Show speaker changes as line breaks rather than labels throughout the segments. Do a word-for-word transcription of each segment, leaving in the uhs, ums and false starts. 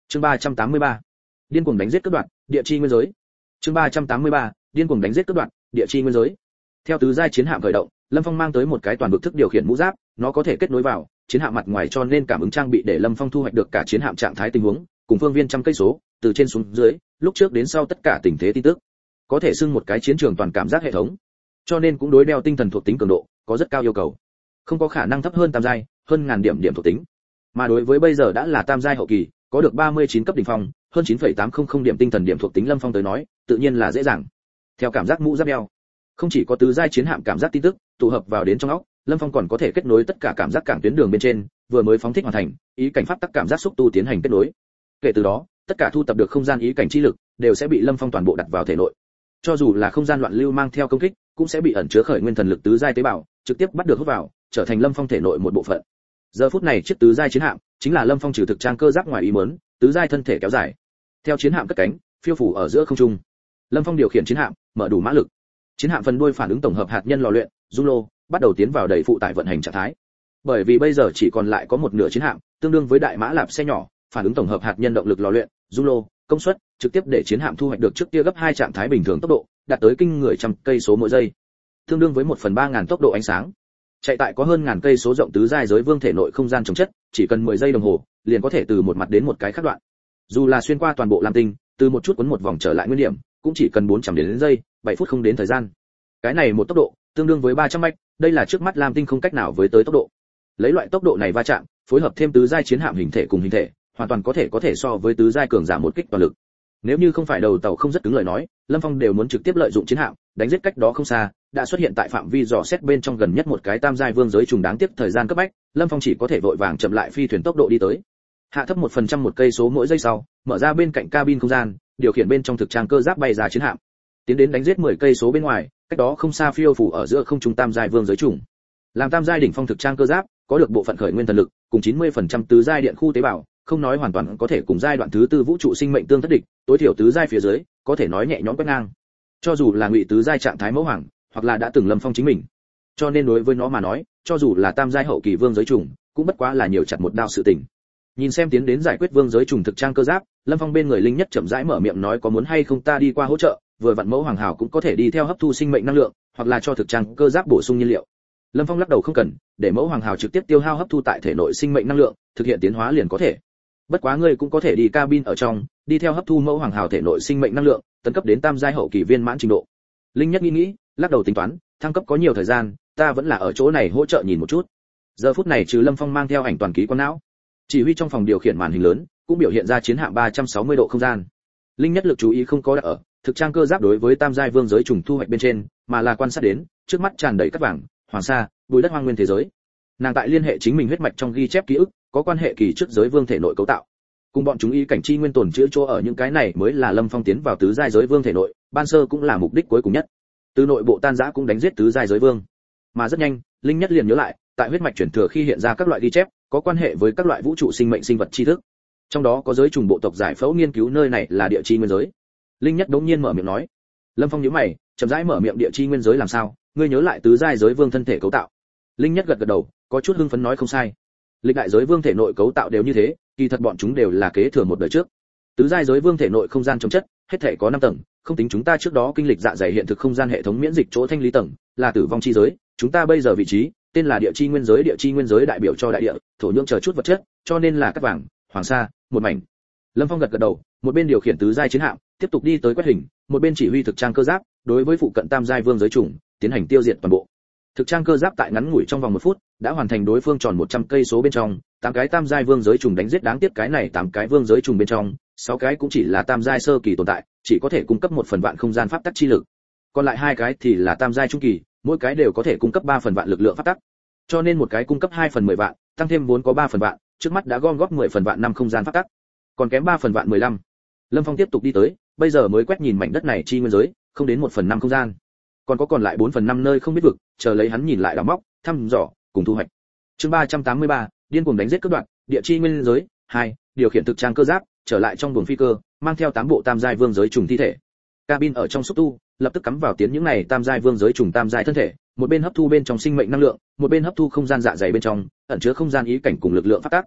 Chương ba trăm tám mươi ba, điên cuồng đánh giết cướp đoạt địa chi nguyên giới. Chương ba trăm tám mươi ba, điên cuồng đánh giết cướp đoạt địa chi nguyên giới. Theo tứ giai chiến hạm khởi động, Lâm Phong mang tới một cái toàn vực thức điều khiển mũ giáp, nó có thể kết nối vào chiến hạm mặt ngoài, cho nên cảm ứng trang bị để Lâm Phong thu hoạch được cả chiến hạm trạng thái tình huống, cùng phương viên trăm cây số, từ trên xuống dưới, lúc trước đến sau tất cả tình thế tin tức. Có thể xưng một cái chiến trường toàn cảm giác hệ thống. Cho nên cũng đối đeo tinh thần thuộc tính cường độ, có rất cao yêu cầu. Không có khả năng thấp hơn tam giai, hơn ngàn điểm điểm thuộc tính. Mà đối với bây giờ đã là tam giai hậu kỳ, có được ba mươi chín cấp đỉnh phong, hơn chín phẩy tám không không điểm tinh thần điểm thuộc tính Lâm Phong tới nói, tự nhiên là dễ dàng. Theo cảm giác mũ giáp đeo, không chỉ có tứ giai chiến hạm cảm giác tin tức tụ hợp vào đến trong óc, Lâm Phong còn có thể kết nối tất cả cảm giác cảng tuyến đường bên trên, vừa mới phóng thích hoàn thành, ý cảnh pháp tắc cảm giác xúc tu tiến hành kết nối. Kể từ đó, tất cả thu tập được không gian ý cảnh chi lực đều sẽ bị Lâm Phong toàn bộ đặt vào thể nội. Cho dù là không gian loạn lưu mang theo công kích, cũng sẽ bị ẩn chứa khởi nguyên thần lực tứ giai tế bào trực tiếp bắt được hút vào, trở thành Lâm Phong thể nội một bộ phận. Giờ phút này chiếc tứ giai chiến hạm chính là Lâm Phong trừ thực trang cơ giáp ngoài ý muốn, tứ giai thân thể kéo dài. Theo chiến hạm cất cánh, phiêu phù ở giữa không trung. Lâm Phong điều khiển chiến hạm, mở đủ mã lực. Chiến hạm phần đuôi phản ứng tổng hợp hạt nhân lò luyện, dung lô, bắt đầu tiến vào đầy phụ tải vận hành trạng thái. Bởi vì bây giờ chỉ còn lại có một nửa chiến hạm, tương đương với đại mã lạp xe nhỏ, phản ứng tổng hợp hạt nhân động lực lò luyện, dung lô, công suất, trực tiếp để chiến hạm thu hoạch được trước kia gấp hai trạng thái bình thường tốc độ, đạt tới kinh người trăm cây số mỗi giây, tương đương với một phần ba ngàn tốc độ ánh sáng. Chạy tại có hơn ngàn cây số rộng tứ giai giới vương thể nội không gian chống chất, chỉ cần mười giây đồng hồ, liền có thể từ một mặt đến một cái khác đoạn. Dù là xuyên qua toàn bộ lam tinh, từ một chút cuốn một vòng trở lại nguyên điểm, cũng chỉ cần bốn trăm đến giây, bảy phút không đến thời gian. Cái này một tốc độ, tương đương với ba trăm mạch, đây là trước mắt lam tinh không cách nào với tới tốc độ. Lấy loại tốc độ này va chạm, phối hợp thêm tứ giai chiến hạm hình thể cùng hình thể, hoàn toàn có thể có thể so với tứ giai cường giả một kích toàn lực. Nếu như không phải đầu tàu không rất cứng lời nói, Lâm Phong đều muốn trực tiếp lợi dụng chiến hạm, đánh giết cách đó không xa, đã xuất hiện tại phạm vi dò xét bên trong gần nhất một cái tam giai vương giới trùng đáng tiếc thời gian cấp bách, Lâm Phong chỉ có thể vội vàng chậm lại phi thuyền tốc độ đi tới. Hạ thấp một phần trăm một cây số mỗi giây sau, mở ra bên cạnh cabin không gian, điều khiển bên trong thực trang cơ giáp bay ra chiến hạm, tiến đến đánh giết mười cây số bên ngoài, cách đó không xa phiêu phủ ở giữa không trung tam giai vương giới trùng. Làm tam giai đỉnh phong thực trang cơ giáp, có được bộ phận khởi nguyên thần lực, cùng chín mươi phần trăm tứ giai điện khu tế bào, không nói hoàn toàn có thể cùng giai đoạn thứ tư vũ trụ sinh mệnh tương thất địch, tối thiểu tứ giai phía dưới, có thể nói nhẹ nhõm quét ngang. Cho dù là ngụy tứ giai trạng thái mẫu hoàng, hoặc là đã từng Lâm Phong chính mình. Cho nên đối với nó mà nói, cho dù là tam giai hậu kỳ vương giới trùng, cũng bất quá là nhiều chặt một đao sự tình. Nhìn xem tiến đến giải quyết vương giới trùng thực trang cơ giáp, Lâm Phong bên người linh nhất chậm rãi mở miệng nói có muốn hay không ta đi qua hỗ trợ, vừa vặn mẫu hoàng hào cũng có thể đi theo hấp thu sinh mệnh năng lượng, hoặc là cho thực trang cơ giáp bổ sung nhiên liệu. Lâm Phong lắc đầu không cần, để mẫu hoàng hào trực tiếp tiêu hao hấp thu tại thể nội sinh mệnh năng lượng, thực hiện tiến hóa liền có thể. Bất quá ngươi cũng có thể đi cabin ở trong, đi theo hấp thu mẫu hoàng hào thể nội sinh mệnh năng lượng, tấn cấp đến tam giai hậu kỳ viên mãn trình độ. Linh nhất nghĩ nghĩ, lắc đầu tính toán, thăng cấp có nhiều thời gian, ta vẫn là ở chỗ này hỗ trợ nhìn một chút. Giờ phút này trừ Lâm Phong mang theo ảnh toàn ký con não, chỉ huy trong phòng điều khiển màn hình lớn cũng biểu hiện ra chiến hạm ba trăm sáu mươi độ không gian. Linh nhất lực chú ý không có đặt ở thực trang cơ giáp đối với tam giai vương giới trùng thu hoạch bên trên, mà là quan sát đến trước mắt tràn đầy cát vàng, hoàng sa, bụi đất hoang nguyên thế giới. Nàng tại liên hệ chính mình huyết mạch trong ghi chép ký ức, có quan hệ kỳ trước giới vương thể nội cấu tạo. Cùng bọn chúng ý cảnh chi nguyên tồn chữa chỗ ở những cái này mới là Lâm Phong tiến vào tứ giai giới vương thể nội, ban sơ cũng là mục đích cuối cùng nhất. Từ nội bộ tan rã cũng đánh giết tứ giai giới vương. Mà rất nhanh, Linh nhất liền nhớ lại, tại huyết mạch chuyển thừa khi hiện ra các loại ghi chép, có quan hệ với các loại vũ trụ sinh mệnh sinh vật tri thức. Trong đó có giới trùng bộ tộc giải phẫu nghiên cứu nơi này là địa chi nguyên giới. Linh nhất đống nhiên mở miệng nói. Lâm Phong nhíu mày, chậm rãi mở miệng địa chi nguyên giới làm sao? Ngươi nhớ lại tứ giai giới vương thân thể cấu tạo. Linh nhất gật gật đầu, có chút hưng phấn nói không sai. Lịch đại giới vương thể nội cấu tạo đều như thế, kỳ thật bọn chúng đều là kế thừa một đời trước. Tứ giai giới vương thể nội không gian chống chất, hết thể có năm tầng, không tính chúng ta trước đó kinh lịch dạ dày hiện thực không gian hệ thống miễn dịch chỗ thanh lý tầng, là tử vong chi giới, chúng ta bây giờ vị trí, tên là địa chi nguyên giới, địa chi nguyên giới đại biểu cho đại địa, thổ nhưỡng chờ chút vật chất, cho nên là cát vàng, hoàng sa, một mảnh. Lâm Phong gật gật đầu, một bên điều khiển tứ giai chiến hạm, tiếp tục đi tới quét hình, một bên chỉ huy thực trang cơ giáp, đối với phụ cận tam giai vương giới trùng, tiến hành tiêu diệt toàn bộ. Thực trang cơ giáp tại ngắn ngủi trong vòng một phút, đã hoàn thành đối phương tròn một trăm cây số bên trong, tám cái tam giai vương giới trùng đánh giết đáng tiếc cái này tám cái vương giới trùng bên trong, sáu cái cũng chỉ là tam giai sơ kỳ tồn tại, chỉ có thể cung cấp một phần vạn không gian pháp tắc chi lực. Còn lại hai cái thì là tam giai trung kỳ, mỗi cái đều có thể cung cấp ba phần vạn lực lượng pháp tắc. Cho nên một cái cung cấp hai phần mười vạn, tăng thêm vốn có ba phần vạn, trước mắt đã gom góp mười phần vạn năm không gian pháp tắc. Còn kém ba phần vạn mười lăm. Lâm Phong tiếp tục đi tới, bây giờ mới quét nhìn mảnh đất này chi nguyên giới, không đến một phần năm không gian. Còn có còn lại bốn phần năm nơi không biết vực, chờ lấy hắn nhìn lại đào móc, thăm dò, cùng thu hoạch. Chương ba trăm tám mươi ba, điên cuồng đánh giết cướp đoạt, địa chi nguyên giới, hai, điều khiển thực trang cơ giáp, trở lại trong buồng phi cơ, mang theo tám bộ tam giai vương giới trùng thi thể. Cabin ở trong xúc tu, lập tức cắm vào tiến những này tam giai vương giới trùng tam giai thân thể, một bên hấp thu bên trong sinh mệnh năng lượng, một bên hấp thu không gian dạ dày bên trong, ẩn chứa không gian ý cảnh cùng lực lượng phát tác.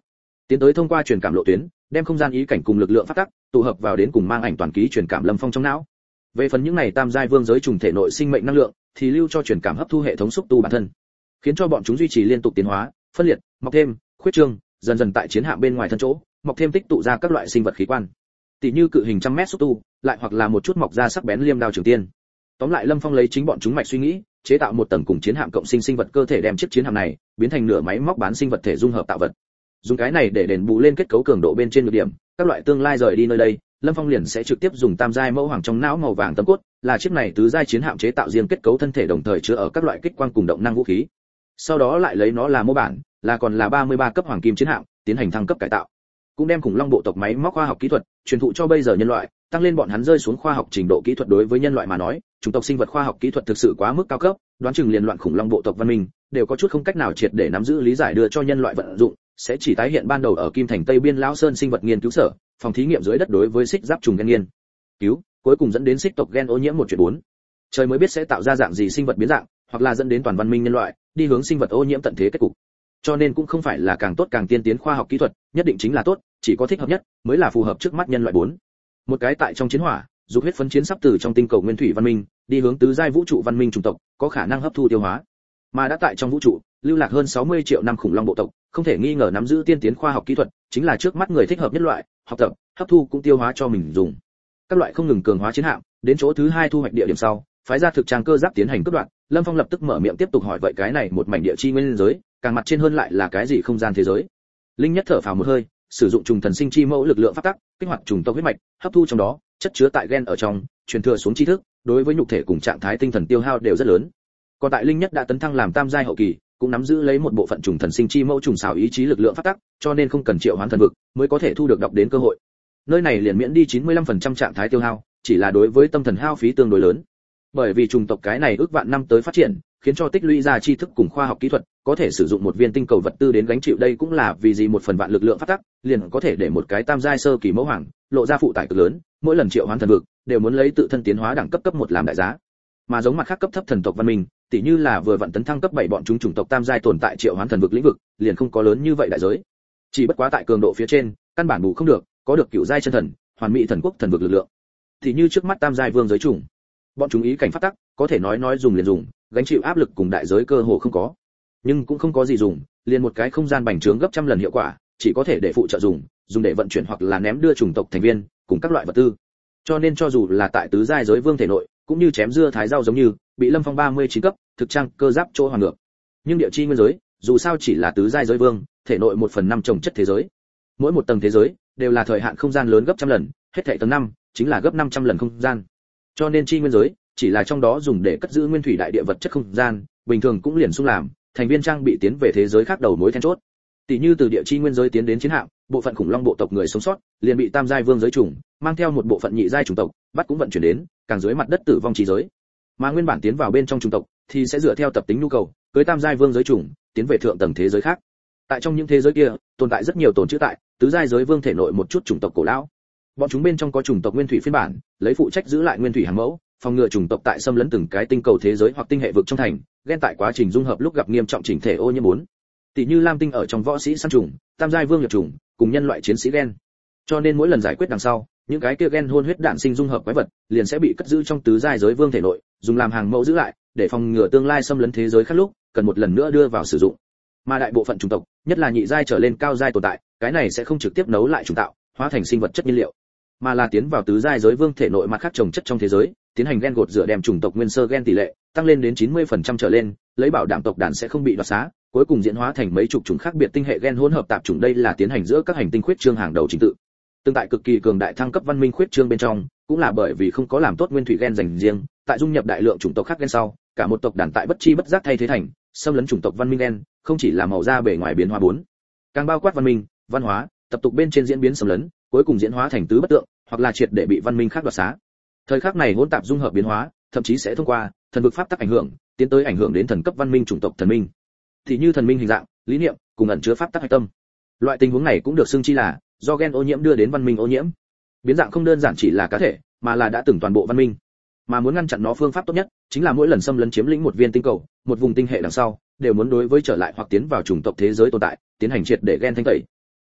tiến tới thông qua truyền cảm lộ tuyến, đem không gian ý cảnh cùng lực lượng phát tắc tụ hợp vào đến cùng mang ảnh toàn ký truyền cảm Lâm Phong trong não. Về phần những này tam giai vương giới trùng thể nội sinh mệnh năng lượng, thì lưu cho truyền cảm hấp thu hệ thống xúc tu bản thân, khiến cho bọn chúng duy trì liên tục tiến hóa, phân liệt, mọc thêm, khuyết trương, dần dần tại chiến hạm bên ngoài thân chỗ, mọc thêm tích tụ ra các loại sinh vật khí quan. Tỷ như cự hình trăm mét xúc tu, lại hoặc là một chút mọc ra sắc bén liêm đao trường tiên. Tóm lại Lâm Phong lấy chính bọn chúng mạch suy nghĩ, chế tạo một tầng cùng chiến hạm cộng sinh sinh vật cơ thể, đem chiếc chiến hạm này biến thành nửa máy móc bán sinh vật thể dung hợp tạo vật. Dùng cái này để đền bù lên kết cấu cường độ bên trên nhược điểm, các loại tương lai rời đi nơi đây, Lâm Phong liền sẽ trực tiếp dùng tam giai mẫu hoàng trong não màu vàng tấm cốt, là chiếc này tứ giai chiến hạm chế tạo riêng kết cấu thân thể, đồng thời chứa ở các loại kích quang cùng động năng vũ khí. Sau đó lại lấy nó là mô bản, là còn là ba mươi ba cấp hoàng kim chiến hạm, tiến hành thăng cấp cải tạo. Cũng đem khủng long bộ tộc máy móc khoa học kỹ thuật truyền thụ cho bây giờ nhân loại, tăng lên bọn hắn rơi xuống khoa học trình độ kỹ thuật. Đối với nhân loại mà nói, chủng tộc sinh vật khoa học kỹ thuật thực sự quá mức cao cấp, đoán chừng liền loạn khủng long bộ tộc văn minh đều có chút không cách nào triệt để nắm giữ lý giải đưa cho nhân loại vận dụng, sẽ chỉ tái hiện ban đầu ở Kim Thành Tây Biên lão sơn sinh vật nghiên cứu sở, phòng thí nghiệm dưới đất đối với xích giáp trùng gen nghiên cứu, cuối cùng dẫn đến xích tộc gen ô nhiễm một chuyện bốn. Trời mới biết sẽ tạo ra dạng gì sinh vật biến dạng, hoặc là dẫn đến toàn văn minh nhân loại đi hướng sinh vật ô nhiễm tận thế kết cục. Cho nên cũng không phải là càng tốt càng tiên tiến khoa học kỹ thuật nhất định chính là tốt, chỉ có thích hợp nhất mới là phù hợp trước mắt nhân loại bốn. Một cái tại trong chiến hỏa, dục huyết phấn chiến sắp từ trong tinh cầu nguyên thủy văn minh đi hướng tứ giai vũ trụ văn minh chủng tộc, có khả năng hấp thu tiêu hóa. Mà đã tại trong vũ trụ lưu lạc hơn sáu mươi triệu năm khủng long bộ tộc, không thể nghi ngờ nắm giữ tiên tiến khoa học kỹ thuật, chính là trước mắt người thích hợp nhất loại, học tập, hấp thu cũng tiêu hóa cho mình dùng. Các loại không ngừng cường hóa chiến hạm, đến chỗ thứ hai thu hoạch địa điểm sau, phái ra thực trang cơ giáp tiến hành cướp đoạt. Lâm Phong lập tức mở miệng tiếp tục hỏi, vậy cái này một mảnh địa chi nguyên giới, càng mặt trên hơn lại là cái gì không gian thế giới? Linh Nhất thở phào một hơi, sử dụng trùng thần sinh chi mẫu lực lượng phát tắc, kích hoạt trùng tộc huyết mạch, hấp thu trong đó chất chứa tại gen ở trong, truyền thừa xuống tri thức, đối với nhục thể cùng trạng thái tinh thần tiêu hao đều rất lớn. Còn tại Linh Nhất đã tấn thăng làm tam giai hậu kỳ, cũng nắm giữ lấy một bộ phận trùng thần sinh chi mẫu trùng xảo ý chí lực lượng phát tắc, cho nên không cần triệu hoán thần vực mới có thể thu được đọc đến cơ hội. Nơi này liền miễn đi chín mươi lăm phần trăm trạng thái tiêu hao, chỉ là đối với tâm thần hao phí tương đối lớn. Bởi vì trùng tộc cái này ước vạn năm tới phát triển, khiến cho tích lũy ra tri thức cùng khoa học kỹ thuật, có thể sử dụng một viên tinh cầu vật tư đến gánh chịu. Đây cũng là vì gì một phần vạn lực lượng phát tắc, liền có thể để một cái tam giai sơ kỳ mẫu hoàng lộ ra phụ tải cực lớn, mỗi lần triệu hoán thần vực đều muốn lấy tự thân tiến hóa đẳng cấp cấp một làm đại giá. Mà giống mặt khác cấp thấp thần tộc văn minh, tỉ như là vừa vặn tấn thăng cấp bảy bọn chúng chủng tộc tam giai tồn tại triệu hoán thần vực lĩnh vực, liền không có lớn như vậy đại giới. Chỉ bất quá tại cường độ phía trên, căn bản bù không được, có được cựu giai chân thần, hoàn mỹ thần quốc thần vực lực lượng. Thì như trước mắt tam giai vương giới chủng, bọn chúng ý cảnh phát tắc, có thể nói nói dùng liền dùng, gánh chịu áp lực cùng đại giới cơ hồ không có. Nhưng cũng không có gì dùng, liền một cái không gian bành trướng gấp trăm lần hiệu quả, chỉ có thể để phụ trợ dùng, dùng để vận chuyển hoặc là ném đưa chủng tộc thành viên, cùng các loại vật tư. Cho nên cho dù là tại tứ giai giới vương thể nội, cũng như chém dưa thái rau giống như, bị Lâm Phong ba mươi chín cấp thực trang cơ giáp chỗ hoàn ngược. Nhưng địa chi nguyên giới, dù sao chỉ là tứ giai giới vương, thể nội một phần năm trồng chất thế giới. Mỗi một tầng thế giới đều là thời hạn không gian lớn gấp trăm lần, hết thảy tầng năm chính là gấp năm trăm lần không gian. Cho nên chi nguyên giới chỉ là trong đó dùng để cất giữ nguyên thủy đại địa vật chất không gian, bình thường cũng liền xung làm thành viên trang bị tiến về thế giới khác đầu mối then chốt. Tỷ như từ địa chi nguyên giới tiến đến chiến hạm, bộ phận khủng long bộ tộc người sống sót liền bị tam giai vương giới trùng mang theo một bộ phận nhị giai chủng tộc bắt cũng vận chuyển đến càng dưới mặt đất tử vong trí giới. Mà nguyên bản tiến vào bên trong chủng tộc thì sẽ dựa theo tập tính nhu cầu cưới tam giai vương giới trùng tiến về thượng tầng thế giới khác. Tại trong những thế giới kia tồn tại rất nhiều tồn trữ tại tứ giai giới vương thể nội một chút chủng tộc cổ lão. Bọn chúng bên trong có chủng tộc nguyên thủy phiên bản, lấy phụ trách giữ lại nguyên thủy hàng mẫu, phòng ngừa chủng tộc tại xâm lấn từng cái tinh cầu thế giới hoặc tinh hệ vực trong thành, gen tại quá trình dung hợp lúc gặp nghiêm trọng chỉnh thể ô nhiễm bốn. Tỷ như lam tinh ở trong võ sĩ săn trùng, tam giai vương liệt trùng, cùng nhân loại chiến sĩ gen. Cho nên mỗi lần giải quyết đằng sau, những cái kia gen hôn huyết đạn sinh dung hợp quái vật, liền sẽ bị cất giữ trong tứ giai giới vương thể nội, dùng làm hàng mẫu giữ lại, để phòng ngừa tương lai xâm lấn thế giới khác lúc, cần một lần nữa đưa vào sử dụng. Mà đại bộ phận chủng tộc, nhất là nhị giai trở lên cao giai tồn tại, cái này sẽ không trực tiếp nấu lại trùng tạo, hóa thành sinh vật chất nhiên liệu, mà là tiến vào tứ giai giới vương thể nội mặt khác trồng chất trong thế giới, tiến hành gen gột rửa đem chủng tộc nguyên sơ gen tỷ lệ tăng lên đến chín mươi phần trăm trở lên, lấy bảo đảm tộc đàn sẽ không bị đoạt xá, cuối cùng diễn hóa thành mấy chục chủng khác biệt tinh hệ gen hỗn hợp tạp chủng. Đây là tiến hành giữa các hành tinh khuyết trương hàng đầu trình tự. Tương tại cực kỳ cường đại thăng cấp văn minh khuyết trương bên trong, cũng là bởi vì không có làm tốt nguyên thủy gen dành riêng, tại dung nhập đại lượng chủng tộc khác gen sau, cả một tộc đàn tại bất chi bất giác thay thế thành xâm lấn chủng tộc văn minh gen, không chỉ là màu da bề ngoài biến hóa bốn, càng bao quát văn minh, văn hóa, tập tục bên trên diễn biến xâm lấn, cuối cùng diễn hóa thành tứ bất tượng, hoặc là triệt để bị văn minh khác đoạt xá. Thời khắc này hỗn tạp dung hợp biến hóa, thậm chí sẽ thông qua thần vực pháp tắc ảnh hưởng, tiến tới ảnh hưởng đến thần cấp văn minh chủng tộc thần minh. Thì như thần minh hình dạng, lý niệm, cùng ẩn chứa pháp tắc hạch tâm. Loại tình huống này cũng được xưng chi là do gen ô nhiễm đưa đến văn minh ô nhiễm. Biến dạng không đơn giản chỉ là cá thể, mà là đã từng toàn bộ văn minh. Mà muốn ngăn chặn nó phương pháp tốt nhất, chính là mỗi lần xâm lấn chiếm lĩnh một viên tinh cầu, một vùng tinh hệ đằng sau, đều muốn đối với trở lại hoặc tiến vào chủng tộc thế giới tồn tại, tiến hành triệt để gen thanh tẩy.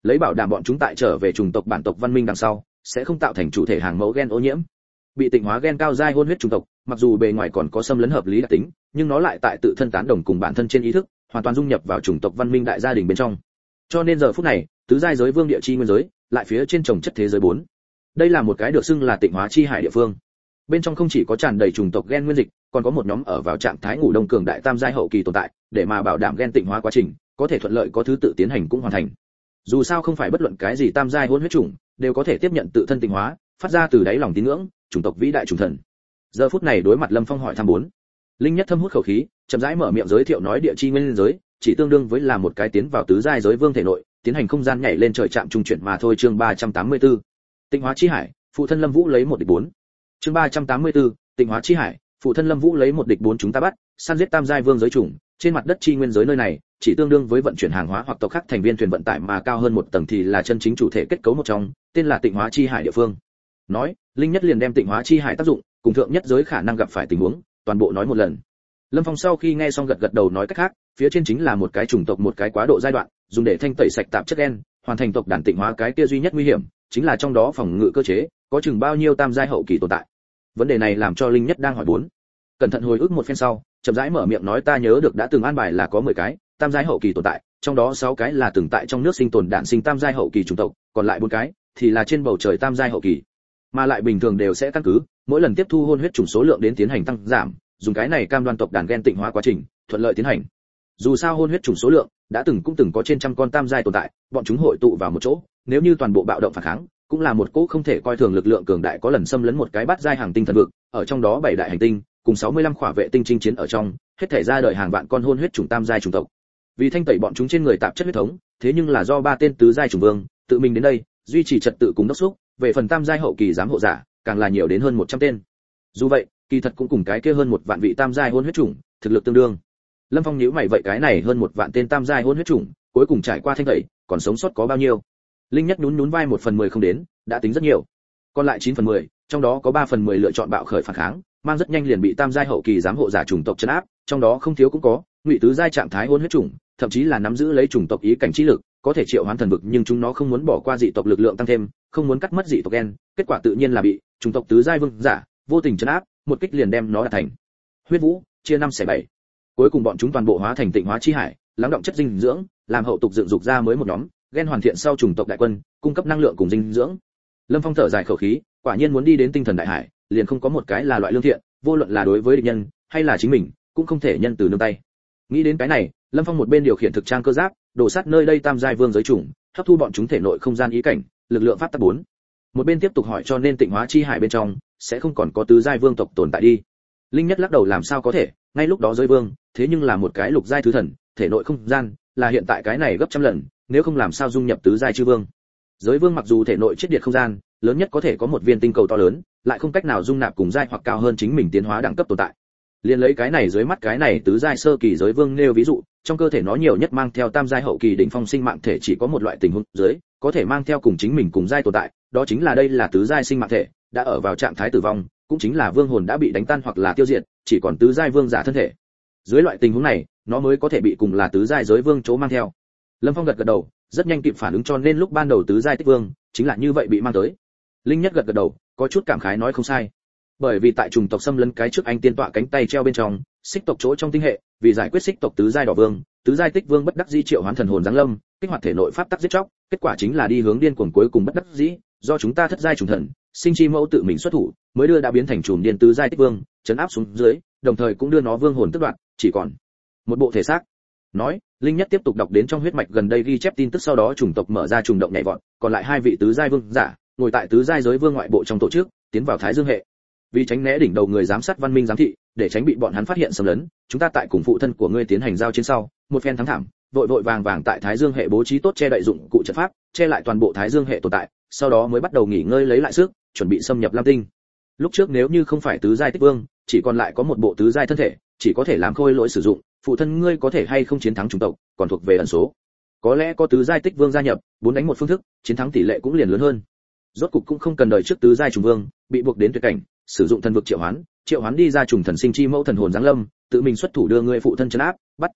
lấy bảo đảm bọn chúng tại trở về chủng tộc bản tộc văn minh đằng sau sẽ không tạo thành chủ thể hàng mẫu gen ô nhiễm. Bị tịnh hóa gen cao giai hôn huyết chủng tộc, mặc dù bề ngoài còn có xâm lấn hợp lý đặc tính, nhưng nó lại tại tự thân tán đồng cùng bản thân trên ý thức, hoàn toàn dung nhập vào chủng tộc văn minh đại gia đình bên trong. Cho nên giờ phút này, tứ giai giới vương địa chi nguyên giới, lại phía trên trồng chất thế giới bốn. Đây là một cái được xưng là tịnh hóa chi hải địa phương. Bên trong không chỉ có tràn đầy chủng tộc gen nguyên dịch, còn có một nhóm ở vào trạng thái ngủ đông cường đại tam giai hậu kỳ tồn tại, để mà bảo đảm gen tịnh hóa quá trình có thể thuận lợi có thứ tự tiến hành cũng hoàn thành. Dù sao không phải bất luận cái gì tam giai hôn huyết chủng đều có thể tiếp nhận tự thân tịnh hóa, phát ra từ đáy lòng tín ngưỡng, chủng tộc vĩ đại chủng thần. Giờ phút này đối mặt Lâm Phong hỏi thăm bốn. Linh Nhất thâm hút khẩu khí, chậm rãi mở miệng giới thiệu nói địa chi nguyên giới, chỉ tương đương với là một cái tiến vào tứ giai giới vương thể nội, tiến hành không gian nhảy lên trời chạm trung chuyển mà thôi. Chương ba trăm tám mươi tư. Tịnh hóa chi hải, phụ thân Lâm Vũ lấy một địch bốn. Chương ba trăm tám mươi tư. Tịnh hóa chi hải, phụ thân Lâm Vũ lấy một địch bốn. Chúng ta bắt, săn giết tam giai vương giới chủng, trên mặt đất chi nguyên giới nơi này, chỉ tương đương với vận chuyển hàng hóa hoặc tộc khác thành viên thuyền vận tải mà cao hơn một tầng thì là chân chính chủ thể kết cấu một trong, tên là Tịnh hóa chi hải địa phương. Nói, Linh Nhất liền đem Tịnh hóa chi hải tác dụng, cùng thượng nhất giới khả năng gặp phải tình huống, toàn bộ nói một lần. Lâm Phong sau khi nghe xong gật gật đầu nói cách khác, phía trên chính là một cái chủng tộc một cái quá độ giai đoạn, dùng để thanh tẩy sạch tạp chất gen, hoàn thành tộc đàn tịnh hóa. Cái kia duy nhất nguy hiểm, chính là trong đó phòng ngự cơ chế, có chừng bao nhiêu tam giai hậu kỳ tồn tại. Vấn đề này làm cho Linh Nhất đang hỏi bốn. Cẩn thận hồi ức một phen sau, chậm rãi mở miệng nói ta nhớ được đã từng an bài là có mười cái tam giai hậu kỳ tồn tại, trong đó sáu cái là từng tại trong nước sinh tồn đản sinh tam giai hậu kỳ chủng tộc, còn lại bốn cái thì là trên bầu trời tam giai hậu kỳ. Mà lại bình thường đều sẽ căn cứ mỗi lần tiếp thu hôn huyết chủng số lượng đến tiến hành tăng giảm, dùng cái này cam đoan tộc đàn gen tịnh hóa quá trình thuận lợi tiến hành. Dù sao hôn huyết chủng số lượng đã từng cũng từng có trên trăm con tam giai tồn tại, bọn chúng hội tụ vào một chỗ, nếu như toàn bộ bạo động phản kháng, cũng là một cỗ không thể coi thường lực lượng cường đại. Có lần xâm lấn một cái bát giai hàng tinh thần vực, ở trong đó bảy đại hành tinh cùng sáu mươi lăm khỏa vệ tinh chinh chiến ở trong, hết thể ra đời hàng vạn con hôn huyết chủng tam giai chủng tộc. Vì thanh tẩy bọn chúng trên người tạp chất huyết thống, thế nhưng là do ba tên tứ giai chủng vương tự mình đến đây duy trì trật tự cùng đốc thúc, về phần tam giai hậu kỳ giám hộ giả, càng là nhiều đến hơn một trăm tên. Dù vậy, kỳ thật cũng cùng cái kia hơn một vạn vị tam giai hôn huyết chủng, thực lực tương đương. Lâm Phong nhíu mày vậy cái này hơn một vạn tên tam giai hôn huyết chủng, cuối cùng trải qua thanh tẩy, còn sống sót có bao nhiêu? Linh Nhất nhún nhún vai một phần mười không đến, đã tính rất nhiều. Còn lại chín phần mười, trong đó có ba phần mười lựa chọn bạo khởi phản kháng, mang rất nhanh liền bị tam giai hậu kỳ giám hộ giả chủng tộc trấn áp, trong đó không thiếu cũng có ngụy tứ giai trạng thái hôn huyết chủng, thậm chí là nắm giữ lấy chủng tộc ý cảnh trí lực, có thể triệu hoán thần vực, nhưng chúng nó không muốn bỏ qua dị tộc lực lượng tăng thêm, không muốn cắt mất dị tộc gen, kết quả tự nhiên là bị chủng tộc tứ giai vương giả vô tình trấn áp, một kích liền đem nó đạt thành huyết vũ, chia năm xẻ bảy. Cuối cùng bọn chúng toàn bộ hóa thành tịnh hóa chi hải, lắng động chất dinh dưỡng, làm hậu tục dựng dục ra mới một nhóm gen hoàn thiện sau chủng tộc đại quân, cung cấp năng lượng cùng dinh dưỡng. Lâm Phong thở dài khẩu khí, quả nhiên muốn đi đến tinh thần đại hải, liền không có một cái là loại lương thiện, vô luận là đối với địch nhân hay là chính mình, cũng không thể nhân từ nương tay. Nghĩ đến cái này, Lâm Phong một bên điều khiển thực trang cơ giáp, đổ sát nơi đây tam giai vương giới chủng, hấp thu bọn chúng thể nội không gian ý cảnh, lực lượng pháp tắc bốn. Một bên tiếp tục hỏi cho nên tịnh hóa chi hải bên trong sẽ không còn có tứ giai vương tộc tồn tại đi. Linh Nhất lắc đầu làm sao có thể, ngay lúc đó giới vương, thế nhưng là một cái lục giai thứ thần, thể nội không gian là hiện tại cái này gấp trăm lần, nếu không làm sao dung nhập tứ giai chư vương. Giới vương mặc dù thể nội chiết điện không gian, lớn nhất có thể có một viên tinh cầu to lớn, lại không cách nào dung nạp cùng giai hoặc cao hơn chính mình tiến hóa đẳng cấp tồn tại. Liên lấy cái này dưới mắt cái này tứ giai sơ kỳ giới vương nêu ví dụ, trong cơ thể nó nhiều nhất mang theo tam giai hậu kỳ đỉnh phong sinh mạng thể chỉ có một loại tình huống dưới, có thể mang theo cùng chính mình cùng giai tồn tại, đó chính là đây là tứ giai sinh mạng thể, đã ở vào trạng thái tử vong, cũng chính là vương hồn đã bị đánh tan hoặc là tiêu diệt, chỉ còn tứ giai vương giả thân thể. Dưới loại tình huống này, nó mới có thể bị cùng là tứ giai giới vương chỗ mang theo. Lâm Phong gật gật đầu, rất nhanh kịp phản ứng cho nên lúc ban đầu tứ giai tích vương chính là như vậy bị mang tới. Linh Nhất gật gật đầu, có chút cảm khái nói không sai. Bởi vì tại chủng tộc xâm lấn cái trước anh tiên tọa cánh tay treo bên trong, xích tộc chỗ trong tinh hệ, vì giải quyết xích tộc tứ giai đỏ vương, tứ giai tích vương bất đắc dĩ triệu hoán thần hồn giáng lâm, kích hoạt thể nội pháp tắc giết chóc, kết quả chính là đi hướng điên cuồng cuối cùng bất đắc dĩ, do chúng ta thất giai trùng thần, sinh chi mẫu tự mình xuất thủ, mới đưa đã biến thành trùng điên tứ giai tích vương, chấn áp xuống dưới, đồng thời cũng đưa nó vương hồn tước đoạt, chỉ còn một bộ thể xác. Nói, Linh Nhất tiếp tục đọc đến trong huyết mạch gần đây ghi chép tin tức sau đó chủng tộc mở ra trùng động nhảy vọt, còn lại hai vị tứ giai vương giả, ngồi tại tứ giai giới vương ngoại bộ trong tổ chức, tiến vào Thái Dương hệ. Vì tránh né đỉnh đầu người giám sát văn minh giám thị, để tránh bị bọn hắn phát hiện xâm lấn, chúng ta tại cùng phụ thân của ngươi tiến hành giao chiến sau, một phen thắng thảm, vội vội vàng vàng tại Thái Dương hệ bố trí tốt che đậy dụng cụ trận pháp, che lại toàn bộ Thái Dương hệ tồn tại, sau đó mới bắt đầu nghỉ ngơi lấy lại sức, chuẩn bị xâm nhập Lam Tinh. Lúc trước nếu như không phải tứ giai tích vương, chỉ còn lại có một bộ tứ giai thân thể, chỉ có thể làm khôi lỗi sử dụng, phụ thân ngươi có thể hay không chiến thắng chủng tộc, còn thuộc về ẩn số. Có lẽ có tứ giai tích vương gia nhập, bốn đánh một phương thức, chiến thắng tỷ lệ cũng liền lớn hơn. Rốt cục cũng không cần đợi trước tứ giai trùng vương, bị buộc đến tuyệt cảnh, sử dụng thần vực triệu hoán, triệu hoán đi ra trùng thần sinh chi mẫu thần hồn giáng lâm, tự mình xuất thủ đưa ngươi phụ thân trấn áp, bắt.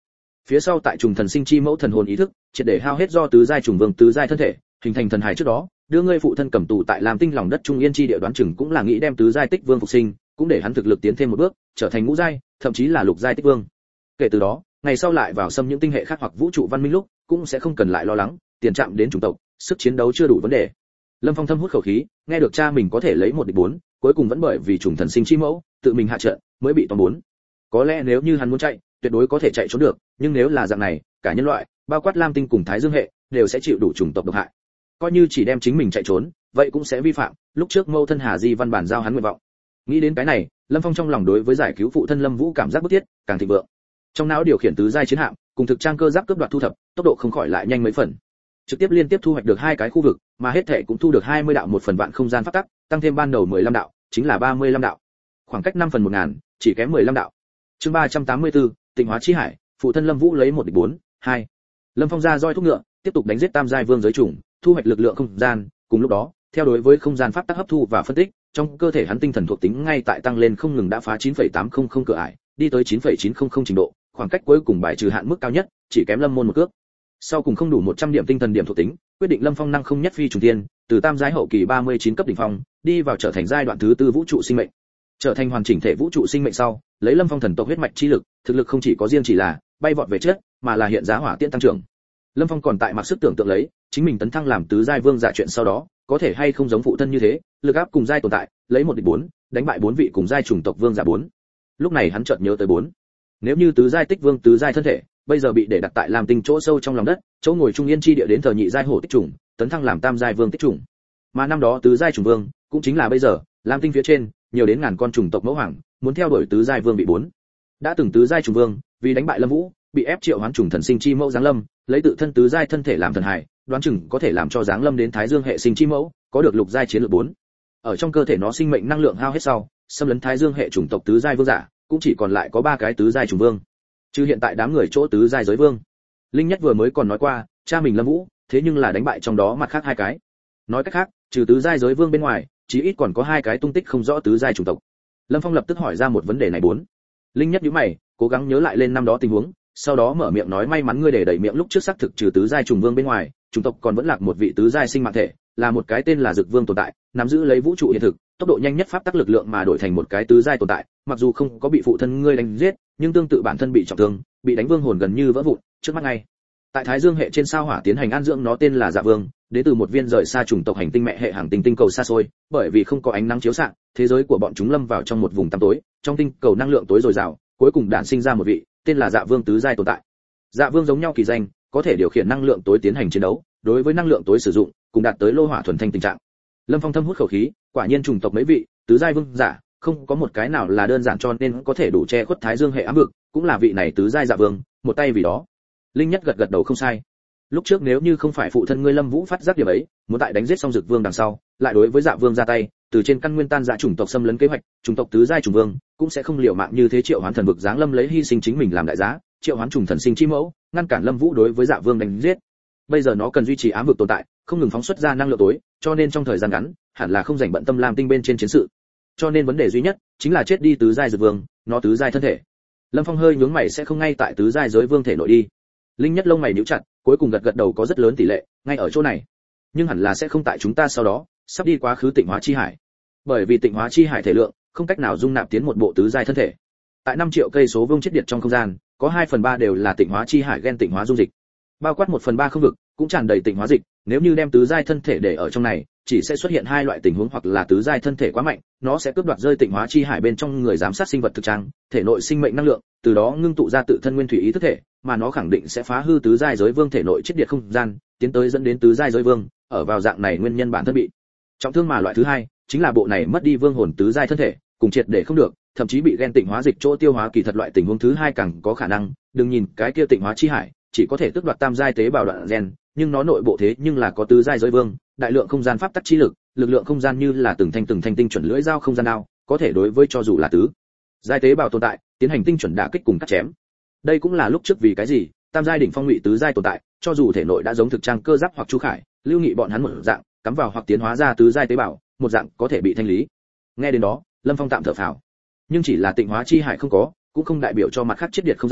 Phía sau tại trùng thần sinh chi mẫu thần hồn ý thức, triệt để hao hết do tứ giai trùng vương tứ giai thân thể, hình thành thần hài trước đó, đưa ngươi phụ thân cầm tù tại Lam Tinh lòng đất trung yên chi địa đoán chừng cũng là nghĩ đem tứ giai tích vương phục sinh, cũng để hắn thực lực tiến thêm một bước, trở thành ngũ giai, thậm chí là lục giai tích vương. Kể từ đó, ngày sau lại vào xâm những tinh hệ khác hoặc vũ trụ văn minh lúc, cũng sẽ không cần lại lo lắng, tiền chạm đến chủng tộc, sức chiến đấu chưa đủ vấn đề. Lâm Phong thâm hút khẩu khí, nghe được cha mình có thể lấy một địch bốn, cuối cùng vẫn bởi vì trùng thần sinh chi mẫu, tự mình hạ trận, mới bị tóm bốn. Có lẽ nếu như hắn muốn chạy, tuyệt đối có thể chạy trốn được, nhưng nếu là dạng này, cả nhân loại, bao quát Lam Tinh cùng Thái Dương hệ, đều sẽ chịu đủ chủng tộc độc hại. Coi như chỉ đem chính mình chạy trốn, vậy cũng sẽ vi phạm lúc trước mâu thân Hà Di văn bản giao hắn nguyện vọng. Nghĩ đến cái này, Lâm Phong trong lòng đối với giải cứu phụ thân Lâm Vũ cảm giác bức thiết, càng thịnh vượng. Trong não điều khiển tứ giai chiến hạm, cùng thực trang cơ giáp cướp đoạt thu thập, tốc độ không khỏi lại nhanh mấy phần. Trực tiếp liên tiếp thu hoạch được hai cái khu vực, mà hết thể cũng thu được hai mươi đạo một phần vạn không gian pháp tắc, tăng thêm ban đầu mười lăm đạo, chính là ba mươi lăm đạo. Khoảng cách năm phần một ngàn, chỉ kém mười lăm đạo. Chương ba trăm tám mươi tư, Tịnh hóa chi hải, phụ thân Lâm Vũ lấy một địch bốn, hai. Lâm Phong ra roi thúc ngựa, tiếp tục đánh giết tam giai vương giới chủng, thu hoạch lực lượng không gian, cùng lúc đó, theo đối với không gian pháp tắc hấp thu và phân tích, trong cơ thể hắn tinh thần thuộc tính ngay tại tăng lên không ngừng đã phá chín phẩy tám không không cửa ải, đi tới chín phẩy chín không không trình độ, khoảng cách cuối cùng bài trừ hạn mức cao nhất, chỉ kém Lâm môn một cước. Sau cùng không đủ một trăm điểm tinh thần điểm thuộc tính, quyết định Lâm Phong năng không nhất phi trùng thiên, từ tam giai hậu kỳ ba mươi chín cấp đỉnh phong, đi vào trở thành giai đoạn thứ tư vũ trụ sinh mệnh. Trở thành hoàn chỉnh thể vũ trụ sinh mệnh sau, lấy Lâm Phong thần tộc huyết mạch chi lực, thực lực không chỉ có riêng chỉ là bay vọt về trước, mà là hiện giá hỏa tiễn tăng trưởng. Lâm Phong còn tại mặc sức tưởng tượng lấy, chính mình tấn thăng làm tứ giai vương giả chuyện sau đó, có thể hay không giống phụ thân như thế, lực áp cùng giai tồn tại, lấy một địch bốn, đánh bại bốn vị cùng giai chủng tộc vương giả bốn. Lúc này hắn chợt nhớ tới bốn. Nếu như tứ giai tích vương tứ giai thân thể, bây giờ bị để đặt tại Lam Tinh chỗ sâu trong lòng đất, chỗ ngồi trung yên chi địa đến thờ nhị giai hổ tích trùng, tấn thăng làm tam giai vương tích trùng. Mà năm đó tứ giai trùng vương, cũng chính là bây giờ, Lam Tinh phía trên, nhiều đến ngàn con chủng tộc mẫu hoàng, muốn theo đuổi tứ giai vương bị bốn. Đã từng tứ giai trùng vương, vì đánh bại Lâm Vũ, bị ép triệu hoán trùng thần sinh chi mẫu giáng lâm, lấy tự thân tứ giai thân thể làm thần hài, đoán chừng có thể làm cho giáng lâm đến Thái Dương hệ sinh chi mẫu, có được lục giai chiến lược bốn. Ở trong cơ thể nó sinh mệnh năng lượng hao hết sau, xâm lấn Thái Dương hệ chủng tộc tứ giai vương giả, cũng chỉ còn lại có ba cái tứ giai trùng vương. Chứ hiện tại đám người chỗ tứ giai giới vương. Linh Nhất vừa mới còn nói qua, cha mình Lâm Vũ, thế nhưng là đánh bại trong đó mặt khác hai cái. Nói cách khác, trừ tứ giai giới vương bên ngoài, chí ít còn có hai cái tung tích không rõ tứ giai chủng tộc. Lâm Phong lập tức hỏi ra một vấn đề này bốn. Linh Nhất nhíu mày, cố gắng nhớ lại lên năm đó tình huống, sau đó mở miệng nói may mắn ngươi để đẩy miệng lúc trước xác thực trừ tứ giai trùng vương bên ngoài, chủng tộc còn vẫn lạc một vị tứ giai sinh mạng thể, là một cái tên là Dực Vương tồn tại, nắm giữ lấy vũ trụ hiện thực, tốc độ nhanh nhất pháp tắc lực lượng mà đổi thành một cái tứ giai tồn tại, mặc dù không có bị phụ thân ngươi đánh giết, nhưng tương tự bản thân bị trọng thương, bị đánh vương hồn gần như vỡ vụn, trước mắt ngay. Tại Thái Dương hệ trên sao hỏa tiến hành an dưỡng nó tên là Dạ Vương, đến từ một viên rời xa chủng tộc hành tinh mẹ hệ hàng tinh tinh cầu xa xôi, bởi vì không có ánh nắng chiếu xạ, thế giới của bọn chúng lâm vào trong một vùng tăm tối, trong tinh cầu năng lượng tối dồi dào, cuối cùng đản sinh ra một vị tên là Dạ Vương tứ giai tồn tại. Dạ Vương giống nhau kỳ danh, có thể điều khiển năng lượng tối tiến hành chiến đấu, đối với năng lượng tối sử dụng, cùng đạt tới lô hỏa thuần thanh tình trạng. Lâm Phong thâm hút khẩu khí, quả nhiên chủng tộc mấy vị tứ giai vương giả, không có một cái nào là đơn giản cho nên có thể đủ che khuất Thái Dương hệ ám vực, cũng là vị này tứ giai Dạ Vương, một tay vì đó. Linh Nhất gật gật đầu không sai. Lúc trước nếu như không phải phụ thân ngươi Lâm Vũ phát giác điểm ấy, muốn tại đánh giết xong Dực Vương đằng sau, lại đối với Dạ Vương ra tay, từ trên căn nguyên tan dạ chủng tộc xâm lấn kế hoạch, chủng tộc tứ giai chủng vương, cũng sẽ không liều mạng như thế triệu hoán thần vực giáng lâm lấy hy sinh chính mình làm đại giá, triệu hoán trùng thần sinh chi mẫu, ngăn cản Lâm Vũ đối với Dạ Vương đánh giết. Bây giờ nó cần duy trì ám vực tồn tại, không ngừng phóng xuất ra năng lượng tối, cho nên trong thời gian ngắn, hẳn là không rảnh bận tâm Lam Tinh bên trên chiến sự. Cho nên vấn đề duy nhất chính là chết đi tứ giai Dực Vương, nó tứ giai thân thể. Lâm Phong hơi nhướng mày sẽ không ngay tại tứ giai giới vương thể nội đi. Linh Nhất lông mày nhíu chặt, cuối cùng gật gật đầu có rất lớn tỷ lệ, ngay ở chỗ này. Nhưng hẳn là sẽ không tại chúng ta sau đó, sắp đi quá khứ Tịnh hóa chi hải. Bởi vì Tịnh hóa chi hải thể lượng, không cách nào dung nạp tiến một bộ tứ giai thân thể. Tại năm triệu cây số vuông chết điện trong không gian, có hai phần ba đều là Tịnh hóa chi hải gen tịnh hóa dung dịch. Bao quát một phần ba không vực, cũng tràn đầy tịnh hóa dịch, nếu như đem tứ giai thân thể để ở trong này, chỉ sẽ xuất hiện hai loại tình huống hoặc là tứ giai thân thể quá mạnh, nó sẽ cướp đoạt rơi tịnh hóa chi hải bên trong người giám sát sinh vật thực trang, thể nội sinh mệnh năng lượng, từ đó ngưng tụ ra tự thân nguyên thủy ý thức thể, mà nó khẳng định sẽ phá hư tứ giai giới vương thể nội chết điện không gian, tiến tới dẫn đến tứ giai giới vương, ở vào dạng này nguyên nhân bản thân bị trọng thương. Mà loại thứ hai, chính là bộ này mất đi vương hồn tứ giai thân thể, cùng triệt để không được, thậm chí bị gen tịnh hóa dịch chỗ tiêu hóa. Kỳ thật loại tình huống thứ hai càng có khả năng, đừng nhìn cái kia tịnh hóa chi hải chỉ có thể tước đoạt tam giai tế bào đoạn gen, nhưng nó nội bộ thế nhưng là có tứ giai giới vương, đại lượng không gian pháp tắc chi lực, lực lượng không gian như là từng thanh từng thanh tinh chuẩn lưỡi dao không gian nào, có thể đối với cho dù là tứ giai tế bào tồn tại, tiến hành tinh chuẩn đả kích cùng cắt chém. Đây cũng là lúc trước vì cái gì tam giai đỉnh phong ngụy tứ giai tồn tại, cho dù thể nội đã giống thực trang cơ giáp hoặc chu khải, lưu nghị bọn hắn một dạng, cắm vào hoặc tiến hóa ra tứ giai tế bào, một dạng có thể bị thanh lý. Nghe đến đó, Lâm Phong tạm thở phào. Nhưng chỉ là tịnh hóa chi hải không có, cũng không đại biểu cho mặt khác chết điệt không gian,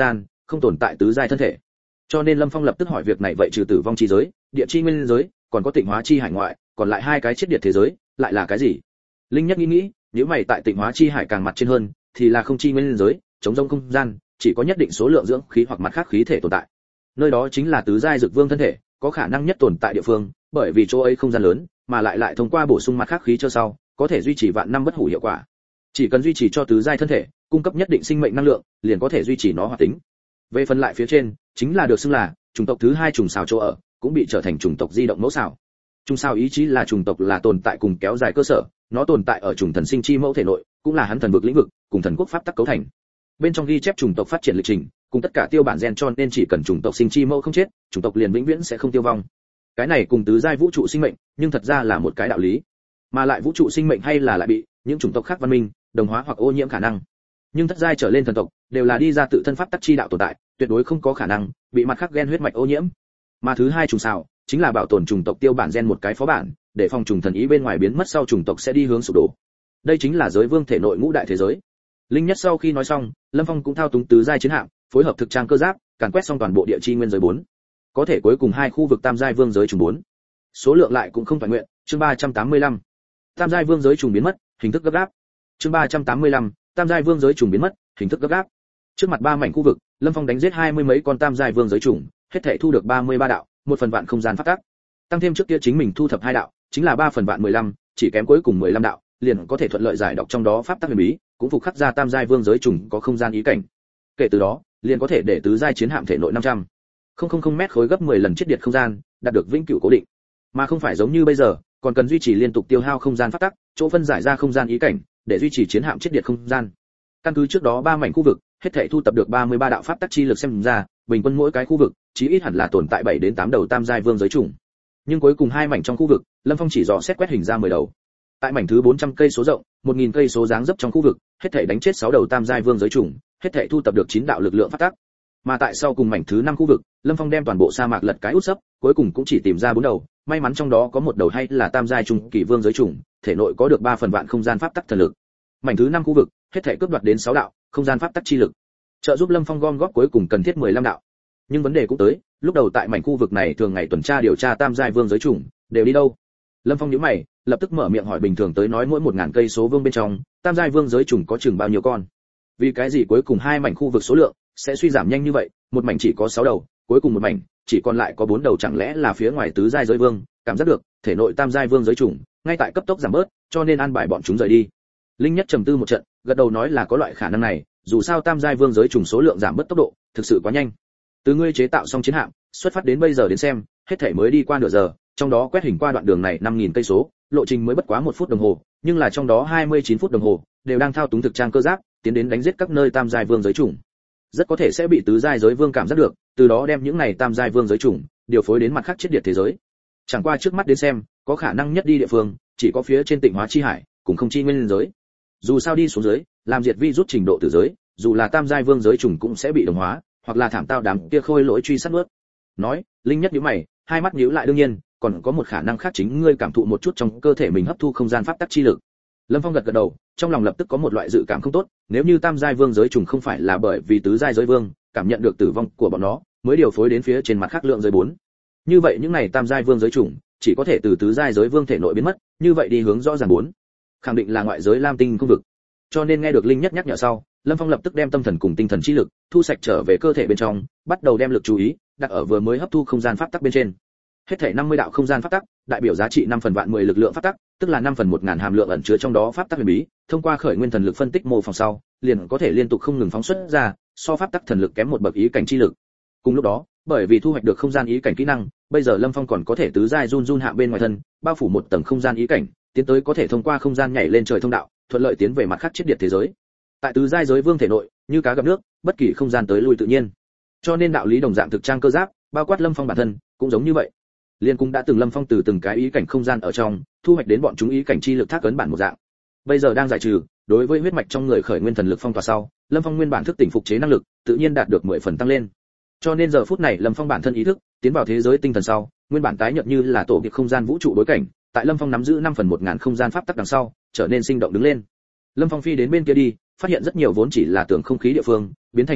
không tồn tại tứ giai thân thể. Cho nên Lâm Phong lập tức hỏi việc này vậy trừ tử vong chi giới, địa chi nguyên giới, còn có tịnh hóa chi hải ngoại, còn lại hai cái chết điệt thế giới, lại là cái gì? Linh Nhất nghĩ nghĩ, nếu mày tại tịnh hóa chi hải càng mặt trên hơn, thì là không chi nguyên giới, chống rông không gian, chỉ có nhất định số lượng dưỡng khí hoặc mặt khác khí thể tồn tại. Nơi đó chính là tứ giai dược vương thân thể, có khả năng nhất tồn tại địa phương, bởi vì chỗ ấy không gian lớn, mà lại lại thông qua bổ sung mặt khác khí cho sau, có thể duy trì vạn năm bất hủ hiệu quả. Chỉ cần duy trì cho tứ giai thân thể, cung cấp nhất định sinh mệnh năng lượng, liền có thể duy trì nó hoạt tính. Về phần lại phía trên, chính là được xưng là chủng tộc thứ hai trùng xào chỗ ở, cũng bị trở thành chủng tộc di động mẫu xào. Trùng xào ý chí là chủng tộc là tồn tại cùng kéo dài cơ sở, nó tồn tại ở chủng thần sinh chi mẫu thể nội, cũng là hắn thần vực lĩnh vực, cùng thần quốc pháp tắc cấu thành. Bên trong ghi chép chủng tộc phát triển lịch trình, cùng tất cả tiêu bản gen cho nên chỉ cần chủng tộc sinh chi mẫu không chết, chủng tộc liền vĩnh viễn sẽ không tiêu vong. Cái này cùng tứ giai vũ trụ sinh mệnh, nhưng thật ra là một cái đạo lý. Mà lại vũ trụ sinh mệnh hay là lại bị những chủng tộc khác văn minh đồng hóa hoặc ô nhiễm khả năng. Nhưng thất giai trở lên thần tộc đều là đi ra tự thân pháp tắc chi đạo tồn tại, tuyệt đối không có khả năng bị mặt khác gen huyết mạch ô nhiễm. Mà thứ hai trùng xào chính là bảo tồn chủng tộc tiêu bản gen một cái phó bản, để phòng trùng thần ý bên ngoài biến mất sau chủng tộc sẽ đi hướng sụp đổ. Đây chính là giới vương thể nội ngũ đại thế giới. Linh Nhất sau khi nói xong, Lâm Phong cũng thao túng tứ giai chiến hạm, phối hợp thực trang cơ giáp, càn quét xong toàn bộ địa chi nguyên giới bốn. Có thể cuối cùng hai khu vực tam giai vương giới trùng bốn. Số lượng lại cũng không toàn nguyện, chương ba trăm tám mươi lăm. Tam giai vương giới trùng biến mất, hình thức gấp gáp. Chương ba trăm tám mươi lăm, tam giai vương giới trùng biến mất, hình thức gấp gáp. Trước mặt ba mảnh khu vực, Lâm Phong đánh giết hai mươi mấy con tam giai vương giới trùng, hết thảy thu được ba mươi ba đạo, một phần vạn không gian phát tác. Tăng thêm trước kia chính mình thu thập hai đạo, chính là ba phần vạn mười lăm, chỉ kém cuối cùng mười lăm đạo, liền có thể thuận lợi giải đọc trong đó pháp tắc huyền bí, cũng phục khắc ra tam giai vương giới trùng có không gian ý cảnh. Kể từ đó, liền có thể để tứ giai chiến hạm thể nội năm trăm không mét khối gấp mười lần chết điệt không gian, đạt được vĩnh cửu cố định. Mà không phải giống như bây giờ, còn cần duy trì liên tục tiêu hao không gian pháp tắc, chỗ phân giải ra không gian ý cảnh, để duy trì chiến hạm chết điệt không gian. Căn cứ trước đó ba mảnh khu vực, hết thảy thu tập được ba mươi ba đạo pháp tắc chi lực xem ra, bình quân mỗi cái khu vực, chí ít hẳn là tồn tại bảy đến tám đầu tam giai vương giới trùng. Nhưng cuối cùng hai mảnh trong khu vực, Lâm Phong chỉ dò xét quét hình ra mười đầu. Tại mảnh thứ bốn trăm cây số rộng, một nghìn cây số dáng dấp trong khu vực, hết thảy đánh chết sáu đầu tam giai vương giới trùng, hết thảy thu tập được chín đạo lực lượng pháp tắc. Mà tại sau cùng mảnh thứ năm khu vực, Lâm Phong đem toàn bộ sa mạc lật cái út sấp, cuối cùng cũng chỉ tìm ra bốn đầu, may mắn trong đó có một đầu hay là tam giai trung kỳ vương giới trùng, thể nội có được ba phần vạn không gian pháp tắc thần lực. Mảnh thứ năm khu vực, hết thảy cướp đoạt đến sáu đạo, không gian pháp tắc chi lực. Trợ giúp Lâm Phong gom góp cuối cùng cần thiết mười lăm đạo. Nhưng vấn đề cũng tới, lúc đầu tại mảnh khu vực này thường ngày tuần tra điều tra tam giai vương giới trùng, đều đi đâu? Lâm Phong nhíu mày, lập tức mở miệng hỏi bình thường tới nói mỗi một ngàn cây số vương bên trong, tam giai vương giới trùng có chừng bao nhiêu con? Vì cái gì cuối cùng hai mảnh khu vực số lượng sẽ suy giảm nhanh như vậy, một mảnh chỉ có sáu đầu, cuối cùng một mảnh chỉ còn lại có bốn đầu, chẳng lẽ là phía ngoài tứ giai giới vương cảm giác được thể nội tam giai vương giới trùng ngay tại cấp tốc giảm bớt, cho nên an bài bọn chúng rời đi. Linh Nhất trầm tư một trận, gật đầu nói là có loại khả năng này, dù sao tam giai vương giới trùng số lượng giảm bớt tốc độ thực sự quá nhanh. Từ ngươi chế tạo xong chiến hạm, xuất phát đến bây giờ đến xem, hết thảy mới đi qua nửa giờ, trong đó quét hình qua đoạn đường này năm nghìn cây số, lộ trình mới bất quá một phút đồng hồ, nhưng là trong đó hai mươi chín phút đồng hồ đều đang thao túng thực trang cơ giáp, tiến đến đánh giết các nơi tam giai vương giới trùng. Rất có thể sẽ bị tứ giai giới vương cảm giác được, từ đó đem những này tam giai vương giới trùng điều phối đến mặt khác chết điệt thế giới. Chẳng qua trước mắt đến xem, có khả năng nhất đi địa phương, chỉ có phía trên Tịnh Hóa chi hải, cùng không chi nguyên giới. Dù sao đi xuống dưới, làm diệt vi rút trình độ tử giới, dù là tam giai vương giới trùng cũng sẽ bị đồng hóa, hoặc là thảm tao đám kia khôi lỗi truy sát nuốt. Nói, Linh Nhất nhíu mày, hai mắt nhíu lại đương nhiên, còn có một khả năng khác chính ngươi cảm thụ một chút trong cơ thể mình hấp thu không gian pháp tắc chi lực. Lâm Phong gật gật đầu, trong lòng lập tức có một loại dự cảm không tốt, nếu như tam giai vương giới trùng không phải là bởi vì tứ giai giới vương cảm nhận được tử vong của bọn nó, mới điều phối đến phía trên mặt khác lượng giới bốn. Như vậy những này tam giai vương giới trùng chỉ có thể từ tứ giai giới vương thể nội biến mất, như vậy đi hướng rõ ràng bốn, khẳng định là ngoại giới Lam Tinh khu vực. Cho nên nghe được Linh Nhất nhắc nhở sau, Lâm Phong lập tức đem tâm thần cùng tinh thần chi lực thu sạch trở về cơ thể bên trong, bắt đầu đem lực chú ý đặt ở vừa mới hấp thu không gian pháp tắc bên trên. Hết thảy năm mươi đạo không gian pháp tắc, đại biểu giá trị năm phần vạn mười lực lượng pháp tắc, tức là năm phần một ngàn hàm lượng ẩn chứa trong đó pháp tắc huyền bí, thông qua khởi nguyên thần lực phân tích mô phỏng sau, liền có thể liên tục không ngừng phóng xuất ra, so pháp tắc thần lực kém một bậc ý cảnh chi lực. Cùng lúc đó, bởi vì thu hoạch được không gian ý cảnh kỹ năng, bây giờ Lâm Phong còn có thể tứ giai run run hạ bên ngoài thân, bao phủ một tầng không gian ý cảnh, tiến tới có thể thông qua không gian nhảy lên trời thông đạo, thuận lợi tiến về mặt khác chết điệt thế giới. Tại tứ giai giới vương thể nội, như cá gặp nước, bất kỳ không gian tới lui tự nhiên. Cho nên đạo lý đồng dạng thực trang cơ giáp, bao quát Lâm Phong bản thân, cũng giống như vậy. Liên cũng đã từng Lâm Phong từ từng cái ý cảnh không gian ở trong, thu hoạch đến bọn chúng ý cảnh chi lực thác ấn bản một dạng. Bây giờ đang giải trừ, đối với huyết mạch trong người khởi nguyên thần lực phong tỏa sau, Lâm Phong nguyên bản thức tỉnh phục chế năng lực, tự nhiên đạt được mười phần tăng lên. Cho nên giờ phút này Lâm Phong bản thân ý thức tiến vào thế giới tinh thần sau, nguyên bản tái nhợt như là tổ biệt không gian vũ trụ đối cảnh, tại Lâm Phong nắm giữ năm phần một ngàn không gian pháp tắc đằng sau, trở nên sinh động đứng lên. Lâm Phong phi đến bên kia đi, phát hiện rất nhiều vốn chỉ là tưởng không khí địa phương, biến thành thực chất,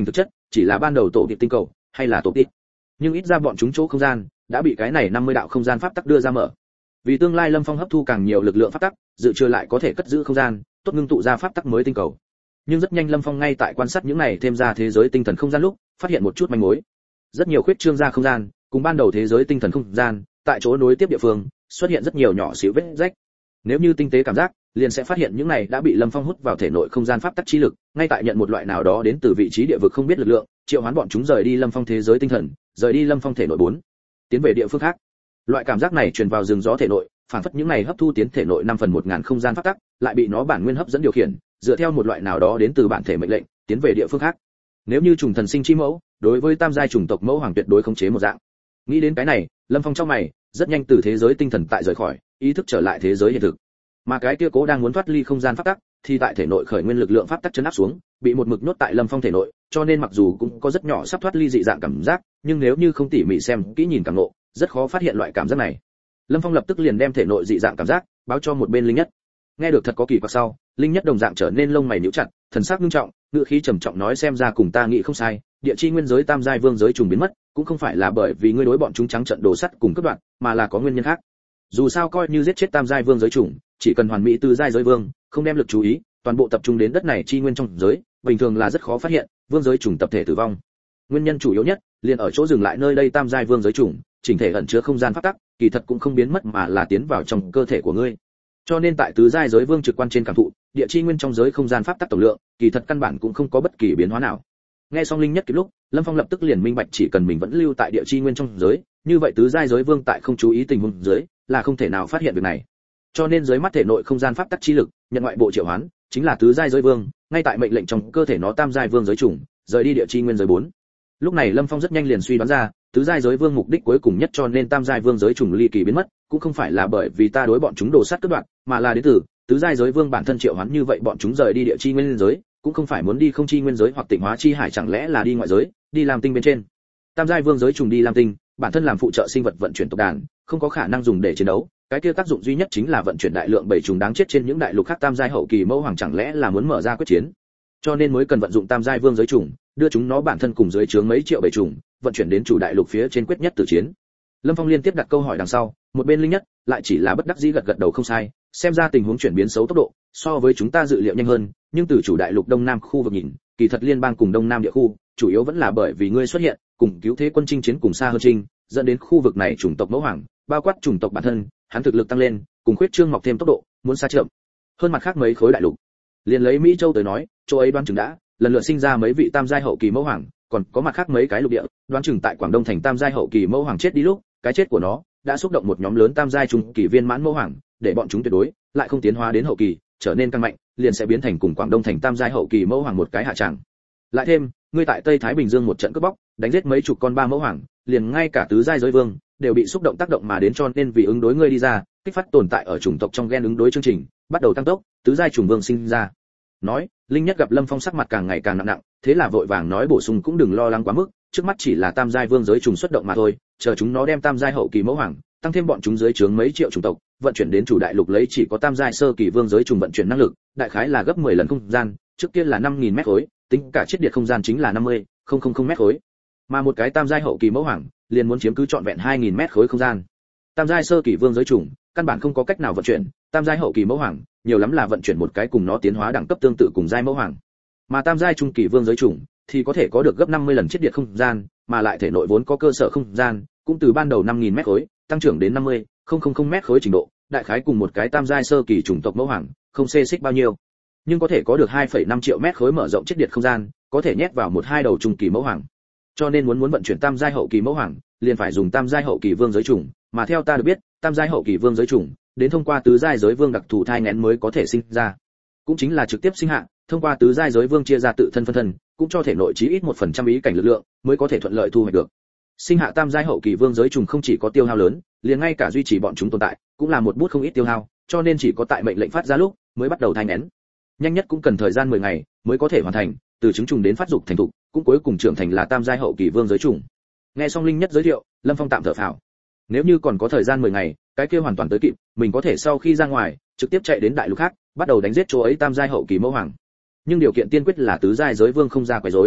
chỉ là ban đầu tổ tiệp tinh cầu hay là tổ tiệp, nhưng ít ra bọn chúng chỗ không gian đã bị cái này năm mươi đạo không gian pháp tắc đưa ra mở. Vì tương lai Lâm Phong hấp thu càng nhiều lực lượng pháp tắc, dự trừ lại có thể cất giữ không gian, tốt ngưng tụ ra pháp tắc mới tinh cầu. Nhưng rất nhanh Lâm Phong ngay tại quan sát những này thêm ra thế giới tinh thần không gian lúc, phát hiện một chút manh mối. Rất nhiều khuyết trương ra không gian, cùng ban đầu thế giới tinh thần không gian, tại chỗ nối tiếp địa phương, xuất hiện rất nhiều nhỏ xíu vết rách. Nếu như tinh tế cảm giác, liền sẽ phát hiện những này đã bị Lâm Phong hút vào thể nội không gian pháp tắc chi lực, ngay tại nhận một loại nào đó đến từ vị trí địa vực không biết lực lượng, triệu hoán bọn chúng rời đi Lâm Phong thế giới tinh thần, rời đi Lâm Phong thể nội bốn, tiến về địa phương khác. Loại cảm giác này truyền vào rừng gió thể nội, phản phất những này hấp thu tiến thể nội năm phần một ngàn không gian pháp tắc, lại bị nó bản nguyên hấp dẫn điều khiển, dựa theo một loại nào đó đến từ bản thể mệnh lệnh, tiến về địa phương khác. Nếu như trùng thần sinh chi mẫu, đối với tam giai chủng tộc mẫu hoàng tuyệt đối khống chế một dạng. Nghĩ đến cái này, Lâm Phong trong mày, rất nhanh từ thế giới tinh thần tại rời khỏi, ý thức trở lại thế giới hiện thực. Mà cái kia cố đang muốn thoát ly không gian pháp tắc, thì tại thể nội khởi nguyên lực lượng pháp tắc chấn áp xuống, bị một mực nhốt tại Lâm Phong thể nội, cho nên mặc dù cũng có rất nhỏ sắp thoát ly dị dạng cảm giác, nhưng nếu như không tỉ mỉ xem, kỹ nhìn cảm ngộ, rất khó phát hiện loại cảm giác này. Lâm Phong lập tức liền đem thể nội dị dạng cảm giác báo cho một bên Linh Nhất. Nghe được thật có kỳ quặc sau, Linh Nhất đồng dạng trở nên lông mày nhíu chặt, thần sắc nghiêm trọng, ngữ khí trầm trọng nói xem ra cùng ta nghĩ không sai, địa chi nguyên giới tam giai vương giới trùng biến mất, cũng không phải là bởi vì ngươi đối bọn chúng trắng trận đồ sắt cùng cướp đoạt, mà là có nguyên nhân khác. Dù sao coi như giết chết tam giai vương giới trùng, chỉ cần hoàn mỹ từ giai giới vương, không đem lực chú ý, toàn bộ tập trung đến đất này chi nguyên trong giới, bình thường là rất khó phát hiện vương giới trùng tập thể tử vong. Nguyên nhân chủ yếu nhất liền ở chỗ dừng lại nơi đây tam giai vương giới trùng, chỉnh thể ẩn chứa không gian pháp tắc, kỳ thật cũng không biến mất mà là tiến vào trong cơ thể của ngươi. Cho nên tại tứ giai giới vương trực quan trên cảm thụ, địa chi nguyên trong giới không gian pháp tắc tổng lượng, kỳ thật căn bản cũng không có bất kỳ biến hóa nào. Nghe xong Linh Nhất kịp lúc, Lâm Phong lập tức liền minh bạch chỉ cần mình vẫn lưu tại địa chi nguyên trong giới, như vậy tứ giai giới vương tại không chú ý tình huống dưới, là không thể nào phát hiện việc này. Cho nên dưới mắt thể nội không gian pháp tắc chi lực, nhận ngoại bộ triệu hoán, chính là tứ giai giới vương, ngay tại mệnh lệnh trong cơ thể nó tam giai vương giới trùng, rời đi địa chi nguyên giới bốn. Lúc này Lâm Phong rất nhanh liền suy đoán ra, tứ giai giới vương mục đích cuối cùng nhất cho nên tam giai vương giới trùng ly kỳ biến mất, cũng không phải là bởi vì ta đối bọn chúng đồ sát cướp đoạt, mà là đến từ tứ giai giới vương bản thân triệu hoán như vậy bọn chúng rời đi địa chi nguyên giới, cũng không phải muốn đi không chi nguyên giới hoặc tịnh hóa chi hải, chẳng lẽ là đi ngoại giới, đi làm tinh bên trên. Tam giai vương giới trùng đi làm tinh, bản thân làm phụ trợ sinh vật vận chuyển tộc đàn, không có khả năng dùng để chiến đấu, cái kia tác dụng duy nhất chính là vận chuyển đại lượng bảy trùng đáng chết trên những đại lục khác tam giai hậu kỳ mẫu hoàng, chẳng lẽ là muốn mở ra quyết chiến. Cho nên mới cần vận dụng tam giai vương giới trùng, đưa chúng nó bản thân cùng dưới chướng mấy triệu bảy trùng, vận chuyển đến chủ đại lục phía trên quyết nhất tử chiến. Lâm Phong liên tiếp đặt câu hỏi đằng sau, một bên Linh Nhất lại chỉ là bất đắc dĩ gật gật đầu không sai, xem ra tình huống chuyển biến xấu tốc độ so với chúng ta dự liệu nhanh hơn, nhưng từ chủ đại lục đông nam khu vực nhìn, kỳ thật liên bang cùng đông nam địa khu, chủ yếu vẫn là bởi vì ngươi xuất hiện, cùng cứu thế quân chinh chiến cùng xa hơn chinh, dẫn đến khu vực này chủng tộc mẫu hoàng, bao quát chủng tộc bản thân, hắn thực lực tăng lên, cùng khuyết trương mọc thêm tốc độ, muốn xa chậm hơn mặt khác mấy khối đại lục. Liên lấy Mỹ Châu tới nói, chỗ ấy đoán chừng đã lần lượt sinh ra mấy vị tam giai hậu kỳ mẫu hoàng, còn có mặt khác mấy cái lục địa, đoán chừng tại Quảng Đông thành tam giai hậu kỳ mẫu hoàng chết đi lúc, cái chết của nó đã xúc động một nhóm lớn tam giai trung kỳ viên mãn mẫu hoàng, để bọn chúng tuyệt đối lại không tiến hóa đến hậu kỳ, trở nên càng mạnh, liền sẽ biến thành cùng Quảng Đông thành tam giai hậu kỳ mẫu hoàng một cái hạ tràng. Lại thêm, ngươi tại Tây Thái Bình Dương một trận cướp bóc, đánh giết mấy chục con ba mẫu hoàng, liền ngay cả tứ giai giới vương đều bị xúc động tác động mà đến, cho nên vì ứng đối ngươi đi ra, kích phát tồn tại ở chủng tộc trong gen ứng đối chương trình, bắt đầu tăng tốc, tứ giai chủng vương sinh ra. Nói, Linh Nhất gặp Lâm Phong sắc mặt càng ngày càng nặng nặng, thế là vội vàng nói bổ sung cũng đừng lo lắng quá mức, trước mắt chỉ là tam giai vương giới trùng xuất động mà thôi, chờ chúng nó đem tam giai hậu kỳ mẫu hoàng, tăng thêm bọn chúng dưới trướng mấy triệu chủng tộc, vận chuyển đến chủ đại lục lấy chỉ có tam giai sơ kỳ vương giới trùng vận chuyển năng lực, đại khái là gấp mười lần không gian, trước kia là năm nghìn mét khối, tính cả chiết điện không gian chính là năm mươi nghìn mét khối. Mà một cái tam giai hậu kỳ mẫu hoàng, liền muốn chiếm cứ trọn vẹn hai nghìn mét khối không gian. Tam giai sơ kỳ vương giới trùng, căn bản không có cách nào vận chuyển, tam giai hậu kỳ mẫu hoàng, nhiều lắm là vận chuyển một cái cùng nó tiến hóa đẳng cấp tương tự cùng giai mẫu hoàng. Mà tam giai trung kỳ vương giới trùng thì có thể có được gấp năm mươi lần chiết điện không gian, mà lại thể nội vốn có cơ sở không gian, cũng từ ban đầu năm nghìn mét khối, tăng trưởng đến năm mươi nghìn mét khối trình độ, đại khái cùng một cái tam giai sơ kỳ chủng tộc mẫu hoàng, không xê xích bao nhiêu. Nhưng có thể có được hai phẩy năm triệu mét khối mở rộng chiết điện không gian, có thể nhét vào một hai đầu trung kỳ mẫu hoàng. Cho nên muốn muốn vận chuyển tam giai hậu kỳ mẫu hoàng, liền phải dùng tam giai hậu kỳ vương giới trùng, mà theo ta được biết, tam giai hậu kỳ vương giới trùng, đến thông qua tứ giai giới vương đặc thù thai nghén mới có thể sinh ra. Cũng chính là trực tiếp sinh hạ, thông qua tứ giai giới vương chia ra tự thân phân thân, cũng cho thể nội chí ít một phần trăm ý cảnh lực lượng, mới có thể thuận lợi thu hoạch được. Sinh hạ tam giai hậu kỳ vương giới trùng không chỉ có tiêu hao lớn, liền ngay cả duy trì bọn chúng tồn tại, cũng là một bút không ít tiêu hao, cho nên chỉ có tại mệnh lệnh phát ra lúc mới bắt đầu thai nghén. Nhanh nhất cũng cần thời gian mười ngày mới có thể hoàn thành, từ trứng trùng đến phát dục thành thục, cũng cuối cùng trưởng thành là tam giai hậu kỳ vương giới trùng. Nghe xong Linh Nhất giới thiệu, Lâm Phong tạm thở phào. Nếu như còn có thời gian mười ngày, cái kia hoàn toàn tới kịp, mình có thể sau khi ra ngoài, trực tiếp chạy đến đại lục khác, bắt đầu đánh giết chỗ ấy tam giai hậu kỳ mẫu hoàng. Nhưng điều kiện tiên quyết là tứ giai giới vương không ra quấy rối.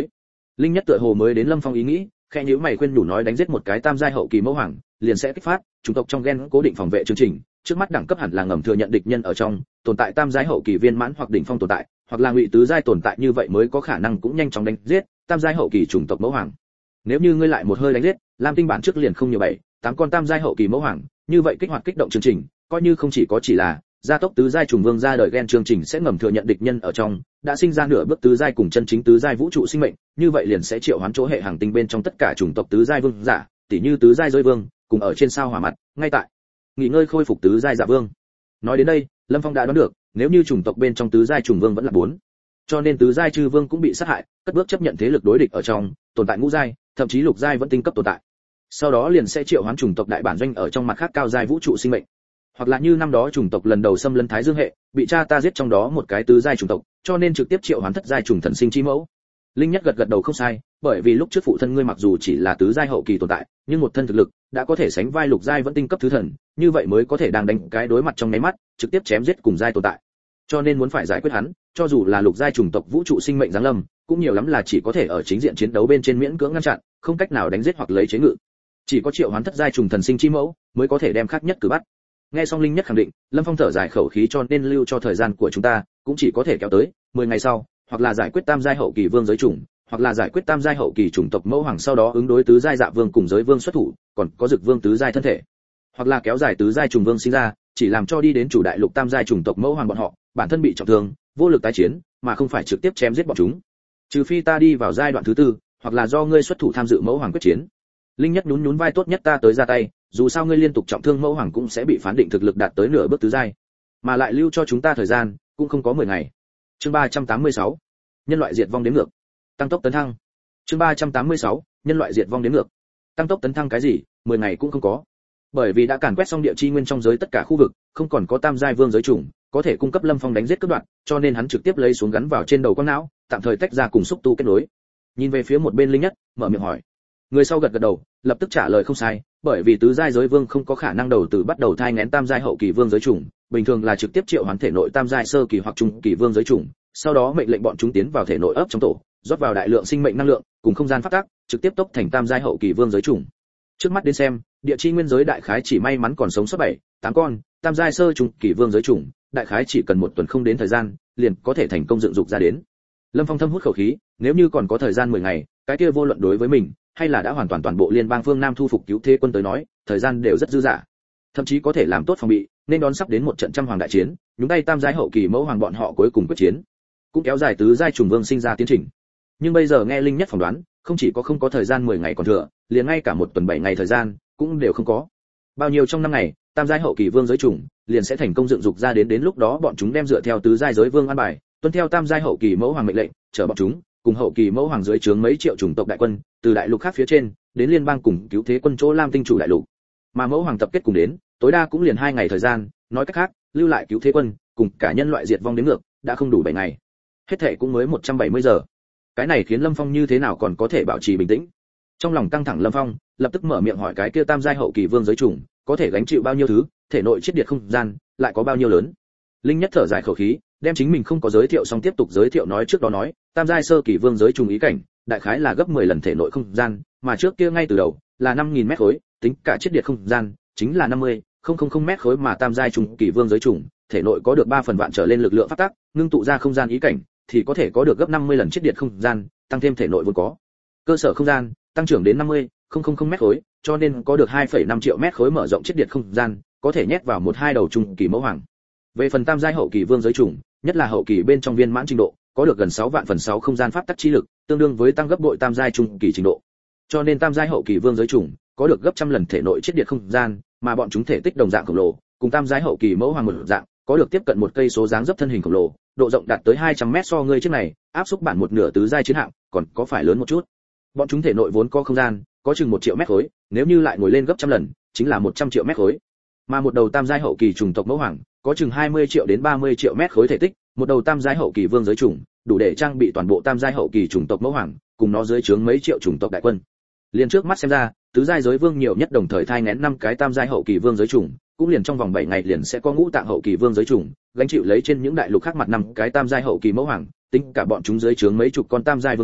Linh Nhất tựa hồ mới đến Lâm Phong ý nghĩ, khẽ nhíu mày khuyên nhủ nói đánh giết một cái tam giai hậu kỳ mẫu hoàng, liền sẽ kích phát chủng tộc trong gen cố định phòng vệ chương trình, trước mắt đẳng cấp hẳn là ngầm thừa nhận địch nhân ở trong tồn tại tam giai hậu kỳ viên mãn hoặc đỉnh phong tồn tại, hoặc là ngụy tứ giai tồn tại, như vậy mới có khả năng cũng nhanh chóng đánh giết tam giai hậu kỳ chủng tộc mẫu hoàng. Nếu như ngươi lại một hơi đánh giết, Lam Tinh bản trước liền không nhiều bảy, tám con tam giai hậu kỳ mẫu hoàng, như vậy kích hoạt kích động chương trình, coi như không chỉ có chỉ là gia tốc tứ giai trùng vương ra đời gen chương trình sẽ ngầm thừa nhận địch nhân ở trong đã sinh ra nửa bước tứ giai cùng chân chính tứ giai vũ trụ sinh mệnh, như vậy liền sẽ triệu hoán chỗ hệ hành tinh bên trong tất cả chủng tộc tứ giai vương giả, tỉ như tứ giai rơi vương, cùng ở trên sao hỏa mặt, ngay tại nghỉ ngơi khôi phục tứ giai giả vương. Nói đến đây, Lâm Phong đã đoán được, nếu như chủng tộc bên trong tứ giai trùng vương vẫn là bốn, cho nên tứ giai chư vương cũng bị sát hại, cất bước chấp nhận thế lực đối địch ở trong tồn tại ngũ giai, thậm chí lục giai vẫn tinh cấp tồn tại. Sau đó liền sẽ triệu hoán chủng tộc đại bản doanh ở trong mặt khác cao giai vũ trụ sinh mệnh, hoặc là như năm đó chủng tộc lần đầu xâm lấn Thái Dương hệ, bị cha ta giết trong đó một cái tứ giai chủng tộc, cho nên trực tiếp triệu hoán thất giai trùng thần sinh chi mẫu. Linh Nhất gật gật đầu không sai, bởi vì lúc trước phụ thân ngươi mặc dù chỉ là tứ giai hậu kỳ tồn tại, nhưng một thân thực lực đã có thể sánh vai lục giai vẫn tinh cấp thứ thần, như vậy mới có thể đang đánh cái đối mặt trong nháy mắt, trực tiếp chém giết cùng giai tồn tại. Cho nên muốn phải giải quyết hắn, cho dù là lục giai chủng tộc vũ trụ sinh mệnh giáng lâm, cũng nhiều lắm là chỉ có thể ở chính diện chiến đấu bên trên miễn cưỡng ngăn chặn, không cách nào đánh giết hoặc lấy chế ngự. Chỉ có triệu hoán thất giai trùng thần sinh chi mẫu mới có thể đem khác nhất cử bắt. Nghe xong Linh Nhất khẳng định, Lâm Phong thở dài khẩu khí, cho nên lưu cho thời gian của chúng ta cũng chỉ có thể kéo tới mười ngày sau, hoặc là giải quyết tam giai hậu kỳ vương giới chủng, hoặc là giải quyết tam giai hậu kỳ chủng tộc mẫu hoàng, sau đó ứng đối tứ giai dạ vương cùng giới vương xuất thủ, còn có dực vương tứ giai thân thể, hoặc là kéo dài tứ giai trùng vương sinh ra, chỉ làm cho đi đến chủ đại lục tam giai chủng tộc mẫu hoàng bọn họ bản thân bị trọng thương, vô lực tái chiến, mà không phải trực tiếp chém giết bọn chúng. Trừ phi ta đi vào giai đoạn thứ tư, hoặc là do ngươi xuất thủ tham dự mẫu hoàng quyết chiến. Linh Nhất nhún nhún vai, tốt nhất ta tới ra tay, dù sao ngươi liên tục trọng thương mẫu hoàng cũng sẽ bị phán định thực lực đạt tới nửa bước tứ giai, mà lại lưu cho chúng ta thời gian cũng không có mười ngày. Chương ba trăm tám mươi sáu, nhân loại diệt vong đến ngược, tăng tốc tấn thăng. Chương ba trăm tám mươi sáu, nhân loại diệt vong đến ngược, tăng tốc tấn thăng cái gì, mười ngày cũng không có. Bởi vì đã càn quét xong địa chi nguyên trong giới tất cả khu vực, không còn có tam giai vương giới chủng có thể cung cấp Lâm Phong đánh giết cướp đoạt, cho nên hắn trực tiếp lấy xuống gắn vào trên đầu con não, tạm thời tách ra cùng xúc tu kết nối. Nhìn về phía một bên Linh Nhất, mở miệng hỏi. Người sau gật gật đầu, lập tức trả lời không sai, bởi vì tứ giai giới vương không có khả năng đầu từ bắt đầu thai nghén tam giai hậu kỳ vương giới chủng, bình thường là trực tiếp triệu hoán thể nội tam giai sơ kỳ hoặc trung kỳ vương giới chủng, sau đó mệnh lệnh bọn chúng tiến vào thể nội ấp trong tổ, rót vào đại lượng sinh mệnh năng lượng cùng không gian phát tác, trực tiếp tốc thành tam giai hậu kỳ vương giới chủng. Trước mắt đến xem, địa chi nguyên giới đại khái chỉ may mắn còn sống sót bảy, tám con, tam giai sơ trung kỳ vương giới chủng, đại khái chỉ cần một tuần không đến thời gian, liền có thể thành công dựng dục ra đến. Lâm Phong thâm hút khẩu khí, nếu như còn có thời gian mười ngày, cái kia vô luận đối với mình hay là đã hoàn toàn toàn bộ liên bang phương Nam thu phục cứu thế quân tới nói, thời gian đều rất dư dả. Thậm chí có thể làm tốt phòng bị, nên đón sắp đến một trận trăm hoàng đại chiến, nhúng tay tam giai hậu kỳ mẫu hoàng bọn họ cuối cùng quyết chiến, cũng kéo dài tứ giai trùng vương sinh ra tiến trình. Nhưng bây giờ nghe Linh Nhất phỏng đoán, không chỉ có không có thời gian mười ngày còn thừa, liền ngay cả một tuần bảy ngày thời gian cũng đều không có. Bao nhiêu trong năm ngày, tam giai hậu kỳ vương giới chủng liền sẽ thành công dựng dục ra đến, đến lúc đó bọn chúng đem dựa theo tứ giai giới vương an bài, tuân theo tam giai hậu kỳ mẫu hoàng mệnh lệnh, chở bọn chúng cùng hậu kỳ mẫu hoàng dưới trướng mấy triệu chủng tộc đại quân, từ đại lục khác phía trên đến liên bang cùng cứu thế quân chỗ Lam Tinh chủ đại lục. Mà mẫu hoàng tập kết cùng đến, tối đa cũng liền hai ngày thời gian, nói cách khác, lưu lại cứu thế quân cùng cả nhân loại diệt vong đến ngược, đã không đủ bảy ngày. Hết thảy cũng mới một trăm bảy mươi giờ. Cái này khiến Lâm Phong như thế nào còn có thể bảo trì bình tĩnh. Trong lòng căng thẳng Lâm Phong lập tức mở miệng hỏi, cái kia tam giai hậu kỳ vương giới chủng có thể gánh chịu bao nhiêu thứ, thể nội chiết điệt không gian lại có bao nhiêu lớn. Linh Nhất thở dài khẩu khí, đem chính mình không có giới thiệu xong tiếp tục giới thiệu nói, trước đó nói tam giai sơ kỳ vương giới trùng ý cảnh đại khái là gấp mười lần thể nội không gian, mà trước kia ngay từ đầu là năm nghìn mét khối, tính cả chiết điệt không gian chính là năm mươi nghìn mét khối, mà tam giai trùng kỳ vương giới trùng thể nội có được ba phần vạn trở lên lực lượng phát tác, ngưng tụ ra không gian ý cảnh thì có thể có được gấp năm mươi lần chiết điệt không gian, tăng thêm thể nội vốn có cơ sở không gian tăng trưởng đến năm mươi nghìn mét khối, cho nên có được hai phẩy năm triệu mét khối mở rộng chiết điệt không gian, có thể nhét vào một hai đầu trung kỳ mẫu hoàng. Về phần tam giai hậu kỳ vương giới trùng, nhất là hậu kỳ bên trong viên mãn trình độ, có được gần sáu vạn phần sáu không gian pháp tắc chi lực, tương đương với tăng gấp bội tam giai trung kỳ trình độ. Cho nên tam giai hậu kỳ vương giới trùng có được gấp trăm lần thể nội chiết điệt không gian, mà bọn chúng thể tích đồng dạng khổng lồ, cùng tam giai hậu kỳ mẫu hoàng một dạng, có được tiếp cận một cây số dáng dấp thân hình khổng lồ, độ rộng đạt tới hai trăm mét, so ngươi trước này áp xúc bản một nửa tứ giai chiến hạm, còn có phải lớn một chút. Bọn chúng thể nội vốn có không gian, có chừng một triệu mét khối, nếu như lại ngồi lên gấp trăm lần, chính là một trăm triệu mét khối. Mà một đầu tam giai hậu kỳ trùng tộc mẫu hoàng, có chừng hai mươi triệu đến ba mươi triệu mét khối thể tích, một đầu tam giai hậu kỳ vương giới trùng, đủ để trang bị toàn bộ tam giai hậu kỳ trùng tộc mẫu hoàng, cùng nó dưới trướng mấy triệu trùng tộc đại quân. Liền trước mắt xem ra, tứ giai giới vương nhiều nhất đồng thời thai nghén năm cái tam giai hậu kỳ vương giới trùng, cũng liền trong vòng bảy ngày liền sẽ có ngũ tạng hậu kỳ vương giới trùng, gánh chịu lấy trên những đại lục khác mặt năm cái tam giai hậu kỳ mẫu hoàng, tính cả bọn chúng dưới trướng mấy chục con tam giai vương sông,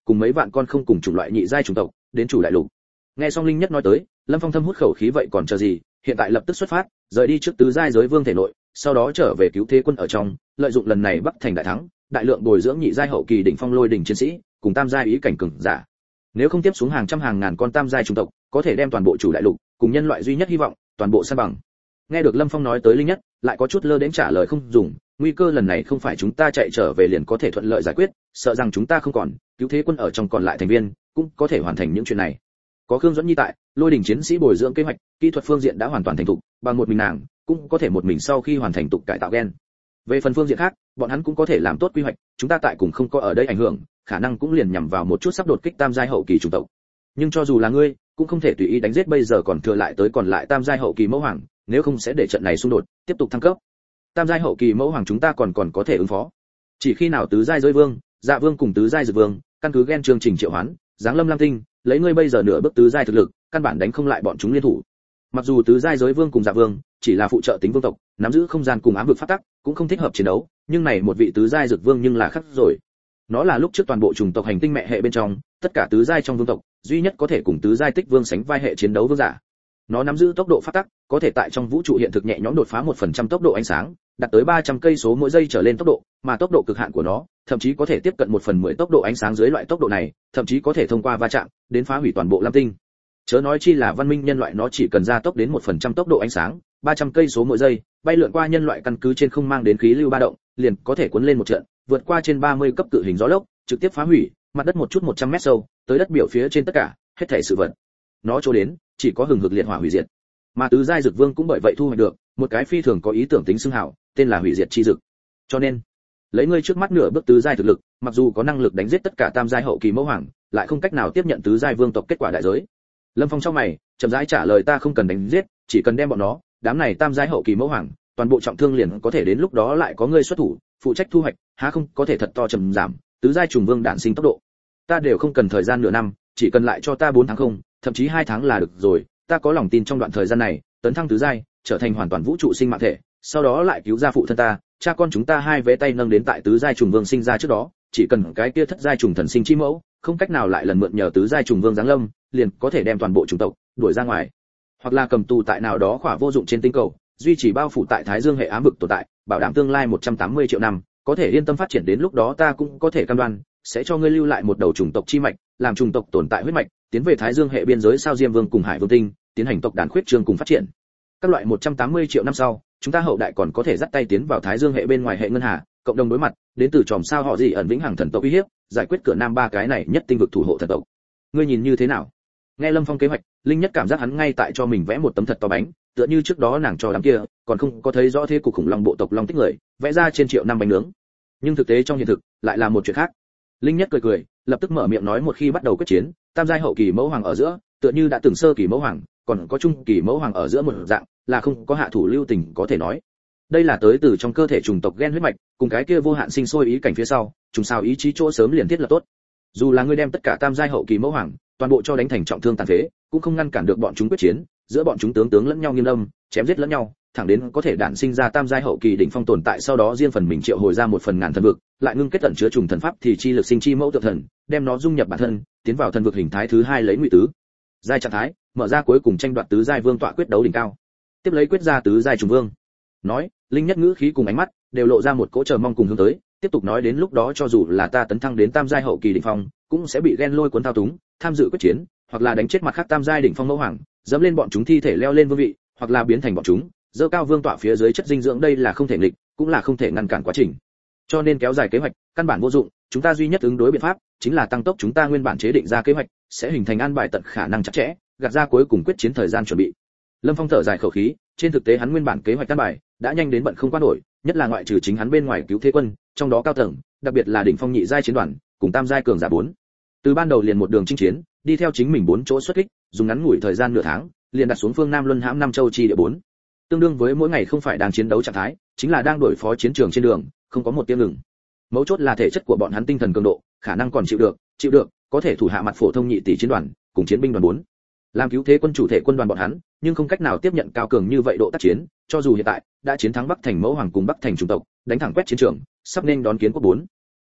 cùng mấy vạn con không cùng chủng loại nhị giai chủng tộc đến chủ đại lục. Nghe xong Linh Nhất nói tới, Lâm Phong thâm hút khẩu khí, vậy còn chờ gì, hiện tại lập tức xuất phát, rời đi trước tứ giai giới vương thể nội, sau đó trở về cứu thế quân ở trong, lợi dụng lần này Bắc thành đại thắng, đại lượng bồi dưỡng nhị giai hậu kỳ đỉnh phong lôi đỉnh chiến sĩ, cùng tam giai ý cảnh cường giả. Nếu không tiếp xuống hàng trăm hàng ngàn con tam giai chủng tộc, có thể đem toàn bộ chủ đại lục cùng nhân loại duy nhất hy vọng, toàn bộ san bằng. Nghe được Lâm Phong nói tới Linh Nhất, lại có chút lơ đễnh trả lời không dùng, nguy cơ lần này không phải chúng ta chạy trở về liền có thể thuận lợi giải quyết, sợ rằng chúng ta không còn, cứu thế quân ở trong còn lại thành viên, cũng có thể hoàn thành những chuyện này. Có Khương Duẫn Nhi tại, lôi đỉnh chiến sĩ bồi dưỡng kế hoạch, kỹ thuật phương diện đã hoàn toàn thành thục, bằng một mình nàng, cũng có thể một mình sau khi hoàn thành tục cải tạo gen. Về phần phương diện khác, bọn hắn cũng có thể làm tốt quy hoạch, chúng ta tại cùng không có ở đây ảnh hưởng, khả năng cũng liền nhằm vào một chút sắp đột kích tam giai hậu kỳ chủng tộc. Nhưng cho dù là ngươi, cũng không thể tùy ý đánh giết bây giờ còn thừa lại tới còn lại tam giai hậu kỳ mẫu hoàng, nếu không sẽ để trận này xung đột tiếp tục thăng cấp. Tam giai hậu kỳ mẫu hoàng chúng ta còn còn có thể ứng phó. Chỉ khi nào tứ giai giới vương, dạ vương cùng tứ giai dược vương, căn cứ gen chương trình triệu hoán, giáng lâm lam tinh, lấy ngươi bây giờ nửa bước tứ giai thực lực, căn bản đánh không lại bọn chúng liên thủ. Mặc dù tứ giai giới vương cùng dạ vương chỉ là phụ trợ tính vương tộc, nắm giữ không gian cùng ám vực pháp tắc, cũng không thích hợp chiến đấu, nhưng này một vị tứ giai dược vương nhưng là khác rồi. Nó là lúc trước toàn bộ chủng tộc hành tinh mẹ hệ bên trong, tất cả tứ giai trong vương tộc, duy nhất có thể cùng tứ giai tích vương sánh vai hệ chiến đấu vương giả. Nó nắm giữ tốc độ pháp tắc, có thể tại trong vũ trụ hiện thực nhẹ nhõm đột phá một phần trăm tốc độ ánh sáng, đạt tới ba trăm cây số mỗi giây trở lên tốc độ, mà tốc độ cực hạn của nó, thậm chí có thể tiếp cận một phần mười tốc độ ánh sáng dưới loại tốc độ này, thậm chí có thể thông qua va chạm, đến phá hủy toàn bộ lam tinh. Chớ nói chi là văn minh nhân loại, nó chỉ cần gia tốc đến một phần trăm tốc độ ánh sáng, ba trăm cây số mỗi giây, bay lượn qua nhân loại căn cứ trên không mang đến khí lưu ba động, liền có thể cuốn lên một trận, vượt qua trên ba mươi cấp cự hình gió lốc, trực tiếp phá hủy mặt đất một chút một trăm mét sâu, tới đất biểu phía trên tất cả, hết thảy sự vật. Nó chỗ đến, chỉ có hừng hực liệt hỏa hủy diệt. Mà tứ giai dược vương cũng bởi vậy thu hoạch được một cái phi thường có ý tưởng tính xưng hào, tên là hủy diệt chi dược. Cho nên, lấy ngươi trước mắt nửa bước tứ giai thực lực, mặc dù có năng lực đánh giết tất cả tam giai hậu kỳ mẫu hoàng, lại không cách nào tiếp nhận tứ giai vương tộc kết quả đại giới. Lâm Phong trong mày, chậm rãi trả lời, ta không cần đánh giết, chỉ cần đem bọn nó, đám này tam giai hậu kỳ mẫu hoàng, toàn bộ trọng thương liền có thể, đến lúc đó lại có ngươi xuất thủ, phụ trách thu hoạch, há không có thể thật to trầm giảm tứ giai trùng vương đản sinh tốc độ. Ta đều không cần thời gian nửa năm, chỉ cần lại cho ta bốn tháng không, thậm chí hai tháng là được rồi, ta có lòng tin trong đoạn thời gian này, tấn thăng tứ giai, trở thành hoàn toàn vũ trụ sinh mạng thể, sau đó lại cứu ra phụ thân ta, cha con chúng ta hai vẽ tay nâng đến tại tứ giai trùng vương sinh ra trước đó, chỉ cần cái kia thất giai trùng thần sinh chi mẫu, không cách nào lại lần mượn nhờ tứ giai trùng vương giáng lâm, liền có thể đem toàn bộ chủng tộc đuổi ra ngoài, hoặc là cầm tù tại nào đó khỏa vô dụng trên tinh cầu, duy trì bao phủ tại Thái Dương hệ ám vực tồn tại, bảo đảm tương lai một trăm tám mươi triệu năm, có thể yên tâm phát triển, đến lúc đó ta cũng có thể cam đoan sẽ cho ngươi lưu lại một đầu chủng tộc chi mạch, làm chủng tộc tồn tại huyết mạch, tiến về Thái Dương hệ biên giới sao Diêm Vương cùng Hải Vương tinh, tiến hành tộc đàn khuyết trương cùng phát triển. Các loại một trăm tám mươi triệu năm sau, chúng ta hậu đại còn có thể dắt tay tiến vào Thái Dương hệ bên ngoài hệ ngân hà, cộng đồng đối mặt đến từ chòm sao họ gì ẩn vĩnh hằng thần tộc uy hiếp, giải quyết cửa nam ba cái này nhất tinh vực thủ hộ thần tộc. Ngươi nhìn như thế nào? Nghe Lâm Phong kế hoạch, Linh Nhất cảm giác hắn ngay tại cho mình vẽ một tấm thật to bánh, tựa như trước đó nàng cho đám kia còn không có thấy rõ thế cục khủng long bộ tộc long tích người, vẽ ra trên triệu năm bánh nướng. Nhưng thực tế trong hiện thực lại là một chuyện khác. Linh Nhất cười cười, lập tức mở miệng nói, một khi bắt đầu quyết chiến, tam giai hậu kỳ mẫu hoàng ở giữa, tựa như đã từng sơ kỳ mẫu hoàng, còn có trung kỳ mẫu hoàng ở giữa một dạng, là không có hạ thủ lưu tình có thể nói. Đây là tới từ trong cơ thể chủng tộc gen huyết mạch, cùng cái kia vô hạn sinh sôi ý cảnh phía sau, trùng sao ý chí chỗ sớm liền thiết là tốt. Dù là ngươi đem tất cả tam giai hậu kỳ mẫu hoàng, toàn bộ cho đánh thành trọng thương tàn phế, cũng không ngăn cản được bọn chúng quyết chiến, giữa bọn chúng tướng tướng lẫn nhau nghiêm lâm, chém giết lẫn nhau, thẳng đến có thể đản sinh ra tam giai hậu kỳ đỉnh phong tồn tại, sau đó riêng phần mình triệu hồi ra một phần ngàn thần vực, lại ngưng kết tận chứa trùng thần pháp thì chi lực sinh chi mẫu tượng thần, đem nó dung nhập bản thân, tiến vào thần vực hình thái thứ hai lấy ngụy tứ giai trạng thái, mở ra cuối cùng tranh đoạt tứ giai vương tọa quyết đấu đỉnh cao. Tiếp lấy quyết ra tứ giai trùng vương. Nói, Linh Nhất ngữ khí cùng ánh mắt đều lộ ra một cỗ chờ mong cùng hướng tới, tiếp tục nói, đến lúc đó cho dù là ta tấn thăng đến tam giai hậu kỳ đỉnh phong, cũng sẽ bị ghen lôi cuốn thao túng, tham dự quyết chiến, hoặc là đánh chết mặt khác tam giai đỉnh phong mẫu hoàng, dẫm lên bọn chúng thi thể leo lên vương vị, hoặc là biến thành bọn chúng dơ cao vương tọa phía dưới chất dinh dưỡng, đây là không thể nghịch, cũng là không thể ngăn cản quá trình. Cho nên kéo dài kế hoạch căn bản vô dụng, chúng ta duy nhất ứng đối biện pháp chính là tăng tốc chúng ta nguyên bản chế định ra kế hoạch, sẽ hình thành an bài tận khả năng chặt chẽ, gạt ra cuối cùng quyết chiến thời gian chuẩn bị. Lâm Phong thở dài khẩu khí, trên thực tế hắn nguyên bản kế hoạch căn bài đã nhanh đến bận không qua nổi, nhất là ngoại trừ chính hắn bên ngoài cứu thế quân, trong đó cao tầng, đặc biệt là đỉnh phong nhị giai chiến đoàn, cùng tam giai cường giả bốn. Từ ban đầu liền một đường chinh chiến, đi theo chính mình bốn chỗ xuất kích, dùng ngắn ngủi thời gian nửa tháng, liền đặt xuống phương Nam Luân hãm năm châu chi địa bốn. Tương đương với mỗi ngày không phải đang chiến đấu trạng thái, chính là đang đổi phó chiến trường trên đường, không có một tiếng ngừng. Mấu chốt là thể chất của bọn hắn tinh thần cường độ, khả năng còn chịu được, chịu được, có thể thủ hạ mặt phổ thông nhị tỷ chiến đoàn, cùng chiến binh đoàn bốn. Làm cứu thế quân chủ thể quân đoàn bọn hắn, nhưng không cách nào tiếp nhận cao cường như vậy độ tác chiến, cho dù hiện tại đã chiến thắng Bắc Thành mẫu hoàng cùng Bắc Thành chủng tộc, đánh thẳng quét chiến trường, sắp nên đón kiến quốc bốn.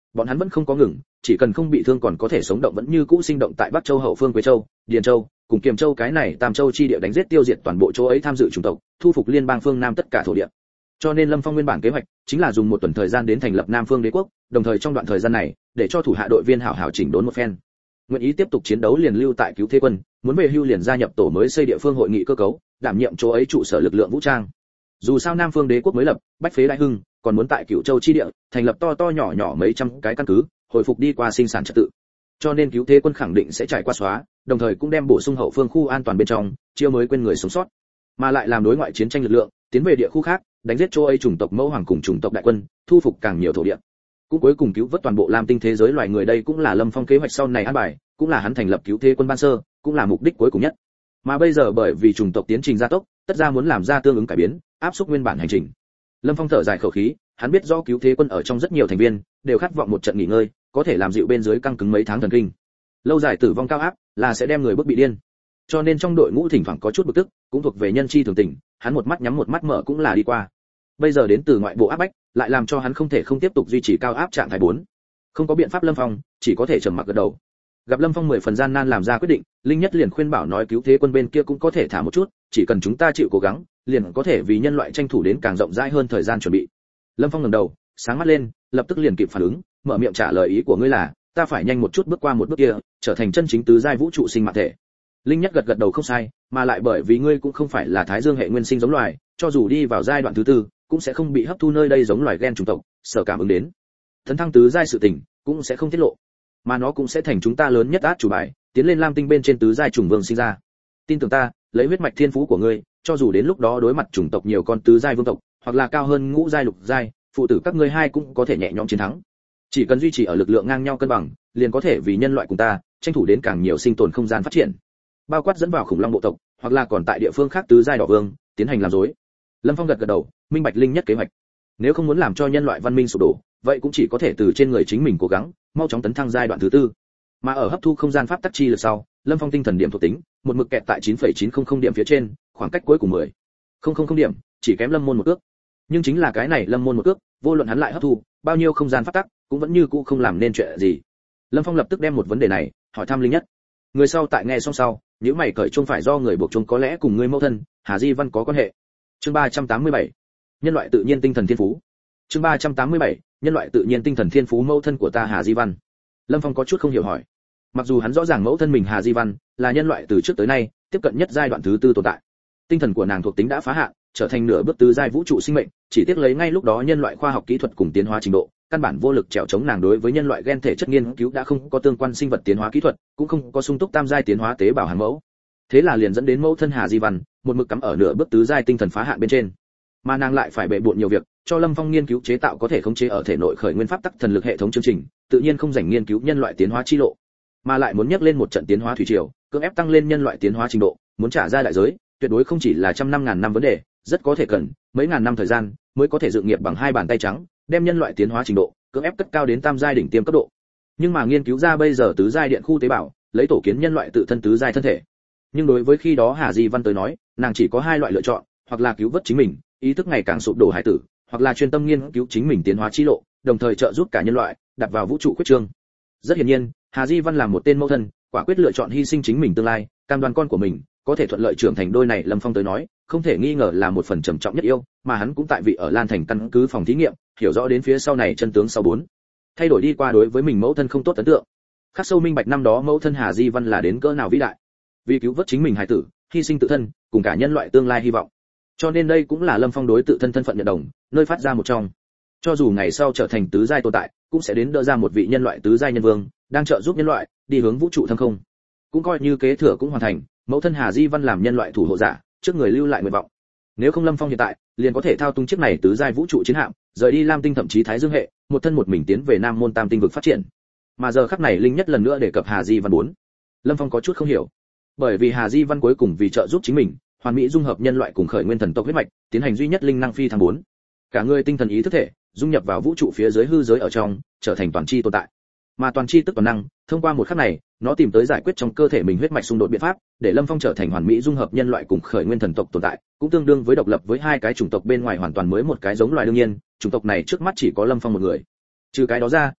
bọn hắn vẫn không có ngừng, chỉ cần không bị thương còn có thể sống động vẫn như cũ sinh động tại Bắc Châu hậu phương Quế Châu, Điền Châu, cùng Kiềm Châu cái này Tam Châu chi địa đánh giết tiêu diệt toàn bộ chỗ ấy tham dự chủng tộc, thu phục liên bang phương Nam tất cả thổ địa. Cho nên Lâm Phong nguyên bản kế hoạch chính là dùng một tuần thời gian đến thành lập Nam Phương Đế quốc, đồng thời trong đoạn thời gian này, để cho thủ hạ đội viên hảo hảo chỉnh đốn một phen. Nguyện ý tiếp tục chiến đấu liền lưu tại Cứu Thế quân, muốn về hưu liền gia nhập tổ mới xây địa phương hội nghị cơ cấu, đảm nhiệm chỗ ấy trụ sở lực lượng vũ trang. Dù sao Nam Phương Đế quốc mới lập, bách phế đại hưng, còn muốn tại Cửu Châu chi địa thành lập to to nhỏ nhỏ mấy trăm cái căn cứ, hồi phục đi qua sinh sản trật tự. Cho nên Cứu Thế quân khẳng định sẽ trải qua xóa, đồng thời cũng đem bổ sung hậu phương khu an toàn bên trong, chiêu mới quên người sống sót, mà lại làm đối ngoại chiến tranh lực lượng, tiến về địa khu khác, đánh giết chỗ ấy chủng tộc mẫu hoàng cùng chủng tộc đại quân, thu phục càng nhiều thổ địa. Cũng cuối cùng cứu vớt toàn bộ Lam Tinh thế giới loài người, đây cũng là Lâm Phong kế hoạch sau này an bài, cũng là hắn thành lập Cứu Thế quân ban sơ, cũng là mục đích cuối cùng nhất. Mà bây giờ bởi vì chủng tộc tiến trình gia tốc, tất ra muốn làm ra tương ứng cải biến, áp suất nguyên bản hành trình. Lâm Phong thở dài khẩu khí, hắn biết do Cứu Thế quân ở trong rất nhiều thành viên đều khát vọng một trận nghỉ ngơi, có thể làm dịu bên dưới căng cứng mấy tháng thần kinh. Lâu dài tử vong cao áp là sẽ đem người bức bị điên. Cho nên trong đội ngũ thỉnh thoảng có chút bực tức, cũng thuộc về nhân chi thường tình, hắn một mắt nhắm một mắt mở cũng là đi qua. Bây giờ đến từ ngoại bộ áp bách, lại làm cho hắn không thể không tiếp tục duy trì cao áp trạng thái bốn. Không có biện pháp Lâm Phong, chỉ có thể trầm mặc gật đầu. Gặp Lâm Phong mười phần gian nan làm ra quyết định, Linh Nhất liền khuyên bảo nói Cứu Thế quân bên kia cũng có thể thả một chút, chỉ cần chúng ta chịu cố gắng, liền có thể vì nhân loại tranh thủ đến càng rộng rãi hơn thời gian chuẩn bị. Lâm Phong ngẩng đầu, sáng mắt lên, lập tức liền kịp phản ứng, mở miệng trả lời ý của ngươi là, ta phải nhanh một chút bước qua một bước kia, trở thành chân chính tứ giai vũ trụ sinh mạng thể. Linh Nhất gật gật đầu không sai, mà lại bởi vì ngươi cũng không phải là Thái Dương hệ nguyên sinh giống loài, cho dù đi vào giai đoạn thứ tư, cũng sẽ không bị hấp thu nơi đây giống loài gen chủng tộc, sở cảm ứng đến. Tấn thăng tứ giai sự tình, cũng sẽ không tiết lộ, mà nó cũng sẽ thành chúng ta lớn nhất át chủ bài, tiến lên Lam Tinh bên trên tứ giai chủng vương sinh ra. Tin tưởng ta, lấy huyết mạch thiên phú của ngươi, cho dù đến lúc đó đối mặt chủng tộc nhiều con tứ giai vương tộc, hoặc là cao hơn ngũ giai lục giai, phụ tử các ngươi hai cũng có thể nhẹ nhõm chiến thắng. Chỉ cần duy trì ở lực lượng ngang nhau cân bằng, liền có thể vì nhân loại cùng ta, tranh thủ đến càng nhiều sinh tồn không gian phát triển. Bao quát dẫn vào khủng long bộ tộc, hoặc là còn tại địa phương khác tứ giai đỏ vương, tiến hành làm dối. Lâm Phong gật gật đầu, minh bạch Linh Nhất kế hoạch. Nếu không muốn làm cho nhân loại văn minh sụp đổ, vậy cũng chỉ có thể từ trên người chính mình cố gắng, mau chóng tấn thăng giai đoạn thứ tư. Mà ở hấp thu không gian pháp tắc chi lực sau, Lâm Phong tinh thần điểm thuộc tính, một mực kẹt tại chín phẩy chín không không điểm phía trên, khoảng cách cuối cùng mười phẩy không không điểm, chỉ kém Lâm môn một ước. Nhưng chính là cái này Lâm môn một ước, vô luận hắn lại hấp thu bao nhiêu không gian pháp tắc, cũng vẫn như cũ không làm nên chuyện gì. Lâm Phong lập tức đem một vấn đề này hỏi thăm Linh Nhất. Người sau tại nghe xong sau, nếu mày cởi chung phải do người buộc chung có lẽ cùng người mẫu thân Hà Di Văn có quan hệ. Chương ba trăm tám mươi bảy, nhân loại tự nhiên tinh thần thiên phú. Chương ba trăm tám mươi bảy, nhân loại tự nhiên tinh thần thiên phú mẫu thân của ta Hà Di Văn. Lâm Phong có chút không hiểu hỏi. Mặc dù hắn rõ ràng mẫu thân mình Hà Di Văn là nhân loại từ trước tới nay tiếp cận nhất giai đoạn thứ tư tồn tại. Tinh thần của nàng thuộc tính đã phá hạn, trở thành nửa bước tứ giai vũ trụ sinh mệnh, chỉ tiếc lấy ngay lúc đó nhân loại khoa học kỹ thuật cùng tiến hóa trình độ, căn bản vô lực trèo chống nàng đối với nhân loại gen thể chất nghiên cứu đã không có tương quan sinh vật tiến hóa kỹ thuật, cũng không có sung túc tam giai tiến hóa tế bào hàng mẫu. Thế là liền dẫn đến mẫu thân Hà Di Văn, một mực cắm ở nửa bước tứ giai tinh thần phá hạn bên trên. Mà nàng lại phải bệ bội nhiều việc, cho Lâm Phong nghiên cứu chế tạo có thể khống chế ở thể nội khởi nguyên pháp tắc thần lực hệ thống chương trình, tự nhiên không rảnh nghiên cứu nhân loại tiến hóa chi lộ, mà lại muốn nhắc lên một trận tiến hóa thủy triều, cưỡng ép tăng lên nhân loại tiến hóa trình độ, muốn trả ra đại giới, tuyệt đối không chỉ là trăm năm ngàn năm vấn đề, rất có thể cần mấy ngàn năm thời gian mới có thể dựng nghiệp bằng hai bàn tay trắng, đem nhân loại tiến hóa trình độ cưỡng ép cất cao đến tam giai đỉnh tiêm cấp độ. Nhưng mà nghiên cứu ra bây giờ tứ giai điện khu tế bào, lấy tổ kiến nhân loại tự thân tứ giai thân thể. Nhưng đối với khi đó Hà Di Văn tới nói, nàng chỉ có hai loại lựa chọn, hoặc là cứu vớt chính mình, ý thức ngày càng sụp đổ hải tử, hoặc là chuyên tâm nghiên cứu chính mình tiến hóa chi lộ, đồng thời trợ giúp cả nhân loại đặt vào vũ trụ quyết trương. Rất hiển nhiên, Hà Di Văn là một tên mẫu thân, quả quyết lựa chọn hy sinh chính mình tương lai, cam đoan con của mình có thể thuận lợi trưởng thành. Đôi này Lâm Phong tới nói, không thể nghi ngờ là một phần trầm trọng nhất yêu, mà hắn cũng tại vị ở Lan Thành căn cứ phòng thí nghiệm, hiểu rõ đến phía sau này chân tướng sau bốn. Thay đổi đi qua đối với mình mẫu thân không tốt ấn tượng. Khắc sâu minh bạch năm đó mẫu thân Hà Di Văn là đến cỡ nào vĩ đại. Vì cứu vớt chính mình hài tử, hy sinh tự thân, cùng cả nhân loại tương lai hy vọng. Cho nên đây cũng là Lâm Phong đối tự thân thân phận nhận đồng, nơi phát ra một trong. Cho dù ngày sau trở thành tứ giai tồn tại, cũng sẽ đến đỡ ra một vị nhân loại tứ giai nhân vương, đang trợ giúp nhân loại đi hướng vũ trụ thâm không. Cũng coi như kế thừa cũng hoàn thành, mẫu thân Hà Di Văn làm nhân loại thủ hộ giả, trước người lưu lại nguyện vọng. Nếu không Lâm Phong hiện tại liền có thể thao túng chiếc này tứ giai vũ trụ chiến hạm, rời đi Lam Tinh thậm chí Thái Dương hệ, một thân một mình tiến về Nam Môn Tam Tinh vực phát triển. Mà giờ khắc này Linh Nhất lần nữa đề cập Hà Di Văn bốn. Lâm Phong có chút không hiểu, bởi vì Hà Di Văn cuối cùng vì trợ giúp chính mình, hoàn mỹ dung hợp nhân loại cùng khởi nguyên thần tộc huyết mạch, tiến hành duy nhất linh năng phi thăng bốn. Cả người tinh thần ý thức thể dung nhập vào vũ trụ phía dưới hư giới ở trong, trở thành toàn chi tồn tại. Mà toàn chi tức toàn năng, thông qua một khắc này, nó tìm tới giải quyết trong cơ thể mình huyết mạch xung đột biện pháp, để Lâm Phong trở thành hoàn mỹ dung hợp nhân loại cùng khởi nguyên thần tộc tồn tại, cũng tương đương với độc lập với hai cái chủng tộc bên ngoài hoàn toàn mới một cái giống loài. Đương nhiên, chủng tộc này trước mắt chỉ có Lâm Phong một người. Trừ cái đó ra,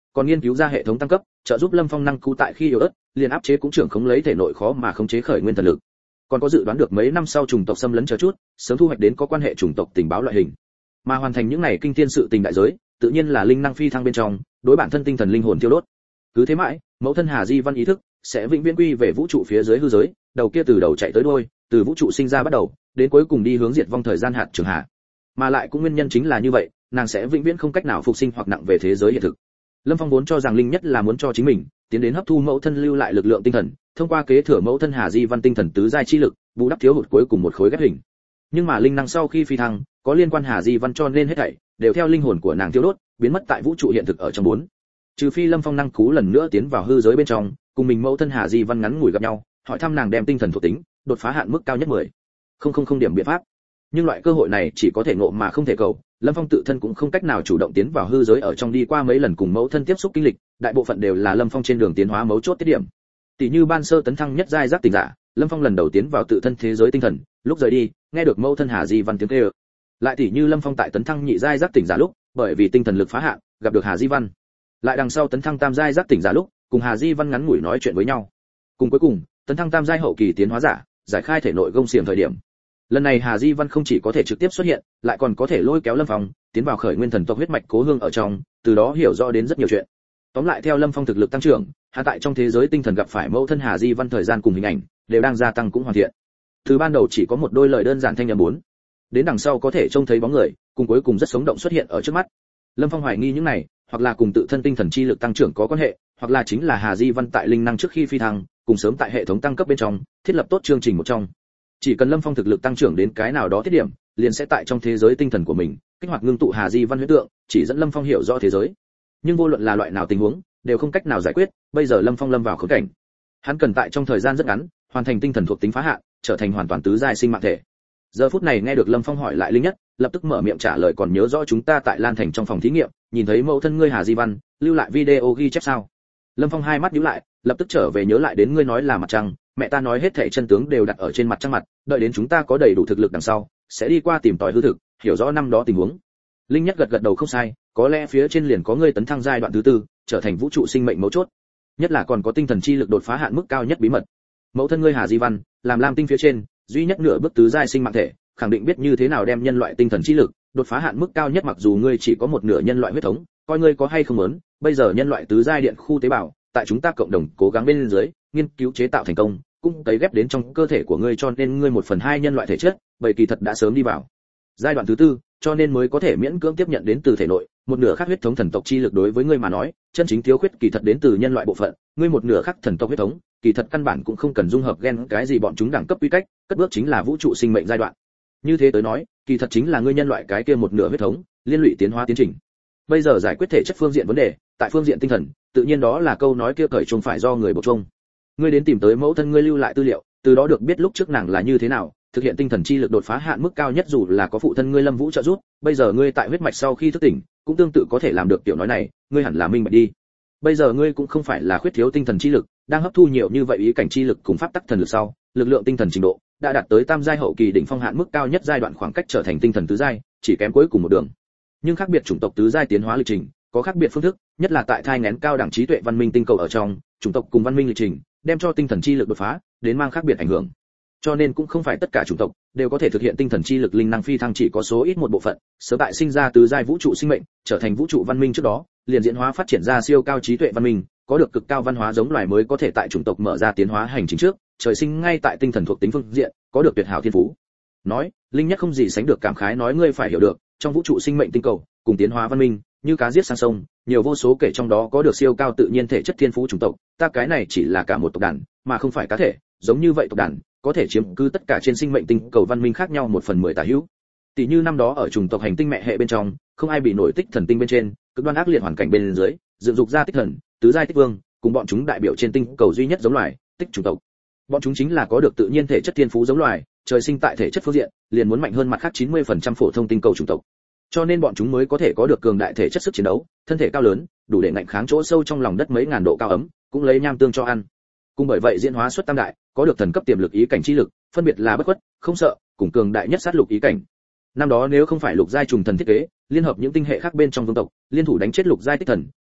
còn nghiên cứu ra hệ thống tăng cấp, trợ giúp Lâm Phong năng cú tại khi yếu ớt, liền áp chế cũng trưởng khống lấy thể nội khó mà khống chế khởi nguyên thần lực. Còn có dự đoán được mấy năm sau chủng tộc xâm lấn chờ chút, sớm thu hoạch đến có quan hệ chủng tộc tình báo loại hình. Mà hoàn thành những này kinh thiên sự tình đại giới, tự nhiên là linh năng phi thăng bên trong, đối bản thân tinh thần linh hồn tiêu đốt. Cứ thế mãi, mẫu thân Hà Di Văn ý thức sẽ vĩnh viễn quy về vũ trụ phía dưới hư giới, đầu kia từ đầu chạy tới đuôi, từ vũ trụ sinh ra bắt đầu, đến cuối cùng đi hướng diệt vong thời gian hạt trường hạ. Mà lại cũng nguyên nhân chính là như vậy, nàng sẽ vĩnh viễn không cách nào phục sinh hoặc nặng về thế giới hiện thực. Lâm Phong vốn cho rằng linh nhất là muốn cho chính mình tiến đến hấp thu mẫu thân lưu lại lực lượng tinh thần, thông qua kế thừa mẫu thân Hà Di Văn tinh thần tứ giai chi lực, bù đắp thiếu hụt cuối cùng một khối ghép hình. Nhưng mà linh năng sau khi phi thăng, có liên quan Hà Di Văn cho nên hết thảy đều theo linh hồn của nàng tiêu đốt, biến mất tại vũ trụ hiện thực ở trong bốn. Trừ phi Lâm Phong năng cú lần nữa tiến vào hư giới bên trong, cùng mình mẫu thân Hà Di Văn ngắn ngủi gặp nhau, hỏi thăm nàng đem tinh thần thuộc tính đột phá hạn mức cao nhất mười không không không điểm biện pháp. Nhưng loại cơ hội này chỉ có thể ngộ mà không thể cầu, Lâm Phong tự thân cũng không cách nào chủ động tiến vào hư giới ở trong đi qua mấy lần cùng mẫu thân tiếp xúc kinh lịch, đại bộ phận đều là Lâm Phong trên đường tiến hóa mấu chốt tiết điểm. Tỷ như ban sơ tấn thăng nhất giai giác tỉnh giả, Lâm Phong lần đầu tiến vào tự thân thế giới tinh thần, lúc rời đi, nghe được mẫu thân Hà Di Văn tiếng kêu. Lại tỷ như Lâm Phong tại tấn thăng nhị giai giác tỉnh giả lúc, bởi vì tinh thần lực phá hạn, gặp được Hà Di Văn. Lại đằng sau tấn thăng tam giai giác tỉnh giả lúc, cùng Hà Di Văn ngắn ngủi nói chuyện với nhau. Cùng cuối cùng, tấn thăng tam giai hậu kỳ tiến hóa giả, giải khai thể nội gông xiềng thời điểm. Lần này Hà Di Văn không chỉ có thể trực tiếp xuất hiện, lại còn có thể lôi kéo Lâm Phong tiến vào khởi nguyên thần tộc huyết mạch cố hương ở trong, từ đó hiểu rõ đến rất nhiều chuyện. Tóm lại theo Lâm Phong thực lực tăng trưởng, hạ tại trong thế giới tinh thần gặp phải mẫu thân Hà Di Văn thời gian cùng hình ảnh đều đang gia tăng cũng hoàn thiện. Từ ban đầu chỉ có một đôi lời đơn giản thanh âm bốn, đến đằng sau có thể trông thấy bóng người, cùng cuối cùng rất sống động xuất hiện ở trước mắt. Lâm Phong hoài nghi những này, hoặc là cùng tự thân tinh thần chi lực tăng trưởng có quan hệ, hoặc là chính là Hà Di Văn tại linh năng trước khi phi thăng, cùng sớm tại hệ thống tăng cấp bên trong, thiết lập tốt chương trình một trong. Chỉ cần Lâm Phong thực lực tăng trưởng đến cái nào đó tiết điểm, liền sẽ tại trong thế giới tinh thần của mình, kích hoạt ngưng tụ Hà Di Văn huyễn tượng, chỉ dẫn Lâm Phong hiểu rõ thế giới. Nhưng vô luận là loại nào tình huống, đều không cách nào giải quyết, bây giờ Lâm Phong lâm vào khốn cảnh. Hắn cần tại trong thời gian rất ngắn, hoàn thành tinh thần thuộc tính phá hạn, trở thành hoàn toàn tứ giai sinh mạng thể. Giờ phút này nghe được Lâm Phong hỏi lại linh nhất, lập tức mở miệng trả lời còn nhớ rõ chúng ta tại Lan Thành trong phòng thí nghiệm, nhìn thấy mẫu thân ngươi Hà Di Văn, lưu lại video ghi chép sao? Lâm Phong hai mắt nhíu lại, lập tức trở về nhớ lại đến ngươi nói là mặt trăng, mẹ ta nói hết thảy chân tướng đều đặt ở trên mặt trăng mặt, đợi đến chúng ta có đầy đủ thực lực đằng sau, sẽ đi qua tìm tòi hư thực, hiểu rõ năm đó tình huống. Linh nhất gật gật đầu không sai, có lẽ phía trên liền có ngươi tấn thăng giai đoạn thứ tư, trở thành vũ trụ sinh mệnh mấu chốt. Nhất là còn có tinh thần chi lực đột phá hạn mức cao nhất bí mật. Mẫu thân ngươi Hà Di Văn, làm lam tinh phía trên, duy nhất nửa bước tứ giai sinh mạng thể, khẳng định biết như thế nào đem nhân loại tinh thần chi lực đột phá hạn mức cao nhất, mặc dù ngươi chỉ có một nửa nhân loại huyết thống, coi ngươi có hay không muốn, bây giờ nhân loại tứ giai điện khu tế bào, tại chúng ta cộng đồng cố gắng bên dưới, nghiên cứu chế tạo thành công, cũng tấy ghép đến trong cơ thể của ngươi, cho nên ngươi một phần hai nhân loại thể chất, bởi kỳ thật đã sớm đi vào giai đoạn thứ tư, cho nên mới có thể miễn cưỡng tiếp nhận đến từ thể nội một nửa khác huyết thống thần tộc chi lực. Đối với ngươi mà nói, chân chính thiếu khuyết kỳ thật đến từ nhân loại bộ phận, ngươi một nửa khác thần tộc huyết thống, kỳ thật căn bản cũng không cần dung hợp gen cái gì bọn chúng đẳng cấp quy cách, cất bước chính là vũ trụ sinh mệnh giai đoạn. Như thế tới nói, kỳ thật chính là ngươi nhân loại cái kia một nửa huyết thống, liên lụy tiến hóa tiến trình. Bây giờ giải quyết thể chất phương diện vấn đề, tại phương diện tinh thần, tự nhiên đó là câu nói kia cởi trùng phải do người buộc chung. Ngươi đến tìm tới mẫu thân ngươi lưu lại tư liệu, từ đó được biết lúc trước nàng là như thế nào thực hiện tinh thần chi lực đột phá hạn mức cao nhất, dù là có phụ thân ngươi Lâm Vũ trợ giúp, bây giờ ngươi tại huyết mạch sau khi thức tỉnh, cũng tương tự có thể làm được tiểu nói này, ngươi hẳn là minh bạch đi. Bây giờ ngươi cũng không phải là khuyết thiếu tinh thần chi lực, đang hấp thu nhiều như vậy ý cảnh chi lực cùng pháp tắc thần lực sau, lực lượng tinh thần trình độ đã đạt tới tam giai hậu kỳ đỉnh phong hạn mức cao nhất giai đoạn, khoảng cách trở thành tinh thần tứ giai chỉ kém cuối cùng một đường. Nhưng khác biệt chủng tộc tứ giai tiến hóa lịch trình có khác biệt phương thức, nhất là tại thai nghén cao đẳng trí tuệ văn minh tinh cầu ở trong, chủng tộc cùng văn minh lịch trình đem cho tinh thần chi lực đột phá đến mang khác biệt ảnh hưởng. Cho nên cũng không phải tất cả chủng tộc đều có thể thực hiện tinh thần chi lực linh năng phi thăng, chỉ có số ít một bộ phận sớm tại sinh ra tứ giai vũ trụ sinh mệnh, trở thành vũ trụ văn minh trước đó, liền diễn hóa phát triển ra siêu cao trí tuệ văn minh, có được cực cao văn hóa giống loài mới có thể tại chủng tộc mở ra tiến hóa hành trình trước, trời sinh ngay tại tinh thần thuộc tính phương diện, có được tuyệt hảo thiên phú. Nói, linh nhất không gì sánh được cảm khái nói, ngươi phải hiểu được, trong vũ trụ sinh mệnh tinh cầu, cùng tiến hóa văn minh, như cá giết sang sông, nhiều vô số kể trong đó có được siêu cao tự nhiên thể chất thiên phú chủng tộc, ta cái này chỉ là cả một tộc đàn, mà không phải cá thể, giống như vậy tộc đàn có thể chiếm cứ tất cả trên sinh mệnh tinh cầu văn minh khác nhau một phần mười tả hữu. Tỷ như năm đó ở chủng tộc hành tinh mẹ hệ bên trong, không ai bị nổi tích thần tinh bên trên, cực đoan ác liệt hoàn cảnh bên dưới, dựng dục ra tích thần, tứ giai tích vương, cùng bọn chúng đại biểu trên tinh cầu duy nhất giống loài, tích chủng tộc. Bọn chúng chính là có được tự nhiên thể chất thiên phú giống loài, trời sinh tại thể chất phương diện, liền muốn mạnh hơn mặt khác chín mươi phần trăm phổ thông tinh cầu chủng tộc. Cho nên bọn chúng mới có thể có được cường đại thể chất sức chiến đấu, thân thể cao lớn, đủ để ngạnh kháng chỗ sâu trong lòng đất mấy ngàn độ cao ấm, cũng lấy nham tương cho ăn. Cùng bởi vậy diễn hóa xuất tam đại, có được thần cấp tiềm lực ý cảnh chi lực, phân biệt là bất khuất, không sợ, cùng cường đại nhất sát lục ý cảnh. Năm đó nếu không phải lục giai trùng thần thiết kế, liên hợp những tinh hệ khác bên trong vương tộc, liên thủ đánh chết lục giai tích thần,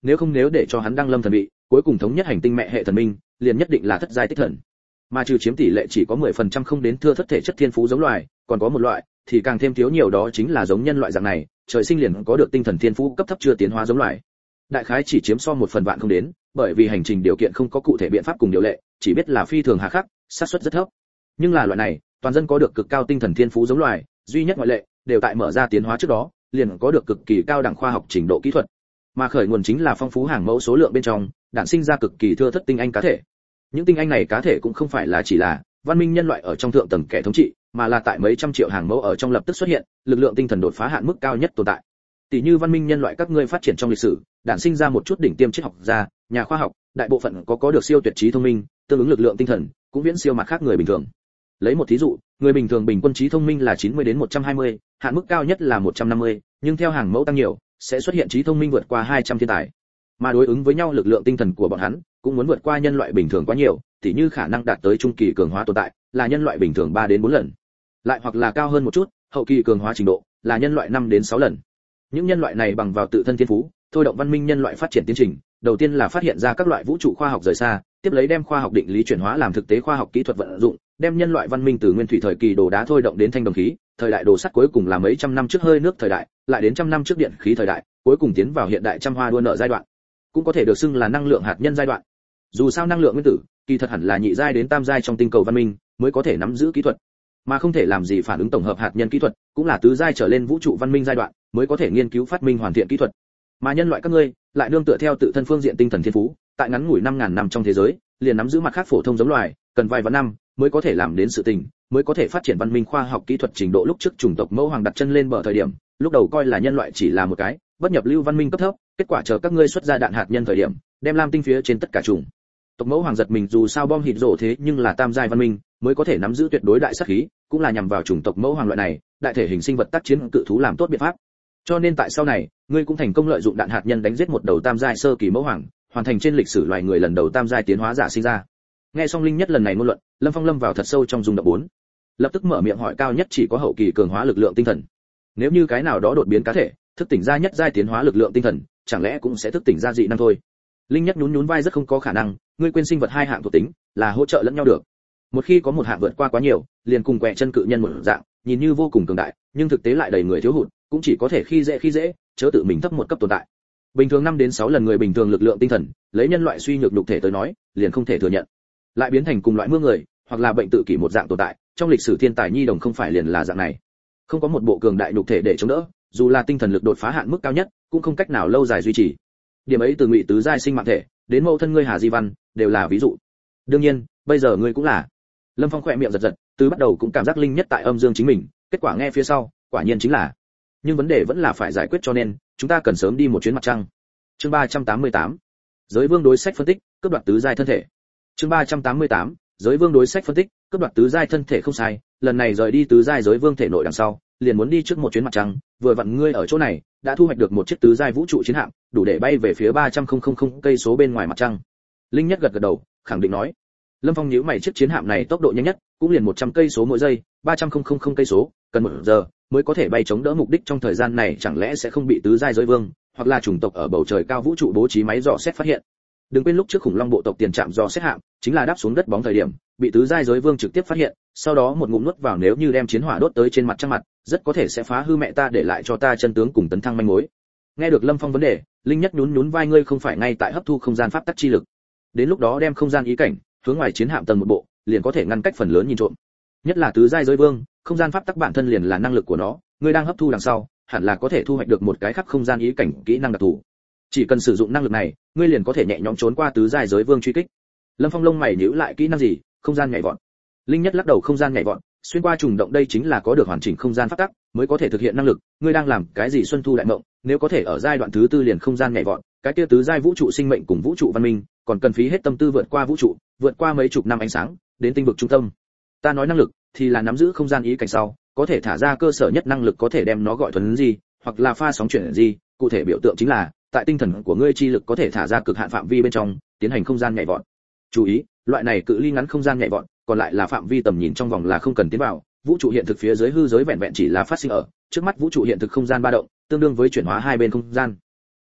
nếu không nếu để cho hắn đăng lâm thần vị, cuối cùng thống nhất hành tinh mẹ hệ thần minh, liền nhất định là thất giai tích thần. Mà trừ chiếm tỷ lệ chỉ có mười phần trăm không đến thưa thất thể chất thiên phú giống loài, còn có một loại thì càng thêm thiếu nhiều, đó chính là giống nhân loại dạng này, trời sinh liền có được tinh thần thiên phú cấp thấp chưa tiến hóa giống loài. Đại khái chỉ chiếm so một phần vạn không đến, bởi vì hành trình điều kiện không có cụ thể biện pháp cùng điều lệ, chỉ biết là phi thường hà khắc, xác suất rất thấp. Nhưng là loại này, toàn dân có được cực cao tinh thần thiên phú giống loài, duy nhất ngoại lệ, đều tại mở ra tiến hóa trước đó, liền có được cực kỳ cao đẳng khoa học trình độ kỹ thuật. Mà khởi nguồn chính là phong phú hàng mẫu số lượng bên trong, đản sinh ra cực kỳ thưa thất tinh anh cá thể. Những tinh anh này cá thể cũng không phải là chỉ là văn minh nhân loại ở trong thượng tầng kẻ thống trị, mà là tại mấy trăm triệu hàng mẫu ở trong lập tức xuất hiện, lực lượng tinh thần đột phá hạn mức cao nhất tồn tại. Tỷ như văn minh nhân loại các ngươi phát triển trong lịch sử, đản sinh ra một chút đỉnh tiêm triết học gia, nhà khoa học, đại bộ phận có có được siêu tuyệt trí thông minh, tương ứng lực lượng tinh thần cũng viễn siêu mặt khác người bình thường. Lấy một thí dụ, người bình thường bình quân trí thông minh là chín mươi đến một trăm hai mươi, hạn mức cao nhất là một trăm năm mươi, nhưng theo hàng mẫu tăng nhiều, sẽ xuất hiện trí thông minh vượt qua hai trăm thiên tài. Mà đối ứng với nhau lực lượng tinh thần của bọn hắn, cũng muốn vượt qua nhân loại bình thường quá nhiều, tỉ như khả năng đạt tới trung kỳ cường hóa tồn tại, là nhân loại bình thường ba đến bốn lần. Lại hoặc là cao hơn một chút, hậu kỳ cường hóa trình độ, là nhân loại năm đến sáu lần. Những nhân loại này bằng vào tự thân thiên phú, thôi động văn minh nhân loại phát triển tiến trình, đầu tiên là phát hiện ra các loại vũ trụ khoa học rời xa, tiếp lấy đem khoa học định lý chuyển hóa làm thực tế khoa học kỹ thuật vận dụng, đem nhân loại văn minh từ nguyên thủy thời kỳ đồ đá thôi động đến thanh đồng khí, thời đại đồ sắt cuối cùng là mấy trăm năm trước hơi nước thời đại, lại đến trăm năm trước điện khí thời đại, cuối cùng tiến vào hiện đại trăm hoa đua nở giai đoạn, cũng có thể được xưng là năng lượng hạt nhân giai đoạn. Dù sao năng lượng nguyên tử, kỳ thật hẳn là nhị giai đến tam giai trong tinh cầu văn minh mới có thể nắm giữ kỹ thuật, mà không thể làm gì phản ứng tổng hợp hạt nhân kỹ thuật, cũng là tứ giai trở lên vũ trụ văn minh giai đoạn mới có thể nghiên cứu phát minh hoàn thiện kỹ thuật. Mà nhân loại các ngươi lại nương tựa theo tự thân phương diện tinh thần thiên phú, tại ngắn ngủi năm ngàn năm trong thế giới, liền nắm giữ mặt khác phổ thông giống loài, cần vài vạn năm mới có thể làm đến sự tình, mới có thể phát triển văn minh khoa học kỹ thuật trình độ lúc trước chủng tộc mẫu hoàng đặt chân lên bờ thời điểm, lúc đầu coi là nhân loại chỉ là một cái bất nhập lưu văn minh cấp thấp, kết quả chờ các ngươi xuất ra đạn hạt nhân thời điểm, đem lam tinh phía trên tất cả chủng tộc mẫu hoàng giật mình, dù sao bom hít rổ thế nhưng là tam giai văn minh mới có thể nắm giữ tuyệt đối đại sát khí, cũng là nhằm vào chủng tộc mẫu hoàng loại này đại thể hình sinh vật tác chiến cự thú làm tốt biện pháp. Cho nên tại sau này, ngươi cũng thành công lợi dụng đạn hạt nhân đánh giết một đầu tam giai sơ kỳ mẫu hoàng, hoàn thành trên lịch sử loài người lần đầu tam giai tiến hóa giả sinh ra. Nghe xong Linh Nhất lần này ngôn luận, Lâm Phong lâm vào thật sâu trong rung động bốn, lập tức mở miệng hỏi cao nhất chỉ có hậu kỳ cường hóa lực lượng tinh thần. Nếu như cái nào đó đột biến cá thể, thức tỉnh ra nhất giai tiến hóa lực lượng tinh thần, chẳng lẽ cũng sẽ thức tỉnh ra dị năng thôi? Linh Nhất nhún nhún vai, rất không có khả năng, ngươi quên sinh vật hai hạng thuộc tính là hỗ trợ lẫn nhau được. Một khi có một hạng vượt qua quá nhiều, liền cùng quẹ chân cự nhân một dạng, nhìn như vô cùng cường đại, nhưng thực tế lại đầy người thiếu hụt, cũng chỉ có thể khi dễ khi dễ, chớ tự mình thấp một cấp tồn tại. Bình thường năm đến sáu lần người bình thường lực lượng tinh thần, lấy nhân loại suy nhược nhục thể tới nói, liền không thể thừa nhận. Lại biến thành cùng loại mưa người, hoặc là bệnh tự kỷ một dạng tồn tại, trong lịch sử thiên tài nhi đồng không phải liền là dạng này. Không có một bộ cường đại nhục thể để chống đỡ, dù là tinh thần lực đột phá hạn mức cao nhất, cũng không cách nào lâu dài duy trì. Điểm ấy từ ngụy tứ giai sinh mạng thể, đến mẫu thân ngươi Hà Di Văn, đều là ví dụ. Đương nhiên, bây giờ ngươi cũng là. Lâm Phong khỏe miệng giật giật, từ bắt đầu cũng cảm giác Linh Nhất tại âm dương chính mình, kết quả nghe phía sau, quả nhiên chính là. Nhưng vấn đề vẫn là phải giải quyết, cho nên chúng ta cần sớm đi một chuyến mặt trăng. Chương ba trăm tám mươi tám, giới vương đối sách phân tích, cướp đoạt tứ giai thân thể. Chương ba trăm tám mươi tám, giới vương đối sách phân tích, cướp đoạt tứ giai thân thể không sai, lần này rời đi tứ giai giới vương thể nội đằng sau, liền muốn đi trước một chuyến mặt trăng, vừa vặn ngươi ở chỗ này đã thu hoạch được một chiếc tứ giai vũ trụ chiến hạm, đủ để bay về phía ba trăm nghìn cây số bên ngoài mặt trăng. Linh Nhất gật gật đầu, khẳng định nói. Lâm Phong nhíu mày, chiếc chiến hạm này tốc độ nhanh nhất cũng liền một trăm cây số mỗi giây, ba trăm nghìn cây số, cần một giờ mới có thể bay chống đỡ mục đích. Trong thời gian này chẳng lẽ sẽ không bị tứ giai giới vương hoặc là chủng tộc ở bầu trời cao vũ trụ bố trí máy dò xét phát hiện? Đừng quên lúc trước khủng long bộ tộc tiền trạm dò xét hạm chính là đáp xuống đất bóng thời điểm bị tứ giai giới vương trực tiếp phát hiện, sau đó một ngụm nuốt vào, nếu như đem chiến hỏa đốt tới trên mặt trăng mặt, rất có thể sẽ phá hư mẹ ta để lại cho ta chân tướng cùng tấn thăng manh mối. Nghe được Lâm Phong vấn đề, Linh Nhất nhún nhún vai, ngươi không phải ngay tại hấp thu không gian pháp tắc chi lực, đến lúc đó đem không gian ý cảnh hướng ngoài chiến hạm tầng một bộ, liền có thể ngăn cách phần lớn nhìn trộm. Nhất là tứ giai giới vương, không gian pháp tắc bản thân liền là năng lực của nó, ngươi đang hấp thu đằng sau, hẳn là có thể thu hoạch được một cái khắc không gian ý cảnh kỹ năng đặc thù. Chỉ cần sử dụng năng lực này, ngươi liền có thể nhẹ nhõm trốn qua tứ giai giới vương truy kích. Lâm Phong lông mày nhíu lại, kỹ năng gì? Không gian nhảy vọt. Linh Nhất lắc đầu, không gian nhảy vọt, xuyên qua trùng động, đây chính là có được hoàn chỉnh không gian pháp tắc mới có thể thực hiện năng lực. Ngươi đang làm cái gì xuân thu đại mộng? Nếu có thể ở giai đoạn thứ tư liền không gian nhảy vọt, cái kia tứ giai vũ trụ sinh mệnh cùng vũ trụ văn minh, còn cần phí hết tâm tư vượt qua vũ trụ, vượt qua mấy chục năm ánh sáng, đến tinh vực trung tâm. Ta nói năng lực thì là nắm giữ không gian ý cảnh sau, có thể thả ra cơ sở nhất năng lực, có thể đem nó gọi thuần gì, hoặc là pha sóng chuyển gì, cụ thể biểu tượng chính là tại tinh thần của ngươi chi lực có thể thả ra cực hạn phạm vi bên trong, tiến hành không gian nhảy vọt. Chú ý, loại này cự ly ngắn không gian nhảy vọt, còn lại là phạm vi tầm nhìn trong vòng là không cần tiến vào, vũ trụ hiện thực phía dưới hư giới vẹn vẹn chỉ là phát sinh ở trước mắt vũ trụ hiện thực không gian ba động, tương đương với chuyển hóa hai bên không gian.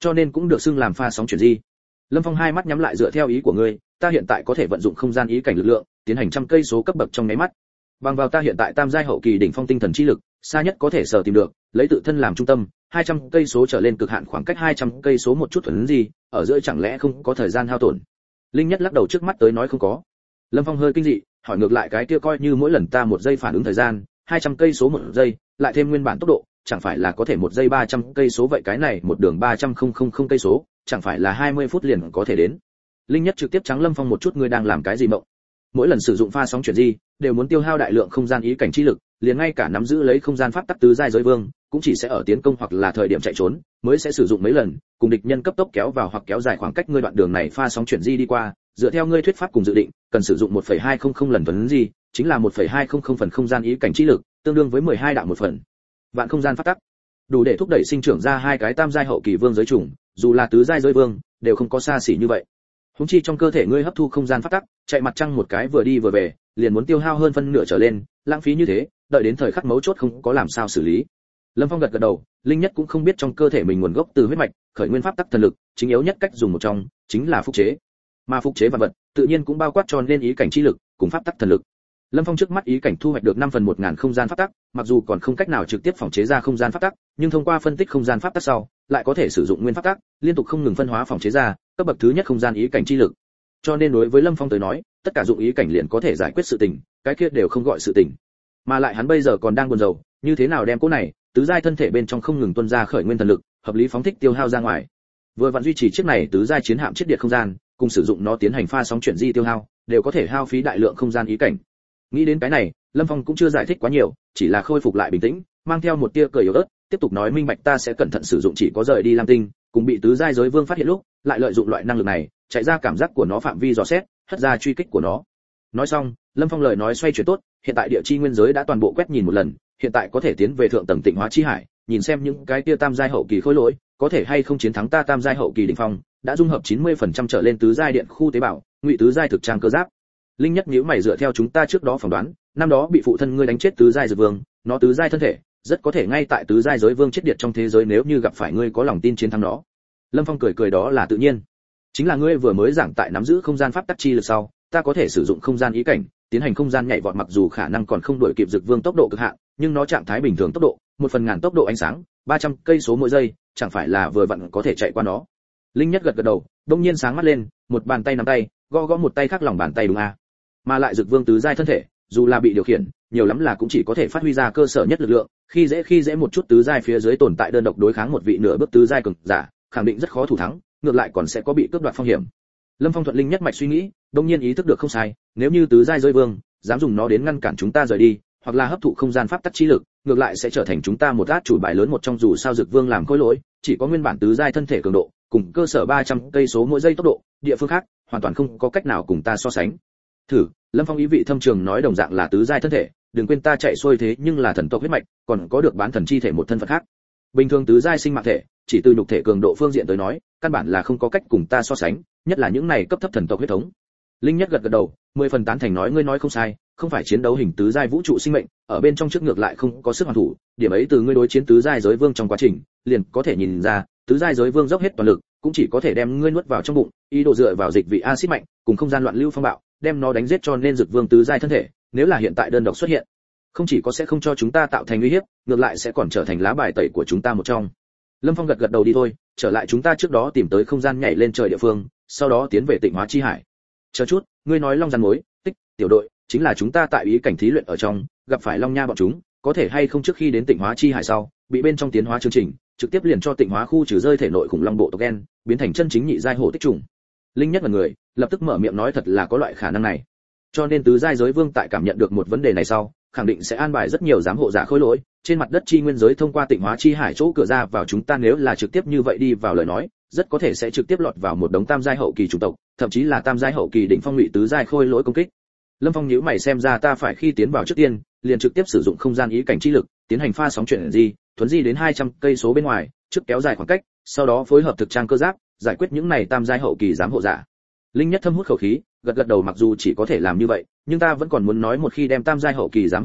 cho nên cũng được xưng làm pha sóng chuyển di. Lâm Phong hai mắt nhắm lại, dựa theo ý của ngươi, ta hiện tại có thể vận dụng không gian ý cảnh lực lượng, tiến hành trăm cây số cấp bậc trong nháy mắt. Bằng vào ta hiện tại tam giai hậu kỳ đỉnh phong tinh thần chi lực, xa nhất có thể sở tìm được, lấy tự thân làm trung tâm, hai trăm cây số trở lên cực hạn khoảng cách hai trăm cây số một chút thuần gì, ở giữa chẳng lẽ không có thời gian hao tổn. Linh Nhất lắc đầu trước mắt tới nói không có. Lâm Phong hơi kinh dị, hỏi ngược lại cái kia coi như mỗi lần ta một giây phản ứng thời gian, hai trăm cây số một giây, lại thêm nguyên bản tốc độ, chẳng phải là có thể một giây ba trăm cây số vậy cái này một đường ba trăm không cây số, chẳng phải là hai mươi phút liền có thể đến. Linh Nhất trực tiếp trắng Lâm Phong một chút, ngươi đang làm cái gì mộng? Mỗi lần sử dụng pha sóng chuyển di, đều muốn tiêu hao đại lượng không gian ý cảnh chi lực, liền ngay cả nắm giữ lấy không gian pháp tắc tứ giai giới vương, cũng chỉ sẽ ở tiến công hoặc là thời điểm chạy trốn, mới sẽ sử dụng mấy lần, cùng địch nhân cấp tốc kéo vào hoặc kéo dài khoảng cách ngươi đoạn đường này pha sóng chuyển di đi qua, dựa theo ngươi thuyết pháp cùng dự định, cần sử dụng một phẩy hai không không lần tuấn di, chính là một phẩy hai không không phần không gian ý cảnh chi lực, tương đương với mười hai đạo một phần. Vạn không gian pháp tắc, đủ để thúc đẩy sinh trưởng ra hai cái tam giai hậu kỳ vương giới trùng, dù là tứ giai giới vương, đều không có xa xỉ như vậy. Huống chi trong cơ thể ngươi hấp thu không gian pháp tắc, chạy mặt trăng một cái vừa đi vừa về, liền muốn tiêu hao hơn phân nửa trở lên, lãng phí như thế, đợi đến thời khắc mấu chốt không có làm sao xử lý. Lâm Phong gật gật đầu, Linh Nhất cũng không biết trong cơ thể mình nguồn gốc từ huyết mạch, khởi nguyên pháp tắc thần lực, chính yếu nhất cách dùng một trong, chính là phục chế. Mà phục chế vật vật, tự nhiên cũng bao quát cho nên ý cảnh chi lực, cùng pháp tắc thần lực. Lâm Phong trước mắt ý cảnh thu hoạch được năm phần một ngàn không gian pháp tắc, mặc dù còn không cách nào trực tiếp phòng chế ra không gian pháp tắc, nhưng thông qua phân tích không gian pháp tắc sau, lại có thể sử dụng nguyên pháp tắc, liên tục không ngừng phân hóa phòng chế ra cấp bậc thứ nhất không gian ý cảnh chi lực. Cho nên đối với Lâm Phong tới nói, tất cả dụng ý cảnh liền có thể giải quyết sự tình, cái kia đều không gọi sự tình. Mà lại hắn bây giờ còn đang buồn rầu, như thế nào đem cỗ này tứ giai thân thể bên trong không ngừng tuôn ra khởi nguyên thần lực, hợp lý phóng thích tiêu hao ra ngoài. Vừa vặn duy trì chiếc này tứ giai chiến hạm chiết điện không gian, cùng sử dụng nó tiến hành pha sóng chuyển di tiêu hao, đều có thể hao phí đại lượng không gian ý cảnh. Nghĩ đến cái này, Lâm Phong cũng chưa giải thích quá nhiều, chỉ là khôi phục lại bình tĩnh, mang theo một tia cười yếu ớt, tiếp tục nói minh bạch ta sẽ cẩn thận sử dụng, chỉ có rời đi Lam Tinh, cùng bị tứ giai giới vương phát hiện lúc, lại lợi dụng loại năng lực này, chạy ra cảm giác của nó phạm vi dò xét, hất ra truy kích của nó. Nói xong, Lâm Phong lời nói xoay chuyển tốt, hiện tại địa chi nguyên giới đã toàn bộ quét nhìn một lần, hiện tại có thể tiến về thượng tầng Tịnh Hóa chi hải, nhìn xem những cái tia tam giai hậu kỳ khối lỗi, có thể hay không chiến thắng ta tam giai hậu kỳ đỉnh phong, đã dung hợp chín mươi phần trăm trở lên tứ giai điện khu tế bào, ngụy tứ giai thực trang cơ giáp. Linh Nhất nhíu mày, dựa theo chúng ta trước đó phỏng đoán, năm đó bị phụ thân ngươi đánh chết tứ giai dược vương, nó tứ giai thân thể, rất có thể ngay tại tứ giai giới vương chết điện trong thế giới, nếu như gặp phải ngươi có lòng tin chiến thắng nó. Lâm Phong cười cười, đó là tự nhiên. Chính là ngươi vừa mới giảng tại nắm giữ không gian pháp tắc chi lực sau, ta có thể sử dụng không gian ý cảnh, tiến hành không gian nhảy vọt, mặc dù khả năng còn không đuổi kịp dược vương tốc độ cực hạn, nhưng nó trạng thái bình thường tốc độ, một phần ngàn tốc độ ánh sáng, ba trăm cây số mỗi giây, chẳng phải là vừa vặn có thể chạy qua nó. Linh Nhất gật gật đầu, đột nhiên sáng mắt lên, một bàn tay nắm tay, gõ gõ một tay khác lòng bàn tay, đúng a. Mà lại dược vương tứ giai thân thể, dù là bị điều khiển, nhiều lắm là cũng chỉ có thể phát huy ra cơ sở nhất lực lượng, khi dễ khi dễ một chút tứ giai phía dưới tồn tại đơn độc đối kháng một vị nửa bước tứ giai cường giả, khẳng định rất khó thủ thắng, ngược lại còn sẽ có bị cướp đoạt phong hiểm. Lâm Phong thuận Linh Nhất mạch suy nghĩ, đột nhiên ý thức được không sai, nếu như tứ giai giới vương dám dùng nó đến ngăn cản chúng ta rời đi, hoặc là hấp thụ không gian pháp tắc chi lực, ngược lại sẽ trở thành chúng ta một át chủ bài lớn một trong, dù sao dược vương làm khối lỗi, chỉ có nguyên bản tứ giai thân thể cường độ, cùng cơ sở ba trăm cây số mỗi giây tốc độ, địa phương khác hoàn toàn không có cách nào cùng ta so sánh. Thử, Lâm Phong ý vị thâm trường nói, đồng dạng là tứ giai thân thể, đừng quên ta chạy xuôi thế nhưng là thần tộc huyết mạch, còn có được bán thần chi thể một thân phận khác. Bình thường tứ giai sinh mạng thể, chỉ từ nhục thể cường độ phương diện tới nói, căn bản là không có cách cùng ta so sánh, nhất là những này cấp thấp thần tộc huyết thống. Linh Nhất gật gật đầu, mười phần tán thành nói, ngươi nói không sai, không phải chiến đấu hình tứ giai vũ trụ sinh mệnh, ở bên trong trước ngược lại không có sức hoàn thủ, điểm ấy từ ngươi đối chiến tứ giai giới vương trong quá trình, liền có thể nhìn ra, tứ giai giới vương dốc hết toàn lực, cũng chỉ có thể đem ngươi nuốt vào trong bụng, ý đồ dựa vào dịch vị axit mạnh, cùng không gian loạn lưu phong bạo, đem nó đánh giết, cho nên dược vương tứ giai thân thể, nếu là hiện tại đơn độc xuất hiện, không chỉ có sẽ không cho chúng ta tạo thành uy hiếp, ngược lại sẽ còn trở thành lá bài tẩy của chúng ta một trong. Lâm Phong gật gật đầu, đi thôi, trở lại chúng ta trước đó tìm tới không gian nhảy lên trời địa phương, sau đó tiến về Tịnh Hóa chi hải. Chờ chút, ngươi nói long rắn mối, tích, tiểu đội, chính là chúng ta tại ý cảnh thí luyện ở trong, gặp phải long nha bọn chúng, có thể hay không trước khi đến Tịnh Hóa chi hải sau, bị bên trong tiến hóa chương trình, trực tiếp liền cho Tịnh Hóa khu trừ rơi thể nội khủng long bộ tộc gen, biến thành chân chính nhị giai hổ tích trùng. Linh Nhất là người, lập tức mở miệng nói, thật là có loại khả năng này. Cho nên tứ giai giới vương tại cảm nhận được một vấn đề này sau, khẳng định sẽ an bài rất nhiều giám hộ giả khôi lỗi trên mặt đất chi nguyên giới, thông qua Tịnh Hóa chi hải chỗ cửa ra vào, chúng ta nếu là trực tiếp như vậy đi vào lời nói, rất có thể sẽ trực tiếp lọt vào một đống tam giai hậu kỳ chủng tộc, thậm chí là tam giai hậu kỳ đỉnh phong ngụy tứ giai khôi lỗi công kích. Lâm Phong nhíu mày, xem ra ta phải khi tiến vào trước tiên, liền trực tiếp sử dụng không gian ý cảnh chi lực, tiến hành pha sóng chuyển di, thuấn di đến hai trăm cây số bên ngoài, trước kéo dài khoảng cách, sau đó phối hợp thực trang cơ giáp, giải quyết những này tam giai hậu kỳ giám hộ giả. Linh Nhất thâm hút khẩu khí, gật gật đầu, mặc dù chỉ có thể làm như vậy, nhưng ta vẫn còn muốn nói, một khi đem tam giai hậu kỳ giám hộ giả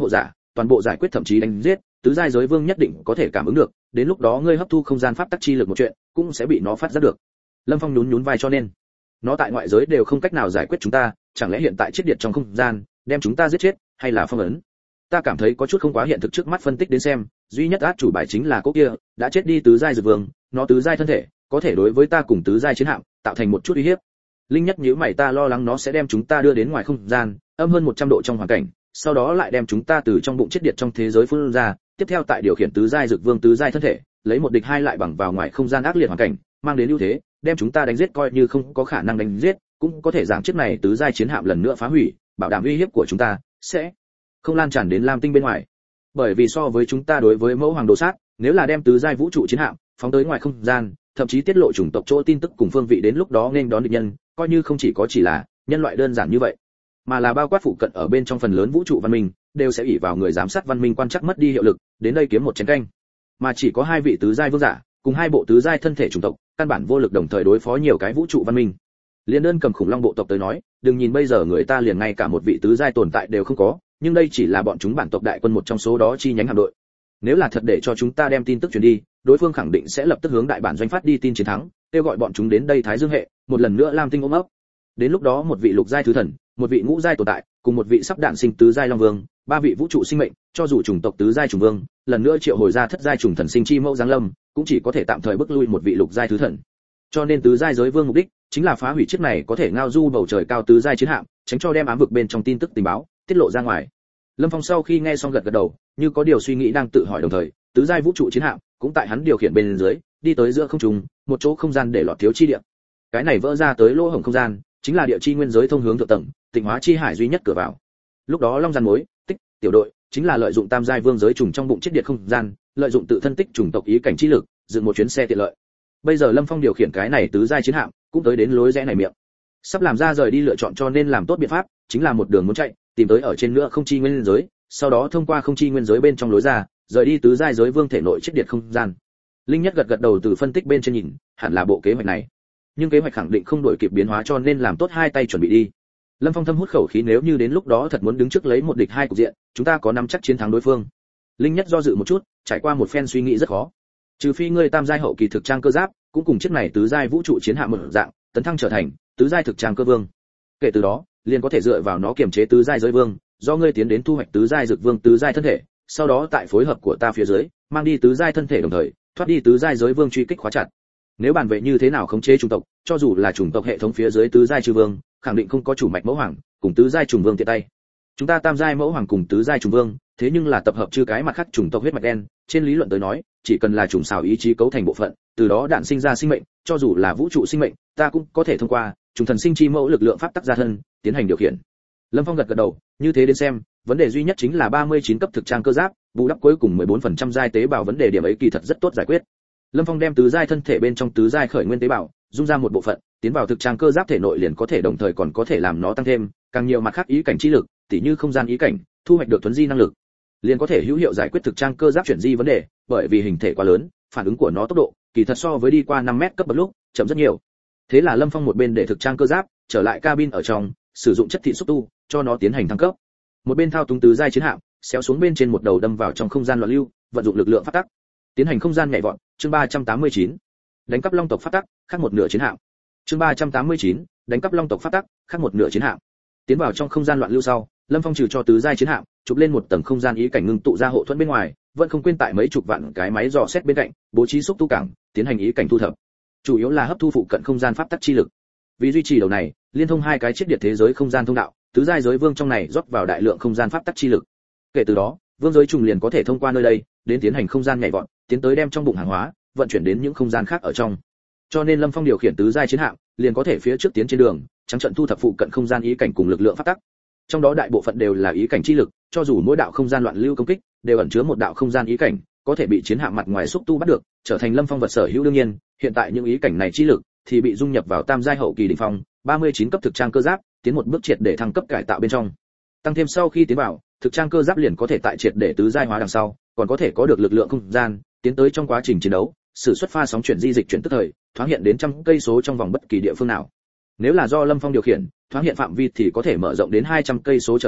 toàn bộ giải quyết thậm chí đánh giết, tứ giai giới vương nhất định có thể cảm ứng được, đến lúc đó ngươi hấp thu không gian pháp tắc chi lực một chuyện, cũng sẽ bị nó phát giác được. Lâm Phong nhún nhún vai, cho nên nó tại ngoại giới đều không cách nào giải quyết chúng ta, chẳng lẽ hiện tại chết điện trong không gian, đem chúng ta giết chết, hay là phong ấn? Ta cảm thấy có chút không quá hiện thực, trước mắt phân tích đến xem, duy nhất át chủ bài chính là cố kia, đã chết đi tứ giai dược vương, nó tứ giai thân thể, có thể đối với ta cùng tứ giai chiến hạm, tạo thành một chút uy hiếp. Linh nhất nhíu mày, ta lo lắng nó sẽ đem chúng ta đưa đến ngoài không gian, âm hơn một trăm độ trong hoàn cảnh, sau đó lại đem chúng ta từ trong bụng chết điện trong thế giới phun ra, tiếp theo tại điều khiển tứ giai dược vương tứ giai thân thể, lấy một địch hai lại bằng vào ngoài không gian ác liệt hoàn cảnh, mang đến ưu thế, đem chúng ta đánh giết, coi như không có khả năng đánh giết, cũng có thể giảm chiếc này tứ giai chiến hạm lần nữa phá hủy, bảo đảm uy hiếp của chúng ta sẽ không lan tràn đến Lam Tinh bên ngoài. Bởi vì so với chúng ta đối với mẫu hoàng đồ sát, nếu là đem tứ giai vũ trụ chiến hạm phóng tới ngoài không gian, thậm chí tiết lộ chủng tộc chỗ tin tức cùng phương vị, đến lúc đó nên đón địch nhân, coi như không chỉ có chỉ là nhân loại đơn giản như vậy, mà là bao quát phụ cận ở bên trong phần lớn vũ trụ văn minh, đều sẽ ỷ vào người giám sát văn minh quan chắc mất đi hiệu lực, đến đây kiếm một chén canh. Mà chỉ có hai vị tứ giai vương giả, cùng hai bộ tứ giai thân thể chủng tộc, căn bản vô lực đồng thời đối phó nhiều cái vũ trụ văn minh. Liên đơn cầm khủng long bộ tộc tới nói, đừng nhìn bây giờ người ta liền ngay cả một vị tứ giai tồn tại đều không có, nhưng đây chỉ là bọn chúng bản tộc đại quân một trong số đó chi nhánh hạm đội. Nếu là thật để cho chúng ta đem tin tức truyền đi, đối phương khẳng định sẽ lập tức hướng đại bản doanh phát đi tin chiến thắng, kêu gọi bọn chúng đến đây Thái Dương hệ, một lần nữa Lam Tinh ôm ấp. Đến lúc đó một vị lục giai thứ thần, một vị ngũ giai tồn tại, cùng một vị sắp đạn sinh tứ giai long vương, ba vị vũ trụ sinh mệnh, cho dù chủng tộc tứ giai trùng vương, lần nữa triệu hồi ra thất giai trùng thần sinh chi mẫu giáng lâm, cũng chỉ có thể tạm thời bức lui một vị lục giai thứ thần. Cho nên tứ giai giới vương mục đích chính là phá hủy chiếc này có thể ngao du bầu trời cao tứ giai chiến hạm, tránh cho đem ám vực bên trong tin tức tình báo tiết lộ ra ngoài. Lâm Phong sau khi nghe xong gật gật đầu, như có điều suy nghĩ đang tự hỏi, đồng thời tứ giai vũ trụ chiến hạm cũng tại hắn điều khiển bên dưới đi tới giữa không trung, một chỗ không gian để lọt thiếu chi địa. Cái này vỡ ra tới lỗ hổng không gian chính là địa chi nguyên giới thông hướng thượng tầng tịnh hóa chi hải duy nhất cửa vào. Lúc đó Long Giàn Mối tích tiểu đội chính là lợi dụng tam giai vương giới trùng trong bụng chết điện không gian, lợi dụng tự thân tích chủng tộc ý cảnh chi lực, dựng một chuyến xe tiện lợi. Bây giờ Lâm Phong điều khiển cái này tứ giai chiến hạm cũng tới đến lối rẽ này miệng, sắp làm ra rời đi lựa chọn, cho nên làm tốt biện pháp chính là một đường muốn chạy, tìm tới ở trên nữa không chi nguyên giới, sau đó thông qua không chi nguyên giới bên trong lối ra, rời đi tứ giai giới vương thể nội chết điện không gian. Linh nhất gật gật đầu, từ phân tích bên trên nhìn, hẳn là bộ kế hoạch này, nhưng kế hoạch khẳng định không đổi kịp biến hóa, cho nên làm tốt hai tay chuẩn bị đi. Lâm Phong thâm hút khẩu khí, nếu như đến lúc đó thật muốn đứng trước lấy một địch hai cục diện, chúng ta có nắm chắc chiến thắng đối phương. Linh nhất do dự một chút, trải qua một phen suy nghĩ rất khó. Trừ phi ngươi tam giai hậu kỳ thực trang cơ giáp, cũng cùng chiếc này tứ giai vũ trụ chiến hạm một dạng, tấn thăng trở thành tứ giai thực trang cơ vương. Kể từ đó, liền có thể dựa vào nó kiềm chế tứ giai giới vương, do ngươi tiến đến thu hoạch tứ giai dược vương tứ giai thân thể, sau đó tại phối hợp của ta phía dưới, mang đi tứ giai thân thể, đồng thời thoát đi tứ giai giới vương truy kích khóa chặt. Nếu bàn về như thế nào khống chế chủng tộc, cho dù là chủng tộc hệ thống phía dưới tứ giai trừ vương, khẳng định không có chủ mạch mẫu hoàng cùng tứ giai trùng vương tiện tay. Chúng ta tam giai mẫu hoàng cùng tứ giai trùng vương, thế nhưng là tập hợp chư cái mặt khác chủng tộc huyết mạch đen, trên lý luận tới nói, chỉ cần là chủng xào ý chí cấu thành bộ phận, từ đó đạn sinh ra sinh mệnh, cho dù là vũ trụ sinh mệnh, ta cũng có thể thông qua trùng thần sinh chi mẫu lực lượng pháp tắc gia thân, tiến hành điều khiển. Lâm Phong gật gật đầu, như thế đến xem, vấn đề duy nhất chính là ba mươi chín cấp thực trang cơ giáp, bù đắp cuối cùng mười bốn phần trăm giai tế bào, vấn đề điểm ấy kỳ thật rất tốt giải quyết. Lâm Phong đem tứ giai thân thể bên trong tứ giai khởi nguyên tế bào, dung ra một bộ phận, tiến vào thực trang cơ giáp thể nội, liền có thể đồng thời còn có thể làm nó tăng thêm càng nhiều mặt khác ý cảnh chi lực, tỉ như không gian ý cảnh, thu hoạch được thuấn di năng lực, liền có thể hữu hiệu giải quyết thực trang cơ giáp chuyển di vấn đề, bởi vì hình thể quá lớn, phản ứng của nó tốc độ kỳ thật so với đi qua năm mét cấp bậc lúc chậm rất nhiều. Thế là Lâm Phong một bên để thực trang cơ giáp trở lại cabin ở trong, sử dụng chất thị xúc tu cho nó tiến hành thăng cấp, một bên thao túng tứ giai chiến hạm xéo xuống bên trên một đầu đâm vào trong không gian loạn lưu, vận dụng lực lượng pháp tắc tiến hành không gian nhảy vọt. Chương ba trăm tám mươi chín, đánh cắp long tộc pháp tắc, khác một nửa chiến hạm. Chương ba trăm tám mươi chín, đánh cắp long tộc pháp tắc, khác một nửa chiến hạm. Tiến vào trong không gian loạn lưu sau, Lâm Phong trừ cho tứ giai chiến hạm chụp lên một tầng không gian ý cảnh ngưng tụ ra hộ thuẫn bên ngoài, vẫn không quên tại mấy chục vạn cái máy dò xét bên cạnh bố trí xúc tu cảng, tiến hành ý cảnh thu thập, chủ yếu là hấp thu phụ cận không gian pháp tắc chi lực. Vì duy trì đầu này, liên thông hai cái chiết điện thế giới không gian thông đạo, tứ giai giới vương trong này rót vào đại lượng không gian pháp tắc chi lực. Kể từ đó, vương giới trùng liền có thể thông qua nơi đây đến tiến hành không gian nhảy vọt, tiến tới đem trong bụng hàng hóa vận chuyển đến những không gian khác ở trong. Cho nên Lâm Phong điều khiển tứ giai chiến hạm, liền có thể phía trước tiến trên đường, trắng trận thu thập phụ cận không gian ý cảnh cùng lực lượng pháp tắc. Trong đó đại bộ phận đều là ý cảnh chi lực, cho dù mỗi đạo không gian loạn lưu công kích đều ẩn chứa một đạo không gian ý cảnh, có thể bị chiến hạm mặt ngoài xúc tu bắt được, trở thành Lâm Phong vật sở hữu. đương nhiên, hiện tại những ý cảnh này chi lực thì bị dung nhập vào tam giai hậu kỳ đỉnh phong, ba mươi chín cấp thực trang cơ giáp, tiến một bước triệt để thăng cấp cải tạo bên trong. Tăng thêm sau khi tiến vào, thực trang cơ giáp liền có thể tại triệt để tứ giai hóa đằng sau, còn có thể có được lực lượng không gian, tiến tới trong quá trình chiến đấu, sử xuất pha sóng chuyển di dịch chuyển tức thời, thoáng hiện đến trăm cây số trong vòng bất kỳ địa phương nào. Nếu là do Lâm Phong điều khiển, thoáng hiện phạm vi thì có thể mở rộng đến hai trăm cây số trở lên,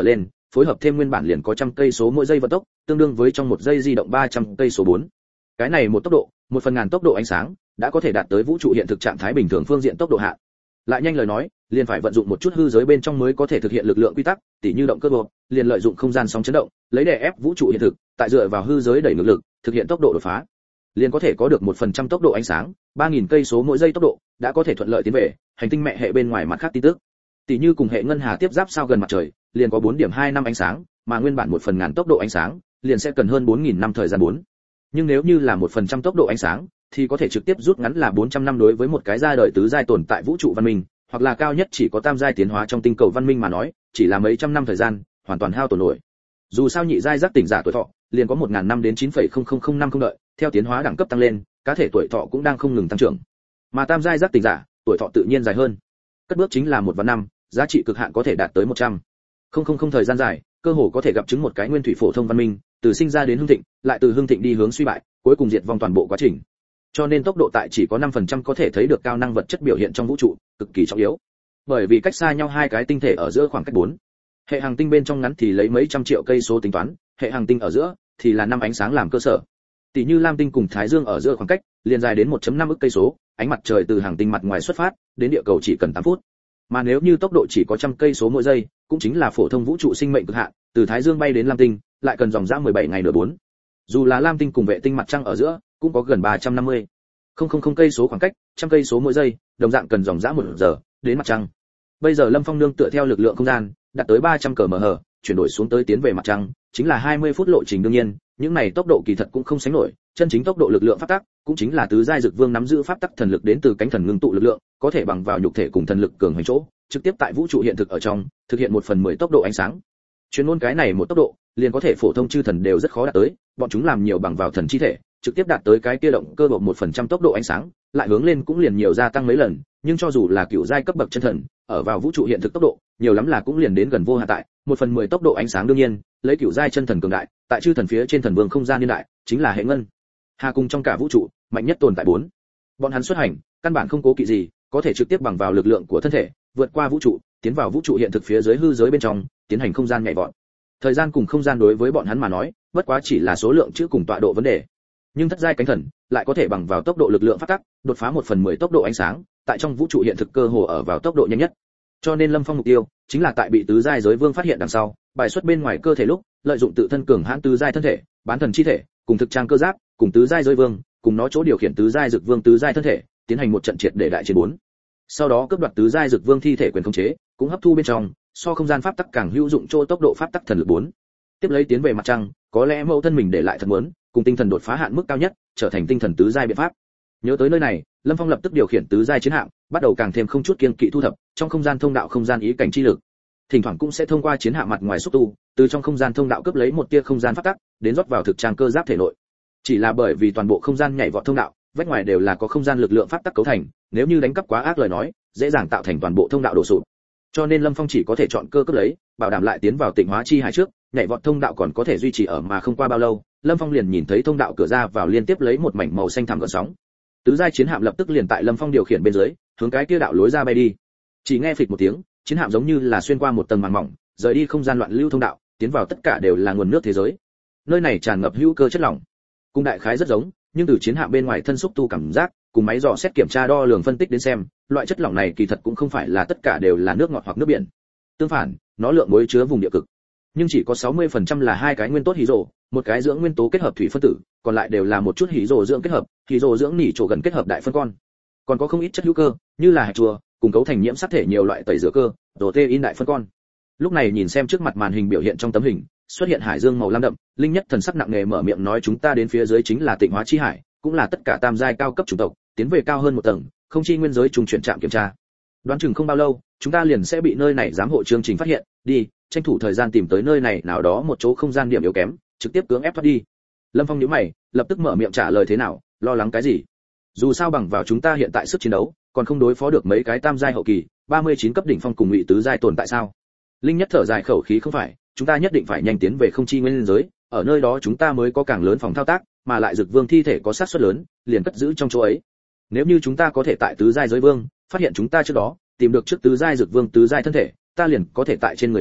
phối hợp thêm nguyên bản liền có trăm cây số mỗi giây vận tốc, tương đương với trong một giây di động ba trăm cây số bốn. Cái này một tốc độ, một phần ngàn tốc độ ánh sáng, đã có thể đạt tới vũ trụ hiện thực trạng thái bình thường phương diện tốc độ hạn. Lại nhanh lời nói, liền phải vận dụng một chút hư giới bên trong mới có thể thực hiện lực lượng quy tắc, tỉ như động cơ bộ, liền lợi dụng không gian sóng chấn động, lấy đè ép vũ trụ hiện thực, tại dựa vào hư giới đẩy ngược lực, thực hiện tốc độ đột phá. Liền có thể có được một phần trăm tốc độ ánh sáng, ba nghìn cây số mỗi giây tốc độ, đã có thể thuận lợi tiến về hành tinh mẹ hệ bên ngoài mặt khác tin tức. Tỉ như cùng hệ ngân hà tiếp giáp sao gần mặt trời, liền có bốn điểm hai năm ánh sáng, mà nguyên bản một phần ngàn tốc độ ánh sáng, liền sẽ cần hơn bốn nghìn năm thời gian bốn. Nhưng nếu như là một phần trăm tốc độ ánh sáng, thì có thể trực tiếp rút ngắn là bốn trăm năm đối với một cái ra đời tứ giai tồn tại vũ trụ văn minh, hoặc là cao nhất chỉ có tam giai tiến hóa trong tinh cầu văn minh mà nói, chỉ là mấy trăm năm thời gian, hoàn toàn hao tổn nổi. Dù sao nhị giai giác tỉnh giả tuổi thọ, liền có một nghìn năm đến chín phẩy không không không năm không đợi, theo tiến hóa đẳng cấp tăng lên, cá thể tuổi thọ cũng đang không ngừng tăng trưởng. Mà tam giai giác tỉnh giả, tuổi thọ tự nhiên dài hơn. Cất bước chính là một vạn năm, giá trị cực hạn có thể đạt tới một trăm. Không không không thời gian dài, cơ hồ có thể gặp chứng một cái nguyên thủy phổ thông văn minh, từ sinh ra đến hưng thịnh, lại từ hưng thịnh đi hướng suy bại, cuối cùng diệt vong toàn bộ quá trình. Cho nên tốc độ tại chỉ có năm phần trăm có thể thấy được cao năng vật chất biểu hiện trong vũ trụ, cực kỳ trọng yếu. Bởi vì cách xa nhau hai cái tinh thể ở giữa khoảng cách bốn. Hệ hành tinh bên trong ngắn thì lấy mấy trăm triệu cây số tính toán, hệ hành tinh ở giữa thì là năm ánh sáng làm cơ sở. Tỷ như Lam tinh cùng Thái Dương ở giữa khoảng cách liền dài đến một phẩy năm ức cây số, ánh mặt trời từ hành tinh mặt ngoài xuất phát, đến địa cầu chỉ cần tám phút. Mà nếu như tốc độ chỉ có trăm cây số mỗi giây, cũng chính là phổ thông vũ trụ sinh mệnh cực hạn, từ Thái Dương bay đến Lam tinh, lại cần dòng dã mười bảy ngày nửa bốn. Dù là Lam tinh cùng vệ tinh mặt trăng ở giữa, cũng có gần ba trăm năm mươi không không không cây số khoảng cách, trăm cây số mỗi giây, đồng dạng cần dòng dã một giờ đến mặt trăng. Bây giờ Lâm Phong nương tựa theo lực lượng không gian, đạt tới ba trăm km/h, chuyển đổi xuống tới tiến về mặt trăng, chính là hai mươi phút lộ trình. Đương nhiên, những này tốc độ kỳ thật cũng không sánh nổi, chân chính tốc độ lực lượng pháp tắc, cũng chính là tứ giai dược vương nắm giữ pháp tắc thần lực đến từ cánh thần ngưng tụ lực lượng, có thể bằng vào nhục thể cùng thần lực cường hành chỗ, trực tiếp tại vũ trụ hiện thực ở trong, thực hiện một phần mười tốc độ ánh sáng. Chuyên môn cái này một tốc độ, liền có thể phổ thông chư thần đều rất khó đạt tới, bọn chúng làm nhiều bằng vào thần chi thể, trực tiếp đạt tới cái kia động cơ độ một phần trăm tốc độ ánh sáng, lại hướng lên cũng liền nhiều gia tăng mấy lần, nhưng cho dù là cựu giai cấp bậc chân thần, ở vào vũ trụ hiện thực tốc độ, nhiều lắm là cũng liền đến gần vô hạn tại, một phần mười tốc độ ánh sáng. Đương nhiên, lấy cựu giai chân thần cường đại, tại chư thần phía trên thần vương không gian niên đại, chính là hệ ngân hà cùng trong cả vũ trụ, mạnh nhất tồn tại bốn. Bọn hắn xuất hành, căn bản không cố kỵ gì, có thể trực tiếp bằng vào lực lượng của thân thể, vượt qua vũ trụ, tiến vào vũ trụ hiện thực phía dưới hư giới bên trong, tiến hành không gian nhảy vọt. Thời gian cùng không gian đối với bọn hắn mà nói, bất quá chỉ là số lượng chữ cùng tọa độ vấn đề. Nhưng thất giai cánh thần lại có thể bằng vào tốc độ lực lượng phát tắc, đột phá một phần mười tốc độ ánh sáng, tại trong vũ trụ hiện thực cơ hồ ở vào tốc độ nhanh nhất. Cho nên Lâm Phong mục tiêu chính là tại bị tứ giai giới vương phát hiện đằng sau, bài xuất bên ngoài cơ thể lúc, lợi dụng tự thân cường hãn tứ giai thân thể, bán thần chi thể, cùng thực trang cơ giáp, cùng tứ giai giới vương, cùng nó chỗ điều khiển tứ giai dược vương tứ giai thân thể, tiến hành một trận triệt để đại chiến bốn. Sau đó cướp đoạt tứ giai dược vương thi thể quyền khống chế, cũng hấp thu bên trong, so không gian pháp tắc càng hữu dụng chỗ tốc độ pháp tắc thần lực bốn. Tiếp lấy tiến về mặt trăng, có lẽ mẫu thân mình để lại thật muốn, cùng tinh thần đột phá hạn mức cao nhất, trở thành tinh thần tứ giai biện pháp. Nhớ tới nơi này, Lâm Phong lập tức điều khiển tứ giai chiến hạm, bắt đầu càng thêm không chút kiêng kỵ thu thập trong không gian thông đạo không gian ý cảnh chi lực. Thỉnh thoảng cũng sẽ thông qua chiến hạm mặt ngoài xúc tu, từ trong không gian thông đạo cướp lấy một tia không gian pháp tắc, đến rót vào thực trang cơ giáp thể nội. Chỉ là bởi vì toàn bộ không gian nhảy vọt thông đạo, vách ngoài đều là có không gian lực lượng pháp tắc cấu thành, nếu như đánh cắp quá ác lời nói, dễ dàng tạo thành toàn bộ thông đạo đổ sụp. Cho nên Lâm Phong chỉ có thể chọn cơ cướp lấy, bảo đảm lại tiến vào Tịnh Hóa chi hải trước, nhảy vọt thông đạo còn có thể duy trì ở mà không qua bao lâu, Lâm Phong liền nhìn thấy thông đạo cửa ra vào liên tiếp lấy một mảnh màu xanh thẳm gợn sóng. Tứ giai chiến hạm lập tức liền tại Lâm Phong điều khiển bên dưới, hướng cái kia đạo lối ra bay đi. Chỉ nghe phịch một tiếng, chiến hạm giống như là xuyên qua một tầng màng mỏng, rời đi không gian loạn lưu thông đạo, tiến vào tất cả đều là nguồn nước thế giới. Nơi này tràn ngập hữu cơ chất lỏng, cùng đại khái rất giống, nhưng từ chiến hạm bên ngoài thân xúc tu cảm giác, cùng máy dò xét kiểm tra đo lường phân tích đến xem, loại chất lỏng này kỳ thật cũng không phải là tất cả đều là nước ngọt hoặc nước biển. Tương phản, nó lượng muối chứa vùng địa cực, nhưng chỉ có sáu mươi phần trăm là hai cái nguyên tốt hydro, một cái dưỡng nguyên tố kết hợp thủy phân tử, còn lại đều là một chút hydro dưỡng kết hợp, hydro dưỡng nỉ chỗ gần kết hợp đại phân con. Còn có không ít chất hữu cơ, như là hạt chua, cùng cấu thành nhiễm sắc thể nhiều loại tẩy rửa cơ, protein đại phân con. Lúc này nhìn xem trước mặt màn hình biểu hiện trong tấm hình, xuất hiện hải dương màu lam đậm, Linh Nhất thần sắc nặng nề mở miệng nói chúng ta đến phía dưới chính là Tịnh Hóa chi hải, cũng là tất cả tam giai cao cấp chủng tộc, tiến về cao hơn một tầng, không chi nguyên giới trùng chuyển trạm kiểm tra. Đoán chừng không bao lâu, chúng ta liền sẽ bị nơi này giám hộ chương trình phát hiện, đi, tranh thủ thời gian tìm tới nơi này nào đó một chỗ không gian điểm yếu kém, trực tiếp cưỡng ép thoát đi. Lâm Phong nhíu mày, lập tức mở miệng trả lời thế nào, lo lắng cái gì? Dù sao bằng vào chúng ta hiện tại sức chiến đấu, còn không đối phó được mấy cái tam giai hậu kỳ, ba mươi chín cấp đỉnh phong cùng ngụy tứ giai tồn tại sao? Linh Nhất thở dài khẩu khí không phải, chúng ta nhất định phải nhanh tiến về không chi nguyên giới, ở nơi đó chúng ta mới có càng lớn phòng thao tác, mà lại Dực Vương thi thể có xác suất lớn, liền cất giữ trong chỗ ấy. Nếu như chúng ta có thể tại tứ giai giới vương, phát hiện chúng ta trước đó, tìm được trước tứ giai Dực Vương tứ giai thân thể, ta liền có thể tại trên người nó,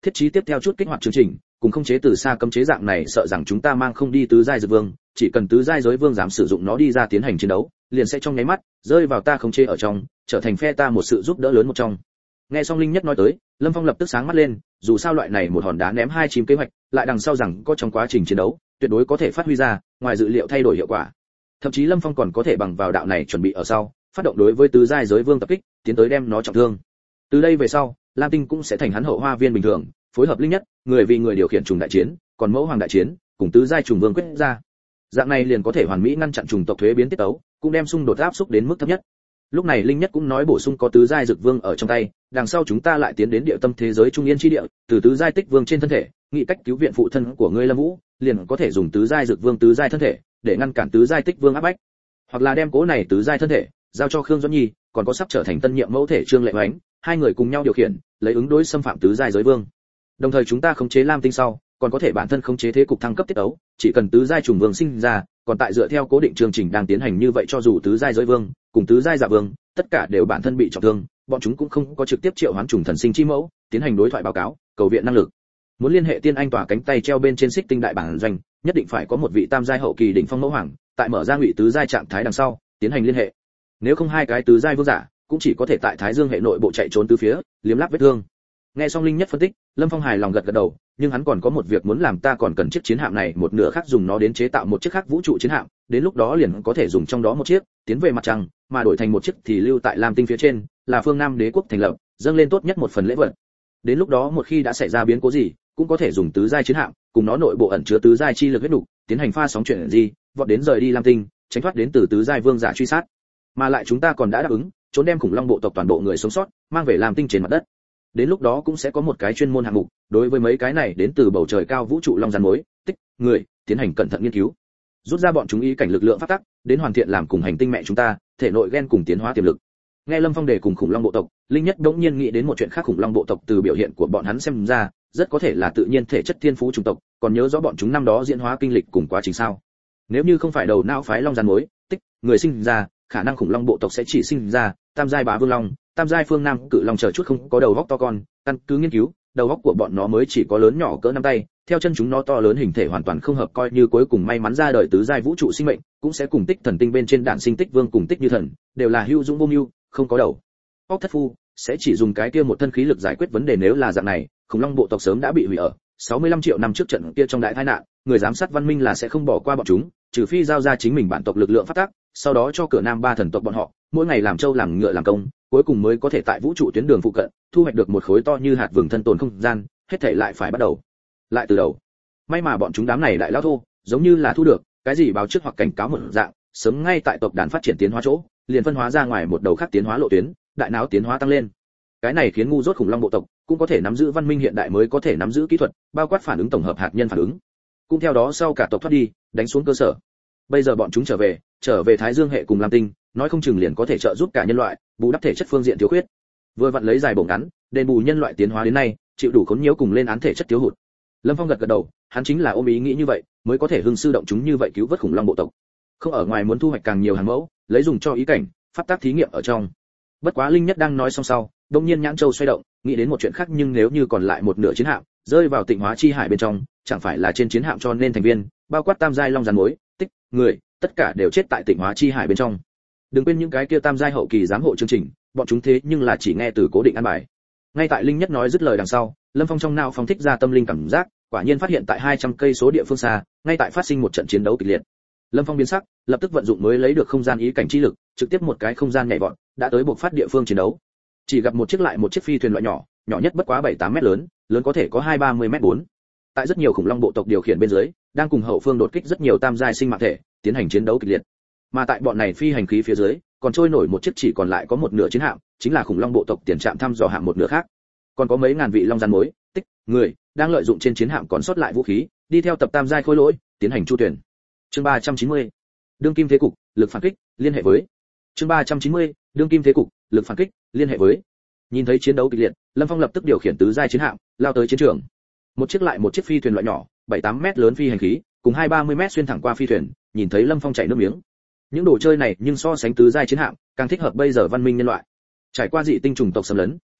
thiết trí tiếp theo chút kích hoạt chương trình, cùng không chế từ xa cấm chế dạng này sợ rằng chúng ta mang không đi tứ giai dược vương, chỉ cần tứ giai giới vương dám sử dụng nó đi ra tiến hành chiến đấu, liền sẽ trong nháy mắt rơi vào ta không chế ở trong, trở thành phe ta một sự giúp đỡ lớn một trong. Nghe xong Linh Nhất nói tới, Lâm Phong lập tức sáng mắt lên, dù sao loại này một hòn đá ném hai chim kế hoạch, lại đằng sau rằng có trong quá trình chiến đấu, tuyệt đối có thể phát huy ra, ngoài dự liệu thay đổi hiệu quả. Thậm chí Lâm Phong còn có thể bằng vào đạo này chuẩn bị ở sau, phát động đối với tứ giai giới vương tập kích, tiến tới đem nó trọng thương. Từ đây về sau, Lam Tinh cũng sẽ thành hắn hậu hoa viên bình thường, phối hợp Linh Nhất, người vì người điều khiển trùng đại chiến, còn mẫu hoàng đại chiến, cùng tứ giai trùng vương quyết ra. Dạng này liền có thể hoàn mỹ ngăn chặn trùng tộc thuế biến tiết tấu, cũng đem xung đột áp xúc đến mức thấp nhất. Lúc này Linh Nhất cũng nói bổ sung có tứ giai dược vương ở trong tay, đằng sau chúng ta lại tiến đến địa tâm thế giới trung yên chi địa, từ tứ giai tích vương trên thân thể, nghĩ cách cứu viện phụ thân của ngươi Lâm Vũ, liền có thể dùng tứ giai dược vương tứ giai thân thể, để ngăn cản tứ giai tích vương áp bách. Hoặc là đem cố này tứ giai thân thể giao cho Khương Doãn Nhi, còn có sắp trở thành tân nhiệm mẫu thể Trương Lệ Oánh, hai người cùng nhau điều khiển, lấy ứng đối xâm phạm tứ giai giới vương. Đồng thời chúng ta khống chế Lam Tinh sau, còn có thể bản thân khống chế thế cục thăng cấp tiết ấu, chỉ cần tứ giai trùng vương sinh ra, còn tại dựa theo cố định chương trình đang tiến hành như vậy cho dù tứ giai giới vương cùng tứ giai giả vương, tất cả đều bản thân bị trọng thương, bọn chúng cũng không có trực tiếp triệu hoán trùng thần sinh chi mẫu, tiến hành đối thoại báo cáo, cầu viện năng lực. Muốn liên hệ Tiên Anh tỏa cánh tay treo bên trên xích tinh đại bản doanh, nhất định phải có một vị tam giai hậu kỳ đỉnh phong mẫu hoàng, tại mở ra ngụy tứ giai trạng thái đằng sau, tiến hành liên hệ. Nếu không hai cái tứ giai vương giả, cũng chỉ có thể tại Thái Dương hệ nội bộ chạy trốn tứ phía, liếm láp vết thương. Nghe xong Linh Nhất phân tích, Lâm Phong hài lòng gật gật đầu, nhưng hắn còn có một việc muốn làm, ta còn cần chiếc chiến hạm này một nửa khác dùng nó đến chế tạo một chiếc khác vũ trụ chiến hạm, đến lúc đó liền có thể dùng trong đó một chiếc, tiến về mặt trăng, mà đổi thành một chiếc thì lưu tại Lam Tinh phía trên, là phương Nam đế quốc thành lập, dâng lên tốt nhất một phần lễ vật. Đến lúc đó một khi đã xảy ra biến cố gì, cũng có thể dùng tứ giai chiến hạm, cùng nó nội bộ ẩn chứa tứ giai chi lực huyết đủ, tiến hành pha sóng chuyển gì, vọt đến rời đi Lam Tinh, tránh thoát đến từ tứ giai vương giả truy sát. Mà lại chúng ta còn đã đáp ứng, trốn đem khủng long bộ tộc toàn bộ người sống sót, mang về Lam Tinh trên mặt đất. Đến lúc đó cũng sẽ có một cái chuyên môn hạng mục, đối với mấy cái này đến từ bầu trời cao vũ trụ long rắn mối, tích, người, tiến hành cẩn thận nghiên cứu. Rút ra bọn chúng ý cảnh lực lượng phát tắc, đến hoàn thiện làm cùng hành tinh mẹ chúng ta, thể nội gen cùng tiến hóa tiềm lực. Nghe Lâm Phong đề cùng khủng long bộ tộc, Linh Nhất đống nhiên nghĩ đến một chuyện khác, khủng long bộ tộc từ biểu hiện của bọn hắn xem ra, rất có thể là tự nhiên thể chất thiên phú chủng tộc, còn nhớ rõ bọn chúng năm đó diễn hóa kinh lịch cùng quá trình sao? Nếu như không phải đầu não phái long rắn mối, tích, người sinh ra, khả năng khủng long bộ tộc sẽ chỉ sinh ra tam giai bá vương long, tam giai phương nam cự long chờ chút không có đầu góc to con, căn cứ nghiên cứu, đầu góc của bọn nó mới chỉ có lớn nhỏ cỡ nắm tay, theo chân chúng nó to lớn hình thể hoàn toàn không hợp, coi như cuối cùng may mắn ra đời tứ giai vũ trụ sinh mệnh, cũng sẽ cùng tích thần tinh bên trên đạn sinh tích vương cùng tích như thần, đều là hữu dũng vô mưu, không có đầu óc thất phu, sẽ chỉ dùng cái kia một thân khí lực giải quyết vấn đề. Nếu là dạng này, khủng long bộ tộc sớm đã bị hủy ở sáu mươi lăm triệu năm trước trận kia trong đại tai nạn, người giám sát văn minh là sẽ không bỏ qua bọn chúng, trừ phi giao ra chính mình bản tộc lực lượng phát tác, sau đó cho cửa nam ba thần tộc bọn họ mỗi ngày làm trâu làm ngựa làm công, cuối cùng mới có thể tại vũ trụ tuyến đường phụ cận thu hoạch được một khối to như hạt vừng thân tồn không gian, hết thảy lại phải bắt đầu lại từ đầu. May mà bọn chúng đám này đại lao thô, giống như là thu được cái gì báo trước hoặc cảnh cáo một dạng, sớm ngay tại tộc đàn phát triển tiến hóa chỗ, liền phân hóa ra ngoài một đầu khác tiến hóa lộ tuyến, đại não tiến hóa tăng lên. Cái này khiến ngu dốt khủng long bộ tộc cũng có thể nắm giữ văn minh hiện đại, mới có thể nắm giữ kỹ thuật, bao quát phản ứng tổng hợp hạt nhân phản ứng. Cũng theo đó sau cả tộc thoát đi, đánh xuống cơ sở. Bây giờ bọn chúng trở về, trở về Thái Dương hệ cùng Lam Tinh, nói không chừng liền có thể trợ giúp cả nhân loại, bù đắp thể chất phương diện thiếu khuyết. Vừa vặn lấy dài bổ ngắn, đền bù nhân loại tiến hóa đến nay, chịu đủ khốn nhiễu cùng lên án thể chất thiếu hụt. Lâm Phong gật gật đầu, hắn chính là ôm ý nghĩ như vậy, mới có thể hưng sư động chúng như vậy cứu vớt khủng long bộ tộc. Không ở ngoài muốn thu hoạch càng nhiều hàng mẫu, lấy dùng cho ý cảnh, pháp tác thí nghiệm ở trong. Bất quá Linh Nhất đang nói xong sau, đột nhiên nhãn châu xoay động, nghĩ đến một chuyện khác, nhưng nếu như còn lại một nửa chiến hạm rơi vào Tịnh Hóa chi hải bên trong, chẳng phải là trên chiến hạm cho nên thành viên, bao quát tam giai long rắn mối, tích, người, tất cả đều chết tại Tịnh Hóa chi hải bên trong. Đừng quên những cái kia tam giai hậu kỳ giám hộ chương trình, bọn chúng thế nhưng là chỉ nghe từ cố định an bài. Ngay tại Linh Nhất nói dứt lời đằng sau, Lâm Phong trong não phóng thích ra tâm linh cảm giác, quả nhiên phát hiện tại hai trăm cây số địa phương xa, ngay tại phát sinh một trận chiến đấu kịch liệt. Lâm Phong biến sắc, lập tức vận dụng mới lấy được không gian ý cảnh chi lực, trực tiếp một cái không gian nhảy vọt, đã tới buộc phát địa phương chiến đấu. Chỉ gặp một chiếc lại một chiếc phi thuyền loại nhỏ, nhỏ nhất bất quá bảy tám mét lớn, lớn có thể có hai ba mươi mét bốn. Tại rất nhiều khủng long bộ tộc điều khiển bên dưới, đang cùng hậu phương đột kích rất nhiều tam giai sinh mạng thể, tiến hành chiến đấu kịch liệt. Mà tại bọn này phi hành khí phía dưới, còn trôi nổi một chiếc chỉ còn lại có một nửa chiến hạm, chính là khủng long bộ tộc tiền trạm thăm dò hạm một nửa khác. Còn có mấy ngàn vị long rắn mối, tích, người, đang lợi dụng trên chiến hạm còn sót lại vũ khí, đi theo tập tam giai khôi lỗi, tiến hành chu tuyển. Chương ba trăm chín mươi. Đương kim thế cục, lực phản kích, liên hệ với. Chương ba trăm chín mươi. Đương kim thế cục, lực phản kích, liên hệ với. Nhìn thấy chiến đấu kịch liệt, Lâm Phong lập tức điều khiển tứ giai chiến hạm, lao tới chiến trường. Một chiếc lại một chiếc phi thuyền loại nhỏ, bảy tám mét lớn phi hành khí, cùng hai ba mươi mét xuyên thẳng qua phi thuyền, nhìn thấy Lâm Phong chảy nước miếng. Những đồ chơi này nhưng so sánh tứ giai chiến hạm, càng thích hợp bây giờ văn minh nhân loại. Trải qua dị tinh trùng tộc xâm lấn,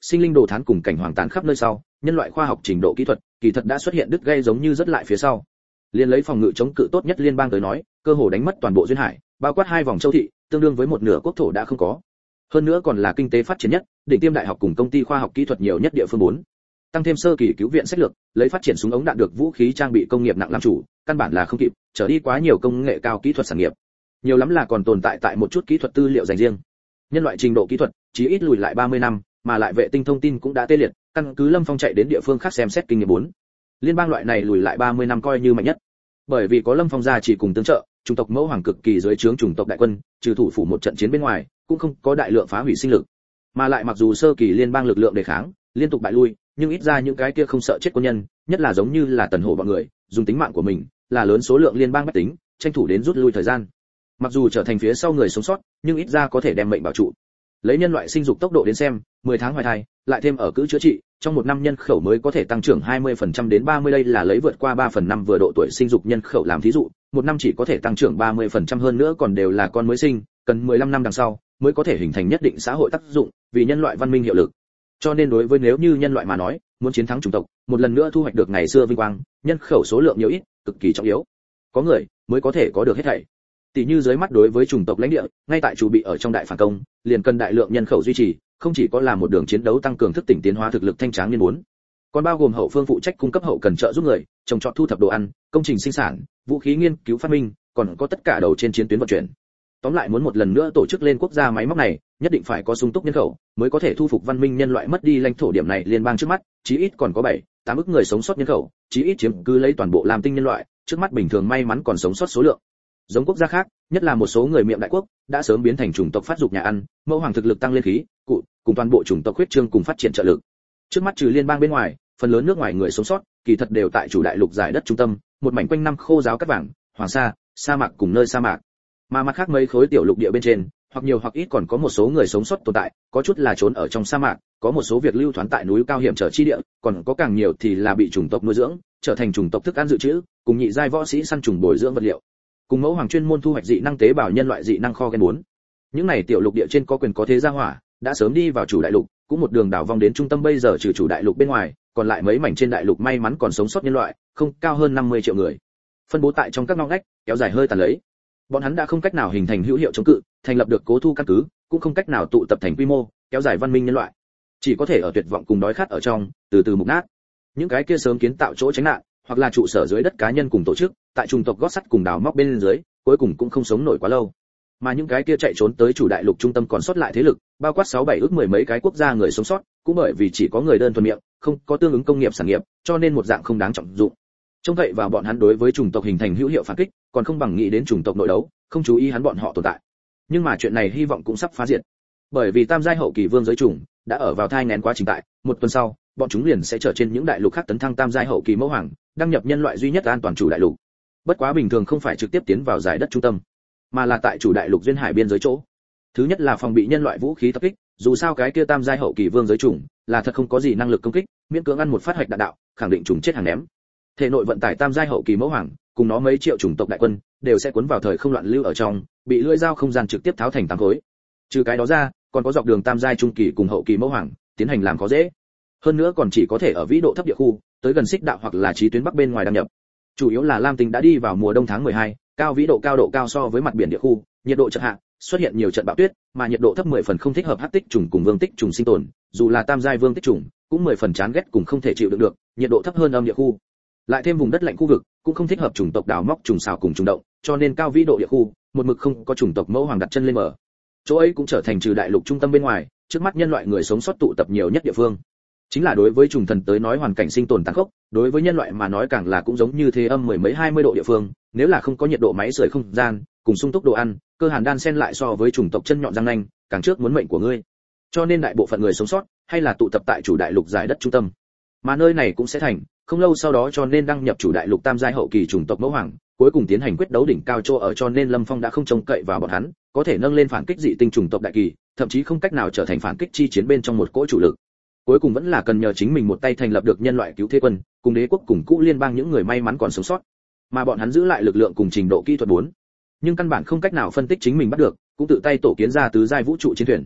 sinh linh đồ thán cùng cảnh hoàng tán khắp nơi sau, nhân loại khoa học trình độ kỹ thuật kỳ thật đã xuất hiện đứt gãy giống như rất lại phía sau. Liên lấy phòng ngự chống cự tốt nhất liên bang tới nói, cơ hồ đánh mất toàn bộ duyên hải, bao quát hai vòng châu thị, tương đương với một nửa quốc thổ đã không có. Hơn nữa còn là kinh tế phát triển nhất, đỉnh tiêm đại học cùng công ty khoa học kỹ thuật nhiều nhất địa phương bốn. Tăng thêm sơ kỳ cứu viện sách lược, lấy phát triển súng ống đạn được vũ khí trang bị công nghiệp nặng làm chủ, căn bản là không kịp, trở đi quá nhiều công nghệ cao kỹ thuật sản nghiệp. Nhiều lắm là còn tồn tại tại một chút kỹ thuật tư liệu dành riêng. Nhân loại trình độ kỹ thuật chỉ ít lùi lại ba mươi năm, mà lại vệ tinh thông tin cũng đã tê liệt, căn cứ Lâm Phong chạy đến địa phương khác xem xét kinh nghiệm bốn. Liên bang loại này lùi lại ba mươi năm coi như mạnh nhất. Bởi vì có Lâm Phong gia chỉ cùng tương trợ, chủng tộc mẫu hoàng cực kỳ dưới trướng chủng tộc đại quân, trừ thủ phủ một trận chiến bên ngoài, cũng không có đại lượng phá hủy sinh lực. Mà lại mặc dù sơ kỳ liên bang lực lượng đề kháng liên tục bại lui, nhưng ít ra những cái kia không sợ chết quân nhân, nhất là giống như là Tần Hổ bọn người, dùng tính mạng của mình, là lớn số lượng liên bang bách tính, tranh thủ đến rút lui thời gian. Mặc dù trở thành phía sau người sống sót, nhưng ít ra có thể đem mệnh bảo trụ. Lấy nhân loại sinh dục tốc độ đến xem, mười tháng hoài thai, lại thêm ở cữ chữa trị, trong một năm nhân khẩu mới có thể tăng trưởng hai mươi phần trăm đến ba mươi, đây là lấy vượt qua ba phần năm vừa độ tuổi sinh dục nhân khẩu làm thí dụ, một năm chỉ có thể tăng trưởng ba mươi phần trăm hơn nữa còn đều là con mới sinh, cần mười lăm năm đằng sau mới có thể hình thành nhất định xã hội tác dụng, vì nhân loại văn minh hiệu lực. Cho nên đối với nếu như nhân loại mà nói, muốn chiến thắng chủng tộc, một lần nữa thu hoạch được ngày xưa vinh quang, nhân khẩu số lượng nhiều ít, cực kỳ trọng yếu. Có người mới có thể có được hết thảy. Tỷ như dưới mắt đối với chủng tộc lãnh địa, ngay tại chủ bị ở trong đại phản công, liền cần đại lượng nhân khẩu duy trì, không chỉ có là một đường chiến đấu tăng cường thức tỉnh tiến hóa thực lực thanh tráng niên muốn, còn bao gồm hậu phương phụ trách cung cấp hậu cần trợ giúp người, trồng trọt thu thập đồ ăn, công trình sinh sản, vũ khí nghiên cứu phát minh, còn có tất cả đầu trên chiến tuyến vận chuyển. Tóm lại muốn một lần nữa tổ chức lên quốc gia máy móc này, nhất định phải có sung túc nhân khẩu, mới có thể thu phục văn minh nhân loại mất đi lãnh thổ điểm này liên bang trước mắt, chí ít còn có bảy, tám ức người sống sót nhân khẩu, chí ít chiếm cứ lấy toàn bộ làm tinh nhân loại, trước mắt bình thường may mắn còn sống sót số lượng. Giống quốc gia khác, nhất là một số người miệng đại quốc, đã sớm biến thành chủng tộc phát dục nhà ăn, mẫu hoàng thực lực tăng lên khí, cụ, cùng toàn bộ chủng tộc huyết trương cùng phát triển trợ lực. Trước mắt trừ liên bang bên ngoài, phần lớn nước ngoài người sống sót, kỳ thật đều tại chủ đại lục giải đất trung tâm, một mảnh quanh năm khô giáo cát vàng, hoàng sa, sa mạc cùng nơi sa mạc. Mà mặt khác mấy khối tiểu lục địa bên trên, hoặc nhiều hoặc ít còn có một số người sống sót tồn tại, có chút là trốn ở trong sa mạc, có một số việc lưu thoán tại núi cao hiểm trở chi địa, còn có càng nhiều thì là bị chủng tộc nuôi dưỡng, trở thành chủng tộc thức ăn dự trữ, cùng nhị giai võ sĩ săn trùng bồi dưỡng vật liệu. Cùng mẫu hoàng chuyên môn thu hoạch dị năng tế bào nhân loại dị năng kho gen bốn. Những này tiểu lục địa trên có quyền có thế gia hỏa, đã sớm đi vào chủ đại lục, cũng một đường đảo vòng đến trung tâm, bây giờ trừ chủ đại lục bên ngoài, còn lại mấy mảnh trên đại lục may mắn còn sống sót nhân loại, không cao hơn năm mươi triệu người. Phân bố tại trong các ngóc ngách, kéo dài hơi tàn lấy. Bọn hắn đã không cách nào hình thành hữu hiệu chống cự, thành lập được cố thu căn cứ, cũng không cách nào tụ tập thành quy mô, kéo dài văn minh nhân loại. Chỉ có thể ở tuyệt vọng cùng đói khát ở trong, từ từ mục nát. Những cái kia sớm kiến tạo chỗ tránh nạn, hoặc là trụ sở dưới đất cá nhân cùng tổ chức, tại chủng tộc gót sắt cùng đào móc bên dưới, cuối cùng cũng không sống nổi quá lâu. Mà những cái kia chạy trốn tới chủ đại lục trung tâm còn sót lại thế lực, bao quát sáu bảy ước mười mấy cái quốc gia người sống sót, cũng bởi vì chỉ có người đơn thuần miệng, không có tương ứng công nghiệp sản nghiệp, cho nên một dạng không đáng trọng dụng. Trông vậy vào bọn hắn đối với chủng tộc hình thành hữu hiệu phản kích, còn không bằng nghĩ đến chủng tộc nội đấu, không chú ý hắn bọn họ tồn tại. Nhưng mà chuyện này hy vọng cũng sắp phá diệt. Bởi vì tam giai hậu kỳ vương giới chủng đã ở vào thai nghén quá trình tại, một tuần sau, bọn chúng liền sẽ trở trên những đại lục khác tấn thăng tam giai hậu kỳ mẫu hoàng, đăng nhập nhân loại duy nhất an toàn chủ đại lục. Bất quá bình thường không phải trực tiếp tiến vào giải đất trung tâm, mà là tại chủ đại lục duyên hải biên giới chỗ. Thứ nhất là phòng bị nhân loại vũ khí tập kích, dù sao cái kia tam giai hậu kỳ vương giới chủng là thật không có gì năng lực công kích, miễn cưỡng ăn một phát hạch đạn đạo, khẳng định trùng chết hàng ném. Thể nội vận tải tam giai hậu kỳ mẫu hoàng, cùng nó mấy triệu chủng tộc đại quân, đều sẽ cuốn vào thời không loạn lưu ở trong, bị lưỡi dao không gian trực tiếp tháo thành tám khối. Trừ cái đó ra, còn có dọc đường tam giai trung kỳ cùng hậu kỳ mẫu hoàng, tiến hành làm khó dễ. Hơn nữa còn chỉ có thể ở vĩ độ thấp địa khu, tới gần xích đạo hoặc là chí tuyến bắc bên ngoài đăng nhập. Chủ yếu là Lam Tinh đã đi vào mùa đông tháng mười hai, cao vĩ độ cao độ cao so với mặt biển địa khu, nhiệt độ chợt hạ, xuất hiện nhiều trận bão tuyết, mà nhiệt độ thấp mười phần không thích hợp hắc tích trùng cùng vương tích trùng sinh tồn, dù là tam giai vương tích trùng, cũng mười phần chán ghét cùng không thể chịu đựng được, nhiệt độ thấp hơn âm địa khu. Lại thêm vùng đất lạnh khu vực, cũng không thích hợp chủng tộc đào móc trùng xào cùng trùng động, cho nên cao vĩ độ địa khu, một mực không có chủng tộc mẫu hoàng đặt chân lên mở. Chỗ ấy cũng trở thành trừ đại lục trung tâm bên ngoài, trước mắt nhân loại người sống sót tụ tập nhiều nhất địa phương. Chính là đối với trùng thần tới nói hoàn cảnh sinh tồn tàn khốc, đối với nhân loại mà nói càng là cũng giống như thế, âm mười mấy hai mươi độ địa phương, nếu là không có nhiệt độ máy sưởi không gian, cùng sung túc đồ ăn, cơ hàn đan xen lại so với chủng tộc chân nhọn răng nanh, càng trước muốn mệnh của ngươi. Cho nên đại bộ phận người sống sót hay là tụ tập tại chủ đại lục giải đất trung tâm. Mà nơi này cũng sẽ thành, không lâu sau đó cho nên đăng nhập chủ đại lục tam giai hậu kỳ chủng tộc mẫu hoàng, cuối cùng tiến hành quyết đấu đỉnh cao chỗ ở, cho nên Lâm Phong đã không trông cậy vào bọn hắn, có thể nâng lên phản kích dị tinh chủng tộc đại kỳ, thậm chí không cách nào trở thành phản kích chi chiến bên trong một cỗ chủ lực. Cuối cùng vẫn là cần nhờ chính mình một tay thành lập được nhân loại cứu thế quân, cùng đế quốc cùng cũ liên bang những người may mắn còn sống sót. Mà bọn hắn giữ lại lực lượng cùng trình độ kỹ thuật bốn, nhưng căn bản không cách nào phân tích chính mình bắt được, cũng tự tay tổ kiến ra tứ giai vũ trụ chiến thuyền.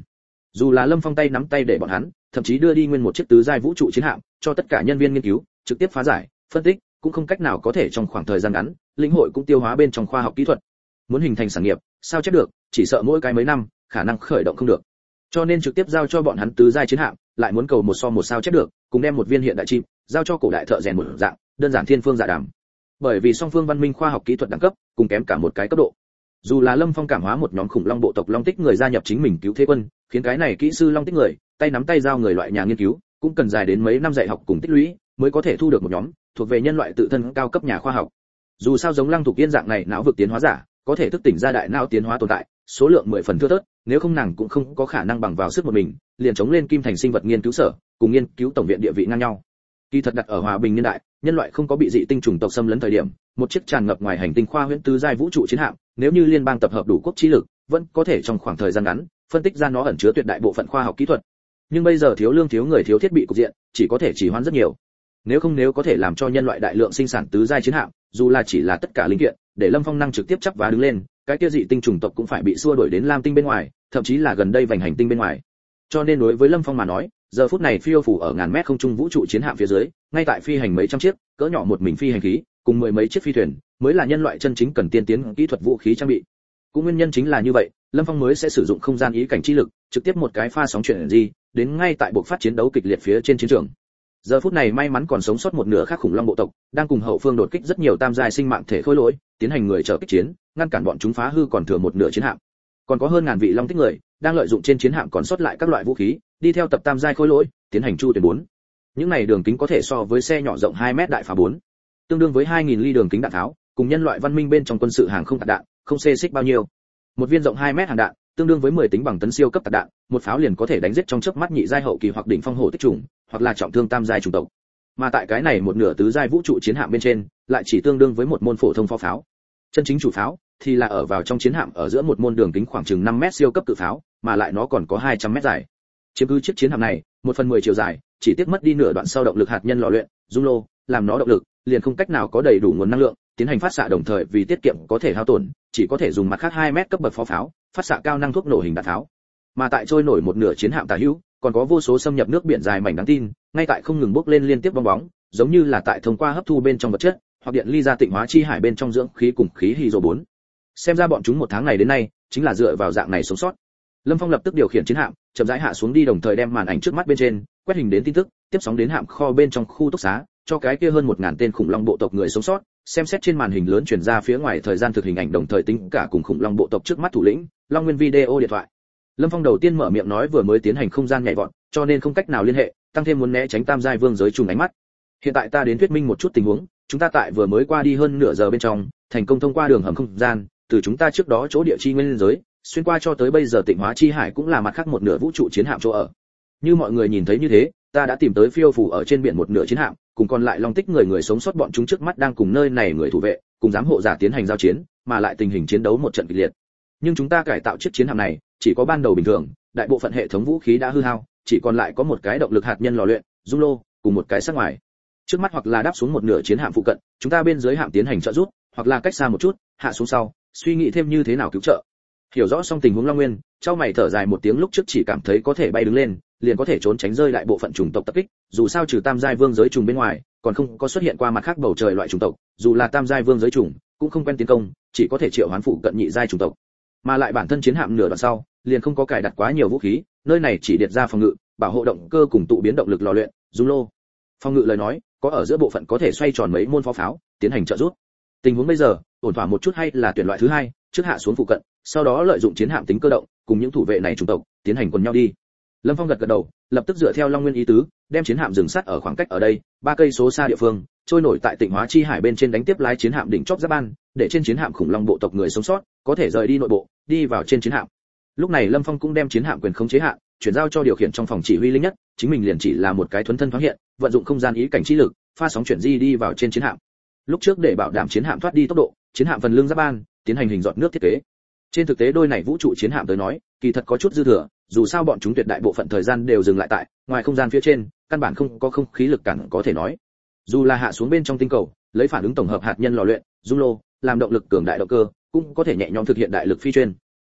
Dù là Lâm Phong tay nắm tay để bọn hắn, thậm chí đưa đi nguyên một chiếc tứ giai vũ trụ chiến hạm, cho tất cả nhân viên nghiên cứu, trực tiếp phá giải, phân tích, cũng không cách nào có thể trong khoảng thời gian ngắn, lĩnh hội cũng tiêu hóa bên trong khoa học kỹ thuật. Muốn hình thành sản nghiệp, sao chép được, chỉ sợ mỗi cái mấy năm, khả năng khởi động không được. Cho nên trực tiếp giao cho bọn hắn tứ giai chiến hạm, lại muốn cầu một so một sao chép được, cùng đem một viên hiện đại chim, giao cho cổ đại thợ rèn một dạng, đơn giản thiên phương dạ đàm. Bởi vì song phương văn minh khoa học kỹ thuật đẳng cấp, cùng kém cả một cái cấp độ. Dù là Lâm Phong cảm hóa một nhóm khủng long bộ tộc long tích người gia nhập chính mình cứu thế quân, khiến cái này kỹ sư long tích người, tay nắm tay giao người loại nhà nghiên cứu, cũng cần dài đến mấy năm dạy học cùng tích lũy, mới có thể thu được một nhóm thuộc về nhân loại tự thân cao cấp nhà khoa học. Dù sao giống Lăng Thục Yên dạng này não vực tiến hóa giả, có thể thức tỉnh ra đại não tiến hóa tồn tại, số lượng mười phần thưa thớt, nếu không nàng cũng không có khả năng bằng vào sức một mình, liền chống lên Kim Thành sinh vật nghiên cứu sở, cùng nghiên cứu tổng viện địa vị ngang nhau. Kỳ thật đặt ở hòa bình niên đại, nhân loại không có bị dị tinh chủng tộc xâm lấn thời điểm, một chiếc tràn ngập ngoài hành tinh khoa huyễn tứ giai vũ trụ chiến hạm, nếu như liên bang tập hợp đủ quốc trí lực, vẫn có thể trong khoảng thời gian ngắn phân tích ra nó ẩn chứa tuyệt đại bộ phận khoa học kỹ thuật. Nhưng bây giờ thiếu lương thiếu người thiếu thiết bị cục diện, chỉ có thể chỉ hoãn rất nhiều. Nếu không nếu có thể làm cho nhân loại đại lượng sinh sản tứ giai chiến hạm, dù là chỉ là tất cả linh kiện, để Lâm Phong năng trực tiếp chắp vá đứng lên, cái kia dị tinh chủng tộc cũng phải bị xua đuổi đến Lam tinh bên ngoài, thậm chí là gần đây vành hành tinh bên ngoài. Cho nên đối với Lâm Phong mà nói, giờ phút này phiêu phù ở ngàn mét không trung vũ trụ chiến hạm phía dưới, ngay tại phi hành mấy trăm chiếc, cỡ nhỏ một mình phi hành khí, cùng mười mấy chiếc phi thuyền, mới là nhân loại chân chính cần tiên tiến kỹ thuật vũ khí trang bị. Cũng nguyên nhân chính là như vậy, Lâm Phong mới sẽ sử dụng không gian ý cảnh chi lực, trực tiếp một cái pha sóng chuyển di, đến ngay tại buộc phát chiến đấu kịch liệt phía trên chiến trường. Giờ phút này may mắn còn sống sót một nửa khác khủng long bộ tộc, đang cùng hậu phương đột kích rất nhiều tam giai sinh mạng thể khôi lỗi, tiến hành người trở kích chiến, ngăn cản bọn chúng phá hư còn thừa một nửa chiến hạm. Còn có hơn ngàn vị long tích người, đang lợi dụng trên chiến hạm còn sót lại các loại vũ khí, đi theo tập tam giai khôi lỗi, tiến hành chu tuyển bốn. Những này đường kính có thể so với xe nhỏ rộng hai mét đại phá bốn, tương đương với hai nghìn ly đường kính đạn tháo, cùng nhân loại văn minh bên trong quân sự hàng không tạc đạn, không xê xích bao nhiêu. Một viên rộng hai mét hàng đạn, tương đương với mười tính bằng tấn siêu cấp tạc đạn, một pháo liền có thể đánh giết trong chớp mắt nhị giai hậu kỳ hoặc đỉnh phong hổ tích trùng, hoặc là trọng thương tam giai chủng tộc. Mà tại cái này một nửa tứ giai vũ trụ chiến hạm bên trên, lại chỉ tương đương với một môn phổ thông pháo pháo. Chân chính chủ pháo thì là ở vào trong chiến hạm ở giữa một môn đường kính khoảng chừng năm mét siêu cấp cự pháo, mà lại nó còn có hai trăm mét dài. Chiếm cứ chiếc chiến hạm này, một phần mười chiều dài, chỉ tiếc mất đi nửa đoạn sau động lực hạt nhân lò luyện, dung lô, làm nó động lực, liền không cách nào có đầy đủ nguồn năng lượng, tiến hành phát xạ đồng thời vì tiết kiệm có thể hao tổn, chỉ có thể dùng mặt khác hai mét cấp bậc pháo pháo, phát xạ cao năng thuốc nổ hình đạn pháo. Mà tại trôi nổi một nửa chiến hạm tả hữu, còn có vô số xâm nhập nước biển dài mảnh đáng tin, ngay tại không ngừng bốc lên liên tiếp bong bóng, giống như là tại thông qua hấp thu bên trong vật chất, hoặc điện ly ra tịnh hóa chi hải bên trong dưỡng khí cùng khí hydro bốn. Xem ra bọn chúng một tháng này đến nay, chính là dựa vào dạng này sống sót. Lâm Phong lập tức điều khiển chiến hạm, chậm rãi hạ xuống đi đồng thời đem màn ảnh trước mắt bên trên, quét hình đến tin tức, tiếp sóng đến hạm kho bên trong khu túc xá, cho cái kia hơn một ngàn tên khủng long bộ tộc người sống sót, xem xét trên màn hình lớn truyền ra phía ngoài thời gian thực hình ảnh đồng thời tính cả cùng khủng long bộ tộc trước mắt thủ lĩnh, Long Nguyên video điện thoại. Lâm Phong đầu tiên mở miệng nói vừa mới tiến hành không gian nhảy vọt, cho nên không cách nào liên hệ, tăng thêm muốn né tránh tam giai vương giới trùng ánh mắt. Hiện tại ta đến thuyết minh một chút tình huống, chúng ta tại vừa mới qua đi hơn nửa giờ bên trong, thành công thông qua đường hầm không gian, từ chúng ta trước đó chỗ địa chi nguyên giới, xuyên qua cho tới bây giờ tịnh hóa chi hải cũng là mặt khác một nửa vũ trụ chiến hạm chỗ ở. Như mọi người nhìn thấy như thế, ta đã tìm tới phiêu phù ở trên biển một nửa chiến hạm, cùng còn lại long tích người người sống sót bọn chúng trước mắt đang cùng nơi này người thủ vệ, cùng giám hộ giả tiến hành giao chiến, mà lại tình hình chiến đấu một trận kịch liệt. Nhưng chúng ta cải tạo chiếc chiến hạm này, chỉ có ban đầu bình thường, đại bộ phận hệ thống vũ khí đã hư hao, chỉ còn lại có một cái động lực hạt nhân lò luyện, dung lô, cùng một cái sắc ngoài. Trước mắt hoặc là đáp xuống một nửa chiến hạm phụ cận, chúng ta bên dưới hạm tiến hành trợ giúp, hoặc là cách xa một chút, hạ xuống sau, suy nghĩ thêm như thế nào cứu trợ. Hiểu rõ xong tình huống Long Nguyên, trong mày thở dài một tiếng lúc trước chỉ cảm thấy có thể bay đứng lên, liền có thể trốn tránh rơi đại bộ phận chủng tộc tập kích, dù sao trừ tam giai vương giới trùng bên ngoài, còn không có xuất hiện qua mặt khác bầu trời loại chủng tộc, dù là tam giai vương giới trùng, cũng không quen tiến công, chỉ có thể triệu hoán phụ cận nhị giai chủng tộc. Mà lại bản thân chiến hạm nửa đoạn sau, liền không có cài đặt quá nhiều vũ khí, nơi này chỉ điệt ra phòng ngự, bảo hộ động cơ cùng tụ biến động lực lò luyện, dung lô. Phòng ngự lời nói, có ở giữa bộ phận có thể xoay tròn mấy môn pháo pháo, tiến hành trợ giúp. Tình huống bây giờ, ổn thỏa một chút hay là tuyển loại thứ hai, trước hạ xuống phụ cận, sau đó lợi dụng chiến hạm tính cơ động, cùng những thủ vệ này chủng tộc, tiến hành quần nhau đi. Lâm Phong gật gật đầu, lập tức dựa theo Long Nguyên ý tứ, đem chiến hạm dừng sát ở khoảng cách ở đây, ba cây số xa địa phương, trôi nổi tại tịnh hóa chi hải bên trên đánh tiếp lái chiến hạm đỉnh chóp giáp ban, để trên chiến hạm khủng long bộ tộc người sống sót, có thể rời đi nội bộ, đi vào trên chiến hạm. Lúc này Lâm Phong cũng đem chiến hạm quyền khống chế hạ, chuyển giao cho điều khiển trong phòng chỉ huy linh nhất, chính mình liền chỉ là một cái thuấn thân thoáng hiện, vận dụng không gian ý cảnh chi lực, pha sóng chuyển di đi vào trên chiến hạm. Lúc trước để bảo đảm chiến hạm thoát đi tốc độ, chiến hạm phần lưng giáp ban, tiến hành hình giọt nước thiết kế. Trên thực tế đôi này vũ trụ chiến hạm tới nói, kỳ thật có chút dư thừa, dù sao bọn chúng tuyệt đại bộ phận thời gian đều dừng lại tại ngoài không gian phía trên, căn bản không có không khí lực cản có thể nói. Dù là hạ xuống bên trong tinh cầu, lấy phản ứng tổng hợp hạt nhân lò luyện, dung lô, làm động lực cường đại động cơ, cũng có thể nhẹ nhõm thực hiện đại lực phi chuyên.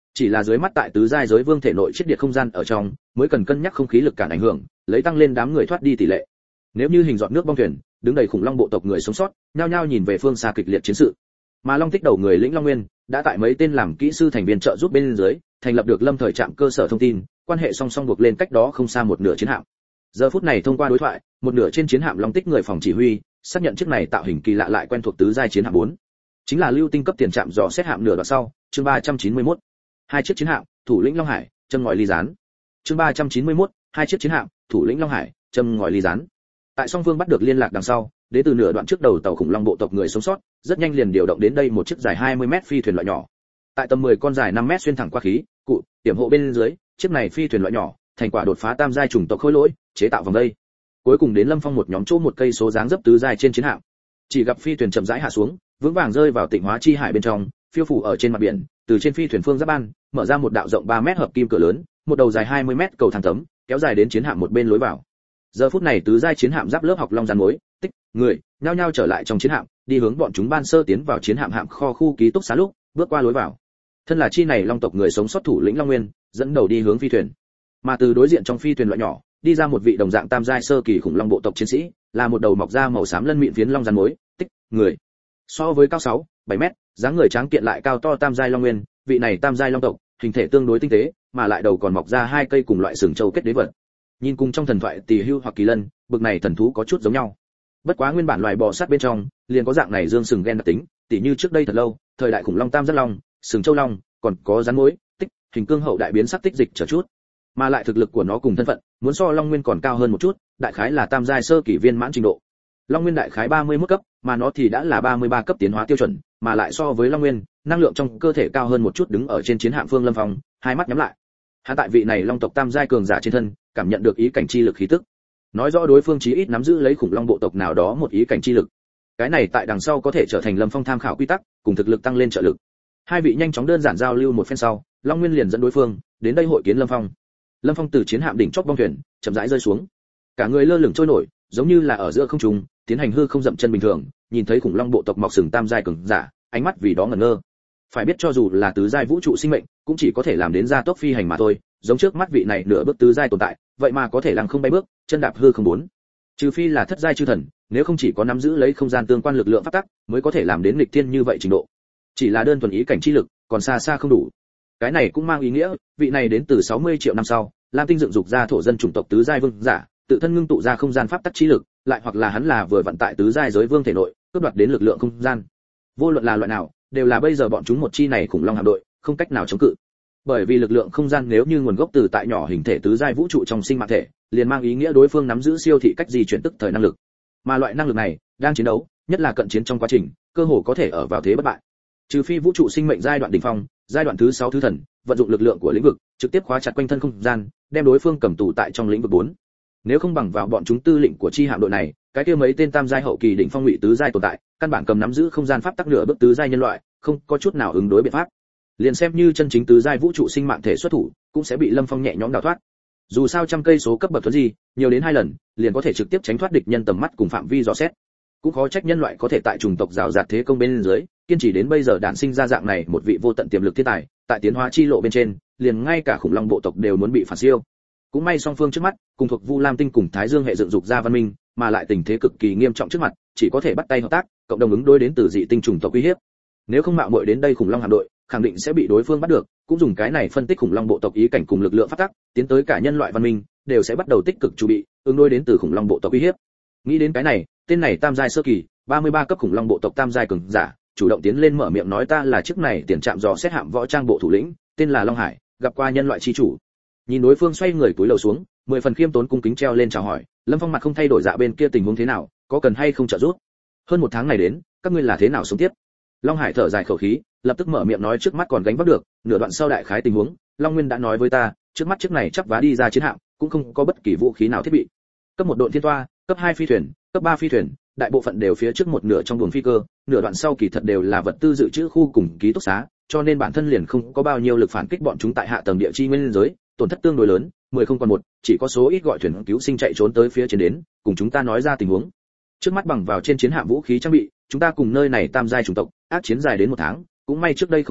Chỉ là dưới mắt tại tứ giai giới vương thể nội chiết điện không gian ở trong, mới cần cân nhắc không khí lực cản ảnh hưởng, lấy tăng lên đám người thoát đi tỷ lệ. Nếu như hình giọt nước bong thuyền, đứng đầy khủng long bộ tộc người sống sót, nhao nhao nhìn về phương xa kịch liệt chiến sự. Mà Long Tích đầu người lĩnh Long Nguyên, đã tại mấy tên làm kỹ sư thành viên trợ giúp bên dưới, thành lập được lâm thời trạm cơ sở thông tin, quan hệ song song buộc lên cách đó không xa một nửa chiến hạm. Giờ phút này thông qua đối thoại, một nửa trên chiến hạm Long Tích người phòng chỉ huy, xác nhận chiếc này tạo hình kỳ lạ lại quen thuộc tứ giai chiến hạm bốn, chính là lưu tinh cấp tiền trạm dò xét hạm nửa đoạn sau, chương ba trăm chín mươi mốt. Hai chiếc chiến hạm, thủ lĩnh Long Hải, châm ngòi ly gián. Chương ba trăm chín mươi mốt, hai chiếc chiến hạm, thủ lĩnh Long Hải, châm ngòi ly gián. Tại song phương bắt được liên lạc đằng sau, đến từ nửa đoạn trước đầu tàu khủng long bộ tộc người sống sót, rất nhanh liền điều động đến đây một chiếc dài hai mươi mét phi thuyền loại nhỏ. Tại tầm mười con dài năm mét xuyên thẳng qua khí, cụ, tiềm hộ bên dưới, chiếc này phi thuyền loại nhỏ, thành quả đột phá tam giai chủng tộc khối lỗi, chế tạo vòng đây. Cuối cùng đến Lâm Phong một nhóm chỗ một cây số dáng dấp tứ giai trên chiến hạm. Chỉ gặp phi thuyền chậm rãi hạ xuống, vững vàng rơi vào Tịnh Hóa chi hải bên trong, phiêu phù ở trên mặt biển, từ trên phi thuyền phương giáp ban, mở ra một đạo rộng ba mét hợp kim cửa lớn, một đầu dài hai mươi mét cầu thang tấm, kéo dài đến chiến hạm một bên lối vào. Giờ phút này tứ giai chiến hạm giáp lớp học long rắn mối, tích, người, nhao nhao trở lại trong chiến hạm, đi hướng bọn chúng ban sơ tiến vào chiến hạm hạm kho khu ký túc xá lúc, bước qua lối vào. Thân là chi này long tộc người sống sót thủ lĩnh Long Nguyên, dẫn đầu đi hướng phi thuyền. Mà từ đối diện trong phi thuyền loại nhỏ, đi ra một vị đồng dạng tam giai sơ kỳ khủng long bộ tộc chiến sĩ, là một đầu mọc da màu xám lân mịn phiến long rắn mối, tích, người. So với cao sáu, bảy mét, dáng người tráng kiện lại cao to tam giai long nguyên, vị này tam giai long tộc, hình thể tương đối tinh tế, mà lại đầu còn mọc ra hai cây cùng loại sừng châu kết đế vật. Nhìn cùng trong thần thoại Tỳ Hưu hoặc Kỳ Lân, bực này thần thú có chút giống nhau. Bất quá nguyên bản loài bò sát bên trong, liền có dạng này dương sừng gen đặc tính, tỉ như trước đây thật lâu, thời đại khủng long tam giác long, sừng châu long, còn có rắn mối, tích, hình cương hậu đại biến sắc tích dịch trở chút. Mà lại thực lực của nó cùng thân phận, muốn so Long Nguyên còn cao hơn một chút, đại khái là tam giai sơ kỳ viên mãn trình độ. Long Nguyên đại khái ba mươi mốt cấp, mà nó thì đã là ba mươi ba cấp tiến hóa tiêu chuẩn, mà lại so với Long Nguyên, năng lượng trong cơ thể cao hơn một chút, đứng ở trên chiến hạm Phương Lâm Phong, hai mắt nhắm lại. Hắn tại vị này long tộc tam giai cường giả trên thân, cảm nhận được ý cảnh chi lực khí tức. Nói rõ đối phương chí ít nắm giữ lấy khủng long bộ tộc nào đó một ý cảnh chi lực. Cái này tại đằng sau có thể trở thành Lâm Phong tham khảo quy tắc, cùng thực lực tăng lên trợ lực. Hai vị nhanh chóng đơn giản giao lưu một phen sau, Long Nguyên liền dẫn đối phương đến đây hội kiến Lâm Phong. Lâm Phong từ chiến hạm đỉnh chóp bong thuyền, chậm rãi rơi xuống. Cả người lơ lửng trôi nổi, giống như là ở giữa không trung, tiến hành hư không dậm chân bình thường, nhìn thấy khủng long bộ tộc mọc sừng tam giai cường giả, ánh mắt vì đó ngẩn ngơ. Phải biết cho dù là tứ giai vũ trụ sinh mệnh, cũng chỉ có thể làm đến gia tốc phi hành mà thôi, giống trước mắt vị này nửa bước tứ giai tồn tại, vậy mà có thể lăng không bay bước, chân đạp hư không bốn. Trừ phi là thất giai chư thần, nếu không chỉ có nắm giữ lấy không gian tương quan lực lượng pháp tắc, mới có thể làm đến nghịch thiên như vậy trình độ. Chỉ là đơn thuần ý cảnh chi lực, còn xa xa không đủ. Cái này cũng mang ý nghĩa, vị này đến từ sáu mươi triệu năm sau, Lam Tinh dựng dục ra thổ dân chủng tộc tứ giai vương giả, tự thân ngưng tụ ra không gian pháp tắc chi lực, lại hoặc là hắn là vừa vận tại tứ giai giới vương thể nội, cướp đoạt đến lực lượng không gian. Vô luận là loại nào, đều là bây giờ bọn chúng một chi này khủng long hạm đội, không cách nào chống cự. Bởi vì lực lượng không gian nếu như nguồn gốc từ tại nhỏ hình thể tứ giai vũ trụ trong sinh mạng thể, liền mang ý nghĩa đối phương nắm giữ siêu thị cách di chuyển tức thời năng lực. Mà loại năng lực này, đang chiến đấu, nhất là cận chiến trong quá trình, cơ hồ có thể ở vào thế bất bại. Trừ phi vũ trụ sinh mệnh giai đoạn đỉnh phong, giai đoạn thứ sáu thứ thần, vận dụng lực lượng của lĩnh vực, trực tiếp khóa chặt quanh thân không gian, đem đối phương cầm tù tại trong lĩnh vực bốn. Nếu không bằng vào bọn chúng tư lệnh của chi hạm đội này, cái kia mấy tên tam giai hậu kỳ đỉnh phong ngụy tứ giai tồn tại, căn bản cầm nắm giữ không gian pháp tắc nửa bước tứ giai nhân loại, không có chút nào ứng đối biện pháp. Liền xem như chân chính tứ giai vũ trụ sinh mạng thể xuất thủ, cũng sẽ bị Lâm Phong nhẹ nhõm đào thoát. Dù sao trăm cây số cấp bậc thuần gì, nhiều đến hai lần, liền có thể trực tiếp tránh thoát địch nhân tầm mắt cùng phạm vi dò xét. Cũng khó trách nhân loại có thể tại chủng tộc rào rạt thế công bên dưới, kiên trì đến bây giờ đản sinh ra dạng này một vị vô tận tiềm lực thiên tài, tại tiến hóa chi lộ bên trên, liền ngay cả khủng long bộ tộc đều muốn bị phản siêu. Cũng may song phương trước mắt, cùng thuộc Vu Lam Tinh cùng Thái Dương hệ dựng dục ra văn minh, mà lại tình thế cực kỳ nghiêm trọng trước mặt, chỉ có thể bắt tay hợp tác, cộng đồng ứng đối đến từ dị tinh chủng tộc uy hiếp. Nếu không mạo muội đến đây khủng long hạm đội, khẳng định sẽ bị đối phương bắt được, cũng dùng cái này phân tích khủng long bộ tộc ý cảnh cùng lực lượng phát tác, tiến tới cả nhân loại văn minh, đều sẽ bắt đầu tích cực chuẩn bị, ứng đối đến từ khủng long bộ tộc uy hiếp. Nghĩ đến cái này, tên này tam giai sơ kỳ, ba mươi ba cấp khủng long bộ tộc tam giai cường giả, chủ động tiến lên mở miệng nói ta là chiếc này tiền trạm dò xét hạm võ trang bộ thủ lĩnh, tên là Long Hải, gặp qua nhân loại chi chủ. Nhìn đối phương xoay người cúi đầu xuống, mười phần khiêm tốn cung kính treo lên chào hỏi, Lâm Phong mặt không thay đổi dạ bên kia tình huống thế nào, có cần hay không trợ giúp? Hơn một tháng này đến, các ngươi là thế nào sống tiếp? Long Hải thở dài khẩu khí, lập tức mở miệng nói trước mắt còn gánh vác được, nửa đoạn sau đại khái tình huống, Long Nguyên đã nói với ta, trước mắt chiếc này chắc vá đi ra chiến hạm, cũng không có bất kỳ vũ khí nào thiết bị. Cấp một độn thiên toa, cấp hai phi thuyền, cấp ba phi thuyền, đại bộ phận đều phía trước một nửa trong buồng phi cơ, nửa đoạn sau kỳ thật đều là vật tư dự trữ khu cùng ký túc xá, cho nên bản thân liền không có bao nhiêu lực phản kích bọn chúng tại hạ tầng địa chi nguyên giới, tổn thất tương đối lớn, mười không còn một, chỉ có số ít gọi thuyền cứu sinh chạy trốn tới phía trên đến, cùng chúng ta nói ra tình huống. Trước mắt bằng vào trên chiến hạm vũ khí trang bị, chúng ta cùng nơi này tam giai chủng tộc, ác chiến dài đến một tháng, cũng may trước đây không lâu,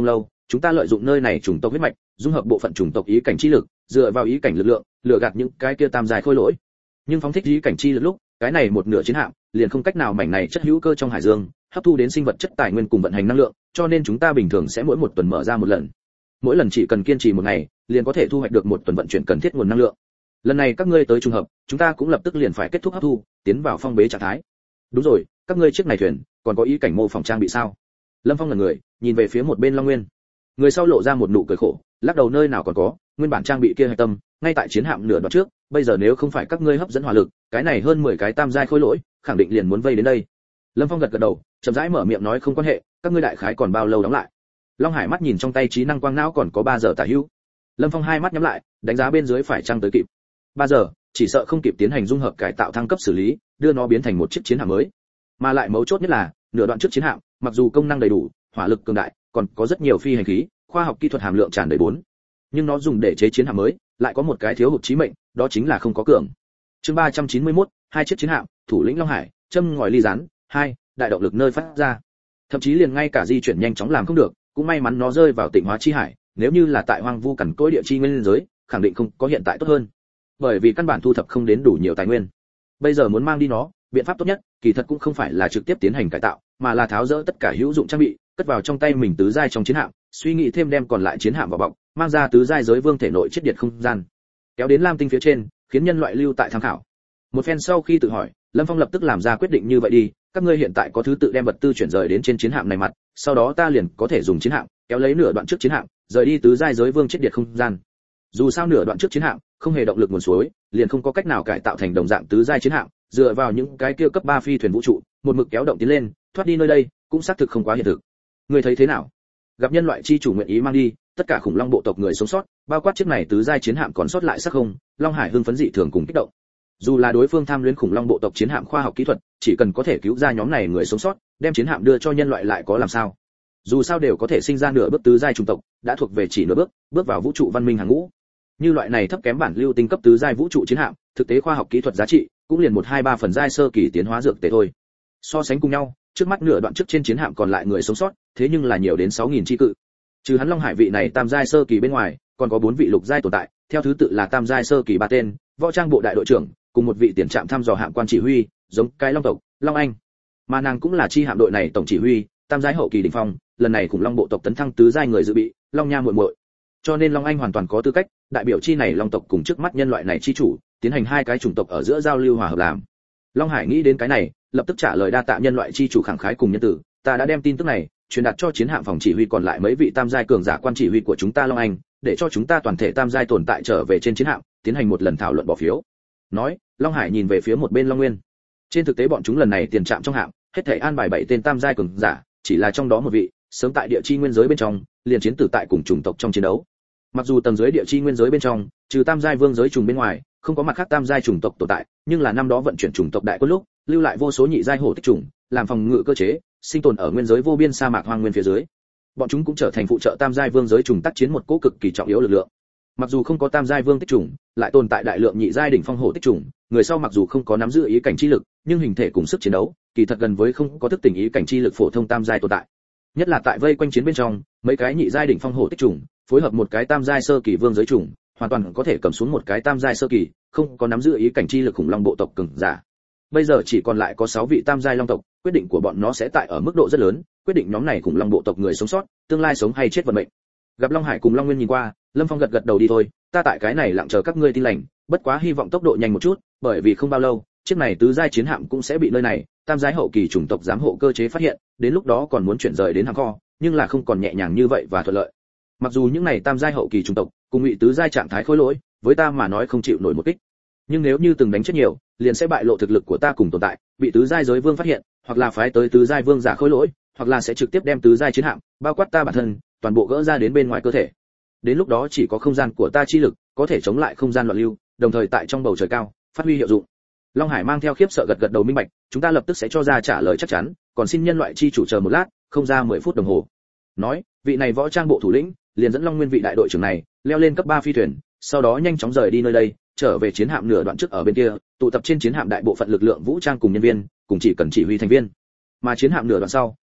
chúng ta lợi dụng nơi này chủng tộc huyết mạch, dung hợp bộ phận chủng tộc ý cảnh chi lực, dựa vào ý cảnh lực lượng, lừa gạt những cái kia tam giai khôi lỗi. Nhưng phóng thích ý cảnh chi lực lúc, cái này một nửa chiến hạm liền không cách nào mảnh này chất hữu cơ trong hải dương hấp thu đến sinh vật chất tài nguyên cùng vận hành năng lượng, cho nên chúng ta bình thường sẽ mỗi một tuần mở ra một lần. Mỗi lần chỉ cần kiên trì một ngày, liền có thể thu hoạch được một tuần vận chuyển cần thiết nguồn năng lượng. Lần này các ngươi tới trùng hợp, chúng ta cũng lập tức liền phải kết thúc hấp thu, tiến vào phong bế trạng thái. Đúng rồi, các ngươi chiếc này thuyền còn có ý cảnh mô phỏng trang bị sao? Lâm Phong là người, nhìn về phía một bên Long Nguyên. Người sau lộ ra một nụ cười khổ, lắc đầu, nơi nào còn có, nguyên bản trang bị kia hạch tâm, ngay tại chiến hạm nửa đoạn trước, bây giờ nếu không phải các ngươi hấp dẫn hỏa lực, cái này hơn mười cái tam giai khôi lỗi, khẳng định liền muốn vây đến đây. Lâm Phong gật gật đầu, chậm rãi mở miệng nói, không quan hệ, các ngươi đại khái còn bao lâu đóng lại? Long Hải mắt nhìn trong tay trí năng quang não còn có ba giờ tả hữu. Lâm Phong hai mắt nhắm lại, đánh giá bên dưới phải chăng tới kịp. ba giờ, chỉ sợ không kịp tiến hành dung hợp cải tạo thăng cấp xử lý, đưa nó biến thành một chiếc chiến hạm mới. Mà lại mấu chốt nhất là, nửa đoạn trước chiến hạm, mặc dù công năng đầy đủ, hỏa lực cường đại, còn có rất nhiều phi hành khí, khoa học kỹ thuật hàm lượng tràn đầy bốn. Nhưng nó dùng để chế chiến hạm mới, lại có một cái thiếu hụt chí mệnh, đó chính là không có cường. Chương ba trăm chín mươi mốt, hai chiếc chiến hạm, thủ lĩnh Long Hải, châm ngòi ly rán, hai, đại động lực nơi phát ra. Thậm chí liền ngay cả di chuyển nhanh chóng làm không được, cũng may mắn nó rơi vào Tịnh Hóa chi hải, nếu như là tại hoang vu cằn cỗi địa chi nguyên giới, khẳng định không có hiện tại tốt hơn. Bởi vì căn bản thu thập không đến đủ nhiều tài nguyên. Bây giờ muốn mang đi nó, biện pháp tốt nhất, kỳ thật cũng không phải là trực tiếp tiến hành cải tạo, mà là tháo dỡ tất cả hữu dụng trang bị, cất vào trong tay mình tứ giai trong chiến hạm, suy nghĩ thêm đem còn lại chiến hạm vào bọc, mang ra tứ giai giới vương thể nội chiết điện không gian, kéo đến Lam Tinh phía trên, khiến nhân loại lưu tại tham khảo. Một phen sau khi tự hỏi, Lâm Phong lập tức làm ra quyết định, như vậy đi, các ngươi hiện tại có thứ tự đem vật tư chuyển rời đến trên chiến hạm này mặt, sau đó ta liền có thể dùng chiến hạm kéo lấy nửa đoạn trước chiến hạm, rời đi tứ giai giới vương chiết điện không gian. Dù sao nửa đoạn trước chiến hạm không hề động lực nguồn suối, liền không có cách nào cải tạo thành đồng dạng tứ giai chiến hạm, dựa vào những cái kia cấp ba phi thuyền vũ trụ, một mực kéo động tiến lên, thoát đi nơi đây, cũng xác thực không quá hiện thực. Người thấy thế nào? Gặp nhân loại chi chủ nguyện ý mang đi tất cả khủng long bộ tộc người sống sót, bao quát chiếc này tứ giai chiến hạm còn sót lại sắc không, Long Hải hưng phấn dị thường cùng kích động. Dù là đối phương tham luyến khủng long bộ tộc chiến hạm khoa học kỹ thuật, chỉ cần có thể cứu ra nhóm này người sống sót, đem chiến hạm đưa cho nhân loại lại có làm sao? Dù sao đều có thể sinh ra nửa bước tứ giai chủng tộc, đã thuộc về chỉ nửa bước, bước vào vũ trụ văn minh hàng ngũ. Như loại này thấp kém bản lưu tinh cấp tứ giai vũ trụ chiến hạm, thực tế khoa học kỹ thuật giá trị cũng liền một hai ba phần giai sơ kỳ tiến hóa dược tệ thôi. So sánh cùng nhau, trước mắt nửa đoạn trước trên chiến hạm còn lại người sống sót, thế nhưng là nhiều đến sáu nghìn chi cự. Trừ hắn Long Hải vị này tam giai sơ kỳ bên ngoài, còn có bốn vị lục giai tồn tại, theo thứ tự là tam giai sơ kỳ ba tên, võ trang bộ đại đội trưởng, cùng một vị tiền trạm thăm dò hạm quan chỉ huy, giống cái Long tộc, Long Anh. Mà nàng cũng là chi hạm đội này tổng chỉ huy, tam giai hậu kỳ đỉnh phong, lần này khủng long bộ tộc tấn thăng tứ giai người dự bị, Long Nha muội muội. Cho nên Long Anh hoàn toàn có tư cách đại biểu chi này Long tộc cùng trước mắt nhân loại này chi chủ, tiến hành hai cái chủng tộc ở giữa giao lưu hòa hợp làm. Long Hải nghĩ đến cái này, lập tức trả lời đa tạ nhân loại chi chủ khẳng khái cùng nhân tử, ta đã đem tin tức này truyền đạt cho chiến hạm phòng chỉ huy còn lại mấy vị tam giai cường giả quan chỉ huy của chúng ta Long Anh, để cho chúng ta toàn thể tam giai tồn tại trở về trên chiến hạm, tiến hành một lần thảo luận bỏ phiếu. Nói, Long Hải nhìn về phía một bên Long Nguyên. Trên thực tế bọn chúng lần này tiền trạm trong hạm, hết thảy an bài bảy tên tam giai cường giả, chỉ là trong đó một vị, sớm tại địa chi nguyên giới bên trong, liền chiến tử tại cùng chủng tộc trong chiến đấu. Mặc dù tầng dưới địa chi nguyên giới bên trong, trừ tam giai vương giới trùng bên ngoài, không có mặt khác tam giai chủng tộc tồn tại, nhưng là năm đó vận chuyển chủng tộc đại quân lúc, lưu lại vô số nhị giai hổ tích chủng, làm phòng ngự cơ chế, sinh tồn ở nguyên giới vô biên sa mạc hoang nguyên phía dưới. Bọn chúng cũng trở thành phụ trợ tam giai vương giới trùng tác chiến một cỗ cực kỳ trọng yếu lực lượng. Mặc dù không có tam giai vương tích chủng, lại tồn tại đại lượng nhị giai đỉnh phong hổ tích chủng, người sau mặc dù không có nắm giữ ý cảnh chi lực, nhưng hình thể cùng sức chiến đấu, kỳ thật gần với không có thức tỉnh ý cảnh chi lực phổ thông tam giai tồn tại. Nhất là tại vây quanh chiến bên trong, mấy cái nhị giai đỉnh phong hổ tích chủng, phối hợp một cái tam giai sơ kỳ vương giới chủng, hoàn toàn có thể cầm xuống một cái tam giai sơ kỳ, không có nắm giữ ý cảnh chi lực khủng long bộ tộc cường giả. Bây giờ chỉ còn lại có sáu vị tam giai long tộc, quyết định của bọn nó sẽ tại ở mức độ rất lớn, quyết định nhóm này khủng long bộ tộc người sống sót, tương lai sống hay chết vận mệnh. Gặp Long Hải cùng Long Nguyên nhìn qua, Lâm Phong gật gật đầu, đi thôi, ta tại cái này lặng chờ các ngươi tin lành, bất quá hy vọng tốc độ nhanh một chút, bởi vì không bao lâu, chiếc này tứ giai chiến hạm cũng sẽ bị nơi này tam giai hậu kỳ chủng tộc giám hộ cơ chế phát hiện, đến lúc đó còn muốn chuyển rời đến hàng kho, nhưng là không còn nhẹ nhàng như vậy và thuận lợi. Mặc dù những này tam giai hậu kỳ chủng tộc cùng ngụy tứ giai trạng thái khối lỗi, với ta mà nói không chịu nổi một kích, nhưng nếu như từng đánh chết nhiều, liền sẽ bại lộ thực lực của ta cùng tồn tại, bị tứ giai giới vương phát hiện, hoặc là phái tới tứ giai vương giả khối lỗi, hoặc là sẽ trực tiếp đem tứ giai chiến hạm, bao quát ta bản thân, toàn bộ gỡ ra đến bên ngoài cơ thể. Đến lúc đó chỉ có không gian của ta chi lực có thể chống lại không gian loạn lưu, đồng thời tại trong bầu trời cao phát huy hiệu dụng. Long Hải mang theo khiếp sợ gật gật đầu, minh bạch, chúng ta lập tức sẽ cho ra trả lời chắc chắn, còn xin nhân loại chi chủ chờ một lát, không ra mười phút đồng hồ. Nói, vị này võ trang bộ thủ lĩnh liền dẫn Long Nguyên vị đại đội trưởng này leo lên cấp ba phi thuyền, sau đó nhanh chóng rời đi nơi đây, trở về chiến hạm nửa đoạn trước ở bên kia, tụ tập trên chiến hạm đại bộ phận lực lượng vũ trang cùng nhân viên, cùng chỉ cần chỉ huy thành viên. Mà chiến hạm nửa đoạn sau,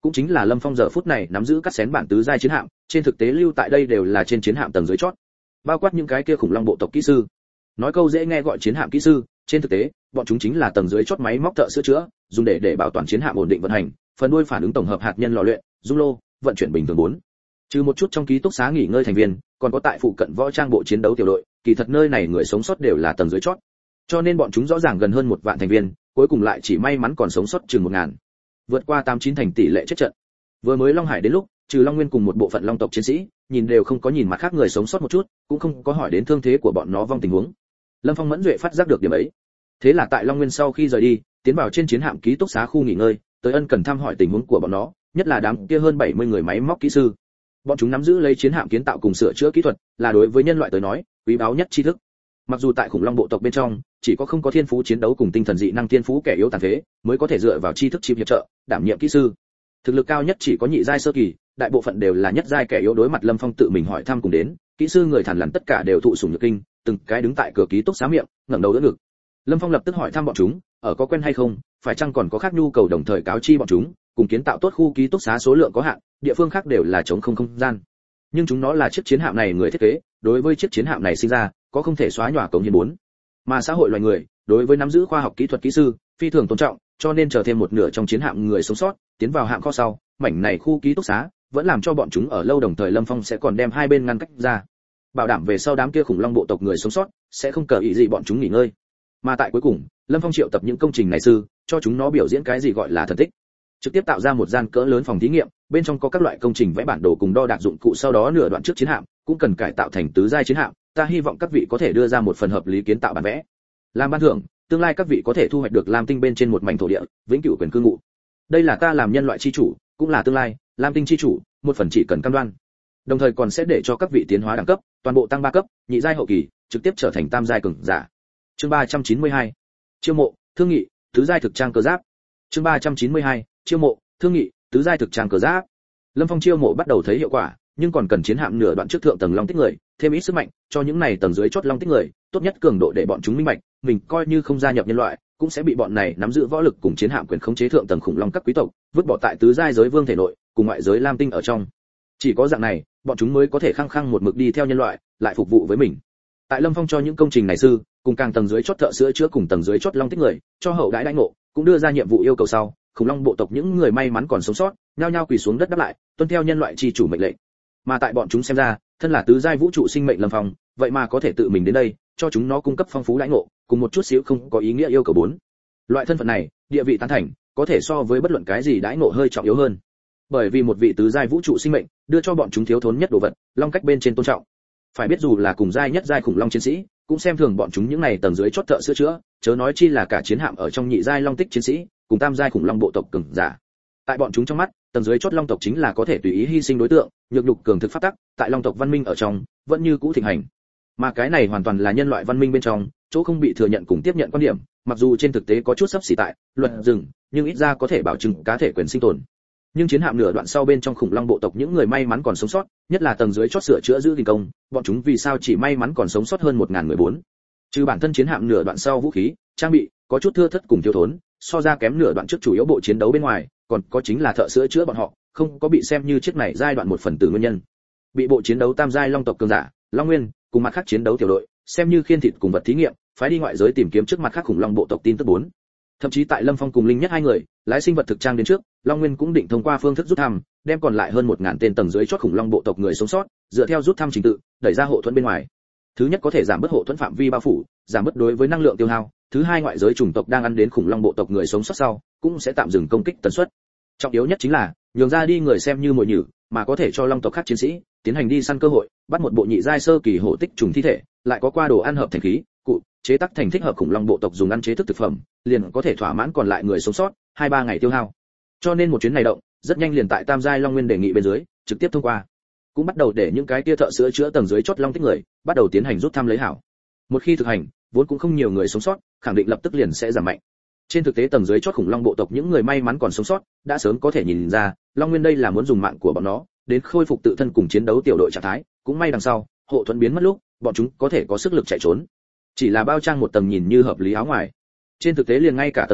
cũng chính là Lâm Phong giờ phút này nắm giữ cắt xén bản tứ giai chiến hạm, trên thực tế lưu tại đây đều là trên chiến hạm tầng dưới chót, bao quát những cái kia khủng long bộ tộc kỹ sư. Nói câu dễ nghe gọi chiến hạm kỹ sư, trên thực tế, bọn chúng chính là tầng dưới chót máy móc thợ sửa chữa, dùng để để bảo toàn chiến hạm ổn định vận hành, phần đuôi phản ứng tổng hợp hạt nhân lò luyện, dung lô, vận chuyển bình thường bốn. Trừ một chút trong ký túc xá nghỉ ngơi thành viên, còn có tại phụ cận võ trang bộ chiến đấu tiểu đội, kỳ thật nơi này người sống sót đều là tầng dưới chót. Cho nên bọn chúng rõ ràng gần hơn một vạn thành viên, cuối cùng lại chỉ may mắn còn sống sót chừng một ngàn. Vượt qua tám chín thành tỷ lệ chết trận. Vừa mới Long Hải đến lúc, trừ Long Nguyên cùng một bộ phận Long tộc chiến sĩ, nhìn đều không có nhìn mặt khác người sống sót một chút, cũng không có hỏi đến thương thế của bọn nó vong tình huống. Lâm Phong mẫn duệ phát giác được điểm ấy. Thế là tại Long Nguyên sau khi rời đi, tiến vào trên chiến hạm ký túc xá khu nghỉ ngơi, tới ân cần thăm hỏi tình huống của bọn nó, nhất là đám kia hơn bảy mươi người máy móc kỹ sư. Bọn chúng nắm giữ lấy chiến hạm kiến tạo cùng sửa chữa kỹ thuật, là đối với nhân loại tới nói, quý báu nhất tri thức. Mặc dù tại khủng long bộ tộc bên trong, chỉ có không có thiên phú chiến đấu cùng tinh thần dị năng thiên phú kẻ yếu tàn phế, mới có thể dựa vào tri thức chìm hiệp trợ, đảm nhiệm kỹ sư. Thực lực cao nhất chỉ có nhị giai sơ kỳ, đại bộ phận đều là nhất giai kẻ yếu. Đối mặt Lâm Phong tự mình hỏi thăm cùng đến, kỹ sư người thản lằn tất cả đều thụ sủng nhược kinh, từng cái đứng tại cửa ký túc xá miệng, ngẩng đầu đỡ ngực. Lâm Phong lập tức hỏi thăm bọn chúng, ở có quen hay không, phải chăng còn có khác nhu cầu, đồng thời cáo chi bọn chúng, cùng kiến tạo tốt khu ký túc xá số lượng có hạn, địa phương khác đều là trống không không gian. Nhưng chúng nó là chiếc chiến hạm này người thiết kế, đối với chiếc chiến hạm này sinh ra, có không thể xóa nhòa cống hiến bốn. Mà xã hội loài người, đối với nắm giữ khoa học kỹ thuật kỹ sư, phi thường tôn trọng, cho nên chờ thêm một nửa trong chiến hạm người sống sót, tiến vào hạm kho sau, mảnh này khu ký túc xá, vẫn làm cho bọn chúng ở lâu, đồng thời Lâm Phong sẽ còn đem hai bên ngăn cách ra, bảo đảm về sau đám kia khủng long bộ tộc người sống sót sẽ không cờ ý gì bọn chúng nghỉ ngơi. Mà tại cuối cùng, Lâm Phong triệu tập những công trình này sư, cho chúng nó biểu diễn cái gì gọi là thần tích, trực tiếp tạo ra một gian cỡ lớn phòng thí nghiệm, bên trong có các loại công trình vẽ bản đồ cùng đo đạc dụng cụ. Sau đó nửa đoạn trước chiến hạm cũng cần cải tạo thành tứ giai chiến hạm, ta hy vọng các vị có thể đưa ra một phần hợp lý kiến tạo bản vẽ, làm ban thưởng. Tương lai các vị có thể thu hoạch được Lam Tinh bên trên một mảnh thổ địa, vĩnh cửu quyền cư ngụ. Đây là ta làm nhân loại chi chủ, cũng là tương lai Lam Tinh chi chủ, một phần chỉ cần cam đoan. Đồng thời còn sẽ để cho các vị tiến hóa đẳng cấp, toàn bộ tăng ba cấp, nhị giai hậu kỳ, trực tiếp trở thành tam giai cường giả. Chương ba trăm chín mươi hai, chiêu mộ, thương nghị, tứ giai thực trang cơ giáp. Chương ba trăm chín mươi hai, chiêu mộ, thương nghị, tứ giai thực trang cơ giáp. Lâm Phong chiêu mộ bắt đầu thấy hiệu quả, nhưng còn cần chiến hạm nửa đoạn trước thượng tầng long tích người, thêm ít sức mạnh, cho những này tầng dưới chót long tích người, tốt nhất cường độ để bọn chúng minh bạch, mình coi như không gia nhập nhân loại, cũng sẽ bị bọn này nắm giữ võ lực cùng chiến hạm quyền khống chế thượng tầng khủng long các quý tộc, vứt bỏ tại tứ giai giới vương thể nội, cùng ngoại giới Lam Tinh ở trong. Chỉ có dạng này, bọn chúng mới có thể khăng khăng một mực đi theo nhân loại, lại phục vụ với mình. Tại Lâm Phong cho những công trình này sư, cùng càng tầng dưới chót thợ sửa chữa cùng tầng dưới chót long tích người, cho hậu đãi đãi ngộ, cũng đưa ra nhiệm vụ yêu cầu sau, khủng long bộ tộc những người may mắn còn sống sót, nhao nhao quỳ xuống đất đáp lại, tuân theo nhân loại chi chủ mệnh lệnh. Mà tại bọn chúng xem ra, thân là tứ giai vũ trụ sinh mệnh Lâm Phong, vậy mà có thể tự mình đến đây, cho chúng nó cung cấp phong phú đãi ngộ, cùng một chút xíu không có ý nghĩa yêu cầu bốn. Loại thân phận này, địa vị tán thành, có thể so với bất luận cái gì đãi ngộ hơi trọng yếu hơn. Bởi vì một vị tứ giai vũ trụ sinh mệnh, đưa cho bọn chúng thiếu thốn nhất đồ vật, long cách bên trên tôn trọng. Phải biết dù là cùng giai nhất giai khủng long chiến sĩ, cũng xem thường bọn chúng những này tầng dưới chót thợ sửa chữa, chớ nói chi là cả chiến hạm ở trong nhị giai long tích chiến sĩ, cùng tam giai khủng long bộ tộc cường giả. Tại bọn chúng trong mắt, tầng dưới chót long tộc chính là có thể tùy ý hy sinh đối tượng, nhược nhục cường thực pháp tắc, tại long tộc văn minh ở trong, vẫn như cũ thịnh hành. Mà cái này hoàn toàn là nhân loại văn minh bên trong, chỗ không bị thừa nhận cùng tiếp nhận quan điểm, mặc dù trên thực tế có chút sắp xỉ tại luật rừng, nhưng ít ra có thể bảo chứng cá thể quyền sinh tồn. Nhưng chiến hạm nửa đoạn sau bên trong khủng long bộ tộc những người may mắn còn sống sót, nhất là tầng dưới chót sửa chữa giữ gìn công, bọn chúng vì sao chỉ may mắn còn sống sót hơn một ngàn người bốn. Trừ bản thân chiến hạm nửa đoạn sau vũ khí, trang bị có chút thưa thất cùng thiếu thốn, so ra kém nửa đoạn trước chủ yếu bộ chiến đấu bên ngoài, còn có chính là thợ sửa chữa bọn họ, không có bị xem như chiếc này giai đoạn một phần tử nguyên nhân. Bị bộ chiến đấu tam giai long tộc cường giả, Long Nguyên, cùng mặt khác chiến đấu tiểu đội, xem như khiên thịt cùng vật thí nghiệm, phái đi ngoại giới tìm kiếm trước mặt khác khủng long bộ tộc tin tức bốn. Thậm chí tại Lâm Phong cùng Linh Nhất hai người, lái sinh vật thực trang đến trước, Long Nguyên cũng định thông qua phương thức rút thăm, đem còn lại hơn một ngàn tên tầng dưới chót khủng long bộ tộc người sống sót, dựa theo rút thăm trình tự, đẩy ra hộ thuẫn bên ngoài. Thứ nhất có thể giảm bớt hộ thuẫn phạm vi bao phủ, giảm bớt đối với năng lượng tiêu hao. Thứ hai, ngoại giới chủng tộc đang ăn đến khủng long bộ tộc người sống sót sau, cũng sẽ tạm dừng công kích tần suất. Trọng yếu nhất chính là nhường ra đi người xem như mồi nhử, mà có thể cho long tộc khác chiến sĩ tiến hành đi săn cơ hội, bắt một bộ nhị giai sơ kỳ hổ tích trùng thi thể, lại có qua đồ ăn hợp thành khí, cụ, chế tác thành thích hợp khủng long bộ tộc dùng ăn chế thức thực phẩm, liền có thể thỏa mãn còn lại người sống sót hai ba ngày tiêu hao. Cho nên một chuyến này động, rất nhanh liền tại tam giai Long Nguyên đề nghị bên dưới, trực tiếp thông qua. Cũng bắt đầu để những cái kia thợ sửa chữa tầng dưới chót long tích người, bắt đầu tiến hành rút thăm lấy hảo. Một khi thực hành, vốn cũng không nhiều người sống sót, khẳng định lập tức liền sẽ giảm mạnh. Trên thực tế tầng dưới chót khủng long bộ tộc những người may mắn còn sống sót, đã sớm có thể nhìn ra, Long Nguyên đây là muốn dùng mạng của bọn nó, đến khôi phục tự thân cùng chiến đấu tiểu đội trạng thái, cũng may đằng sau, hộ thuẫn biến mất lúc, bọn chúng có thể có sức lực chạy trốn. Chỉ là bao trang một tầng nhìn như hợp lý áo ngoài. Trên thực tế liền ngay cả tầng này,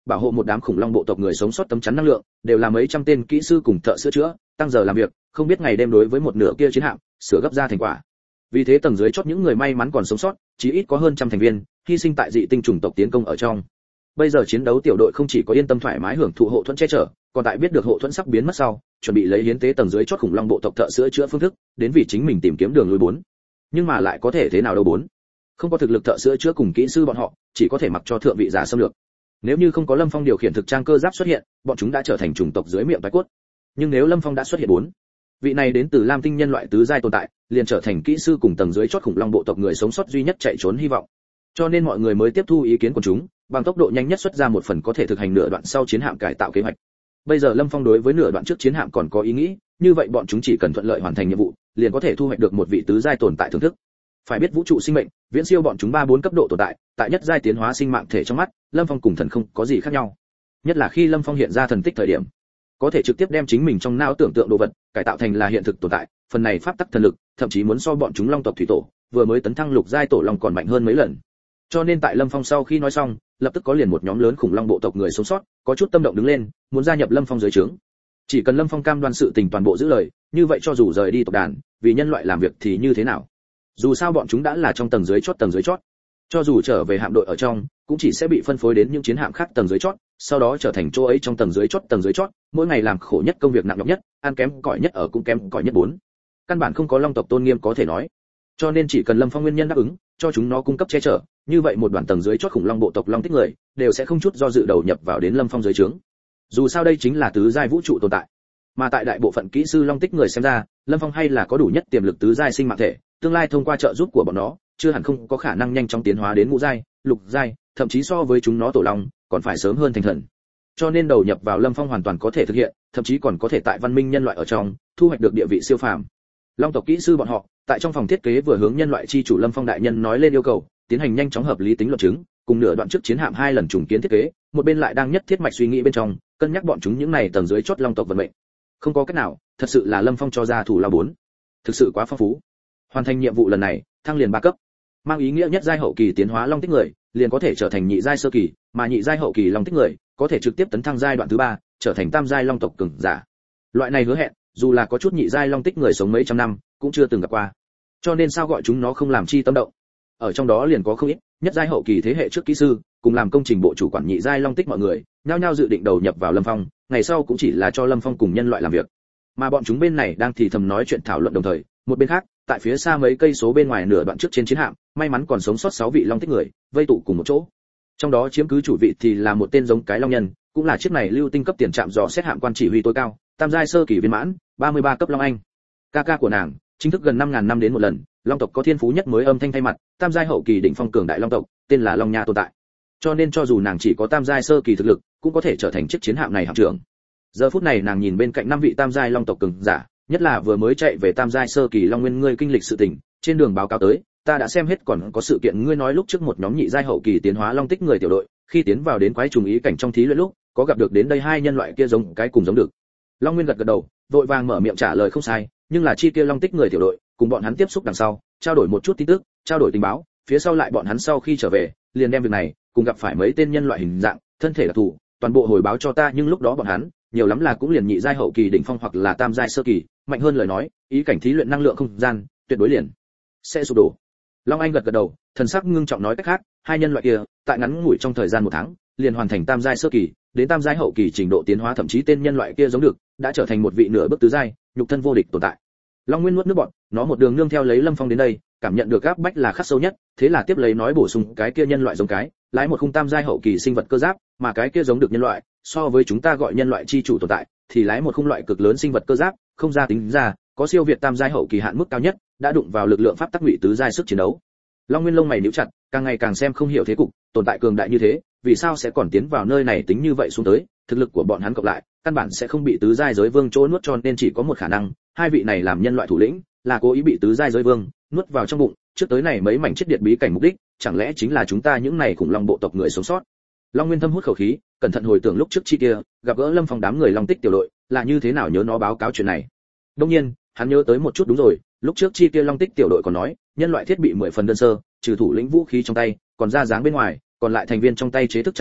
bảo hộ một đám khủng long bộ tộc người sống sót tấm chắn năng lượng, đều là mấy trăm tên kỹ sư cùng thợ sửa chữa, tăng giờ làm việc, không biết ngày đêm đối với một nửa kia chiến hạm, sửa gấp ra thành quả. Vì thế tầng dưới chót những người may mắn còn sống sót, chỉ ít có hơn trăm thành viên, hy sinh tại dị tinh chủng tộc tiến công ở trong. Bây giờ chiến đấu tiểu đội không chỉ có yên tâm thoải mái hưởng thụ hộ thuẫn che chở, còn tại biết được hộ thuẫn sắp biến mất sau, chuẩn bị lấy hiến tế tầng dưới chót khủng long bộ tộc thợ sửa chữa phương thức, đến vì chính mình tìm kiếm đường lui bốn. Nhưng mà lại có thể thế nào đâu bốn? Không có thực lực thợ sửa chữa cùng kỹ sư bọn họ, chỉ có thể mặc cho thượng vị giả xâm lược. Nếu như không có Lâm Phong điều khiển thực trang cơ giáp xuất hiện, bọn chúng đã trở thành chủng tộc dưới miệng vảy cốt. Nhưng nếu Lâm Phong đã xuất hiện bốn, vị này đến từ Lam Tinh nhân loại tứ giai tồn tại, liền trở thành kỹ sư cùng tầng dưới chót khủng long bộ tộc người sống sót duy nhất chạy trốn hy vọng. Cho nên mọi người mới tiếp thu ý kiến của chúng, bằng tốc độ nhanh nhất xuất ra một phần có thể thực hành nửa đoạn sau chiến hạm cải tạo kế hoạch. Bây giờ Lâm Phong đối với nửa đoạn trước chiến hạm còn có ý nghĩ, như vậy bọn chúng chỉ cần thuận lợi hoàn thành nhiệm vụ, liền có thể thu hoạch được một vị tứ giai tồn tại thưởng thức. Phải biết vũ trụ sinh mệnh, viễn siêu bọn chúng ba bốn cấp độ tồn tại, tại nhất giai tiến hóa sinh mạng thể trong mắt, Lâm Phong cùng thần không có gì khác nhau. Nhất là khi Lâm Phong hiện ra thần tích thời điểm, có thể trực tiếp đem chính mình trong não tưởng tượng đồ vật cải tạo thành là hiện thực tồn tại, phần này pháp tắc thần lực, thậm chí muốn so bọn chúng long tộc thủy tổ, vừa mới tấn thăng lục giai tổ long còn mạnh hơn mấy lần. Cho nên tại Lâm Phong sau khi nói xong, lập tức có liền một nhóm lớn khủng long bộ tộc người sống sót, có chút tâm động đứng lên, muốn gia nhập Lâm Phong dưới trướng. Chỉ cần Lâm Phong cam đoan sự tình toàn bộ giữ lời, như vậy cho dù rời đi tộc đàn, vì nhân loại làm việc thì như thế nào? Dù sao bọn chúng đã là trong tầng dưới chót tầng dưới chót, cho dù trở về hạm đội ở trong, cũng chỉ sẽ bị phân phối đến những chiến hạm khác tầng dưới chót, sau đó trở thành chỗ ấy trong tầng dưới chót tầng dưới chót, mỗi ngày làm khổ nhất công việc nặng nhọc nhất, ăn kém cỏi nhất ở cũng kém cỏi nhất bốn. Căn bản không có long tộc tôn nghiêm có thể nói. Cho nên chỉ cần Lâm Phong nguyên nhân đáp ứng, cho chúng nó cung cấp che chở, như vậy một đoàn tầng dưới chót khủng long bộ tộc long tích người, đều sẽ không chút do dự đầu nhập vào đến Lâm Phong dưới trướng. Dù sao đây chính là tứ giai vũ trụ tồn tại. Mà tại đại bộ phận kỹ sư long tích người xem ra, Lâm Phong hay là có đủ nhất tiềm lực tứ giai sinh mạng thể, tương lai thông qua trợ giúp của bọn nó, chưa hẳn không có khả năng nhanh chóng tiến hóa đến ngũ giai, lục giai, thậm chí so với chúng nó tổ long, còn phải sớm hơn thành thần. Cho nên đầu nhập vào Lâm Phong hoàn toàn có thể thực hiện, thậm chí còn có thể tại văn minh nhân loại ở trong thu hoạch được địa vị siêu phàm. Long tộc kỹ sư bọn họ, tại trong phòng thiết kế vừa hướng nhân loại chi chủ Lâm Phong đại nhân nói lên yêu cầu, tiến hành nhanh chóng hợp lý tính luận chứng, cùng nửa đoạn trước chiến hạm hai lần trùng kiến thiết kế, một bên lại đang nhất thiết mạch suy nghĩ bên trong, cân nhắc bọn chúng những này tầng dưới chót long tộc vận mệnh. Không có cách nào, thật sự là Lâm Phong cho ra thủ lao bốn, thực sự quá phong phú. Hoàn thành nhiệm vụ lần này, thăng liền ba cấp, mang ý nghĩa nhất giai hậu kỳ tiến hóa long tích người, liền có thể trở thành nhị giai sơ kỳ, mà nhị giai hậu kỳ long tích người, có thể trực tiếp tấn thăng giai đoạn thứ ba, trở thành tam giai long tộc cường giả. Loại này hứa hẹn, dù là có chút nhị giai long tích người sống mấy trăm năm, cũng chưa từng gặp qua. Cho nên sao gọi chúng nó không làm chi tâm động. Ở trong đó liền có không ít nhất giai hậu kỳ thế hệ trước kỹ sư, cùng làm công trình bộ chủ quản nhị giai long tích mọi người, nhao nhao dự định đầu nhập vào Lâm Phong, ngày sau cũng chỉ là cho Lâm Phong cùng nhân loại làm việc. Mà bọn chúng bên này đang thì thầm nói chuyện thảo luận đồng thời, một bên khác, tại phía xa mấy cây số bên ngoài nửa đoạn trước trên chiến hạm, may mắn còn sống sót sáu vị long tích người, vây tụ cùng một chỗ. Trong đó chiếm cứ chủ vị thì là một tên giống cái long nhân, cũng là chiếc này lưu tinh cấp tiền trạm dò xét hạm quan chỉ huy tối cao, tam giai sơ kỳ viên mãn, ba mươi ba cấp long anh. Ca ca của nàng, chính thức gần năm ngàn năm đến một lần, long tộc có thiên phú nhất mới âm thanh thay mặt, tam giai hậu kỳ đỉnh phong cường đại long tộc, tên là Long Nha tồn tại. Cho nên cho dù nàng chỉ có tam giai sơ kỳ thực lực, cũng có thể trở thành chiếc chiến hạm này hạm trưởng. Giờ phút này nàng nhìn bên cạnh năm vị tam giai long tộc cường giả, nhất là vừa mới chạy về tam giai sơ kỳ long nguyên ngươi kinh lịch sự tình, trên đường báo cáo tới, ta đã xem hết còn có sự kiện ngươi nói lúc trước một nhóm nhị giai hậu kỳ tiến hóa long tích người tiểu đội, khi tiến vào đến quái trùng ý cảnh trong thí luyện lúc, có gặp được đến đây hai nhân loại kia giống cái cùng giống được. Long Nguyên gật gật đầu, vội vàng mở miệng trả lời không sai, nhưng là chi kia long tích người tiểu đội, cùng bọn hắn tiếp xúc đằng sau, trao đổi một chút tin tức, trao đổi tình báo, phía sau lại bọn hắn sau khi trở về, liền đem việc này, cùng gặp phải mấy tên nhân loại hình dạng, thân thể đặc thù, toàn bộ hồi báo cho ta, nhưng lúc đó bọn hắn, nhiều lắm là cũng liền nhị giai hậu kỳ đỉnh phong hoặc là tam giai sơ kỳ, mạnh hơn lời nói, ý cảnh thí luyện năng lượng không gian, tuyệt đối liền sẽ sụp đổ. Long Anh gật gật đầu, thần sắc ngưng trọng nói cách khác, hai nhân loại kia, tại ngắn ngủi trong thời gian một tháng, liền hoàn thành tam giai sơ kỳ, đến tam giai hậu kỳ trình độ tiến hóa, thậm chí tên nhân loại kia giống được, đã trở thành một vị nửa bước tứ giai, nhục thân vô địch tồn tại. Long Nguyên nuốt nước bọt, nó một đường nương theo lấy Lâm Phong đến đây, cảm nhận được áp bách là khắc sâu nhất, thế là tiếp lấy nói bổ sung cái kia nhân loại giống cái, lái một khung tam giai hậu kỳ sinh vật cơ giáp, mà cái kia giống được nhân loại, so với chúng ta gọi nhân loại chi chủ tồn tại, thì lái một khung loại cực lớn sinh vật cơ giáp, không ra tính ra, có siêu việt tam giai hậu kỳ hạn mức cao nhất, đã đụng vào lực lượng pháp tắc ngụy tứ giai sức chiến đấu. Long Nguyên lông mày nhíu chặt, càng ngày càng xem không hiểu thế cục, tồn tại cường đại như thế, vì sao sẽ còn tiến vào nơi này tính như vậy xuống tới, thực lực của bọn hắn cộng lại, căn bản sẽ không bị tứ giai giới vương chỗ nuốt, cho nên chỉ có một khả năng, hai vị này làm nhân loại thủ lĩnh, là cố ý bị tứ giai giới vương nuốt vào trong bụng, trước tới này mấy mảnh chết điện bí cảnh mục đích, chẳng lẽ chính là chúng ta những này khủng long bộ tộc người sống sót. Long Nguyên thâm hút khẩu khí, cẩn thận hồi tưởng lúc trước chi kia, gặp gỡ Lâm Phong đám người long tích tiểu đội, là như thế nào nhớ nó báo cáo chuyện này. Đương nhiên, hắn nhớ tới một chút đúng rồi, lúc trước chi kia long tích tiểu đội còn nói, nhân loại thiết bị mười phần đơn sơ, trừ thủ lĩnh vũ khí trong tay, còn ra dáng bên ngoài, còn lại thành viên trong tay chế thức trang bị,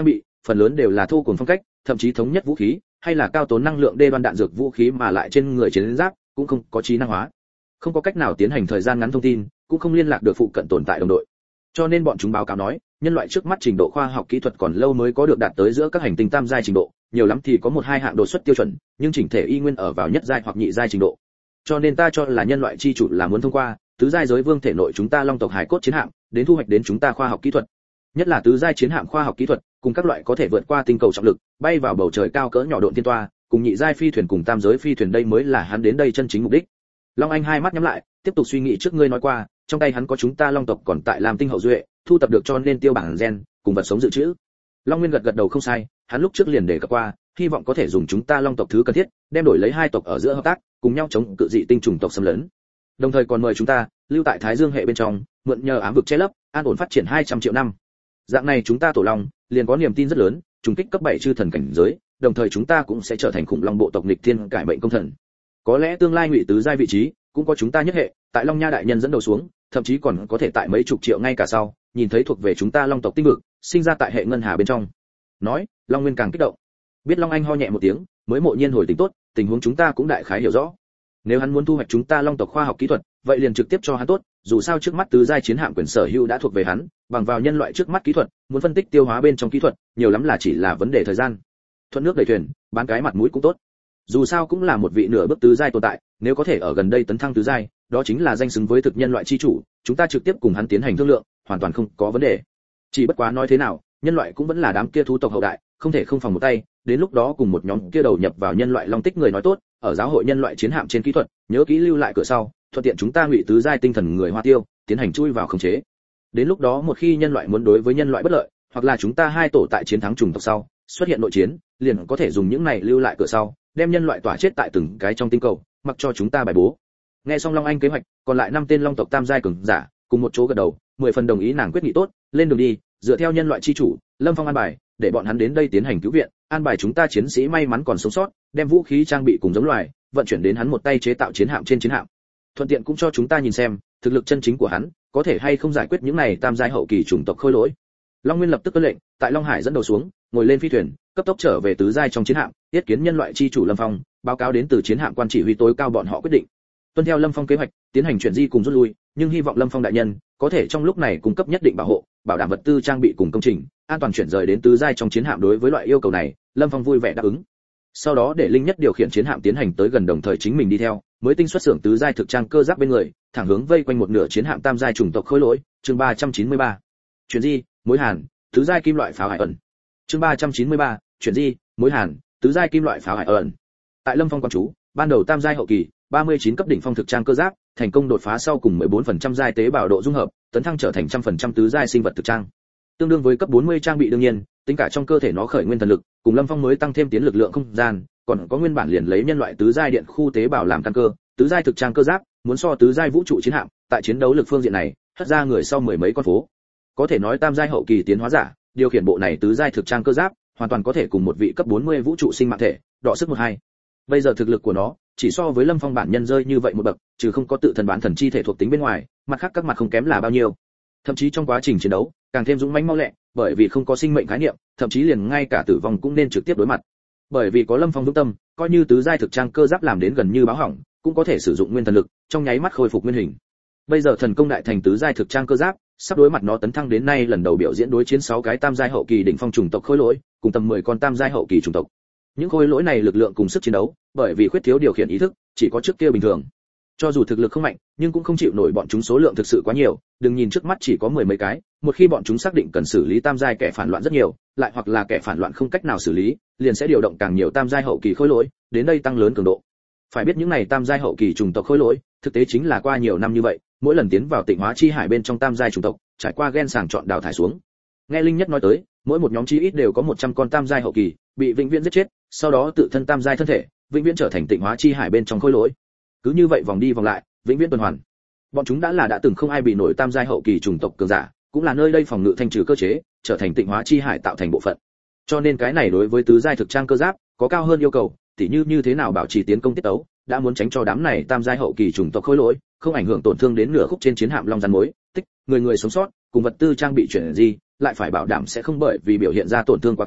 phần lớn đều là thô cuồng phong cách, thậm chí thống nhất vũ khí, hay là cao tốn năng lượng đê đoan đạn dược vũ khí mà lại trên người chiến giáp cũng không có trí năng hóa, không có cách nào tiến hành thời gian ngắn thông tin, cũng không liên lạc được phụ cận tồn tại đồng đội. Cho nên bọn chúng báo cáo nói, nhân loại trước mắt trình độ khoa học kỹ thuật còn lâu mới có được đạt tới giữa các hành tinh tam giai trình độ, nhiều lắm thì có một hai hạng đột xuất tiêu chuẩn, nhưng chỉnh thể y nguyên ở vào nhất giai hoặc nhị giai trình độ. Cho nên ta cho là nhân loại chi chủ là muốn thông qua tứ giai giới vương thể nội chúng ta long tộc hải cốt chiến hạm, đến thu hoạch đến chúng ta khoa học kỹ thuật. Nhất là tứ giai chiến hạm khoa học kỹ thuật, cùng các loại có thể vượt qua tinh cầu trọng lực, bay vào bầu trời cao cỡ nhỏ độn thiên toa, cùng nhị giai phi thuyền cùng tam giới phi thuyền, đây mới là hắn đến đây chân chính mục đích. Long Anh hai mắt nhắm lại, tiếp tục suy nghĩ trước ngươi nói qua, trong tay hắn có chúng ta long tộc còn tại làm tinh hậu duệ, thu tập được cho nên tiêu bản gen, cùng vật sống dự trữ. Long Nguyên gật gật đầu không sai, hắn lúc trước liền đề cập qua, hy vọng có thể dùng chúng ta long tộc thứ cần thiết, đem đổi lấy hai tộc ở giữa hợp tác, cùng nhau chống cự dị tinh trùng tộc xâm lấn. Đồng thời còn mời chúng ta lưu tại Thái Dương hệ bên trong, mượn nhờ ám vực che lấp, an ổn phát triển hai trăm triệu năm. Dạng này chúng ta tổ long liền có niềm tin rất lớn, trùng kích cấp bảy chư thần cảnh giới, đồng thời chúng ta cũng sẽ trở thành khủng long bộ tộc nghịch thiên cải mệnh công thần. Có lẽ tương lai ngụy tứ giai vị trí cũng có chúng ta nhất hệ, tại Long Nha đại nhân dẫn đầu xuống, thậm chí còn có thể tại mấy chục triệu ngay cả sau, nhìn thấy thuộc về chúng ta long tộc tinh vực, sinh ra tại hệ ngân hà bên trong. Nói, Long Nguyên càng kích động. Biết Long Anh ho nhẹ một tiếng, mới mộ nhiên hồi tỉnh tốt, tình huống chúng ta cũng đại khái hiểu rõ. Nếu hắn muốn thu hoạch chúng ta long tộc khoa học kỹ thuật, vậy liền trực tiếp cho hắn tốt, dù sao trước mắt tứ giai chiến hạm quyền sở hữu đã thuộc về hắn, bằng vào nhân loại trước mắt kỹ thuật, muốn phân tích tiêu hóa bên trong kỹ thuật, nhiều lắm là chỉ là vấn đề thời gian. Thuận nước đẩy thuyền, bán cái mặt mũi cũng tốt. Dù sao cũng là một vị nửa bước tứ giai tồn tại, nếu có thể ở gần đây tấn thăng tứ giai, đó chính là danh xứng với thực nhân loại chi chủ, chúng ta trực tiếp cùng hắn tiến hành thương lượng, hoàn toàn không có vấn đề. Chỉ bất quá nói thế nào, nhân loại cũng vẫn là đám kia thú tộc hậu đại, không thể không phòng một tay, đến lúc đó cùng một nhóm kia đầu nhập vào nhân loại long tích người nói tốt, ở giáo hội nhân loại chiến hạm trên kỹ thuật, nhớ kỹ lưu lại cửa sau, thuận tiện chúng ta ngụy tứ giai tinh thần người Hoa Tiêu, tiến hành chui vào khống chế. Đến lúc đó một khi nhân loại muốn đối với nhân loại bất lợi, hoặc là chúng ta hai tổ tại chiến thắng trùng tộc sau, xuất hiện nội chiến, liền có thể dùng những này lưu lại cửa sau, đem nhân loại tỏa chết tại từng cái trong tinh cầu, mặc cho chúng ta bài bố. Nghe xong Long Anh kế hoạch, còn lại năm tên long tộc tam giai cường giả, cùng một chỗ gật đầu, mười phần đồng ý nàng quyết nghị tốt, lên đường đi, dựa theo nhân loại chi chủ, Lâm Phong an bài, để bọn hắn đến đây tiến hành cứu viện, an bài chúng ta chiến sĩ may mắn còn sống sót, đem vũ khí trang bị cùng giống loài, vận chuyển đến hắn một tay chế tạo chiến hạm trên chiến hạm. Thuận tiện cũng cho chúng ta nhìn xem, thực lực chân chính của hắn, có thể hay không giải quyết những này tam giai hậu kỳ chủng tộc khôi lỗi. Long Nguyên lập tức tuân lệnh, tại Long Hải dẫn đầu xuống, ngồi lên phi thuyền, cấp tốc trở về tứ giai trong chiến hạm, tiếp kiến nhân loại chi chủ Lâm Phong, báo cáo đến từ chiến hạm quan chỉ huy tối cao bọn họ quyết định. Tuân theo Lâm Phong kế hoạch, tiến hành chuyển di cùng rút lui, nhưng hy vọng Lâm Phong đại nhân có thể trong lúc này cung cấp nhất định bảo hộ, bảo đảm vật tư trang bị cùng công trình an toàn chuyển rời đến tứ giai trong chiến hạm. Đối với loại yêu cầu này, Lâm Phong vui vẻ đáp ứng. Sau đó để Linh Nhất điều khiển chiến hạm tiến hành tới gần, đồng thời chính mình đi theo, mới tinh xuất xưởng tứ giai thực trang cơ giáp bên người, thẳng hướng vây quanh một nửa chiến hạm tam giai chủng tộc khôi lỗi. Chương ba trăm chín mươi ba. Chuyển di, mối hàn, tứ giai kim loại pháo hải ẩn. Chương ba trăm chín mươi ba. Chuyển di, mối hàn, tứ giai kim loại pháo hải ẩn. Tại Lâm Phong quan chú, ban đầu tam giai hậu kỳ, ba mươi chín cấp đỉnh phong thực trang cơ giáp, thành công đột phá sau cùng mười bốn phần trăm giai tế bào độ dung hợp, tấn thăng trở thành một trăm phần trăm tứ giai sinh vật thực trang. Tương đương với cấp bốn mươi trang bị, đương nhiên, tính cả trong cơ thể nó khởi nguyên thần lực, cùng Lâm Phong mới tăng thêm tiến lực lượng không gian, còn có nguyên bản liền lấy nhân loại tứ giai điện khu tế bào làm căn cơ, tứ giai thực trang cơ giáp, muốn so tứ giai vũ trụ chiến hạm, tại chiến đấu lực phương diện này, hất ra người sau mười mấy con phố. Có thể nói tam giai hậu kỳ tiến hóa giả, điều khiển bộ này tứ giai thực trang cơ giáp, hoàn toàn có thể cùng một vị cấp bốn mươi vũ trụ sinh mạng thể, đọ sức một hai. Bây giờ thực lực của nó, chỉ so với Lâm Phong bản nhân rơi như vậy một bậc, trừ không có tự thân bán thần chi thể thuộc tính bên ngoài, mặt khác các mặt không kém là bao nhiêu. Thậm chí trong quá trình chiến đấu, càng thêm dũng mãnh mau lẹ, bởi vì không có sinh mệnh khái niệm, thậm chí liền ngay cả tử vong cũng nên trực tiếp đối mặt. Bởi vì có Lâm Phong vững tâm, coi như tứ giai thực trang cơ giáp làm đến gần như báo hỏng, cũng có thể sử dụng nguyên thần lực, trong nháy mắt khôi phục nguyên hình. Bây giờ thần công đại thành tứ giai thực trang cơ giáp, sắp đối mặt nó tấn thăng đến nay lần đầu biểu diễn đối chiến sáu cái tam giai hậu kỳ đỉnh phong chủng tộc khôi lỗi, cùng tầm mười con tam giai hậu kỳ chủng tộc. Những khôi lỗi này lực lượng cùng sức chiến đấu, bởi vì khuyết thiếu điều khiển ý thức, chỉ có trước kia bình thường. Cho dù thực lực không mạnh, nhưng cũng không chịu nổi bọn chúng số lượng thực sự quá nhiều, đừng nhìn trước mắt chỉ có mười mấy cái, một khi bọn chúng xác định cần xử lý tam giai kẻ phản loạn rất nhiều, lại hoặc là kẻ phản loạn không cách nào xử lý, liền sẽ điều động càng nhiều tam giai hậu kỳ khôi lỗi, đến đây tăng lớn cường độ. Phải biết những này tam giai hậu kỳ chủng tộc khôi lỗi, thực tế chính là qua nhiều năm như vậy, mỗi lần tiến vào Tịnh Hóa Chi Hải bên trong tam giai chủng tộc, trải qua gen sàng chọn đào thải xuống. Nghe Linh Nhất nói tới, mỗi một nhóm chí ít đều có một trăm con tam giai hậu kỳ, bị vĩnh viễn giết chết, sau đó tự thân tam giai thân thể, vĩnh viễn trở thành Tịnh Hóa Chi Hải bên trong khôi lỗi. Cứ như vậy vòng đi vòng lại, vĩnh viễn tuần hoàn. Bọn chúng đã là đã từng không ai bị nổi tam giai hậu kỳ chủng tộc cường giả, cũng là nơi đây phòng ngự thanh trừ cơ chế, trở thành Tịnh Hóa Chi Hải tạo thành bộ phận. Cho nên cái này đối với tứ giai thực trang cơ giáp có cao hơn yêu cầu, tỉ như như thế nào bảo trì tiến công tiết tấu, đã muốn tránh cho đám này tam giai hậu kỳ chủng tộc khôi lỗi không ảnh hưởng tổn thương đến nửa khúc trên chiến hạm long rắn mối tích, người người sống sót cùng vật tư trang bị chuyển gì, lại phải bảo đảm sẽ không bởi vì biểu hiện ra tổn thương quá cao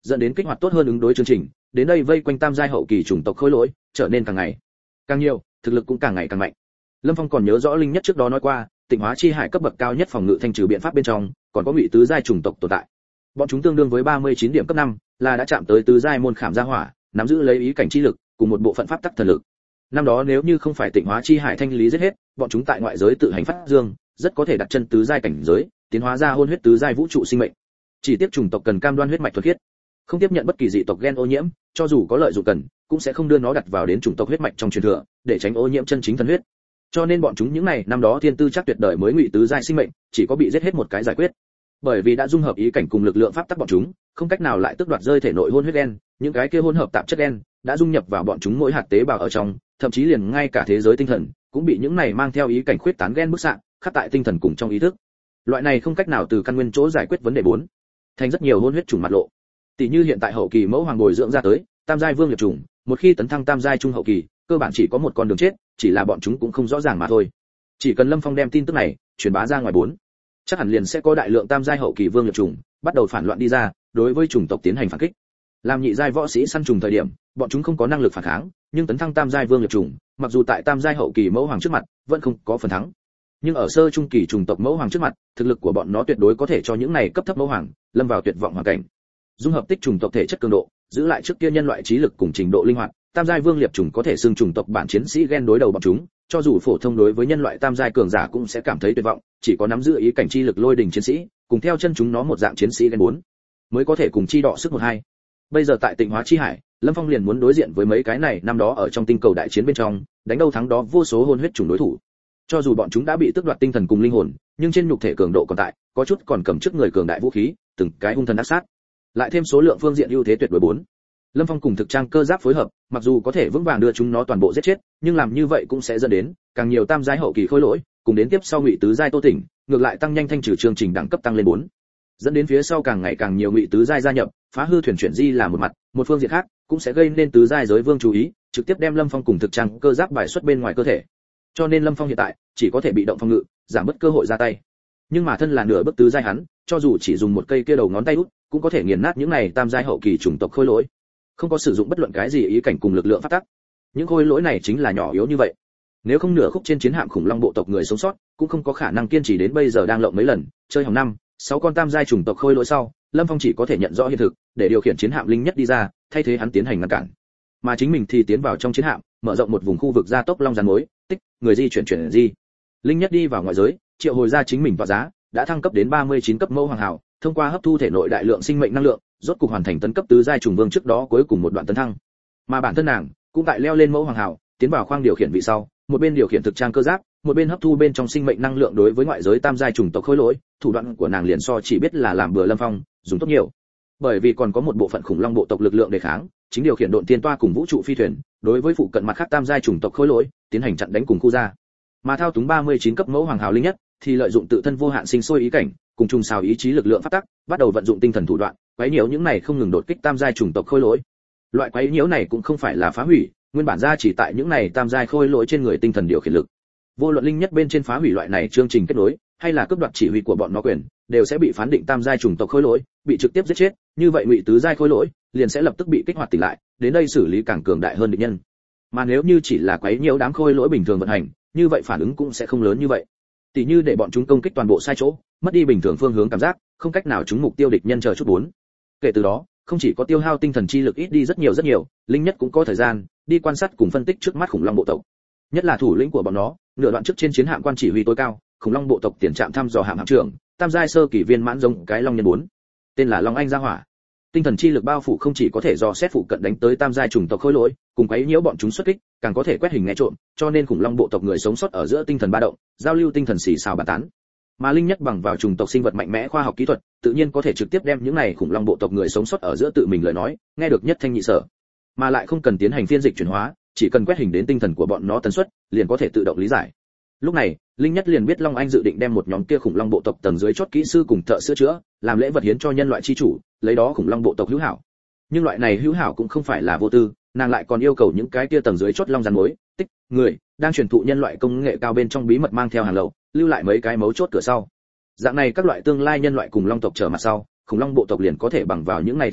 dẫn đến kích hoạt tốt hơn ứng đối chương trình, đến đây vây quanh tam giai hậu kỳ chủng tộc khôi lỗi trở nên càng ngày càng nhiều, thực lực cũng càng ngày càng mạnh. Lâm Phong còn nhớ rõ Linh Nhất trước đó nói qua, Tịnh Hóa Chi Hải cấp bậc cao nhất phòng ngự thanh trừ biện pháp bên trong, còn có ngụy tứ giai chủng tộc tồn tại. Bọn chúng tương đương với ba mươi chín điểm cấp năm, là đã chạm tới tứ giai môn khảm gia hỏa, nắm giữ lấy ý cảnh chi lực, cùng một bộ phận pháp tắc thần lực. Năm đó nếu như không phải Tịnh Hóa Chi Hải thanh lý giết hết, bọn chúng tại ngoại giới tự hành phát dương, rất có thể đặt chân tứ giai cảnh giới, tiến hóa ra hôn huyết tứ giai vũ trụ sinh mệnh. Chỉ tiếc chủng tộc cần cam đoan huyết mạch thuần khiết, không tiếp nhận bất kỳ dị tộc gen ô nhiễm, cho dù có lợi dụng cần, cũng sẽ không đưa nó đặt vào đến chủng tộc huyết mạch trong truyền thừa, để tránh ô nhiễm chân chính thần huyết. Cho nên bọn chúng những này năm đó thiên tư chắc tuyệt đời mới ngụy tứ giai sinh mệnh, chỉ có bị giết hết một cái giải quyết. Bởi vì đã dung hợp ý cảnh cùng lực lượng pháp tắc bọn chúng, không cách nào lại tước đoạt rơi thể nội hôn huyết gen, những cái kia hỗn hợp tạp chất gen đã dung nhập vào bọn chúng mỗi hạt tế bào ở trong, thậm chí liền ngay cả thế giới tinh thần cũng bị những này mang theo ý cảnh khuyết tán gen bức xạ, khắc tại tinh thần cùng trong ý thức. Loại này không cách nào từ căn nguyên chỗ giải quyết vấn đề bốn, thành rất nhiều hôn huyết trùng mặt lộ. Tỷ như hiện tại hậu kỳ mẫu hoàng bồi dưỡng ra tới, tam giai vương liệt trùng, một khi tấn thăng tam giai trung hậu kỳ, cơ bản chỉ có một con đường chết, chỉ là bọn chúng cũng không rõ ràng mà thôi. Chỉ cần Lâm Phong đem tin tức này truyền bá ra ngoài bốn, chắc hẳn liền sẽ có đại lượng tam giai hậu kỳ vương liệt trùng bắt đầu phản loạn đi ra, đối với chủng tộc tiến hành phản kích. Làm nhị giai võ sĩ săn trùng thời điểm, bọn chúng không có năng lực phản kháng, nhưng tấn thăng tam giai vương liệt trùng, mặc dù tại tam giai hậu kỳ mẫu hoàng trước mặt vẫn không có phần thắng, nhưng ở sơ trung kỳ chủng tộc mẫu hoàng trước mặt, thực lực của bọn nó tuyệt đối có thể cho những này cấp thấp mẫu hoàng lâm vào tuyệt vọng hoàn cảnh. Dung hợp tích chủng tộc thể chất cường độ, giữ lại trước kia nhân loại trí lực cùng trình độ linh hoạt, tam giai vương liệt trùng có thể xưng chủng tộc bản chiến sĩ gen đối đầu bọn chúng, cho dù phổ thông đối với nhân loại tam giai cường giả cũng sẽ cảm thấy tuyệt vọng, chỉ có nắm giữ ý cảnh chi lực lôi đình chiến sĩ, cùng theo chân chúng nó một dạng chiến sĩ gen bốn, mới có thể cùng chi đọ sức một hai. Bây giờ tại Tịnh Hóa Chi Hải, Lâm Phong liền muốn đối diện với mấy cái này năm đó ở trong tinh cầu đại chiến bên trong, đánh đâu thắng đó vô số hôn huyết chủng đối thủ. Cho dù bọn chúng đã bị tước đoạt tinh thần cùng linh hồn, nhưng trên nhục thể cường độ còn tại, có chút còn cầm trước người cường đại vũ khí, từng cái hung thần ác sát. Lại thêm số lượng phương diện ưu thế tuyệt đối bốn. Lâm Phong cùng thực trang cơ giáp phối hợp, mặc dù có thể vững vàng đưa chúng nó toàn bộ giết chết, nhưng làm như vậy cũng sẽ dẫn đến càng nhiều tam giai hậu kỳ khôi lỗi, cùng đến tiếp sau ngụy tứ giai Tô Tỉnh, ngược lại tăng nhanh thanh trừ chương trình đẳng cấp tăng lên bốn. Dẫn đến phía sau càng ngày càng nhiều ngụy tứ giai gia nhập, phá hư thuyền chuyển di là một mặt, một phương diện khác cũng sẽ gây nên tứ giai giới vương chú ý, trực tiếp đem Lâm Phong cùng thực trang cơ giáp bài xuất bên ngoài cơ thể. Cho nên Lâm Phong hiện tại chỉ có thể bị động phòng ngự, giảm bớt cơ hội ra tay. Nhưng mà thân là nửa bước tứ giai hắn, cho dù chỉ dùng một cây kia đầu ngón tay út, cũng có thể nghiền nát những này tam giai hậu kỳ chủng tộc khôi lỗi. Không có sử dụng bất luận cái gì ý cảnh cùng lực lượng phát tắc. Những khôi lỗi này chính là nhỏ yếu như vậy. Nếu không nửa khúc trên chiến hạm khủng long bộ tộc người sống sót, cũng không có khả năng kiên trì đến bây giờ đang lộng mấy lần, chơi hỏng năm, sáu con tam giai chủng tộc khôi lỗi sau, Lâm Phong chỉ có thể nhận rõ hiện thực, để điều khiển chiến hạm Linh Nhất đi ra, thay thế hắn tiến hành ngăn cản. Mà chính mình thì tiến vào trong chiến hạm, mở rộng một vùng khu vực gia tốc long rắn mối, tích, người di chuyển chuyển di. Linh Nhất đi vào ngoại giới, triệu hồi ra chính mình tọa giá, đã thăng cấp đến ba mươi chín cấp mẫu hoàng hào, thông qua hấp thu thể nội đại lượng sinh mệnh năng lượng, rốt cục hoàn thành tấn cấp tứ giai trùng vương trước đó cuối cùng một đoạn tấn thăng. Mà bản thân nàng cũng tại leo lên mẫu hoàng hào, tiến vào khoang điều khiển vị sau, một bên điều khiển thực trang cơ giáp, một bên hấp thu bên trong sinh mệnh năng lượng đối với ngoại giới tam giai chủng tộc khôi lỗi, thủ đoạn của nàng liền so chỉ biết là làm bừa Lâm Phong, dùng tốt nhiều. Bởi vì còn có một bộ phận khủng long bộ tộc lực lượng đề kháng, chính điều khiển độn tiên toa cùng vũ trụ phi thuyền, đối với phụ cận mặt khác tam giai chủng tộc khôi lỗi, tiến hành chặn đánh cùng khu ra. Mà thao túng ba mươi chín cấp mẫu hoàng hào Linh Nhất, thì lợi dụng tự thân vô hạn sinh sôi ý cảnh, cùng trùng xào ý chí lực lượng phát tắc, bắt đầu vận dụng tinh thần thủ đoạn, quấy nhiễu những này không ngừng đột kích tam giai chủng tộc khôi lỗi. Loại quấy nhiễu này cũng không phải là phá hủy, nguyên bản ra chỉ tại những này tam giai khôi lỗi trên người tinh thần điều khiển lực. Vô luận Linh Nhất bên trên phá hủy loại này chương trình kết nối, hay là cướp đoạt chỉ huy của bọn nó quyền, đều sẽ bị phán định tam giai chủng tộc khôi lỗi, bị trực tiếp giết chết, như vậy ngụy tứ giai khôi lỗi liền sẽ lập tức bị kích hoạt tỉnh lại, đến đây xử lý càng cường đại hơn địch nhân. Mà nếu như chỉ là quấy nhiễu đám khôi lỗi bình thường vận hành, như vậy phản ứng cũng sẽ không lớn như vậy. Tỷ như để bọn chúng công kích toàn bộ sai chỗ, mất đi bình thường phương hướng cảm giác, không cách nào trúng mục tiêu địch nhân chờ chút bốn. Kể từ đó, không chỉ có tiêu hao tinh thần chi lực ít đi rất nhiều rất nhiều, Linh Nhất cũng có thời gian đi quan sát cùng phân tích trước mắt khủng long bộ tộc. Nhất là thủ lĩnh của bọn nó, nửa đoạn trước trên chiến hạm quan chỉ huy tối cao, khủng long bộ tộc tiền trạm thăm dò hạm hạm trưởng, tam giai sơ kỳ viên mãn giống cái long nhân bốn. Tên là Long Anh Gia Hỏa. Tinh thần chi lực bao phủ không chỉ có thể dò xét phụ cận đánh tới tam giai chủng tộc khôi lỗi, cùng quấy nhiễu bọn chúng xuất kích, càng có thể quét hình nghe trộm, cho nên khủng long bộ tộc người sống sót ở giữa tinh thần ba động, giao lưu tinh thần xì xào bàn tán. Mà Linh Nhất bằng vào chủng tộc sinh vật mạnh mẽ khoa học kỹ thuật, tự nhiên có thể trực tiếp đem những này khủng long bộ tộc người sống sót ở giữa tự mình lời nói, nghe được nhất thanh nhị sở, mà lại không cần tiến hành phiên dịch chuyển hóa, chỉ cần quét hình đến tinh thần của bọn nó tần suất, liền có thể tự động lý giải. Lúc này, Linh Nhất liền biết Long Anh dự định đem một nhóm kia khủng long bộ tộc tầng dưới chót kỹ sư cùng thợ sửa chữa, làm lễ vật hiến cho nhân loại chi chủ, lấy đó khủng long bộ tộc hữu hảo. Nhưng loại này hữu hảo cũng không phải là vô tư, nàng lại còn yêu cầu những cái kia tầng dưới chót long rắn mối, tích, người đang truyền thụ nhân loại công nghệ cao bên trong bí mật mang theo hàng lậu, lưu lại mấy cái mấu chốt cửa sau. Dạng này các loại tương lai nhân loại cùng long tộc trở mặt sau, khủng long bộ tộc liền có thể bằng vào những này thiếu hụt,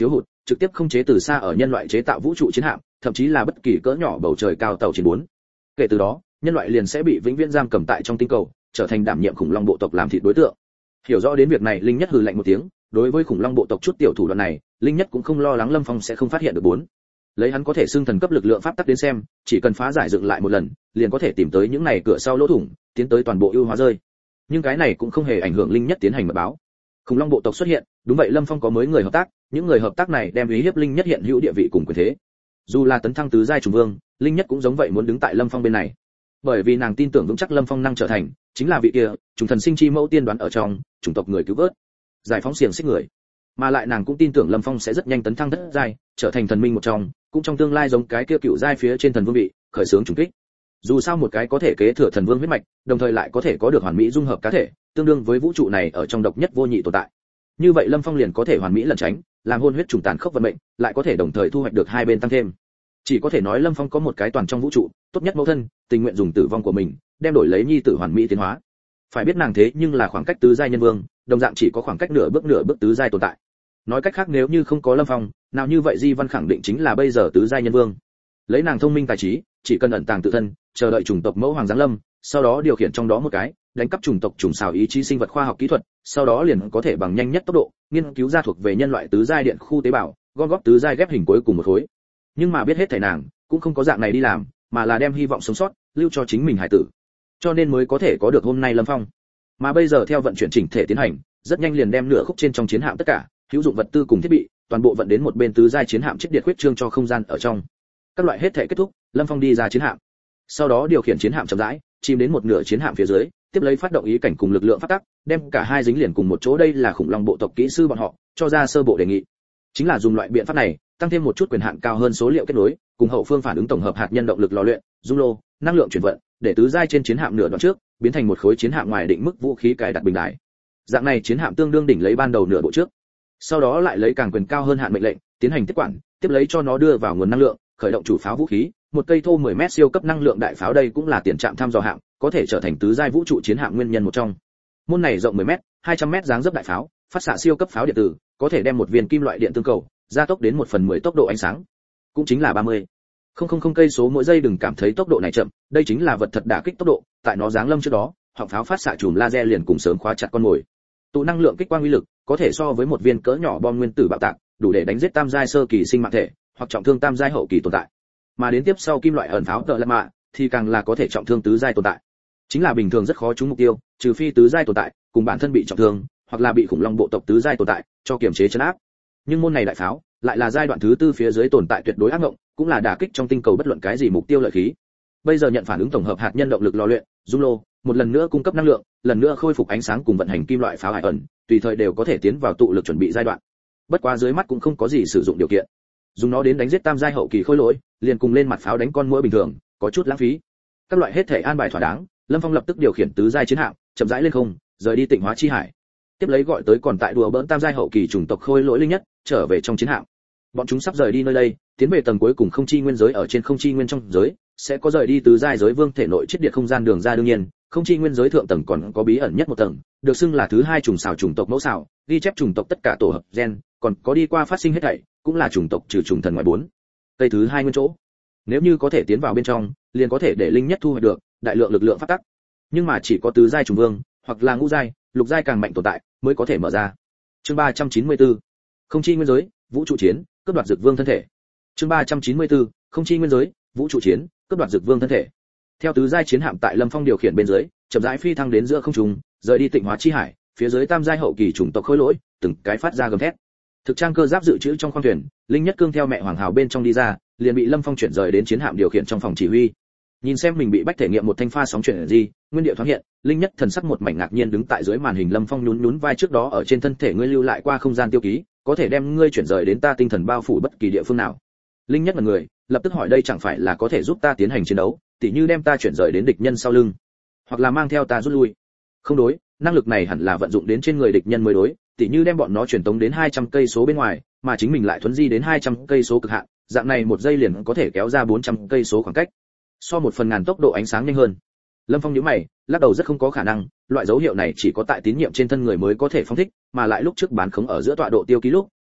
trực tiếp không chế từ xa ở nhân loại chế tạo vũ trụ chiến hạm, thậm chí là bất kỳ cỡ nhỏ bầu trời cao tàu chiến bốn. Kể từ đó, nhân loại liền sẽ bị vĩnh viễn giam cầm tại trong tinh cầu, trở thành đảm nhiệm khủng long bộ tộc làm thịt đối tượng. Hiểu rõ đến việc này, Linh Nhất hừ lạnh một tiếng, đối với khủng long bộ tộc chút tiểu thủ đoạn này, Linh Nhất cũng không lo lắng Lâm Phong sẽ không phát hiện được bốn. Lấy hắn có thể xưng thần cấp lực lượng pháp tắc đến xem, chỉ cần phá giải dựng lại một lần, liền có thể tìm tới những này cửa sau lỗ thủng, tiến tới toàn bộ ưu hóa rơi. Nhưng cái này cũng không hề ảnh hưởng Linh Nhất tiến hành mật báo. Khủng long bộ tộc xuất hiện, đúng vậy Lâm Phong có mới người hợp tác, những người hợp tác này đem uy hiếp Linh Nhất hiện hữu địa vị cùng quyền thế. Dù là tấn thăng tứ giai trùng vương, Linh Nhất cũng giống vậy muốn đứng tại Lâm Phong bên này. Bởi vì nàng tin tưởng vững chắc Lâm Phong năng trở thành chính là vị kia trùng thần sinh chi mẫu tiên đoán ở trong chủng tộc người cứu vớt, giải phóng xiềng xích người. Mà lại nàng cũng tin tưởng Lâm Phong sẽ rất nhanh tấn thăng thất giai, trở thành thần minh một trong, cũng trong tương lai giống cái kia cựu giai phía trên thần vương vị, khởi xướng trùng kích. Dù sao một cái có thể kế thừa thần vương huyết mạch, đồng thời lại có thể có được hoàn mỹ dung hợp cá thể, tương đương với vũ trụ này ở trong độc nhất vô nhị tồn tại. Như vậy Lâm Phong liền có thể hoàn mỹ lẩn tránh, làm hôn huyết trùng tàn khốc vận mệnh, lại có thể đồng thời thu hoạch được hai bên tăng thêm. Chỉ có thể nói Lâm Phong có một cái toàn trong vũ trụ, tốt nhất mẫu thân, tình nguyện dùng tử vong của mình, đem đổi lấy nhi tử hoàn mỹ tiến hóa. Phải biết nàng thế nhưng là khoảng cách tứ giai nhân vương, đồng dạng chỉ có khoảng cách nửa bước nửa bước tứ giai tồn tại. Nói cách khác nếu như không có Lâm Phong, nào như vậy Di Văn khẳng định chính là bây giờ tứ giai nhân vương. Lấy nàng thông minh tài trí, chỉ cần ẩn tàng tự thân, chờ đợi chủng tộc mẫu hoàng giáng lâm, sau đó điều khiển trong đó một cái, đánh cắp chủng tộc trùng xào ý chí sinh vật khoa học kỹ thuật, sau đó liền có thể bằng nhanh nhất tốc độ, nghiên cứu ra thuộc về nhân loại tứ giai điện khu tế bào, gom góp tứ giai ghép hình cuối cùng một khối. Nhưng mà biết hết thảy nàng, cũng không có dạng này đi làm, mà là đem hy vọng sống sót lưu cho chính mình hải tử. Cho nên mới có thể có được hôm nay Lâm Phong. Mà bây giờ theo vận chuyển chỉnh thể tiến hành, rất nhanh liền đem nửa khúc trên trong chiến hạm tất cả hữu dụng vật tư cùng thiết bị, toàn bộ vận đến một bên tứ giai chiến hạm chết điện khuyết trương cho không gian ở trong. Các loại hết thể kết thúc, Lâm Phong đi ra chiến hạm. Sau đó điều khiển chiến hạm chậm rãi, chìm đến một nửa chiến hạm phía dưới, tiếp lấy phát động ý cảnh cùng lực lượng phát tắc, đem cả hai dính liền cùng một chỗ. Đây là khủng long bộ tộc kỹ sư bọn họ cho ra sơ bộ đề nghị, chính là dùng loại biện pháp này tăng thêm một chút quyền hạn cao hơn số liệu kết nối, cùng hậu phương phản ứng tổng hợp hạt nhân động lực lò luyện, dung lô, năng lượng chuyển vận, để tứ giai trên chiến hạm nửa đoạn trước biến thành một khối chiến hạm ngoài định mức vũ khí cài đặt bình đại. Dạng này chiến hạm tương đương đỉnh lấy ban đầu nửa bộ trước, sau đó lại lấy càng quyền cao hơn hạn mệnh lệnh tiến hành tiếp quản, tiếp lấy cho nó đưa vào nguồn năng lượng, khởi động chủ pháo vũ khí, một cây thô mười mét siêu cấp năng lượng đại pháo. Đây cũng là tiền trạm thăm dò hạm, có thể trở thành tứ giai vũ trụ chiến hạm nguyên nhân một trong. Môn này rộng mười mét, hai trăm mét dáng dấp đại pháo, phát xạ siêu cấp pháo điện tử, có thể đem một viên kim loại điện tương cầu gia tốc đến một phần mười tốc độ ánh sáng, cũng chính là ba mươi không không không cây số mỗi giây. Đừng cảm thấy tốc độ này chậm, đây chính là vật thật đả kích tốc độ. Tại nó giáng lâm trước đó, họng pháo phát xạ chùm laser liền cùng sớm khóa chặt con mồi. Tụ năng lượng kích quang uy lực có thể so với một viên cỡ nhỏ bom nguyên tử bạo tạc, đủ để đánh giết tam giai sơ kỳ sinh mạng thể, hoặc trọng thương tam giai hậu kỳ tồn tại. Mà đến tiếp sau kim loại ẩn pháo tợ lạ mạ thì càng là có thể trọng thương tứ giai tồn tại. Chính là bình thường rất khó trúng mục tiêu, trừ phi tứ giai tồn tại cùng bản thân bị trọng thương, hoặc là bị khủng long bộ tộc tứ giai tồn tại cho kiềm chế trấn áp. Nhưng môn này đại pháo lại là giai đoạn thứ tư phía dưới tồn tại tuyệt đối ác ngộng, cũng là đả kích trong tinh cầu bất luận cái gì mục tiêu lợi khí. Bây giờ nhận phản ứng tổng hợp hạt nhân động lực lò luyện, dung lô, một lần nữa cung cấp năng lượng, lần nữa khôi phục ánh sáng cùng vận hành kim loại pháo hải ẩn, tùy thời đều có thể tiến vào tụ lực chuẩn bị giai đoạn. Bất quá dưới mắt cũng không có gì sử dụng điều kiện. Dùng nó đến đánh giết tam giai hậu kỳ khôi lỗi, liền cùng lên mặt pháo đánh con muỗi bình thường, có chút lãng phí. Các loại hết thể an bài thỏa đáng, Lâm Phong lập tức điều khiển tứ giai chiến hạm, chậm rãi lên không, rời đi Tịnh Hóa chi hải. Tiếp lấy gọi tới còn tại đùa bỡn tam giai hậu kỳ chủng tộc khôi lỗi Linh Nhất, trở về trong chiến hạm. Bọn chúng sắp rời đi nơi đây, tiến về tầng cuối cùng không chi nguyên giới. Ở trên không chi nguyên trong giới, sẽ có rời đi tứ giai giới vương thể nội chiết điện không gian đường ra. Đương nhiên, không chi nguyên giới thượng tầng còn có bí ẩn nhất một tầng, được xưng là thứ hai trùng xào chủng tộc mẫu xào, ghi chép chủng tộc tất cả tổ hợp gen, còn có đi qua phát sinh hết thảy, cũng là chủng tộc trừ trùng thần ngoài bốn. Cây thứ hai nguyên chỗ. Nếu như có thể tiến vào bên trong, liền có thể để Linh Nhất thu hoạch được đại lượng lực lượng phát tắc. Nhưng mà chỉ có tứ giai trùng vương, hoặc là ngũ giai, lục giai càng mạnh tồn tại mới có thể mở ra. Chương ba trăm chín mươi tư. Không chi nguyên giới, vũ trụ chiến, cướp đoạt dược vương thân thể. Chương ba trăm chín mươi tư. Không chi nguyên giới, vũ trụ chiến, cướp đoạt dược vương thân thể. Theo tứ giai chiến hạm tại Lâm Phong điều khiển bên dưới, chậm rãi phi thăng đến giữa không trung, rời đi Tịnh Hóa chi hải, phía dưới tam giai hậu kỳ chủng tộc khôi lỗi, từng cái phát ra gầm thét. Thực trang cơ giáp dự trữ trong khoang thuyền, Linh Nhất cương theo mẹ hoàng hào bên trong đi ra, liền bị Lâm Phong chuyển rời đến chiến hạm điều khiển trong phòng chỉ huy. Nhìn xem mình bị bách thể nghiệm một thanh pha sóng chuyển gì, nguyên điệu thoáng hiện, Linh Nhất thần sắc một mảnh ngạc nhiên đứng tại dưới màn hình. Lâm Phong nhún nhún vai, trước đó ở trên thân thể ngươi lưu lại qua không gian tiêu ký, có thể đem ngươi chuyển rời đến ta tinh thần bao phủ bất kỳ địa phương nào. Linh Nhất là người, lập tức hỏi đây chẳng phải là có thể giúp ta tiến hành chiến đấu, tỉ như đem ta chuyển rời đến địch nhân sau lưng, hoặc là mang theo ta rút lui. Không đối, năng lực này hẳn là vận dụng đến trên người địch nhân mới đối, tỉ như đem bọn nó truyền tống đến hai trăm cây số bên ngoài, mà chính mình lại thuấn di đến hai trăm cây số cực hạn, dạng này một giây liền có thể kéo ra bốn trăm cây số khoảng cách, so một phần ngàn tốc độ ánh sáng nhanh hơn. Lâm Phong nhíu mày, lắc đầu rất không có khả năng, loại dấu hiệu này chỉ có tại tín nhiệm trên thân người mới có thể phóng thích, mà lại lúc trước bán khống ở giữa tọa độ tiêu ký lúc,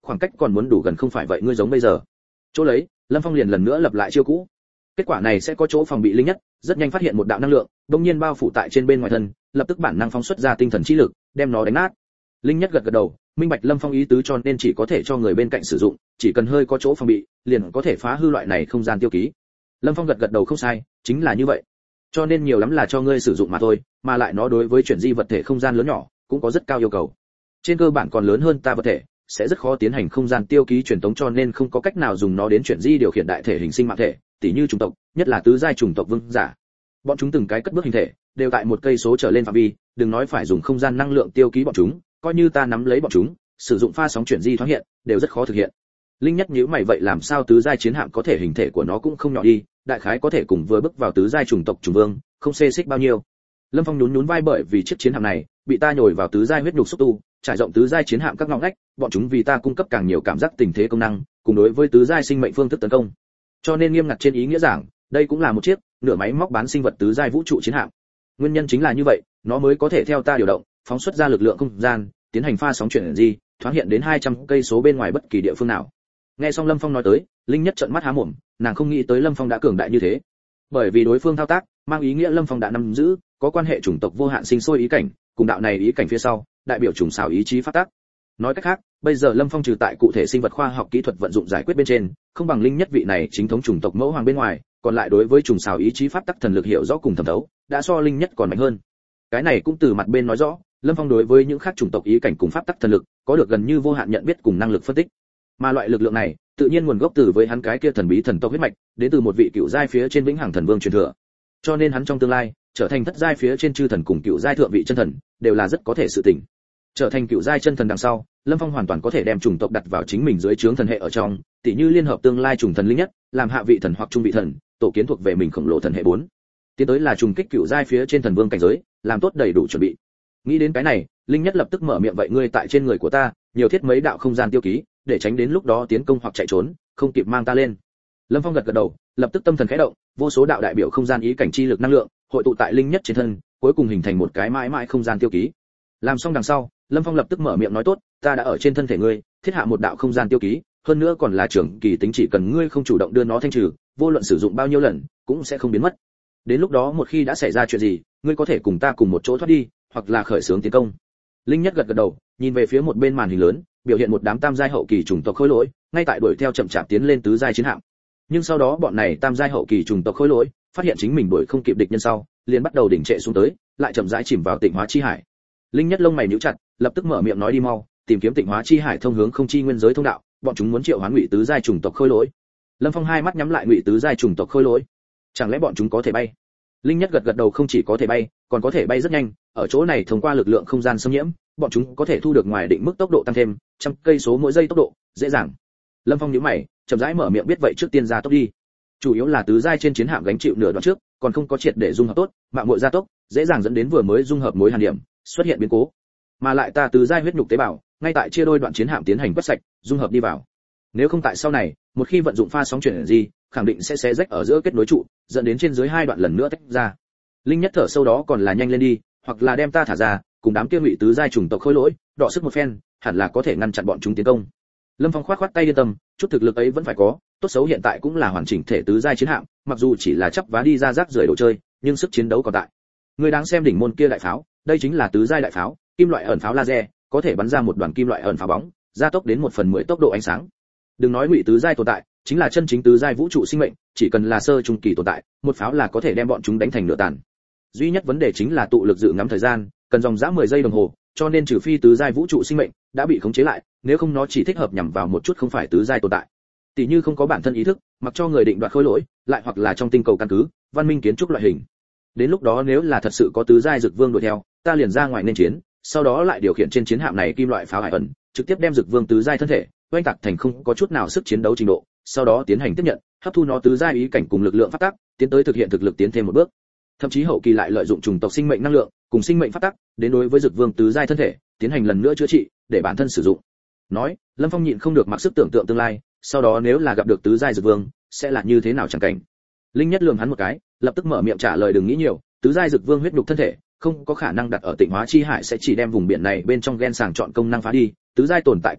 khoảng cách còn muốn đủ gần không phải vậy ngươi giống bây giờ. Chỗ lấy, Lâm Phong liền lần nữa lập lại chiêu cũ. Kết quả này sẽ có chỗ phòng bị linh nhất, rất nhanh phát hiện một đạo năng lượng, đột nhiên bao phủ tại trên bên ngoài thân, lập tức bản năng phóng xuất ra tinh thần chi lực, đem nó đánh nát. Linh nhất gật gật đầu, minh bạch Lâm Phong ý tứ cho nên chỉ có thể cho người bên cạnh sử dụng, chỉ cần hơi có chỗ phòng bị, liền có thể phá hư loại này không gian tiêu ký. Lâm Phong gật gật đầu không sai, chính là như vậy. Cho nên nhiều lắm là cho ngươi sử dụng mà thôi, mà lại nó đối với chuyển di vật thể không gian lớn nhỏ cũng có rất cao yêu cầu. Trên cơ bản còn lớn hơn ta vật thể, sẽ rất khó tiến hành không gian tiêu ký truyền tống cho nên không có cách nào dùng nó đến chuyển di điều khiển đại thể hình sinh mạng thể, tỉ như chủng tộc, nhất là tứ giai chủng tộc vương giả. Bọn chúng từng cái cất bước hình thể, đều tại một cây số trở lên phạm vi, đừng nói phải dùng không gian năng lượng tiêu ký bọn chúng, coi như ta nắm lấy bọn chúng, sử dụng pha sóng chuyển di thoáng hiện, đều rất khó thực hiện. Linh nhất nhíu mày vậy làm sao tứ giai chiến hạm có thể hình thể của nó cũng không nhỏ đi, đại khái có thể cùng vừa bước vào tứ giai chủng tộc chủng vương, không xê xích bao nhiêu. Lâm Phong nhún nhún vai bởi vì chiếc chiến hạm này bị ta nhồi vào tứ giai huyết nhục xúc tu, trải rộng tứ giai chiến hạm các ngõ ngách, bọn chúng vì ta cung cấp càng nhiều cảm giác tình thế công năng, cùng đối với tứ giai sinh mệnh phương thức tấn công. Cho nên nghiêm ngặt trên ý nghĩa giảng, đây cũng là một chiếc nửa máy móc bán sinh vật tứ giai vũ trụ chiến hạm. Nguyên nhân chính là như vậy, nó mới có thể theo ta điều động, phóng xuất ra lực lượng không gian, tiến hành pha sóng chuyển di, thoáng hiện đến hai trăm cây số bên ngoài bất kỳ địa phương nào. Nghe xong Lâm Phong nói tới, Linh nhất trợn mắt há mồm, nàng không nghĩ tới Lâm Phong đã cường đại như thế. Bởi vì đối phương thao tác, mang ý nghĩa Lâm Phong đã nắm giữ có quan hệ chủng tộc vô hạn sinh sôi ý cảnh, cùng đạo này ý cảnh phía sau, đại biểu trùng xảo ý chí phát tác. Nói cách khác, bây giờ Lâm Phong trừ tại cụ thể sinh vật khoa học kỹ thuật vận dụng giải quyết bên trên, không bằng Linh nhất vị này chính thống chủng tộc mẫu hoàng bên ngoài, còn lại đối với trùng xảo ý chí pháp tắc thần lực hiểu rõ cùng thẩm thấu, đã so Linh nhất còn mạnh hơn. Cái này cũng từ mặt bên nói rõ, Lâm Phong đối với những khác chủng tộc ý cảnh cùng pháp tắc thần lực, có được gần như vô hạn nhận biết cùng năng lực phân tích. Mà loại lực lượng này, tự nhiên nguồn gốc từ với hắn cái kia thần bí thần tộc huyết mạch, đến từ một vị cựu giai phía trên vĩnh hằng thần vương truyền thừa. Cho nên hắn trong tương lai, trở thành thất giai phía trên chư thần cùng cựu giai thượng vị chân thần, đều là rất có thể sự tình. Trở thành cựu giai chân thần đằng sau, Lâm Phong hoàn toàn có thể đem chủng tộc đặt vào chính mình dưới trướng thần hệ ở trong, tỉ như liên hợp tương lai chủng thần linh nhất, làm hạ vị thần hoặc trung vị thần, tổ kiến thuộc về mình khổng lồ thần hệ bốn. Tiến tới là trùng kích cựu giai phía trên thần vương cảnh giới, làm tốt đầy đủ chuẩn bị. Nghĩ đến cái này, linh nhất lập tức mở miệng vậy ngươi tại trên người của ta, nhiều thiết mấy đạo không gian tiêu ký, để tránh đến lúc đó tiến công hoặc chạy trốn, không kịp mang ta lên. Lâm Phong gật gật đầu, lập tức tâm thần khẽ động, vô số đạo đại biểu không gian ý cảnh chi lực năng lượng, hội tụ tại linh nhất trên thân, cuối cùng hình thành một cái mãi mãi không gian tiêu ký. Làm xong đằng sau, Lâm Phong lập tức mở miệng nói tốt, ta đã ở trên thân thể ngươi, thiết hạ một đạo không gian tiêu ký, hơn nữa còn là trưởng kỳ tính chỉ cần ngươi không chủ động đưa nó thanh trừ, vô luận sử dụng bao nhiêu lần, cũng sẽ không biến mất. Đến lúc đó một khi đã xảy ra chuyện gì, ngươi có thể cùng ta cùng một chỗ thoát đi, hoặc là khởi xướng tiến công. Linh nhất gật gật đầu, nhìn về phía một bên màn hình lớn, biểu hiện một đám tam giai hậu kỳ chủng tộc khối lỗi, ngay tại đuổi theo chậm chạp tiến lên tứ giai chiến hạm. Nhưng sau đó bọn này tam giai hậu kỳ chủng tộc khối lỗi, phát hiện chính mình đuổi không kịp địch nhân sau, liền bắt đầu đỉnh trệ xuống tới, lại chậm rãi chìm vào Tịnh Hóa chi hải. Linh nhất lông mày nhíu chặt, lập tức mở miệng nói đi mau, tìm kiếm Tịnh Hóa chi hải thông hướng không chi nguyên giới thông đạo, bọn chúng muốn triệu hoán ngụy tứ giai chủng tộc khối lỗi. Lâm Phong hai mắt nhắm lại ngụy tứ giai chủng tộc khối lỗi. Chẳng lẽ bọn chúng có thể bay? Linh nhất gật gật đầu không chỉ có thể bay, còn có thể bay rất nhanh, ở chỗ này thông qua lực lượng không gian xâm nhiễm, bọn chúng có thể thu được ngoài định mức tốc độ tăng thêm, trăm cây số mỗi giây tốc độ, dễ dàng. Lâm Phong nhíu mày, chậm rãi mở miệng biết vậy trước tiên ra tốc đi. Chủ yếu là tứ giai trên chiến hạm gánh chịu nửa đoạn trước, còn không có triệt để dung hợp tốt, mạng muội gia tốc, dễ dàng dẫn đến vừa mới dung hợp mối hàn điểm, xuất hiện biến cố. Mà lại ta tứ giai huyết nhục tế bào, ngay tại chia đôi đoạn chiến hạm tiến hành quét sạch, dung hợp đi vào. Nếu không tại sau này, một khi vận dụng pha sóng chuyển gì, khẳng định sẽ xé rách ở giữa kết nối trụ, dẫn đến trên dưới hai đoạn lần nữa tách ra. Linh nhất thở sâu đó còn là nhanh lên đi, hoặc là đem ta thả ra, cùng đám kia ngụy tứ giai chủng tộc khối lỗi, đọ sức một phen, hẳn là có thể ngăn chặn bọn chúng tiến công. Lâm Phong khoát khoát tay yên tâm, chút thực lực ấy vẫn phải có, tốt xấu hiện tại cũng là hoàn chỉnh thể tứ giai chiến hạm, mặc dù chỉ là chắp vá đi ra rác rưởi đồ chơi, nhưng sức chiến đấu còn tại. Người đáng xem đỉnh môn kia đại pháo, đây chính là tứ giai đại pháo, kim loại ẩn pháo laser, có thể bắn ra một đoàn kim loại ẩn pháo bóng, gia tốc đến một phần mười tốc độ ánh sáng. Đừng nói ngụy tứ giai tồn tại, chính là chân chính tứ giai vũ trụ sinh mệnh, chỉ cần là sơ trung kỳ tồn tại, một pháo là có thể đem bọn chúng đánh thành nửa tàn. Duy nhất vấn đề chính là tụ lực dự ngắm thời gian, cần dòng dã mười giây đồng hồ, cho nên trừ phi tứ giai vũ trụ sinh mệnh đã bị khống chế lại, nếu không nó chỉ thích hợp nhằm vào một chút không phải tứ giai tồn tại. Tỷ như không có bản thân ý thức, mặc cho người định đoạt khối lỗi, lại hoặc là trong tinh cầu căn cứ, văn minh kiến trúc loại hình. Đến lúc đó nếu là thật sự có tứ giai dực vương đuổi theo, ta liền ra ngoài nên chiến, sau đó lại điều khiển trên chiến hạm này kim loại pháo hải ẩn, trực tiếp đem dực vương tứ giai thân thể oanh tạc thành không có chút nào sức chiến đấu trình độ, sau đó tiến hành tiếp nhận, hấp thu nó tứ giai ý cảnh cùng lực lượng phát tác, tiến tới thực hiện thực lực tiến thêm một bước. Thậm chí hậu kỳ lại lợi dụng chủng tộc sinh mệnh năng lượng cùng sinh mệnh phát tác, đến đối với dực vương tứ giai thân thể, tiến hành lần nữa chữa trị, để bản thân sử dụng. Nói, Lâm Phong nhịn không được mặc sức tưởng tượng tương lai, sau đó nếu là gặp được tứ giai dực vương, sẽ là như thế nào chẳng cảnh. Linh nhất lườm hắn một cái, lập tức mở miệng trả lời đừng nghĩ nhiều, tứ giai dực vương huyết nhục thân thể, không có khả năng đặt ở Tịnh Hóa chi hải sẽ chỉ đem vùng biển này bên trong gen sàng chọn công năng phá đi, tứ giai tồn tại cường đại,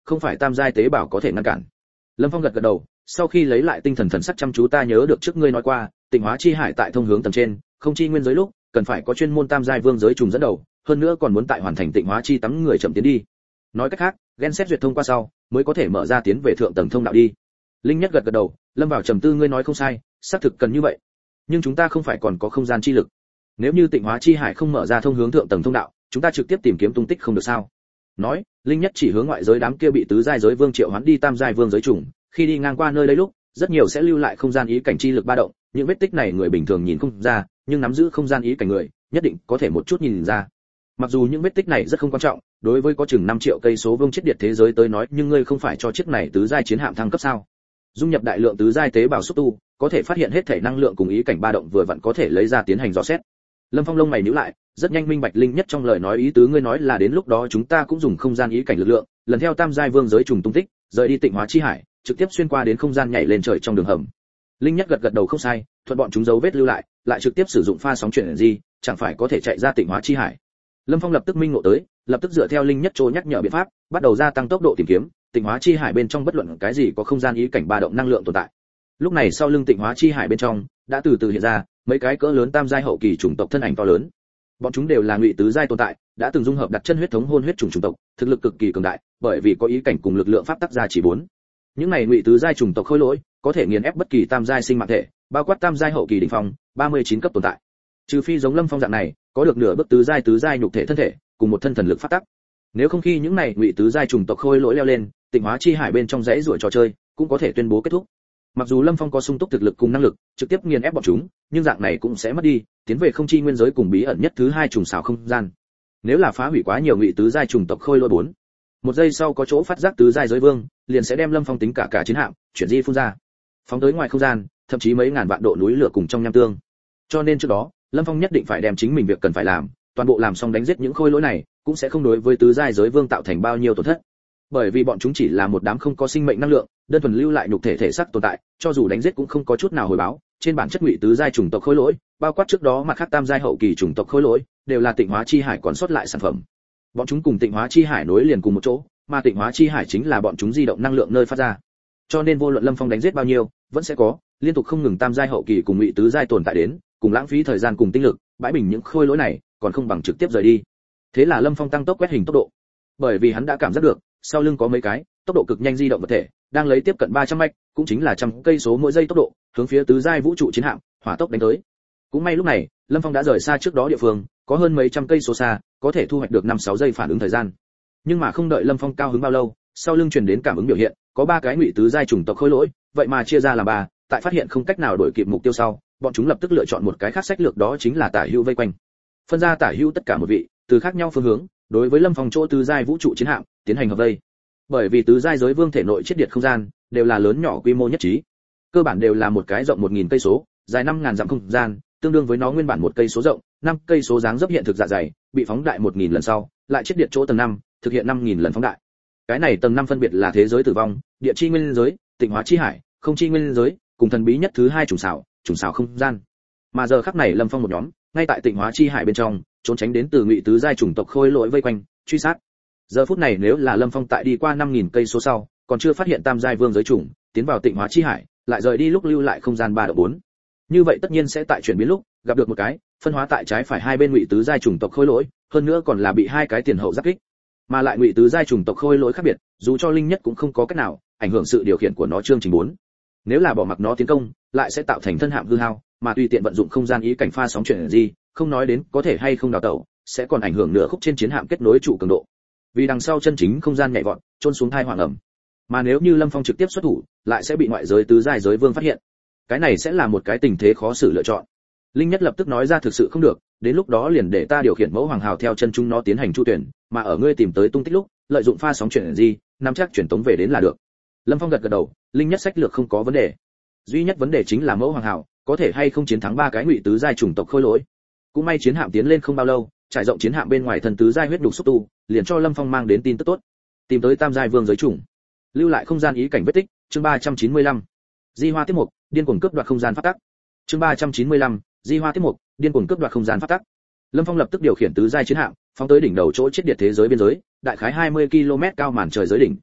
không phải tam giai tế bào có thể ngăn cản. Lâm Phong gật gật đầu, sau khi lấy lại tinh thần thần sắc chăm chú, ta nhớ được trước ngươi nói qua, Tịnh Hóa chi hải tại thông hướng tầng trên, không chi nguyên giới lúc, cần phải có chuyên môn tam giai vương giới trùng dẫn đầu, hơn nữa còn muốn tại hoàn thành Tịnh Hóa chi tắm người chậm tiến đi. Nói cách khác, gen xét duyệt thông qua sau, mới có thể mở ra tiến về thượng tầng thông đạo đi. Linh Nhất gật gật đầu, lâm vào trầm tư, ngươi nói không sai, xác thực cần như vậy. Nhưng chúng ta không phải còn có không gian chi lực. Nếu như Tịnh Hóa chi hải không mở ra thông hướng thượng tầng thông đạo, chúng ta trực tiếp tìm kiếm tung tích không được sao? Nói, Linh Nhất chỉ hướng ngoại giới đám kia bị tứ giai giới vương triệu hoán đi tam giai vương giới trùng, khi đi ngang qua nơi đây lúc, rất nhiều sẽ lưu lại không gian ý cảnh chi lực ba động, những vết tích này người bình thường nhìn không ra, nhưng nắm giữ không gian ý cảnh người, nhất định có thể một chút nhìn ra. Mặc dù những vết tích này rất không quan trọng, đối với có chừng năm triệu cây số vương chết điện thế giới tới nói, nhưng ngươi không phải cho chiếc này tứ giai chiến hạm thăng cấp sao? Dung nhập đại lượng tứ giai tế bào xúc tu, có thể phát hiện hết thể năng lượng cùng ý cảnh ba động vừa vặn có thể lấy ra tiến hành dò xét. Lâm Phong lông mày nhíu lại, rất nhanh minh bạch Linh Nhất trong lời nói ý tứ, ngươi nói là đến lúc đó chúng ta cũng dùng không gian ý cảnh lực lượng, lần theo tam giai vương giới trùng tung tích, rời đi Tịnh Hóa chi hải, trực tiếp xuyên qua đến không gian nhảy lên trời trong đường hầm. Linh Nhất gật gật đầu, không sai, thuận bọn chúng dấu vết lưu lại, lại trực tiếp sử dụng pha sóng chuyển gì, chẳng phải có thể chạy ra Tịnh Hóa chi hải. Lâm Phong lập tức minh ngộ tới, lập tức dựa theo Linh Nhất chỗ nhắc nhở biện pháp, bắt đầu gia tăng tốc độ tìm kiếm, Tịnh Hóa chi hải bên trong bất luận cái gì có không gian ý cảnh ba động năng lượng tồn tại. Lúc này sau lưng Tịnh Hóa chi hải bên trong đã từ từ hiện ra mấy cái cỡ lớn tam giai hậu kỳ chủng tộc thân ảnh to lớn. Bọn chúng đều là ngụy tứ giai tồn tại, đã từng dung hợp đặt chân huyết thống hôn huyết chủng chủng tộc, thực lực cực kỳ cường đại, bởi vì có ý cảnh cùng lực lượng pháp tắc gia chỉ bốn. Những này ngụy tứ giai chủng tộc khôi lỗi, có thể nghiền ép bất kỳ tam giai sinh mạng thể, bao quát tam giai hậu kỳ đỉnh phong, ba mươi chín cấp tồn tại. Trừ phi giống Lâm Phong dạng này, có được nửa bước tứ giai tứ giai nhục thể thân thể, cùng một thân thần lực pháp tắc. Nếu không khi những này ngụy tứ giai chủng tộc khôi lỗi leo lên, Tịnh Hóa chi hải bên trong dãy rủa trò chơi, cũng có thể tuyên bố kết thúc. Mặc dù Lâm Phong có sung túc thực lực cùng năng lực, trực tiếp nghiền ép bọn chúng, nhưng dạng này cũng sẽ mất đi, tiến về không chi nguyên giới cùng bí ẩn nhất thứ hai trùng xảo không gian. Nếu là phá hủy quá nhiều ngụy tứ giai trùng tộc khôi lỗi bốn, một giây sau có chỗ phát giác tứ giai giới vương, liền sẽ đem Lâm Phong tính cả cả chiến hạm, chuyển di phun ra, phóng tới ngoài không gian, thậm chí mấy ngàn vạn độ núi lửa cùng trong nham tương. Cho nên trước đó, Lâm Phong nhất định phải đem chính mình việc cần phải làm, toàn bộ làm xong đánh giết những khôi lỗi này, cũng sẽ không đối với tứ giai giới vương tạo thành bao nhiêu tổn thất. Bởi vì bọn chúng chỉ là một đám không có sinh mệnh năng lượng, đơn thuần lưu lại nhục thể thể xác tồn tại, cho dù đánh giết cũng không có chút nào hồi báo. Trên bản chất ngụy tứ giai chủng tộc khôi lỗi, bao quát trước đó mặt khác tam giai hậu kỳ chủng tộc khôi lỗi, đều là Tịnh Hóa chi hải còn sót lại sản phẩm. Bọn chúng cùng Tịnh Hóa chi hải nối liền cùng một chỗ, mà Tịnh Hóa chi hải chính là bọn chúng di động năng lượng nơi phát ra. Cho nên vô luận Lâm Phong đánh giết bao nhiêu, vẫn sẽ có liên tục không ngừng tam giai hậu kỳ cùng ngụy tứ giai tồn tại đến, cùng lãng phí thời gian cùng tinh lực, bãi bình những khôi lỗi này, còn không bằng trực tiếp rời đi. Thế là Lâm Phong tăng tốc quét hình tốc độ, bởi vì hắn đã cảm giác được, sau lưng có mấy cái tốc độ cực nhanh di động vật thể, đang lấy tiếp cận ba trăm mạch, cũng chính là trăm cây số mỗi giây tốc độ, hướng phía tứ giai vũ trụ chiến hạm, hỏa tốc đánh tới. Cũng may lúc này, Lâm Phong đã rời xa trước đó địa phương, có hơn mấy trăm cây số xa, có thể thu hoạch được năm sáu giây phản ứng thời gian. Nhưng mà không đợi Lâm Phong cao hứng bao lâu, sau lưng truyền đến cảm ứng biểu hiện, có ba cái ngụy tứ giai chủng tộc khôi lỗi, vậy mà chia ra làm ba, tại phát hiện không cách nào đuổi kịp mục tiêu sau, bọn chúng lập tức lựa chọn một cái khác sách lược, đó chính là tả hữu vây quanh. Phân ra tả hữu tất cả một vị, từ khác nhau phương hướng, đối với Lâm Phong chỗ tứ giai vũ trụ chiến hạm, tiến hành hợp vây. Bởi vì tứ giai giới vương thể nội chiết điện không gian đều là lớn nhỏ quy mô nhất trí, cơ bản đều là một cái rộng một nghìn cây số, dài năm nghìn dặm không gian, tương đương với nó nguyên bản một cây số rộng, năm cây số dáng dấp hiện thực dạ dày, bị phóng đại một nghìn lần sau, lại chiết điện chỗ tầng năm, thực hiện năm nghìn lần phóng đại. Cái này tầng năm phân biệt là thế giới tử vong, địa chi nguyên giới, Tịnh Hóa chi hải, không chi nguyên giới, cùng thần bí nhất thứ hai trùng xảo, trùng xảo không gian. Mà giờ khắc này Lâm Phong một nhóm, ngay tại Tịnh Hóa chi hải bên trong, trốn tránh đến từ ngụy tứ giai chủng tộc khôi lỗi vây quanh, truy sát. Giờ phút này nếu là Lâm Phong tại đi qua năm nghìn cây số sau, còn chưa phát hiện tam giai vương giới chủng, tiến vào Tịnh Hóa chi hải, lại rời đi lúc lưu lại không gian ba độ bốn. Như vậy tất nhiên sẽ tại chuyển biến lúc, gặp được một cái, phân hóa tại trái phải hai bên ngụy tứ giai chủng tộc khôi lỗi, hơn nữa còn là bị hai cái tiền hậu giáp kích. Mà lại ngụy tứ giai chủng tộc khôi lỗi khác biệt, dù cho Linh Nhất cũng không có cách nào ảnh hưởng sự điều khiển của nó chương trình bốn. Nếu là bỏ mặc nó tiến công, lại sẽ tạo thành thân hạm hư hao, mà tùy tiện vận dụng không gian ý cảnh pha sóng chuyển gì, không nói đến có thể hay không đào tẩu, sẽ còn ảnh hưởng nửa khúc trên chiến hạm kết nối trụ cường độ. Vì đằng sau chân chính không gian nhảy vọt, chôn xuống thai hoàng ẩm. Mà nếu như Lâm Phong trực tiếp xuất thủ, lại sẽ bị ngoại giới tứ giai giới vương phát hiện. Cái này sẽ là một cái tình thế khó xử lựa chọn. Linh Nhất lập tức nói ra, thực sự không được, đến lúc đó liền để ta điều khiển mẫu hoàng hào theo chân chúng nó tiến hành chu tuyển, mà ở ngươi tìm tới tung tích lúc, lợi dụng pha sóng chuyển gì, nắm chắc chuyển tống về đến là được. Lâm Phong gật gật đầu, Linh Nhất sách lược không có vấn đề. Duy nhất vấn đề chính là mẫu hoàng hào có thể hay không chiến thắng ba cái ngụy tứ giai chủng tộc khôi lỗi. Cũng may chiến hạm tiến lên không bao lâu, trải rộng chiến hạm bên ngoài thần tứ giai huyết đục xúc tu, liền cho Lâm Phong mang đến tin tức tốt. Tìm tới tam giai vương giới chủng, lưu lại không gian ý cảnh vết tích, chương ba trăm chín mươi lăm. Di Hoa tiếp mục, điên cuồng cướp đoạt không gian pháp tắc. Chương ba trăm chín mươi lăm, Di Hoa tiếp mục, điên cuồng cướp đoạt không gian pháp tắc. Lâm Phong lập tức điều khiển tứ giai chiến hạm, phóng tới đỉnh đầu chỗ chết điện thế giới biên giới, đại khái hai mươi ki lô mét cao màn trời giới đỉnh.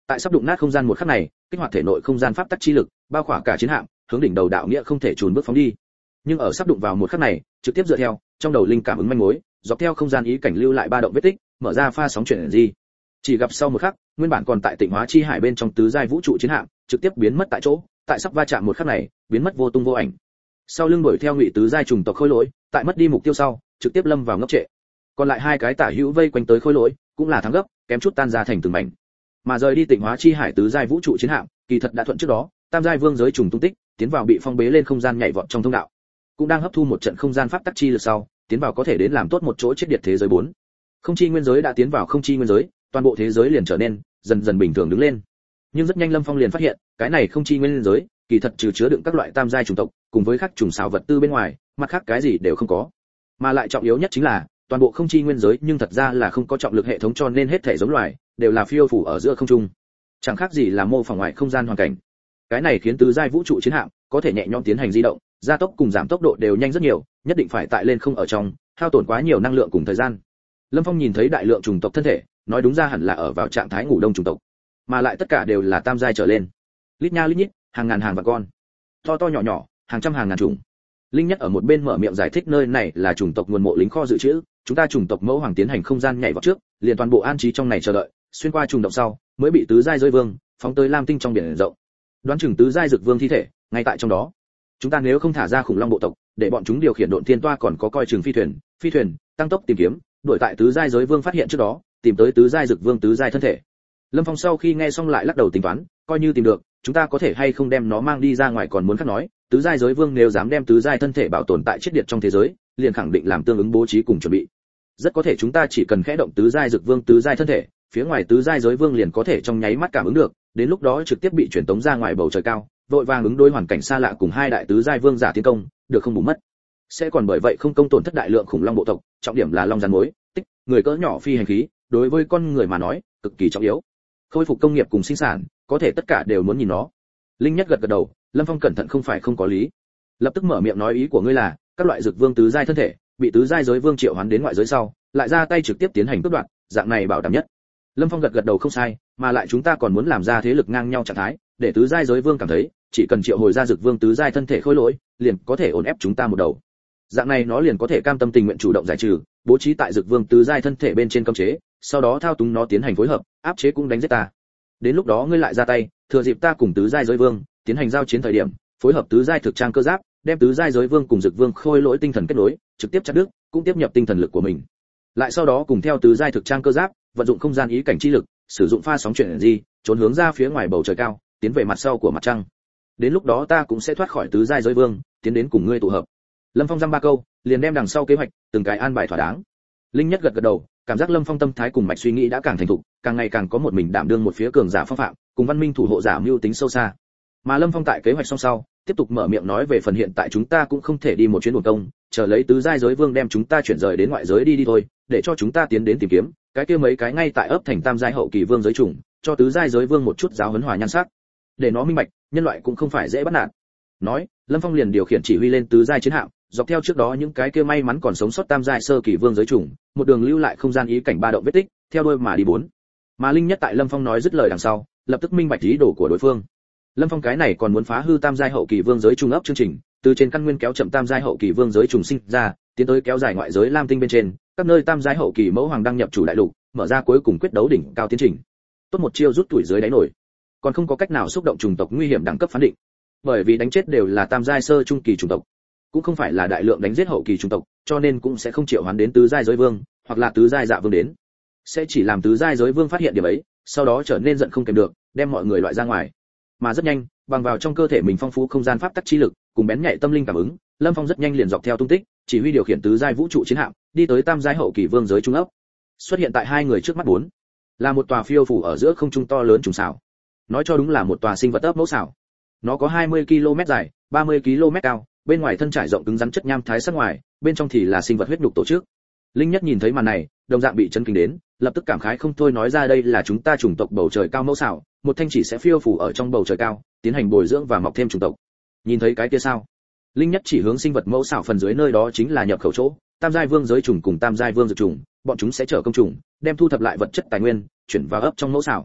Tại sắp đụng nát không gian một khắc này, kích hoạt thể nội không gian pháp tắc chi lực, bao khỏa cả chiến hạm, hướng đỉnh đầu đạo nghĩa không thể chùn bước phóng đi. Nhưng ở sắp đụng vào một khắc này, trực tiếp dựa theo trong đầu linh cảm ứng manh mối, dọc theo không gian ý cảnh lưu lại ba động vết tích, mở ra pha sóng chuyển gì. Chỉ gặp sau một khắc, nguyên bản còn tại Tịnh Hóa chi hải bên trong tứ giai vũ trụ chiến hạm, trực tiếp biến mất tại chỗ, tại sắp va chạm một khắc này, biến mất vô tung vô ảnh. Sau lưng đuổi theo ngụy tứ giai trùng tộc khôi lỗi, tại mất đi mục tiêu sau, trực tiếp lâm vào ngốc trệ. Còn lại hai cái tả hữu vây quanh tới khôi lỗi, cũng là thắng gấp, kém chút tan ra thành từng mảnh. Mà rời đi Tịnh Hóa chi hải tứ giai vũ trụ chiến hạm, kỳ thật đã thuận trước đó, tam giai vương giới trùng tung tích, tiến vào bị phong bế lên không gian nhảy vọt trong thông đạo, cũng đang hấp thu một trận không gian pháp tắc chi lực sau, tiến vào có thể đến làm tốt một chỗ chết điệt thế giới bốn. Không chi nguyên giới đã tiến vào không chi nguyên giới, toàn bộ thế giới liền trở nên dần dần bình thường đứng lên. Nhưng rất nhanh Lâm Phong liền phát hiện, cái này không chi nguyên giới, kỳ thật trừ chứa đựng các loại tam giai chủng tộc, cùng với các chủng xào vật tư bên ngoài, mặt khác cái gì đều không có. Mà lại trọng yếu nhất chính là, toàn bộ không chi nguyên giới nhưng thật ra là không có trọng lực hệ thống, cho nên hết thể giống loài đều là phiêu phù ở giữa không trung. Chẳng khác gì là mô phỏng ngoại không gian hoàn cảnh. Cái này khiến tứ giai vũ trụ chiến hạm có thể nhẹ nhõm tiến hành di động, gia tốc cùng giảm tốc độ đều nhanh rất nhiều, nhất định phải tại lên không ở trong, hao tổn quá nhiều năng lượng cùng thời gian. Lâm Phong nhìn thấy đại lượng chủng tộc thân thể, nói đúng ra hẳn là ở vào trạng thái ngủ đông chủng tộc, mà lại tất cả đều là tam giai trở lên. Lít nha lít nhít, hàng ngàn hàng vạn con, to to nhỏ nhỏ, hàng trăm hàng ngàn chủng. Linh Nhất ở một bên mở miệng giải thích nơi này là chủng tộc nguồn mộ lính kho dự trữ, chúng ta chủng tộc mẫu hoàng tiến hành không gian nhảy vào trước, liền toàn bộ an trí trong này chờ đợi, xuyên qua trùng động sau, mới bị tứ giai rơi vương phóng tới lam tinh trong biển rộng. Đoán chừng tứ giai dược vương thi thể ngay tại trong đó. Chúng ta nếu không thả ra khủng long bộ tộc, để bọn chúng điều khiển độn thiên toa, còn có coi chừng phi thuyền, phi thuyền tăng tốc tìm kiếm, đuổi tại tứ giai giới vương phát hiện trước đó, tìm tới tứ giai dược vương tứ giai thân thể. Lâm Phong sau khi nghe xong lại lắc đầu tính toán, coi như tìm được, chúng ta có thể hay không đem nó mang đi ra ngoài còn muốn khác nói, tứ giai giới vương nếu dám đem tứ giai thân thể bảo tồn tại chết điệt trong thế giới, liền khẳng định làm tương ứng bố trí cùng chuẩn bị. Rất có thể chúng ta chỉ cần khẽ động tứ giai dược vương tứ giai thân thể, phía ngoài tứ giai giới vương liền có thể trong nháy mắt cảm ứng được, đến lúc đó trực tiếp bị chuyển tống ra ngoài bầu trời cao, vội vàng ứng đối hoàn cảnh xa lạ cùng hai đại tứ giai vương giả tiến công, được không bù mất. Sẽ còn bởi vậy không công tổn thất đại lượng khủng long bộ tộc, trọng điểm là long rắn mối, tích, người cỡ nhỏ phi hành khí, đối với con người mà nói, cực kỳ trọng yếu. Khôi phục công nghiệp cùng sinh sản, có thể tất cả đều muốn nhìn nó. Linh Nhất gật gật đầu, Lâm Phong cẩn thận không phải không có lý. Lập tức mở miệng nói ý của ngươi là, các loại dược vương tứ giai thân thể, bị tứ giai giới vương triệu hoán đến ngoại giới sau, lại ra tay trực tiếp tiến hành cướp đoạt, dạng này bảo đảm nhất. Lâm Phong gật gật đầu không sai, mà lại chúng ta còn muốn làm ra thế lực ngang nhau trạng thái, để tứ giai giới vương cảm thấy, chỉ cần triệu hồi ra dược vương tứ giai thân thể khôi lỗi, liền có thể ổn ép chúng ta một đầu. Dạng này nó liền có thể cam tâm tình nguyện chủ động giải trừ, bố trí tại dược vương tứ giai thân thể bên trên cấm chế, sau đó thao túng nó tiến hành phối hợp, áp chế cũng đánh giết ta. Đến lúc đó ngươi lại ra tay, thừa dịp ta cùng tứ giai giới vương tiến hành giao chiến thời điểm, phối hợp tứ giai thực trang cơ giáp, đem tứ giai giới vương cùng dược vương khôi lỗi tinh thần kết nối, trực tiếp chặt đứt, cũng tiếp nhập tinh thần lực của mình. Lại sau đó cùng theo tứ giai thực trang cơ giáp, vận dụng không gian ý cảnh chi lực, sử dụng pha sóng chuyển di, trốn hướng ra phía ngoài bầu trời cao, tiến về mặt sau của mặt trăng. Đến lúc đó ta cũng sẽ thoát khỏi tứ giai giới vương, tiến đến cùng ngươi tụ hợp. Lâm Phong dăm ba câu, liền đem đằng sau kế hoạch từng cái an bài thỏa đáng. Linh Nhất gật gật đầu, cảm giác Lâm Phong tâm thái cùng mạch suy nghĩ đã càng thành thục, càng ngày càng có một mình đảm đương một phía cường giả phong phạm, cùng văn minh thủ hộ giả mưu tính sâu xa. Mà Lâm Phong tại kế hoạch xong sau, tiếp tục mở miệng nói về phần hiện tại chúng ta cũng không thể đi một chuyến buồn công, chờ lấy tứ giai giới vương đem chúng ta chuyển rời đến ngoại giới đi đi thôi, để cho chúng ta tiến đến tìm kiếm, cái kia mấy cái ngay tại ấp thành tam giai hậu kỳ vương giới chủng, cho tứ giai giới vương một chút giáo huấn hòa nhan sắc, để nó minh bạch, nhân loại cũng không phải dễ bắt nạt. Nói, Lâm Phong liền điều khiển chỉ huy lên tứ giai chiến hạm, dọc theo trước đó những cái kia may mắn còn sống sót tam giai sơ kỳ vương giới chủng, một đường lưu lại không gian ý cảnh ba động vết tích, theo đuôi mà đi bốn. Mà Linh Nhất tại Lâm Phong nói dứt lời đằng sau, lập tức minh bạch ý đồ của đối phương. Lâm Phong cái này còn muốn phá hư tam giai hậu kỳ vương giới trùng ấp chương trình, từ trên căn nguyên kéo chậm tam giai hậu kỳ vương giới trùng sinh ra, tiến tới kéo dài ngoại giới lam tinh bên trên, các nơi tam giai hậu kỳ mẫu hoàng đăng nhập chủ đại lục, mở ra cuối cùng quyết đấu đỉnh cao tiến trình. Tốt một chiêu rút tuổi dưới đáy nổi, còn không có cách nào xúc động chủng tộc nguy hiểm đẳng cấp phán định, bởi vì đánh chết đều là tam giai sơ trung kỳ chủng tộc, cũng không phải là đại lượng đánh giết hậu kỳ chủng tộc, cho nên cũng sẽ không triệu hoán đến tứ giai giới vương, hoặc là tứ giai dạ vương đến, sẽ chỉ làm tứ giai giới vương phát hiện điểm ấy, sau đó trở nên giận không kềm được, đem mọi người loại ra ngoài. Mà rất nhanh, bằng vào trong cơ thể mình phong phú không gian pháp tắc chi lực, cùng bén nhạy tâm linh cảm ứng, Lâm Phong rất nhanh liền dọc theo tung tích, chỉ huy điều khiển tứ giai vũ trụ chiến hạm, đi tới tam giai hậu kỳ vương giới trung ấp. Xuất hiện tại hai người trước mắt bốn, là một tòa phiêu phù ở giữa không trung to lớn trùng xảo. Nói cho đúng là một tòa sinh vật ấp mẫu xảo. Nó có hai mươi ki lô mét dài, ba mươi ki lô mét cao, bên ngoài thân trải rộng cứng rắn chất nham thái sắc ngoài, bên trong thì là sinh vật huyết nhục tổ chức. Linh Nhất nhìn thấy màn này, đồng dạng bị chấn kinh đến, lập tức cảm khái không thôi nói ra đây là chúng ta chủng tộc bầu trời cao mẫu xảo, một thanh chỉ sẽ phiêu phù ở trong bầu trời cao, tiến hành bồi dưỡng và mọc thêm chủng tộc. Nhìn thấy cái kia sao? Linh Nhất chỉ hướng sinh vật mẫu xảo phần dưới nơi đó chính là nhập khẩu chỗ, tam giai vương giới trùng cùng tam giai vương dược trùng, bọn chúng sẽ chở công trùng, đem thu thập lại vật chất tài nguyên, chuyển vào ấp trong mẫu xảo.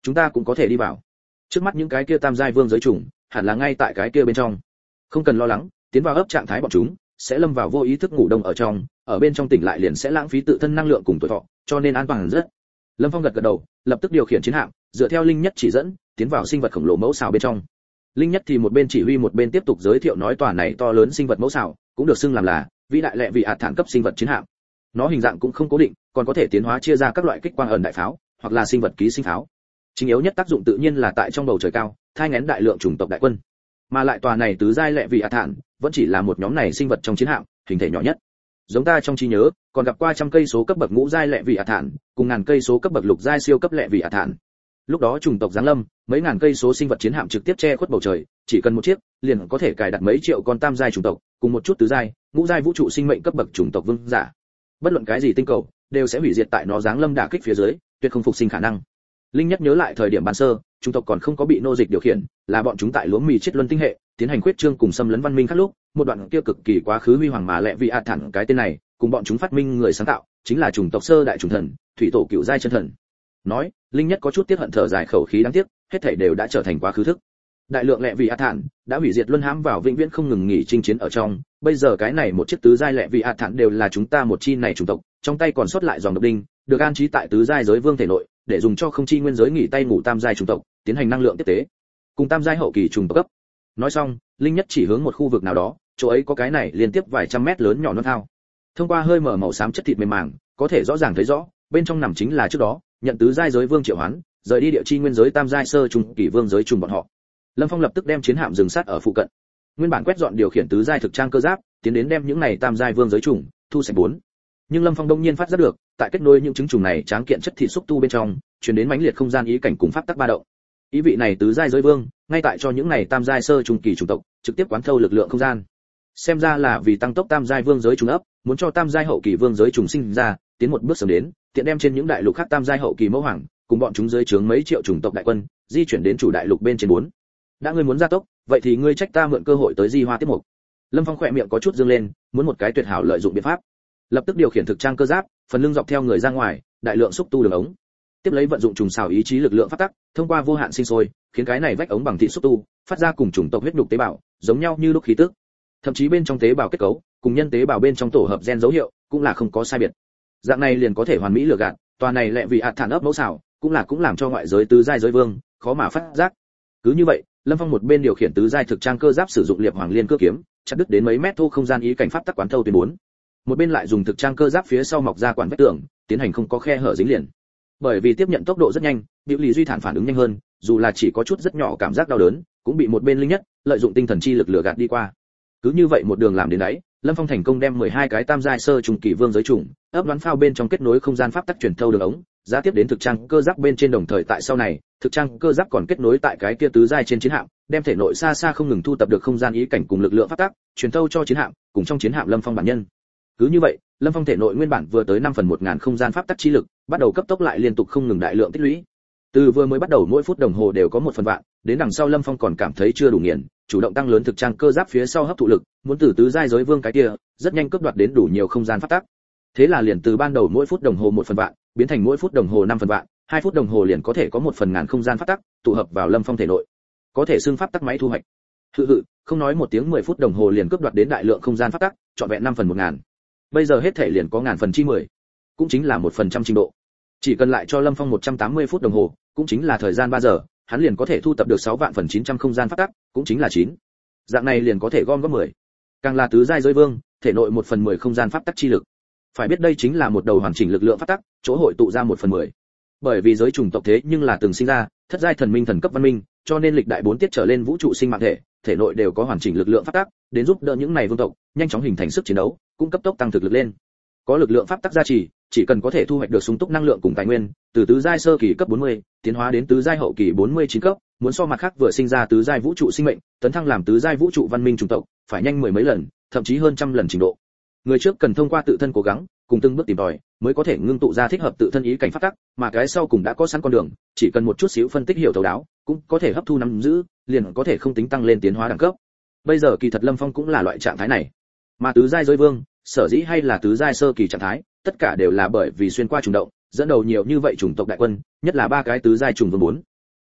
chúng ta cũng có thể đi vào. Trước mắt những cái kia tam giai vương giới trùng, hẳn là ngay tại cái kia bên trong. Không cần lo lắng, tiến vào ấp trạng thái bọn chúng sẽ lâm vào vô ý thức ngủ đông ở trong, ở bên trong tỉnh lại liền sẽ lãng phí tự thân năng lượng cùng tuổi thọ, cho nên an toàn rất. Lâm Phong gật gật đầu, lập tức điều khiển chiến hạm, dựa theo linh nhất chỉ dẫn, tiến vào sinh vật khổng lồ mẫu xào bên trong. Linh nhất thì một bên chỉ huy một bên tiếp tục giới thiệu nói tòa này to lớn sinh vật mẫu xào, cũng được xưng làm là vĩ đại lệ vị ạt thản cấp sinh vật chiến hạm. Nó hình dạng cũng không cố định, còn có thể tiến hóa chia ra các loại kích quang ẩn đại pháo, hoặc là sinh vật ký sinh pháo. Chính yếu nhất tác dụng tự nhiên là tại trong bầu trời cao, thai nghén đại lượng chủng tộc đại quân. Mà lại tòa này tứ giai lệ vị ạt thản, vẫn chỉ là một nhóm này sinh vật trong chiến hạm, hình thể nhỏ nhất. Giống ta trong trí nhớ, còn gặp qua trăm cây số cấp bậc ngũ giai lệ vị ạt thản, cùng ngàn cây số cấp bậc lục giai siêu cấp lệ vị ạt thản. Lúc đó chủng tộc giáng lâm, mấy ngàn cây số sinh vật chiến hạm trực tiếp che khuất bầu trời, chỉ cần một chiếc, liền có thể cài đặt mấy triệu con tam giai chủng tộc, cùng một chút tứ giai, ngũ giai vũ trụ sinh mệnh cấp bậc chủng tộc vương giả. Bất luận cái gì tinh cầu, đều sẽ hủy diệt tại nó giáng lâm đả kích phía dưới, tuyệt không phục sinh khả năng. Linh nhất nhớ lại thời điểm ban sơ, chủng tộc còn không có bị nô dịch điều khiển, là bọn chúng tại lúa mì chết luân tinh hệ, tiến hành khuyết trương cùng xâm lấn văn minh khác lúc, một đoạn kia cực kỳ quá khứ huy hoàng mà lệ vị ạt thản cái tên này, cùng bọn chúng phát minh người sáng tạo, chính là chủng tộc sơ đại chủng thần, thủy tổ cựu giai chân thần. Nói, Linh nhất có chút tiếc hận thở dài khẩu khí đáng tiếc, hết thảy đều đã trở thành quá khứ thức. Đại lượng lệ vị ạt thản đã hủy diệt luân hãm vào vĩnh viễn không ngừng nghỉ chinh chiến ở trong, bây giờ cái này một chiếc tứ giai lệ vị ạt thản đều là chúng ta một chi này chủng tộc, trong tay còn sót lại dòng độc đinh, được an trí tại tứ giai giới vương thể nội, để dùng cho không chi nguyên giới nghỉ tay ngủ tam giai chủng tộc, tiến hành năng lượng tiếp tế. Cùng tam giai hậu kỳ chủng tộc cấp. Nói xong, Linh nhất chỉ hướng một khu vực nào đó, chỗ ấy có cái này liên tiếp vài trăm mét lớn nhỏ non thao. Thông qua hơi mở màu xám chất thịt mềm màng, có thể rõ ràng thấy rõ, bên trong nằm chính là trước đó, nhận tứ giai giới vương triệu hoán, rời đi địa chi nguyên giới tam giai sơ trùng kỳ vương giới trùng bọn họ. Lâm Phong lập tức đem chiến hạm dừng sát ở phụ cận. Nguyên bản quét dọn điều khiển tứ giai thực trang cơ giáp, tiến đến đem những này tam giai vương giới trùng thu sạch bốn. Nhưng Lâm Phong đông nhiên phát giác được, tại kết nối những trứng trùng này tráng kiện chất thịt xúc tu bên trong, truyền đến mãnh liệt không gian ý cảnh cùng pháp tắc ba động. Ý vị này tứ giai giới vương, ngay tại cho những này tam giai sơ trùng kỳ chủng tộc, trực tiếp quán thâu lực lượng không gian. Xem ra là vì tăng tốc tam giai vương giới trùng ấp, muốn cho tam giai hậu kỳ vương giới trùng sinh ra, tiến một bước sớm đến, tiện đem trên những đại lục khác tam giai hậu kỳ mẫu hoàng, cùng bọn chúng dưới trướng mấy triệu chủng tộc đại quân, di chuyển đến chủ đại lục bên trên bốn. Đã ngươi muốn gia tốc, vậy thì ngươi trách ta mượn cơ hội tới di hoa tiếp mục. Lâm Phong khỏe miệng có chút dương lên, muốn một cái tuyệt hảo lợi dụng biện pháp. Lập tức điều khiển thực trang cơ giáp, phần lưng dọc theo người ra ngoài, đại lượng xúc tu đường ống. Tiếp lấy vận dụng trùng xào ý chí lực lượng phát tắc, thông qua vô hạn sinh sôi, khiến cái này vách ống bằng thịt xúc tu, phát ra cùng chủng tộc huyết nhục tế bào, giống nhau như lúc khí tức. Thậm chí bên trong tế bào kết cấu, cùng nhân tế bào bên trong tổ hợp gen dấu hiệu, cũng là không có sai biệt. Dạng này liền có thể hoàn mỹ lừa gạt, tòa này lệ vì ạt thản ấp mẫu xào, cũng là cũng làm cho ngoại giới tứ giai giới vương khó mà phát giác. Cứ như vậy, Lâm Phong một bên điều khiển tứ giai thực trang cơ giáp sử dụng liệp hoàng liên cưa kiếm, chặt đứt đến mấy mét thô không gian ý cảnh pháp tắc quán thâu tuyến bốn. Một bên lại dùng thực trang cơ giáp phía sau mọc ra quản vách tường, tiến hành không có khe hở dính liền. Bởi vì tiếp nhận tốc độ rất nhanh, Diệu Lý Duy Thản phản ứng nhanh hơn, dù là chỉ có chút rất nhỏ cảm giác đau đớn, cũng bị một bên linh nhất lợi dụng tinh thần chi lực lừa gạt đi qua. Cứ như vậy một đường làm đến đấy, Lâm Phong thành công đem mười hai cái tam giai sơ trùng kỳ vương giới trùng, ấp đoán phao bên trong kết nối không gian pháp tắc truyền thâu đường ống, giá tiếp đến thực trang cơ giáp bên trên đồng thời tại sau này, thực trang cơ giáp còn kết nối tại cái kia tứ giai trên chiến hạm, đem thể nội xa xa không ngừng thu tập được không gian ý cảnh cùng lực lượng pháp tắc, truyền thâu cho chiến hạm, cùng trong chiến hạm Lâm Phong bản nhân. Cứ như vậy, Lâm Phong thể nội nguyên bản vừa tới năm phần một ngàn không gian pháp tắc chi lực, bắt đầu cấp tốc lại liên tục không ngừng đại lượng tích lũy. Từ vừa mới bắt đầu mỗi phút đồng hồ đều có một phần vạn, đến đằng sau Lâm Phong còn cảm thấy chưa đủ nghiền, chủ động tăng lớn thực trang cơ giáp phía sau hấp thụ lực, muốn từ tứ giai giới vương cái kia, rất nhanh cướp đoạt đến đủ nhiều không gian pháp tắc. Thế là liền từ ban đầu mỗi phút đồng hồ một phần vạn, biến thành mỗi phút đồng hồ năm phần vạn, hai phút đồng hồ liền có thể có một phần ngàn không gian pháp tắc tụ hợp vào Lâm Phong thể nội. Có thể xưng pháp tắc máy thu hoạch. Hự hự, không nói một tiếng mười phút đồng hồ liền cướp đoạt đến đại lượng không gian pháp tắc, trọn vẹn năm phần một ngàn. Bây giờ hết thể liền có ngàn phần chi mười, cũng chính là một phần trăm trình độ. Chỉ cần lại cho Lâm Phong một trăm tám mươi phút đồng hồ, cũng chính là thời gian ba giờ, hắn liền có thể thu tập được sáu vạn phần chín trăm không gian pháp tắc, cũng chính là chín. Dạng này liền có thể gom góp mười. Càng là tứ giai giới vương, thể nội một phần mười không gian pháp tắc chi lực. Phải biết đây chính là một đầu hoàn chỉnh lực lượng pháp tắc, chỗ hội tụ ra một phần mười. Bởi vì giới chủng tộc thế nhưng là từng sinh ra, thất giai thần minh thần cấp văn minh, cho nên lịch đại bốn tiết trở lên vũ trụ sinh mạng thể, thể nội đều có hoàn chỉnh lực lượng pháp tắc, đến giúp đỡ những này vương tộc nhanh chóng hình thành sức chiến đấu, cũng cấp tốc tăng thực lực lên. Có lực lượng pháp tắc gia trì, chỉ cần có thể thu hoạch được sung túc năng lượng cùng tài nguyên, từ tứ giai sơ kỳ cấp bốn mươi, tiến hóa đến tứ giai hậu kỳ bốn mươi chín cấp, muốn so mặt khác vừa sinh ra tứ giai vũ trụ sinh mệnh, tấn thăng làm tứ giai vũ trụ văn minh chủng tộc, phải nhanh mười mấy lần, thậm chí hơn trăm lần trình độ. Người trước cần thông qua tự thân cố gắng, cùng từng bước tìm tòi, mới có thể ngưng tụ ra thích hợp tự thân ý cảnh pháp tắc, mà cái sau cùng đã có sẵn con đường, chỉ cần một chút xíu phân tích hiểu thấu đáo, cũng có thể hấp thu nắm giữ, liền có thể không tính tăng lên tiến hóa đẳng cấp. Bây giờ kỳ thật Lâm Phong cũng là loại trạng thái này, mà tứ giai giới vương, sở dĩ hay là tứ giai sơ kỳ trạng thái, tất cả đều là bởi vì xuyên qua trùng động, dẫn đầu nhiều như vậy chủng tộc đại quân, nhất là ba cái tứ giai trùng vương bốn,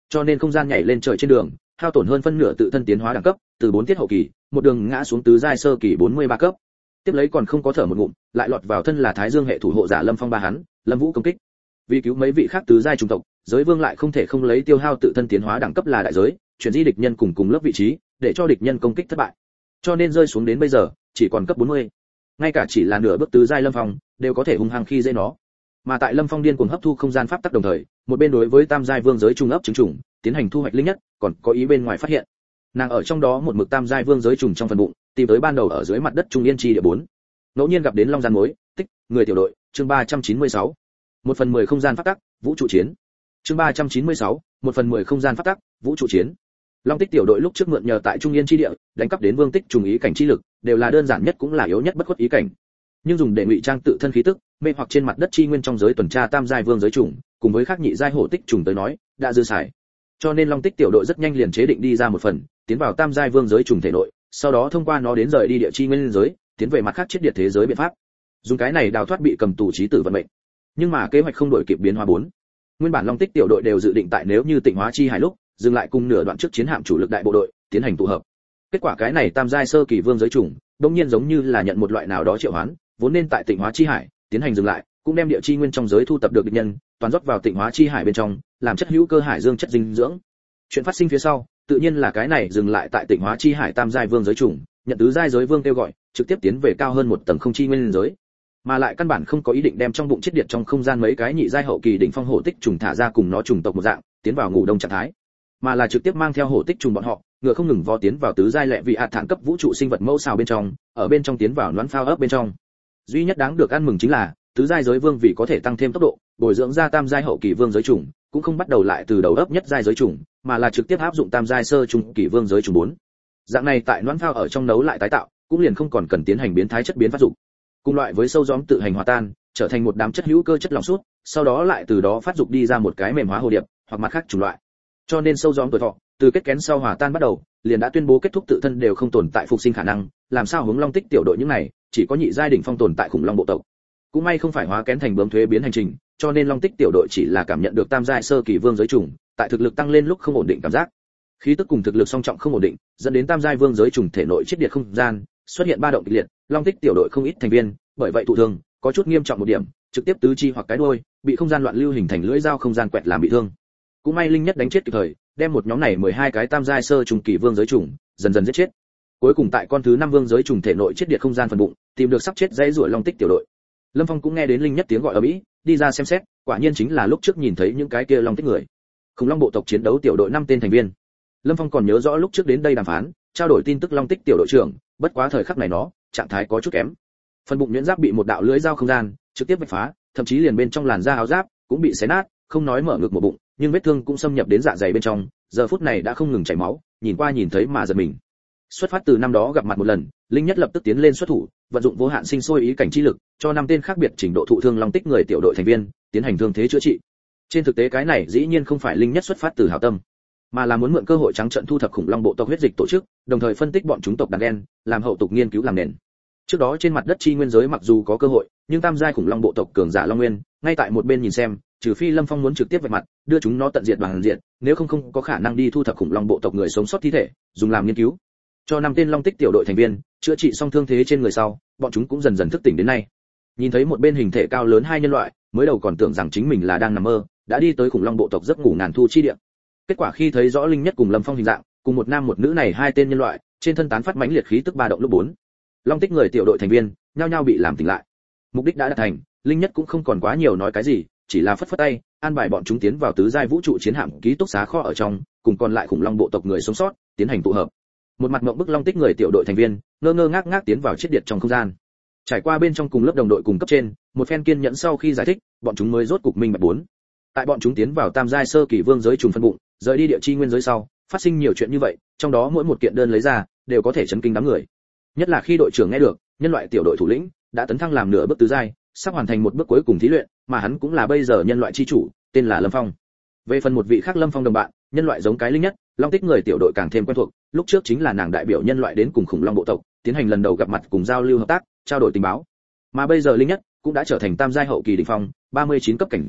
cho nên không gian nhảy lên trời trên đường, hao tổn hơn phân nửa tự thân tiến hóa đẳng cấp, từ bốn tiết hậu kỳ, một đường ngã xuống tứ giai sơ kỳ bốn mươi ba cấp. Tiếp lấy còn không có thở một ngụm, lại lọt vào thân là Thái Dương hệ thủ hộ giả Lâm Phong ba hắn, Lâm Vũ công kích. Vì cứu mấy vị khác tứ giai chủng tộc, giới vương lại không thể không lấy tiêu hao tự thân tiến hóa đẳng cấp là đại giới, chuyển di địch nhân cùng cùng lớp vị trí, để cho địch nhân công kích thất bại. Cho nên rơi xuống đến bây giờ, chỉ còn cấp bốn mươi. Ngay cả chỉ là nửa bước tứ giai Lâm Phong, đều có thể hung hăng khi dễ nó. Mà tại Lâm Phong điên cuồng hấp thu không gian pháp tắc đồng thời, một bên đối với tam giai vương giới trung ấp trứng trùng, tiến hành thu hoạch linh nhất, còn có ý bên ngoài phát hiện. Nàng ở trong đó một mực tam giai vương giới trùng trong phần bụng, tìm tới ban đầu ở dưới mặt đất trung yên chi địa bốn. Ngẫu nhiên gặp đến long gian mối, tích, người tiểu đội, chương ba trăm chín mươi sáu. Một phần mười không gian pháp tắc, vũ trụ chiến. Chương ba trăm chín mươi sáu, một phần mười không gian pháp tắc, vũ trụ chiến. Long Tích tiểu đội lúc trước mượn nhờ tại trung yên chi địa, đánh cắp đến vương tích trùng ý cảnh chi lực, đều là đơn giản nhất cũng là yếu nhất bất khuất ý cảnh. Nhưng dùng để ngụy trang tự thân khí tức, mê hoặc trên mặt đất chi nguyên trong giới tuần tra tam giai vương giới trùng, cùng với khác nhị giai hổ tích trùng tới nói, đã dư xài. Cho nên Long Tích tiểu đội rất nhanh liền chế định đi ra một phần, tiến vào tam giai vương giới trùng thể nội, sau đó thông qua nó đến rời đi địa chi nguyên giới, tiến về mặt khác chết địa thế giới biện pháp. Dùng cái này đào thoát bị cầm tù chí tử vận mệnh. Nhưng mà kế hoạch không đổi kịp biến hóa bốn. Nguyên bản Long Tích tiểu đội đều dự định tại nếu như Tịnh Hóa chi hải lúc, dừng lại cùng nửa đoạn trước chiến hạm chủ lực đại bộ đội, tiến hành tụ hợp. Kết quả cái này tam giai sơ kỳ vương giới trùng, đột nhiên giống như là nhận một loại nào đó triệu hoán, vốn nên tại Tịnh Hóa chi hải tiến hành dừng lại, cũng đem địa chi nguyên trong giới thu tập được địch nhân, toàn rót vào Tịnh Hóa chi hải bên trong, làm chất hữu cơ hải dương chất dinh dưỡng. Chuyện phát sinh phía sau, tự nhiên là cái này dừng lại tại Tịnh Hóa chi hải tam giai vương giới trùng, nhận tứ giai giới vương kêu gọi, trực tiếp tiến về cao hơn một tầng không chi nguyên giới, mà lại căn bản không có ý định đem trong bụng chết điện trong không gian mấy cái nhị giai hậu kỳ đỉnh phong hổ tích trùng thả ra cùng nó trùng tộc một dạng, tiến vào ngủ đông trạng thái, mà là trực tiếp mang theo hổ tích trùng bọn họ, ngựa không ngừng vó tiến vào tứ giai lệ vị hạt thản cấp vũ trụ sinh vật mẫu xào bên trong, ở bên trong tiến vào loãng phao ấp bên trong. Duy nhất đáng được ăn mừng chính là tứ giai giới vương vì có thể tăng thêm tốc độ, bồi dưỡng ra tam giai hậu kỳ vương giới trùng, cũng không bắt đầu lại từ đầu ấp nhất giai giới trùng, mà là trực tiếp áp dụng tam giai sơ trùng kỳ vương giới trùng bốn. Dạng này tại loãng phao ở trong nấu lại tái tạo, cũng liền không còn cần tiến hành biến thái chất biến phát dụng. Cùng loại với sâu gióm tự hành hòa tan, trở thành một đám chất hữu cơ chất lỏng suốt, sau đó lại từ đó phát dục đi ra một cái mềm hóa hồ điệp, hoặc mặt khác chủng loại. Cho nên sâu gióm tuổi thọ, từ kết kén sau hòa tan bắt đầu, liền đã tuyên bố kết thúc tự thân đều không tồn tại phục sinh khả năng, làm sao hướng Long Tích tiểu đội những này, chỉ có nhị giai đỉnh phong tồn tại khủng long bộ tộc. Cũng may không phải hóa kén thành bướm thuế biến hành trình, cho nên Long Tích tiểu đội chỉ là cảm nhận được tam giai sơ kỳ vương giới trùng, tại thực lực tăng lên lúc không ổn định cảm giác. Khí tức cùng thực lực song trọng không ổn định, dẫn đến tam giai vương giới trùng thể nội chết điện không gian, xuất hiện ba động kịch liệt, Long Tích tiểu đội không ít thành viên, bởi vậy thụ thương, có chút nghiêm trọng một điểm, trực tiếp tứ chi hoặc cái đuôi, bị không gian loạn lưu hình thành lưỡi dao không gian quẹt làm bị thương. Cũng may linh nhất đánh chết kịp thời, đem một nhóm này mười hai cái tam giai sơ trùng kỳ vương giới trùng dần dần giết chết. Cuối cùng tại con thứ năm vương giới trùng thể nội chết điện không gian phần bụng, tìm được sắp chết dãy rủa Long Tích tiểu đội. Lâm Phong cũng nghe đến linh nhất tiếng gọi ở mỹ, đi ra xem xét, quả nhiên chính là lúc trước nhìn thấy những cái kia Long Tích người. Khủng long bộ tộc chiến đấu tiểu đội năm tên thành viên. Lâm Phong còn nhớ rõ lúc trước đến đây đàm phán, trao đổi tin tức Long Tích tiểu đội trưởng, bất quá thời khắc này nó, trạng thái có chút kém. Phần bụng nhuyễn giáp bị một đạo lưỡi dao không gian trực tiếp vạch phá, thậm chí liền bên trong làn da áo giáp cũng bị xé nát, không nói mở ngực một bụng, nhưng vết thương cũng xâm nhập đến dạ dày bên trong, giờ phút này đã không ngừng chảy máu, nhìn qua nhìn thấy mà giật mình. Xuất phát từ năm đó gặp mặt một lần, linh nhất lập tức tiến lên xuất thủ, vận dụng vô hạn sinh sôi ý cảnh chi lực, cho năm tên khác biệt trình độ thụ thương Long Tích người tiểu đội thành viên tiến hành thương thế chữa trị. Trên thực tế cái này dĩ nhiên không phải linh nhất xuất phát từ hảo tâm, mà là muốn mượn cơ hội trắng trợn thu thập khủng long bộ tộc huyết dịch tổ chức, đồng thời phân tích bọn chúng tộc đàn đen, làm hậu tục nghiên cứu làm nền. Trước đó trên mặt đất chi nguyên giới mặc dù có cơ hội, nhưng tam giai khủng long bộ tộc cường giả long nguyên, ngay tại một bên nhìn xem, trừ phi Lâm Phong muốn trực tiếp vạch mặt, đưa chúng nó tận diệt bằng diệt, nếu không không có khả năng đi thu thập khủng long bộ tộc người sống sót thi thể, dùng làm nghiên cứu. Cho năm tên Long Tích tiểu đội thành viên chữa trị xong thương thế trên người sau, bọn chúng cũng dần dần thức tỉnh đến nay. Nhìn thấy một bên hình thể cao lớn hai nhân loại, mới đầu còn tưởng rằng chính mình là đang nằm mơ, đã đi tới khủng long bộ tộc giấc ngủ ngàn thu chi địa. Kết quả khi thấy rõ linh nhất cùng Lâm Phong hình dạng, cùng một nam một nữ này hai tên nhân loại, trên thân tán phát mãnh liệt khí tức ba động lúc bốn. Long Tích người tiểu đội thành viên nhao nhao bị làm tỉnh lại. Mục đích đã đạt thành, linh nhất cũng không còn quá nhiều nói cái gì, chỉ là phất phất tay, an bài bọn chúng tiến vào tứ giai vũ trụ chiến hạm ký túc xá kho ở trong, cùng còn lại khủng long bộ tộc người sống sót tiến hành tụ hợp. Một mặt ngậm bức Long Tích người tiểu đội thành viên ngơ ngơ ngác ngác tiến vào chiết điện trong không gian. Trải qua bên trong cùng lớp đồng đội cùng cấp trên, một phen kiên nhẫn sau khi giải thích, bọn chúng mới rốt cục minh bạch bốn. Tại bọn chúng tiến vào tam giai sơ kỳ vương giới trùng phân bụng, rời đi địa chi nguyên giới sau, phát sinh nhiều chuyện như vậy, trong đó mỗi một kiện đơn lấy ra đều có thể chấn kinh đám người. Nhất là khi đội trưởng nghe được, nhân loại tiểu đội thủ lĩnh đã tấn thăng làm nửa bước tứ giai, sắp hoàn thành một bước cuối cùng thí luyện, mà hắn cũng là bây giờ nhân loại chi chủ, tên là Lâm Phong. Về phần một vị khác Lâm Phong đồng bạn, nhân loại giống cái linh nhất, Long Tích người tiểu đội càng thêm quen thuộc, lúc trước chính là nàng đại biểu nhân loại đến cùng khủng long bộ tộc, tiến hành lần đầu gặp mặt cùng giao lưu hợp tác, trao đổi tình báo. Mà bây giờ linh nhất cũng đã trở thành tam giai hậu kỳ đỉnh phong, ba mươi chín cấp cảnh giới,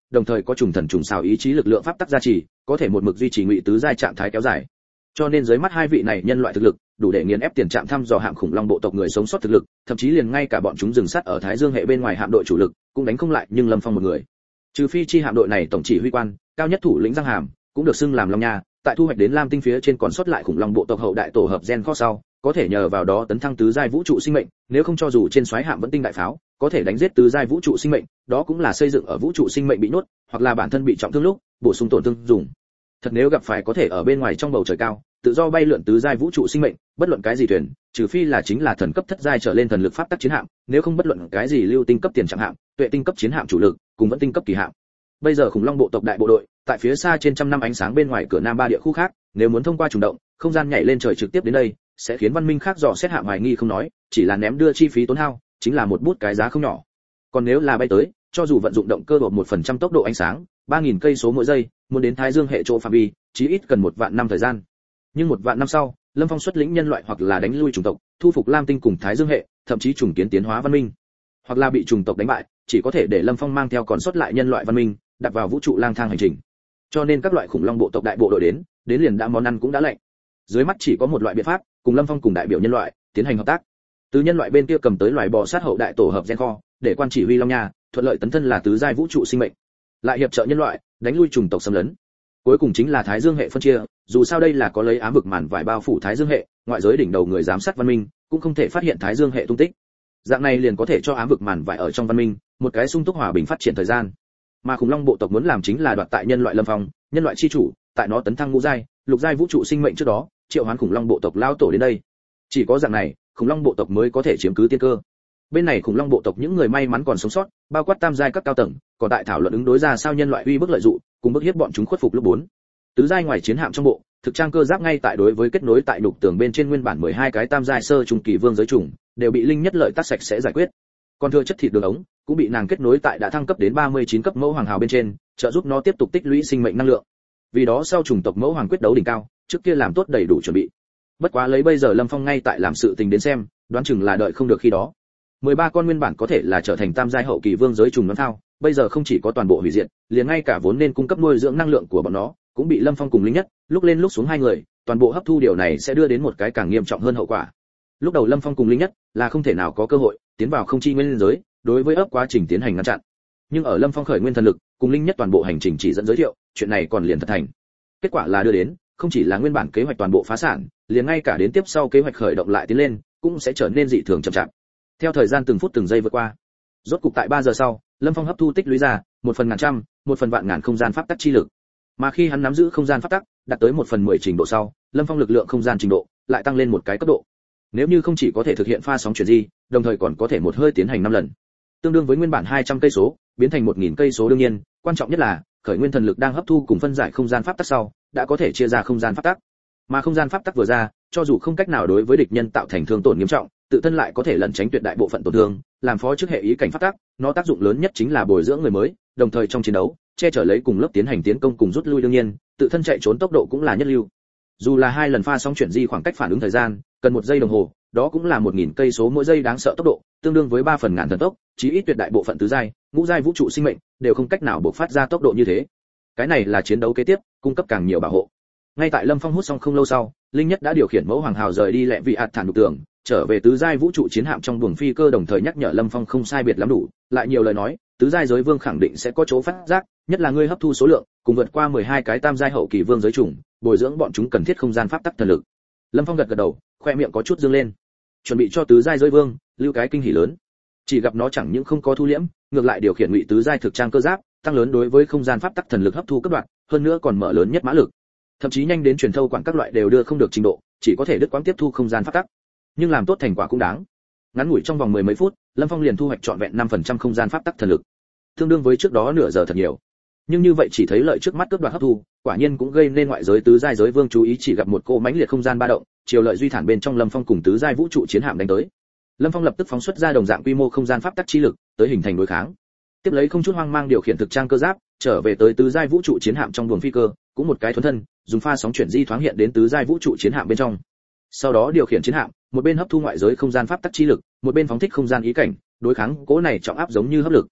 đồng thời có trùng thần trùng xào ý chí lực lượng pháp tắc gia trì, có thể một mực duy trì ngụy tứ giai trạng thái kéo dài. Cho nên dưới mắt hai vị này nhân loại thực lực, đủ để nghiền ép tiền trạm thăm dò hạm khủng long bộ tộc người sống sót thực lực, thậm chí liền ngay cả bọn chúng dừng sát ở Thái Dương hệ bên ngoài hạm đội chủ lực, cũng đánh không lại nhưng Lâm Phong một người. Trừ phi chi hạm đội này tổng chỉ huy quan, cao nhất thủ lĩnh Giang Hàm, cũng được xưng làm Long Nha, tại thu hoạch đến Lam Tinh phía trên còn sót lại khủng long bộ tộc hậu đại tổ hợp gen kho sau, có thể nhờ vào đó tấn thăng tứ giai vũ trụ sinh mệnh, nếu không cho dù trên xoáy hạm vẫn tinh đại pháo, có thể đánh giết tứ giai vũ trụ sinh mệnh, đó cũng là xây dựng ở vũ trụ sinh mệnh bị nhốt, hoặc là bản thân bị trọng thương lúc, bổ sung tổn thương dùng. Thật nếu gặp phải có thể ở bên ngoài trong bầu trời cao, tự do bay lượn tứ giai vũ trụ sinh mệnh, bất luận cái gì thuyền, trừ phi là chính là thần cấp thất giai trở lên thần lực pháp tắc chiến hạm, nếu không bất luận cái gì lưu tinh cấp tiền chẳng hạm, tuệ tinh cấp chiến hạm chủ lực, cùng vẫn tinh cấp kỳ hạm. Bây giờ khủng long bộ tộc đại bộ đội, tại phía xa trên trăm năm ánh sáng bên ngoài cửa nam ba địa khu khác, nếu muốn thông qua trùng động, không gian nhảy lên trời trực tiếp đến đây, sẽ khiến văn minh khác dò xét hạm hoài nghi không nói, chỉ là ném đưa chi phí tốn hao, chính là một bút cái giá không nhỏ. Còn nếu là bay tới, cho dù vận dụng động cơ độ một phần trăm tốc độ ánh sáng, ba nghìn cây số mỗi giây, muốn đến Thái Dương hệ chỗ phạm vi, chí ít cần một vạn năm thời gian. Nhưng một vạn năm sau, Lâm Phong xuất lĩnh nhân loại hoặc là đánh lui chủng tộc, thu phục Lam Tinh cùng Thái Dương hệ, thậm chí trùng kiến tiến hóa văn minh, hoặc là bị chủng tộc đánh bại, chỉ có thể để Lâm Phong mang theo còn sót lại nhân loại văn minh, đặt vào vũ trụ lang thang hành trình. Cho nên các loại khủng long bộ tộc đại bộ đội đến, đến liền đã món ăn cũng đã lạnh. Dưới mắt chỉ có một loại biện pháp, cùng Lâm Phong cùng đại biểu nhân loại tiến hành hợp tác. Từ nhân loại bên kia cầm tới loài bò sát hậu đại tổ hợp gen kho, để quan chỉ huy Long Nha thuận lợi tấn thân là tứ giai vũ trụ sinh mệnh, lại hiệp trợ nhân loại đánh lui chủng tộc xâm lấn. Cuối cùng chính là Thái Dương hệ phân chia, dù sao đây là có lấy ám vực màn vải bao phủ Thái Dương hệ, ngoại giới đỉnh đầu người giám sát văn minh cũng không thể phát hiện Thái Dương hệ tung tích. Dạng này liền có thể cho ám vực màn vải ở trong văn minh một cái sung túc hòa bình phát triển thời gian. Mà khủng long bộ tộc muốn làm chính là đoạt tại nhân loại Lâm Phong, nhân loại chi chủ, tại nó tấn thăng ngũ giai, lục giai vũ trụ sinh mệnh trước đó, triệu hoán khủng long bộ tộc lao tổ đến đây. Chỉ có dạng này, khủng long bộ tộc mới có thể chiếm cứ tiên cơ. Bên này khủng long bộ tộc những người may mắn còn sống sót, bao quát tam giai các cao tầng, còn tại thảo luận ứng đối ra sao nhân loại uy bức lợi dụng, cùng bức hiếp bọn chúng khuất phục lúc bốn. Tứ giai ngoài chiến hạm trong bộ, thực trang cơ giáp ngay tại đối với kết nối tại đục tường bên trên nguyên bản mười hai cái tam giai sơ trung kỳ vương giới trùng, đều bị linh nhất lợi tắt sạch sẽ giải quyết. Còn thừa chất thịt đường ống cũng bị nàng kết nối tại đã thăng cấp đến ba mươi chín cấp mẫu hoàng hào bên trên, trợ giúp nó tiếp tục tích lũy sinh mệnh năng lượng. Vì đó sau chủng tộc mẫu hoàng quyết đấu đỉnh cao, trước kia làm tốt đầy đủ chuẩn bị. Bất quá lấy bây giờ Lâm Phong ngay tại làm sự tình đến xem, đoán chừng là đợi không được khi đó. mười ba con nguyên bản có thể là trở thành tam giai hậu kỳ vương giới trùng đoán thao, bây giờ không chỉ có toàn bộ hủy diệt, liền ngay cả vốn nên cung cấp nuôi dưỡng năng lượng của bọn nó, cũng bị Lâm Phong cùng linh nhất, lúc lên lúc xuống hai người, toàn bộ hấp thu điều này sẽ đưa đến một cái càng nghiêm trọng hơn hậu quả. Lúc đầu Lâm Phong cùng linh nhất là không thể nào có cơ hội tiến vào không chi nguyên giới, đối với ấp quá trình tiến hành ngăn chặn. Nhưng ở Lâm Phong khởi nguyên thần lực, cùng linh nhất toàn bộ hành trình chỉ dẫn giới thiệu, chuyện này còn liền thật thành. Kết quả là đưa đến, không chỉ là nguyên bản kế hoạch toàn bộ phá sản, liền ngay cả đến tiếp sau kế hoạch khởi động lại tiến lên, cũng sẽ trở nên dị thường chậm chạp. Theo thời gian từng phút từng giây vượt qua, rốt cục tại ba giờ sau, Lâm Phong hấp thu tích lũy ra, một phần ngàn trăm, một phần vạn ngàn không gian pháp tắc chi lực. Mà khi hắn nắm giữ không gian pháp tắc, đạt tới một phần mười trình độ sau, Lâm Phong lực lượng không gian trình độ lại tăng lên một cái cấp độ. Nếu như không chỉ có thể thực hiện pha sóng chuyển di, đồng thời còn có thể một hơi tiến hành năm lần, tương đương với nguyên bản hai trăm cây số, biến thành một nghìn cây số đương nhiên, quan trọng nhất là, khởi nguyên thần lực đang hấp thu cùng phân giải không gian pháp tắc sau, đã có thể chia ra không gian pháp tắc. Mà không gian pháp tắc vừa ra, cho dù không cách nào đối với địch nhân tạo thành thương tổn nghiêm trọng, tự thân lại có thể lẩn tránh tuyệt đại bộ phận tổn thương, làm phó trước hệ ý cảnh pháp tắc, nó tác dụng lớn nhất chính là bồi dưỡng người mới, đồng thời trong chiến đấu, che chở lấy cùng lớp tiến hành tiến công cùng rút lui đương nhiên, tự thân chạy trốn tốc độ cũng là nhất lưu. Dù là hai lần pha sóng chuyển di khoảng cách phản ứng thời gian, cần một giây đồng hồ, đó cũng là một nghìn cây số mỗi giây đáng sợ tốc độ, tương đương với ba phần ngàn thần tốc, chí ít tuyệt đại bộ phận tứ giai, ngũ giai vũ trụ sinh mệnh đều không cách nào bộc phát ra tốc độ như thế. Cái này là chiến đấu kế tiếp, cung cấp càng nhiều bảo hộ. Ngay tại Lâm Phong hút xong không lâu sau, linh nhất đã điều khiển mẫu hoàng hào rời đi lẹ vị ạt thản đục tường, trở về tứ giai vũ trụ chiến hạm trong buồng phi cơ, đồng thời nhắc nhở Lâm Phong không sai biệt lắm đủ, lại nhiều lời nói, tứ giai giới vương khẳng định sẽ có chỗ phát giác, nhất là ngươi hấp thu số lượng, cùng vượt qua mười hai cái tam giai hậu kỳ vương giới chủng, bồi dưỡng bọn chúng cần thiết không gian pháp tắc thần lực. Lâm Phong gật gật đầu, khoe miệng có chút dương lên, chuẩn bị cho tứ giai giới vương lưu cái kinh hỉ lớn. Chỉ gặp nó chẳng những không có thu liễm, ngược lại điều khiển ngụy tứ giai thực trang cơ giáp, tăng lớn đối với không gian pháp tắc thần lực hấp thu cấp đoạn, hơn nữa còn mở lớn nhất mã lực, thậm chí nhanh đến truyền thâu quản các loại đều đưa không được trình độ, chỉ có thể đứt quãng tiếp thu không gian pháp tắc. Nhưng làm tốt thành quả cũng đáng. Ngắn ngủi trong vòng mười mấy phút, Lâm Phong liền thu hoạch trọn vẹn năm phần trăm không gian pháp tắc thần lực, tương đương với trước đó nửa giờ thật nhiều. Nhưng như vậy chỉ thấy lợi trước mắt cướp đoạt hấp thu, quả nhiên cũng gây nên ngoại giới tứ giai giới vương chú ý, chỉ gặp một cô mãnh liệt không gian ba động, chiều lợi duy thản bên trong Lâm Phong cùng tứ giai vũ trụ chiến hạm đánh tới. Lâm Phong lập tức phóng xuất ra đồng dạng quy mô không gian pháp tắc chi lực, tới hình thành đối kháng. Tiếp lấy không chút hoang mang điều khiển thực trang cơ giáp, trở về tới tứ giai vũ trụ chiến hạm trong buồng phi cơ, cũng một cái thuần thân, dùng pha sóng chuyển di thoáng hiện đến tứ giai vũ trụ chiến hạm bên trong. Sau đó điều khiển chiến hạm, một bên hấp thu ngoại giới không gian pháp tắc chi lực, một bên phóng thích không gian ý cảnh, đối kháng cố này trọng áp giống như hấp lực.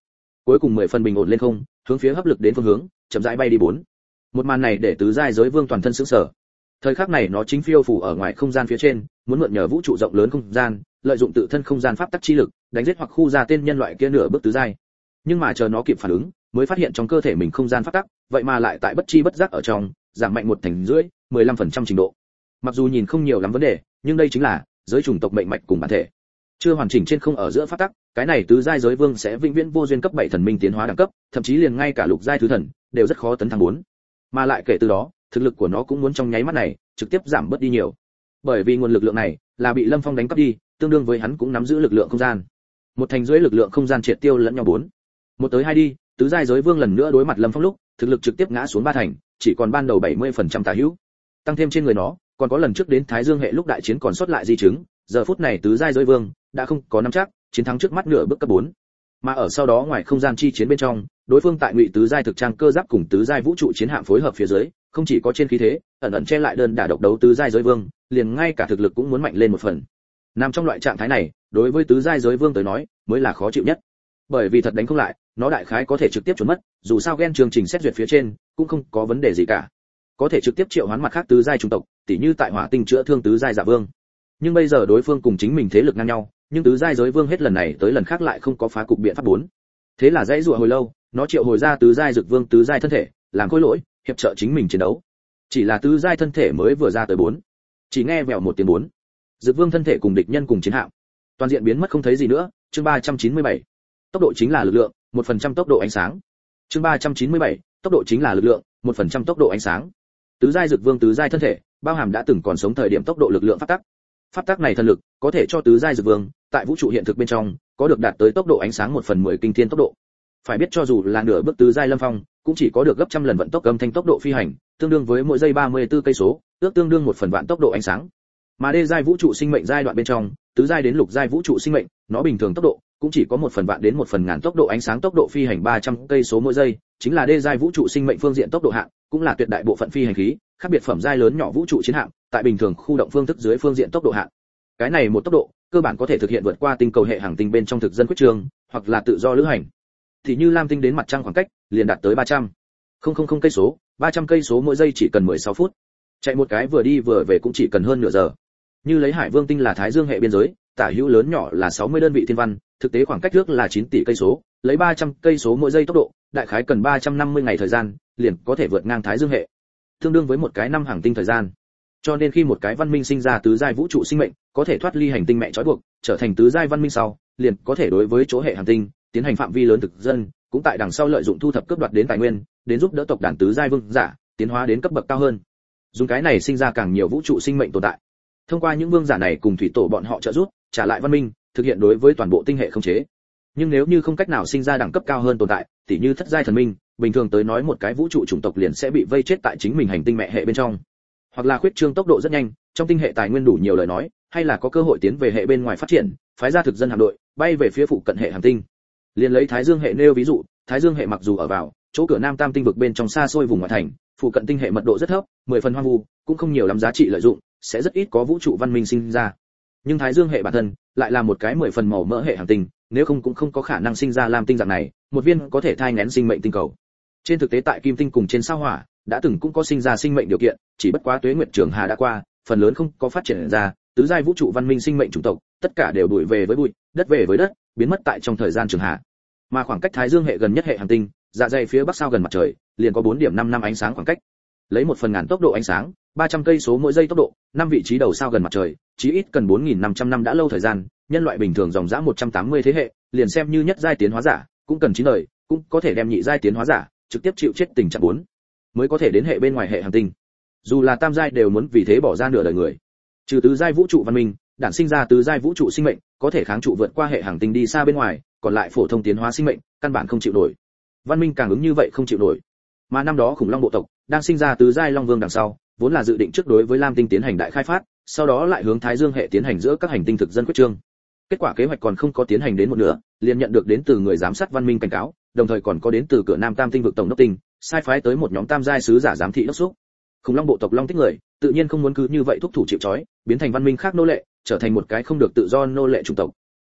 cuối cùng mười phần bình ổn lên không, hướng phía hấp lực đến phương hướng, chậm rãi bay đi bốn. Một màn này để tứ giai giới vương toàn thân sững sờ. Thời khắc này nó chính phiêu phù ở ngoài không gian phía trên, muốn mượn nhờ vũ trụ rộng lớn không gian, lợi dụng tự thân không gian pháp tắc chi lực, đánh giết hoặc khu ra tên nhân loại kia nửa bước tứ giai. Nhưng mà chờ nó kịp phản ứng, mới phát hiện trong cơ thể mình không gian pháp tắc, vậy mà lại tại bất chi bất giác ở trong, giảm mạnh một thành rưỡi, mười lăm phần trăm trình độ. Mặc dù nhìn không nhiều lắm vấn đề, nhưng đây chính là giới chủng tộc mệnh mạch cùng bản thể. Chưa hoàn chỉnh trên không ở giữa pháp tắc, cái này tứ giai giới vương sẽ vĩnh viễn vô duyên cấp bảy thần minh tiến hóa đẳng cấp, thậm chí liền ngay cả lục giai thứ thần đều rất khó tấn thăng bốn. Mà lại kể từ đó, thực lực của nó cũng muốn trong nháy mắt này trực tiếp giảm bớt đi nhiều. Bởi vì nguồn lực lượng này là bị Lâm Phong đánh cắp đi, tương đương với hắn cũng nắm giữ lực lượng không gian. Một thành rưỡi lực lượng không gian triệt tiêu lẫn nhau bốn. Một tới hai đi, tứ giai giới vương lần nữa đối mặt Lâm Phong lúc, thực lực trực tiếp ngã xuống ba thành, chỉ còn ban đầu bảy mươi phần trăm tả hữu. Tăng thêm trên người nó, còn có lần trước đến Thái Dương hệ lúc đại chiến còn sót lại di chứng, giờ phút này tứ giai giới vương đã không có nắm chắc chiến thắng trước mắt nửa bước cấp bốn. Mà ở sau đó ngoài không gian chi chiến bên trong, đối phương tại ngụy tứ giai thực trang cơ giáp cùng tứ giai vũ trụ chiến hạm phối hợp phía dưới, không chỉ có trên khí thế, ẩn ẩn che lại đơn đả độc đấu tứ giai giới vương, liền ngay cả thực lực cũng muốn mạnh lên một phần. Nằm trong loại trạng thái này, đối với tứ giai giới vương tới nói, mới là khó chịu nhất. Bởi vì thật đánh không lại, nó đại khái có thể trực tiếp trốn mất, dù sao gen chương trình xét duyệt phía trên, cũng không có vấn đề gì cả. Có thể trực tiếp triệu hoán mặt khác tứ giai chủng tộc, tỉ như tại Hỏa Tinh chữa thương tứ giai Dạ Vương. Nhưng bây giờ đối phương cùng chính mình thế lực ngang nhau, nhưng tứ giai giới vương hết lần này tới lần khác lại không có phá cục biện pháp bốn. Thế là dãy rủa hồi lâu, nó triệu hồi ra tứ giai Dực Vương tứ giai thân thể, làm khối lỗi, hiệp trợ chính mình chiến đấu. Chỉ là tứ giai thân thể mới vừa ra tới bốn, chỉ nghe vèo một tiếng bốn, Dực Vương thân thể cùng địch nhân cùng chiến hạm, toàn diện biến mất không thấy gì nữa. Chương ba trăm chín mươi bảy, tốc độ chính là lực lượng, một phần trăm tốc độ ánh sáng. Chương ba trăm chín mươi bảy, tốc độ chính là lực lượng, một phần trăm tốc độ ánh sáng. Tứ giai Dực Vương tứ giai thân thể, bao hàm đã từng còn sống thời điểm tốc độ lực lượng pháp tắc. Pháp tắc này thần lực có thể cho tứ giai Dực Vương tại vũ trụ hiện thực bên trong có được đạt tới tốc độ ánh sáng một phần mười kinh thiên tốc độ. Phải biết cho dù là nửa bước tứ giai Lâm Phong, cũng chỉ có được gấp trăm lần vận tốc âm thanh tốc độ phi hành, tương đương với mỗi giây ba mươi tư cây số, ước tương đương một phần vạn tốc độ ánh sáng. Mà đê giai vũ trụ sinh mệnh giai đoạn bên trong, tứ giai đến lục giai vũ trụ sinh mệnh, nó bình thường tốc độ cũng chỉ có một phần vạn đến một phần ngàn tốc độ ánh sáng, tốc độ phi hành ba trăm cây số mỗi giây, chính là đê giai vũ trụ sinh mệnh phương diện tốc độ hạn, cũng là tuyệt đại bộ phận phi hành khí, khác biệt phẩm giai lớn nhỏ vũ trụ chiến hạm, tại bình thường khu động phương thức dưới phương diện tốc độ hạn. Cái này một tốc độ, cơ bản có thể thực hiện vượt qua tinh cầu hệ hành tinh bên trong thực dân quyết trường, hoặc là tự do lữ hành. Thì như Lam tinh đến mặt trăng khoảng cách, liền đạt tới ba trăm không cây số, ba trăm cây số mỗi giây chỉ cần mười sáu phút. Chạy một cái vừa đi vừa về cũng chỉ cần hơn nửa giờ. Như lấy Hải Vương tinh là Thái Dương hệ biên giới, tả hữu lớn nhỏ là sáu mươi đơn vị thiên văn, thực tế khoảng cách trước là chín tỷ cây số, lấy ba trăm cây số mỗi giây tốc độ, đại khái cần ba trăm năm mươi ngày thời gian, liền có thể vượt ngang Thái Dương hệ. Tương đương với một cái năm hành tinh thời gian. Cho nên khi một cái văn minh sinh ra tứ giai vũ trụ sinh mệnh, có thể thoát ly hành tinh mẹ trói buộc, trở thành tứ giai văn minh sau, liền có thể đối với chỗ hệ hành tinh tiến hành phạm vi lớn thực dân, cũng tại đằng sau lợi dụng thu thập cướp đoạt đến tài nguyên, đến giúp đỡ tộc đàn tứ giai vương giả tiến hóa đến cấp bậc cao hơn. Dùng cái này sinh ra càng nhiều vũ trụ sinh mệnh tồn tại. Thông qua những vương giả này cùng thủy tổ bọn họ trợ giúp, trả lại văn minh, thực hiện đối với toàn bộ tinh hệ khống chế. Nhưng nếu như không cách nào sinh ra đẳng cấp cao hơn tồn tại, tỉ như thất giai thần minh, bình thường tới nói một cái vũ trụ chủng tộc liền sẽ bị vây chết tại chính mình hành tinh mẹ hệ bên trong. Hoặc là khuyết trương tốc độ rất nhanh, trong tinh hệ tài nguyên đủ nhiều lời nói, hay là có cơ hội tiến về hệ bên ngoài phát triển, phái ra thực dân hạm đội, bay về phía phụ cận hệ hành tinh. Liên lấy Thái Dương hệ nêu ví dụ, Thái Dương hệ mặc dù ở vào chỗ cửa Nam Tam tinh vực bên trong xa xôi vùng ngoại thành, phụ cận tinh hệ mật độ rất thấp, mười phần hoang vu, cũng không nhiều lắm giá trị lợi dụng, sẽ rất ít có vũ trụ văn minh sinh ra. Nhưng Thái Dương hệ bản thân lại là một cái mười phần màu mỡ hệ hành tinh, nếu không cũng không có khả năng sinh ra Lam tinh dạng này, một viên có thể thai nghén sinh mệnh tinh cầu. Trên thực tế tại Kim tinh cùng trên sao Hỏa, đã từng cũng có sinh ra sinh mệnh điều kiện, chỉ bất quá tuế nguyệt trường hà đã qua, phần lớn không có phát triển ra, tứ giai vũ trụ văn minh sinh mệnh chủng tộc, tất cả đều đuổi về với bụi, đất về với đất, biến mất tại trong thời gian trường hà. Mà khoảng cách Thái Dương hệ gần nhất hệ hành tinh, dạ dày phía bắc sao gần mặt trời, liền có bốn điểm năm năm ánh sáng khoảng cách. Lấy một phần ngàn tốc độ ánh sáng, ba trăm cây số mỗi giây tốc độ, năm vị trí đầu sao gần mặt trời, chí ít cần bốn nghìn năm trăm năm đã lâu thời gian, nhân loại bình thường dòng dã một trăm tám mươi thế hệ, liền xem như nhất giai tiến hóa giả, cũng cần chín đời, cũng có thể đem nhị giai tiến hóa giả trực tiếp chịu chết tình trạng bốn, mới có thể đến hệ bên ngoài hệ hành tinh. Dù là tam giai đều muốn vì thế bỏ ra nửa đời người. Trừ tứ giai vũ trụ văn minh, đản sinh ra tứ giai vũ trụ sinh mệnh, có thể kháng trụ vượt qua hệ hành tinh đi xa bên ngoài, còn lại phổ thông tiến hóa sinh mệnh, căn bản không chịu nổi. Văn minh càng ứng như vậy không chịu nổi. Mà năm đó khủng long bộ tộc đang sinh ra tứ giai long vương đằng sau, vốn là dự định trước đối với Lam tinh tiến hành đại khai phát, sau đó lại hướng Thái Dương hệ tiến hành giữa các hành tinh thực dân quyết trương. Kết quả kế hoạch còn không có tiến hành đến một nửa, liền nhận được đến từ người giám sát văn minh cảnh cáo, đồng thời còn có đến từ cửa Nam Tam tinh vực tổng đốc tinh, sai phái tới một nhóm tam giai sứ giả giám thị đốc xúc. Khủng long bộ tộc long tích người, tự nhiên không muốn cứ như vậy thúc thủ chịu trói, biến thành văn minh khác nô lệ, trở thành một cái không được tự do nô lệ chủng tộc.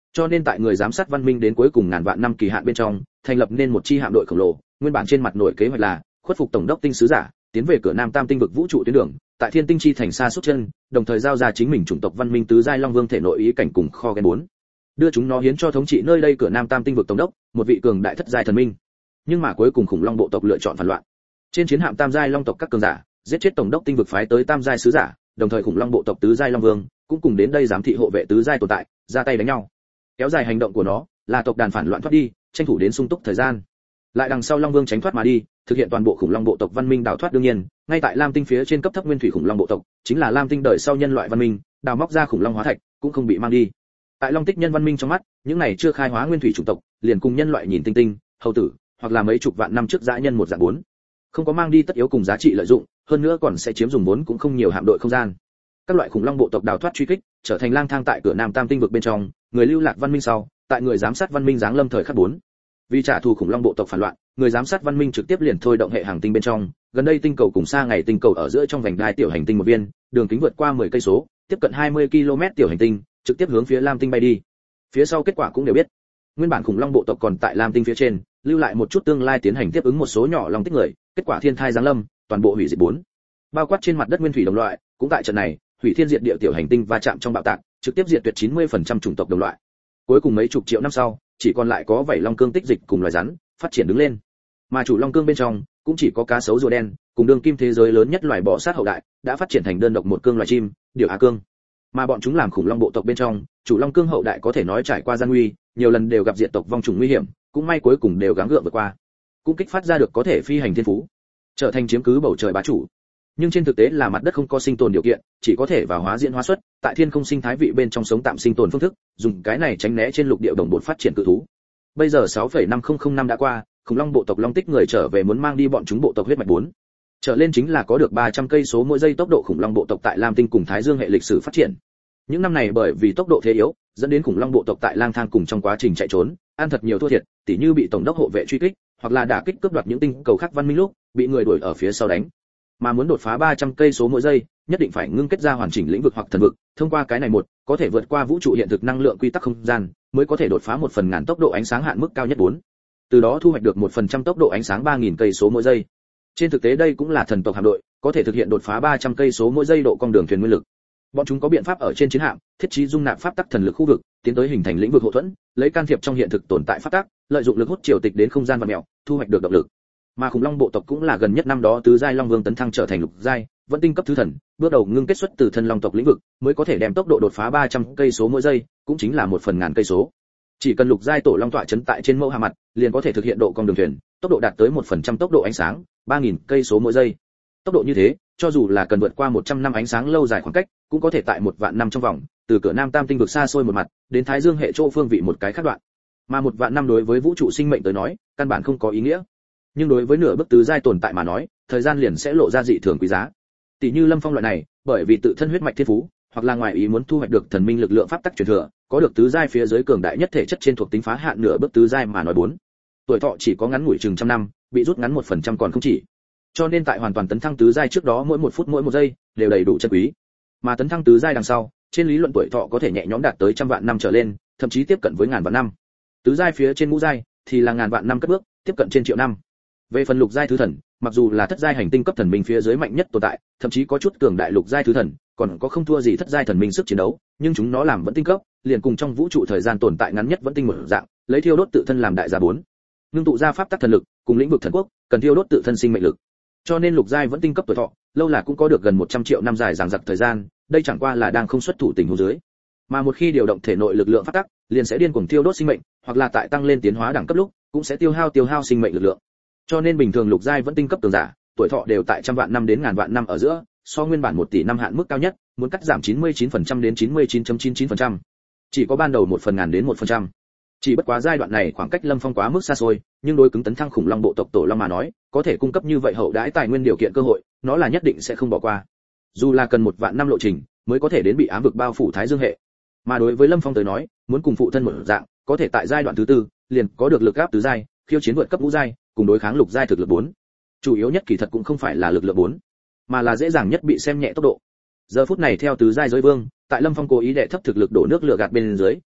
Cho nên tại người giám sát văn minh đến cuối cùng ngàn vạn năm kỳ hạn bên trong, thành lập nên một chi hạm đội khổng lồ, nguyên bản trên mặt nổi kế hoạch là khuất phục tổng đốc tinh sứ giả, tiến về cửa Nam Tam tinh vực vũ trụ tuyến đường, tại Thiên Tinh chi thành xa suốt chân, đồng thời giao ra chính mình chủng tộc văn minh tứ giai long vương thể nội ý cảnh cùng kho gen bốn, đưa chúng nó hiến cho thống trị nơi đây cửa Nam Tam tinh vực tổng đốc, một vị cường đại thất giai thần minh. Nhưng mà cuối cùng khủng long bộ tộc lựa chọn phản loạn. Trên chiến hạm tam giai long tộc các cường giả, giết chết tổng đốc tinh vực phái tới tam giai sứ giả, đồng thời khủng long bộ tộc tứ giai long vương cũng cùng đến đây giám thị hộ vệ tứ giai tồn tại, ra tay đánh nhau. Kéo dài hành động của nó, là tộc đàn phản loạn thoát đi, tranh thủ đến sung túc thời gian. Lại đằng sau long vương tránh thoát mà đi, thực hiện toàn bộ khủng long bộ tộc văn minh đào thoát. Đương nhiên, ngay tại Lam tinh phía trên cấp thấp nguyên thủy khủng long bộ tộc, chính là Lam tinh đời sau nhân loại văn minh, đào móc ra khủng long hóa thạch, cũng không bị mang đi. Tại long tích nhân văn minh trong mắt, những này chưa khai hóa nguyên thủy chủng tộc, liền cùng nhân loại nhìn tinh tinh, hầu tử, hoặc là mấy chục vạn năm trước dã nhân một dạng bốn, không có mang đi tất yếu cùng giá trị lợi dụng, hơn nữa còn sẽ chiếm dùng vốn cũng không nhiều hạm đội không gian. Các loại khủng long bộ tộc đào thoát truy kích, trở thành lang thang tại cửa Nam Tam tinh vực bên trong, người lưu lạc văn minh sau, tại người giám sát văn minh giáng lâm thời khắc bốn. Vì trả thù khủng long bộ tộc phản loạn, người giám sát văn minh trực tiếp liền thôi động hệ hành tinh bên trong, gần đây tinh cầu cùng xa ngày tinh cầu ở giữa trong vành đai tiểu hành tinh một viên, đường kính vượt qua mười cây số, tiếp cận hai mươi ki lô mét tiểu hành tinh, trực tiếp hướng phía Lam tinh bay đi. Phía sau kết quả cũng đều biết. Nguyên bản khủng long bộ tộc còn tại Lam tinh phía trên, lưu lại một chút tương lai tiến hành tiếp ứng một số nhỏ long tích người, kết quả thiên thai giáng lâm, toàn bộ hủy diệt bốn. Bao quát trên mặt đất nguyên thủy đồng loại, cũng tại trận này, hủy thiên diệt địa tiểu hành tinh va chạm trong bạo tạc, trực tiếp diệt tuyệt chín mươi phần trăm chủng tộc đồng loại. Cuối cùng mấy chục triệu năm sau, chỉ còn lại có vảy long cương tích dịch cùng loài rắn phát triển đứng lên. Mà chủ long cương bên trong, cũng chỉ có cá sấu rùa đen, cùng đường kim thế giới lớn nhất loài bò sát hậu đại, đã phát triển thành đơn độc một cương loài chim, điểu á cương. Mà bọn chúng làm khủng long bộ tộc bên trong, chủ long cương hậu đại có thể nói trải qua gian nguy, nhiều lần đều gặp diệt tộc vong trùng nguy hiểm, cũng may cuối cùng đều gắng gượng vượt qua, cũng kích phát ra được có thể phi hành thiên phú, trở thành chiếm cứ bầu trời bá chủ. Nhưng trên thực tế là mặt đất không có sinh tồn điều kiện, chỉ có thể vào hóa diễn hóa xuất, tại thiên không sinh thái vị bên trong sống tạm sinh tồn phương thức, dùng cái này tránh né trên lục địa đồng bộ phát triển cự thú. Bây giờ sáu phẩy năm không không năm đã qua, khủng long bộ tộc long tích người trở về muốn mang đi bọn chúng bộ tộc huyết mạch bốn. Trở lên chính là có được ba trăm cây số mỗi giây tốc độ khủng long bộ tộc tại Lam tinh cùng Thái Dương hệ lịch sử phát triển. Những năm này bởi vì tốc độ thế yếu, dẫn đến khủng long bộ tộc tại lang thang cùng trong quá trình chạy trốn, ăn thật nhiều thua thiệt, tỉ như bị tổng đốc hộ vệ truy kích, hoặc là đả kích cướp đoạt những tinh cầu khác văn minh lúc, bị người đuổi ở phía sau đánh. Mà muốn đột phá ba trăm cây số mỗi giây, nhất định phải ngưng kết ra hoàn chỉnh lĩnh vực hoặc thần vực, thông qua cái này một, có thể vượt qua vũ trụ hiện thực năng lượng quy tắc không gian, mới có thể đột phá một phần ngàn tốc độ ánh sáng hạn mức cao nhất bốn. Từ đó thu hoạch được một phần trăm tốc độ ánh sáng ba nghìn cây số mỗi giây. Trên thực tế đây cũng là thần tộc hạm đội, có thể thực hiện đột phá ba trăm cây số mỗi giây độ con đường thuyền nguyên lực. Bọn chúng có biện pháp ở trên chiến hạm, thiết trí dung nạp pháp tắc thần lực khu vực, tiến tới hình thành lĩnh vực hậu thuẫn, lấy can thiệp trong hiện thực tồn tại pháp tắc, lợi dụng lực hút triều tịch đến không gian vật mèo, thu hoạch được động lực. Mà khủng long bộ tộc cũng là gần nhất năm đó tứ giai long vương tấn thăng trở thành lục giai, vẫn tinh cấp thứ thần, bước đầu ngưng kết xuất từ thân long tộc lĩnh vực, mới có thể đem tốc độ đột phá ba trăm cây số mỗi giây, cũng chính là một phần ngàn cây số. Chỉ cần lục giai tổ long tọa chấn tại trên mẫu hạ mặt, liền có thể thực hiện độ con đường thuyền, tốc độ đạt tới một phần trăm tốc độ ánh sáng, ba nghìn cây số mỗi giây. Tốc độ như thế, cho dù là cần vượt qua một trăm năm ánh sáng lâu dài khoảng cách, cũng có thể tại một vạn năm trong vòng, từ cửa Nam Tam tinh vực xa xôi một mặt, đến Thái Dương hệ chỗ phương vị một cái khác đoạn. Mà một vạn năm đối với vũ trụ sinh mệnh tới nói, căn bản không có ý nghĩa. Nhưng đối với nửa bước tứ giai tồn tại mà nói, thời gian liền sẽ lộ ra dị thường quý giá. Tỷ như Lâm Phong loại này, bởi vì tự thân huyết mạch thiên phú, hoặc là ngoài ý muốn thu hoạch được thần minh lực lượng pháp tắc truyền thừa, có được tứ giai phía dưới cường đại nhất thể chất trên thuộc tính phá hạn nửa bước tứ giai mà nói bốn. Tuổi thọ chỉ có ngắn ngủi chừng trăm năm, bị rút ngắn một phần trăm còn không chỉ. Cho nên tại hoàn toàn tấn thăng tứ giai trước đó mỗi một phút mỗi một giây đều đầy đủ chân quý. Mà tấn thăng tứ giai đằng sau, trên lý luận tuổi thọ có thể nhẹ nhõm đạt tới trăm vạn năm trở lên, thậm chí tiếp cận với ngàn vạn năm. Tứ giai phía trên ngũ giai thì là ngàn vạn năm cất bước, tiếp cận trên triệu năm. Về phần lục giai thứ thần, mặc dù là thất giai hành tinh cấp thần minh phía dưới mạnh nhất tồn tại, thậm chí có chút cường đại lục giai thứ thần, còn có không thua gì thất giai thần minh sức chiến đấu, nhưng chúng nó làm vẫn tinh cấp, liền cùng trong vũ trụ thời gian tồn tại ngắn nhất vẫn tinh một dạng, lấy thiêu đốt tự thân làm đại giá bốn. Ngưng tụ ra pháp tắc thần lực, cùng lĩnh vực thần quốc, cần thiêu đốt tự thân sinh mệnh lực. Cho nên lục giai vẫn tinh cấp tuổi thọ, lâu là cũng có được gần một trăm triệu năm dài dằng dặc thời gian, đây chẳng qua là đang không xuất thủ tình huống dưới. Mà một khi điều động thể nội lực lượng pháp tắc, liền sẽ điên cuồng thiêu đốt sinh mệnh, hoặc là tại tăng lên tiến hóa đẳng cấp lúc, cũng sẽ tiêu hao tiêu hao sinh mệnh lực lượng. Cho nên bình thường lục giai vẫn tinh cấp cường giả, tuổi thọ đều tại trăm vạn năm đến ngàn vạn năm ở giữa, so nguyên bản một tỷ năm hạn mức cao nhất, muốn cắt giảm chín mươi chín phần trăm đến chín mươi chín phẩy chín chín phần trăm. Chỉ có ban đầu một phần ngàn đến một phần trăm. Chỉ bất quá giai đoạn này khoảng cách Lâm Phong quá mức xa xôi, nhưng đối cứng tấn thăng khủng long bộ tộc tổ long mà nói, có thể cung cấp như vậy hậu đãi tài nguyên điều kiện cơ hội, nó là nhất định sẽ không bỏ qua. Dù là cần một vạn năm lộ trình, mới có thể đến bị ám vực bao phủ Thái Dương hệ. Mà đối với Lâm Phong tới nói, muốn cùng phụ thân một dạng, có thể tại giai đoạn thứ tư, liền có được lực áp tứ giai, khiêu chiến vượt cấp ngũ giai, cùng đối kháng lục giai thực lực bốn. Chủ yếu nhất kỳ thật cũng không phải là lực lượng bốn, mà là dễ dàng nhất bị xem nhẹ tốc độ. Giờ phút này theo tứ giai giới vương, tại Lâm Phong cố ý đệ thấp thực lực đổ nước lửa gạt bên dưới,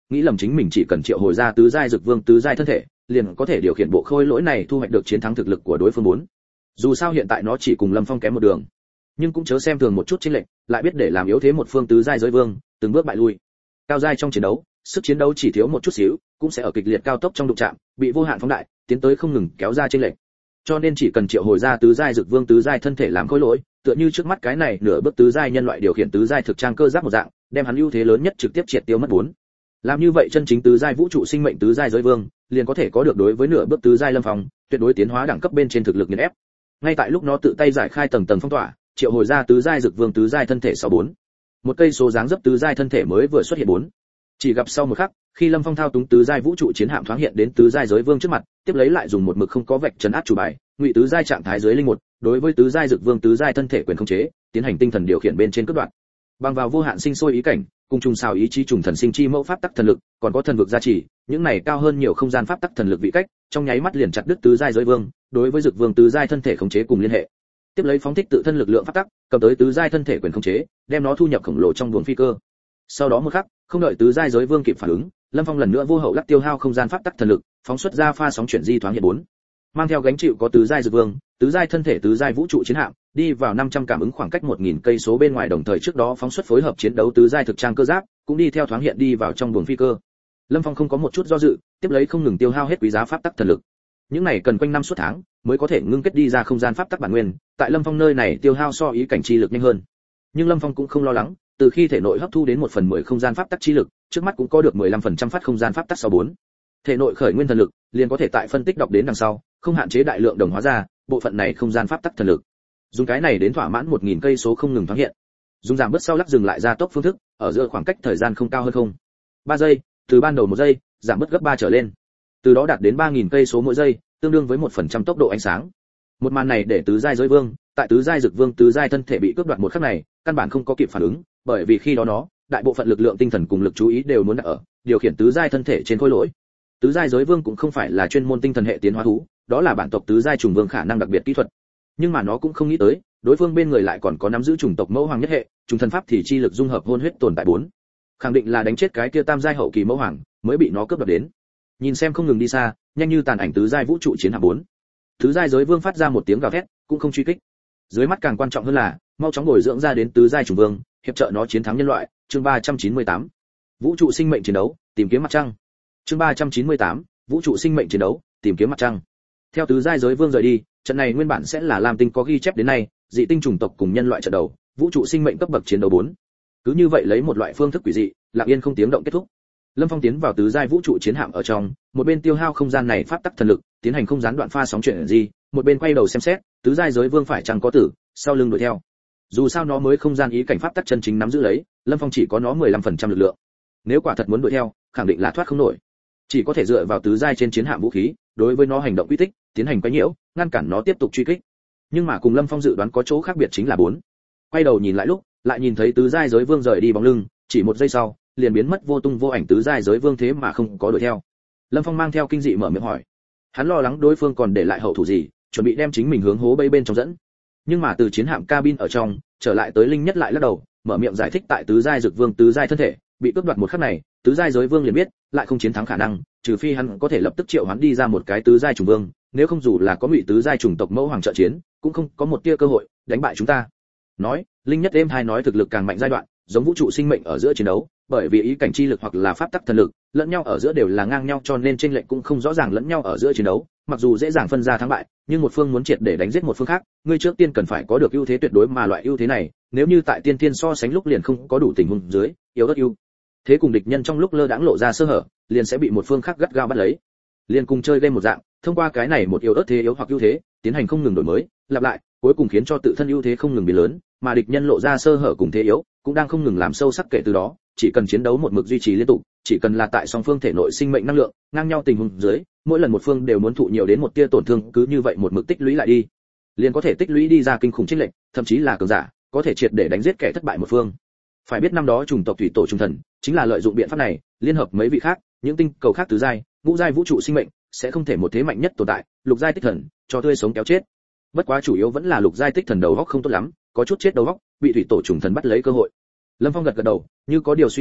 nghĩ lầm chính mình chỉ cần triệu hồi ra tứ giai dược vương tứ giai thân thể, liền có thể điều khiển bộ khôi lỗi này thu hoạch được chiến thắng thực lực của đối phương muốn. Dù sao hiện tại nó chỉ cùng Lâm Phong kém một đường, nhưng cũng chớ xem thường một chút chiến lệnh, lại biết để làm yếu thế một phương tứ giai giới vương, từng bước bại lui. Cao giai trong chiến đấu, sức chiến đấu chỉ thiếu một chút xíu, cũng sẽ ở kịch liệt cao tốc trong đụng chạm, bị vô hạn phóng đại, tiến tới không ngừng kéo ra chênh lệch. Cho nên chỉ cần triệu hồi ra tứ giai dược vương tứ giai thân thể làm khối lỗi, tựa như trước mắt cái này nửa bước tứ giai nhân loại điều khiển tứ giai thực trang cơ giáp một dạng, đem hắn ưu thế lớn nhất trực tiếp triệt tiêu mất bốn. Làm như vậy chân chính tứ giai vũ trụ sinh mệnh tứ giai giới vương, liền có thể có được đối với nửa bước tứ giai Lâm Phong, tuyệt đối tiến hóa đẳng cấp bên trên thực lực nghiền ép. Ngay tại lúc nó tự tay giải khai tầng tầng phong tỏa, triệu hồi ra tứ giai dược vương tứ giai thân thể sau bốn. Một cây số dáng dấp tứ giai thân thể mới vừa xuất hiện bốn. Chỉ gặp sau một khắc, khi Lâm Phong thao túng tứ giai vũ trụ chiến hạm thoáng hiện đến tứ giai giới vương trước mặt, tiếp lấy lại dùng một mực không có vạch trấn áp chủ bài, ngụy tứ giai trạng thái dưới linh một, đối với tứ giai dược vương tứ giai thân thể quyền khống chế, tiến hành tinh thần điều khiển bên trên cấp đoạn. Bằng vào vô hạn sinh sôi ý cảnh, cùng trùng xào ý chí trùng thần sinh chi mẫu pháp tắc thần lực, còn có thần vực gia trì, những này cao hơn nhiều không gian pháp tắc thần lực vị cách, trong nháy mắt liền chặt đứt tứ giai giới vương, đối với dược vương tứ giai thân thể khống chế cùng liên hệ. Tiếp lấy phóng thích tự thân lực lượng pháp tắc, cầm tới tứ giai thân thể quyền khống chế, đem nó thu nhập khổng lồ trong buồng phi cơ. Sau đó một khắc, không đợi tứ giai giới vương kịp phản ứng, Lâm Phong lần nữa vô hậu lắc tiêu hao không gian pháp tắc thần lực, phóng xuất ra pha sóng chuyển di thoáng hiện bốn. Mang theo gánh chịu có tứ giai dược vương, tứ giai thân thể tứ giai vũ trụ chiến hạm, đi vào năm trăm cảm ứng khoảng cách một nghìn cây số bên ngoài, đồng thời trước đó phóng xuất phối hợp chiến đấu tứ giai thực trang cơ giáp, cũng đi theo thoáng hiện đi vào trong buồng phi cơ. Lâm Phong không có một chút do dự, tiếp lấy không ngừng tiêu hao hết quý giá pháp tắc thần lực. Những này cần quanh năm suốt tháng mới có thể ngưng kết đi ra không gian pháp tắc bản nguyên, tại Lâm Phong nơi này tiêu hao so ý cảnh chi lực nhanh hơn. Nhưng Lâm Phong cũng không lo lắng, từ khi thể nội hấp thu đến một phần mười không gian pháp tắc chi lực, trước mắt cũng có được mười lăm phần trăm phát không gian pháp tắc sau bốn. Thể nội khởi nguyên thần lực, liền có thể tại phân tích đọc đến đằng sau, không hạn chế đại lượng đồng hóa ra, bộ phận này không gian pháp tắc thần lực. Dùng cái này đến thỏa mãn một nghìn cây số không ngừng thoáng hiện. Dùng giảm bớt sau lắc dừng lại ra tốc phương thức, ở giữa khoảng cách thời gian không cao hơn không. ba giây, từ ban đầu một giây, giảm bớt gấp ba trở lên. Từ đó đạt đến ba nghìn cây số mỗi giây, tương đương với một phần trăm tốc độ ánh sáng. Một màn này để tứ giai giới vương, tại tứ giai dược vương tứ giai thân thể bị cướp đoạt một khắc này, căn bản không có kịp phản ứng, bởi vì khi đó nó, đại bộ phận lực lượng tinh thần cùng lực chú ý đều muốn đặt ở điều khiển tứ giai thân thể trên khối lỗi. Tứ giai giới vương cũng không phải là chuyên môn tinh thần hệ tiến hóa thú, đó là bản tộc tứ giai trùng vương khả năng đặc biệt kỹ thuật. Nhưng mà nó cũng không nghĩ tới, đối phương bên người lại còn có nắm giữ chủng tộc mẫu hoàng nhất hệ, trùng thần pháp thì chi lực dung hợp hôn huyết tồn tại bốn. Khẳng định là đánh chết cái kia tam giai hậu kỳ mẫu hoàng, mới bị nó cướp đoạt đến. Nhìn xem không ngừng đi xa, nhanh như tàn ảnh tứ giai vũ trụ chiến hạm bốn. Tứ giai giới vương phát ra một tiếng gào thét, cũng không truy kích. Dưới mắt càng quan trọng hơn là, mau chóng bồi dưỡng ra đến tứ giai trùng vương, hiệp trợ nó chiến thắng nhân loại. Chương ba trăm chín mươi tám. Vũ trụ sinh mệnh chiến đấu, tìm kiếm mặt trăng. Chương ba trăm chín mươi tám. Vũ trụ sinh mệnh chiến đấu, tìm kiếm mặt trăng. Theo tứ giai giới vương rời đi, trận này nguyên bản sẽ là Lam Tinh có ghi chép đến nay, dị tinh chủng tộc cùng nhân loại trận đầu, vũ trụ sinh mệnh cấp bậc chiến đấu bốn. Cứ như vậy lấy một loại phương thức quỷ dị, lặng yên không tiếng động kết thúc. Lâm Phong tiến vào tứ giai vũ trụ chiến hạm ở trong, một bên tiêu hao không gian này pháp tắc thần lực, tiến hành không gián đoạn pha sóng chuyển gì, một bên quay đầu xem xét, tứ giai giới vương phải chăng có tử, sau lưng đuổi theo. Dù sao nó mới không gian ý cảnh pháp tắc chân chính nắm giữ lấy, Lâm Phong chỉ có nó mười lăm phần trăm lực lượng. Nếu quả thật muốn đuổi theo, khẳng định là thoát không nổi. Chỉ có thể dựa vào tứ giai trên chiến hạm vũ khí, đối với nó hành động quy tích, tiến hành quấy nhiễu, ngăn cản nó tiếp tục truy kích. Nhưng mà cùng Lâm Phong dự đoán có chỗ khác biệt chính là bốn. Quay đầu nhìn lại lúc, lại nhìn thấy tứ giai giới vương rời đi bóng lưng, chỉ một giây sau, liền biến mất vô tung vô ảnh tứ giai giới vương thế mà không có đuổi theo. Lâm Phong mang theo kinh dị mở miệng hỏi. Hắn lo lắng đối phương còn để lại hậu thủ gì, chuẩn bị đem chính mình hướng hố bay bên trong dẫn. Nhưng mà từ chiến hạm cabin ở trong, trở lại tới linh nhất lại lắc đầu, mở miệng giải thích tại tứ giai dược vương tứ giai thân thể, bị cướp đoạt một khắc này, tứ giai giới vương liền biết, lại không chiến thắng khả năng, trừ phi hắn có thể lập tức triệu hoán đi ra một cái tứ giai trùng vương, nếu không dù là có ngụy tứ giai chủng tộc mẫu hoàng trợ chiến, cũng không có một tia cơ hội đánh bại chúng ta. Nói, linh nhất êm hai nói thực lực càng mạnh giai đoạn, giống vũ trụ sinh mệnh ở giữa chiến đấu, bởi vì ý cảnh chi lực hoặc là pháp tắc thần lực, lẫn nhau ở giữa đều là ngang nhau cho nên chênh lệch cũng không rõ ràng lẫn nhau ở giữa chiến đấu, mặc dù dễ dàng phân ra thắng bại, nhưng một phương muốn triệt để đánh giết một phương khác, ngươi trước tiên cần phải có được ưu thế tuyệt đối mà loại ưu thế này, nếu như tại tiên thiên so sánh lúc liền không có đủ tình huống dưới, yếu ớt ưu thế cùng địch nhân trong lúc lơ đãng lộ ra sơ hở, liền sẽ bị một phương khác gắt gao bắt lấy. Liên cùng chơi game một dạng, thông qua cái này một yếu ớt thế yếu hoặc ưu thế, tiến hành không ngừng đổi mới, lặp lại, cuối cùng khiến cho tự thân ưu thế không ngừng biến lớn, mà địch nhân lộ ra sơ hở cùng thế yếu, cũng đang không ngừng làm sâu sắc kể từ đó, chỉ cần chiến đấu một mực duy trì liên tục, chỉ cần là tại song phương thể nội sinh mệnh năng lượng ngang nhau tình huống dưới, mỗi lần một phương đều muốn thụ nhiều đến một tia tổn thương, cứ như vậy một mực tích lũy lại đi, liền có thể tích lũy đi ra kinh khủng chênh lệch, thậm chí là cường giả, có thể triệt để đánh giết kẻ thất bại một phương. Phải biết năm đó chủng tộc thủy tổ trung thần, chính là lợi dụng biện pháp này, liên hợp mấy vị khác, những tinh cầu khác tứ giai, ngũ giai vũ trụ sinh mệnh, sẽ không thể một thế mạnh nhất tồn tại, lục giai tích thần, cho tươi sống kéo chết. Bất quá chủ yếu vẫn là lục giai tích thần đầu óc không tốt lắm, có chút chết đầu óc, bị thủy tổ trùng thần bắt lấy cơ hội. Lâm Phong gật gật đầu, như có điều suy nghĩ,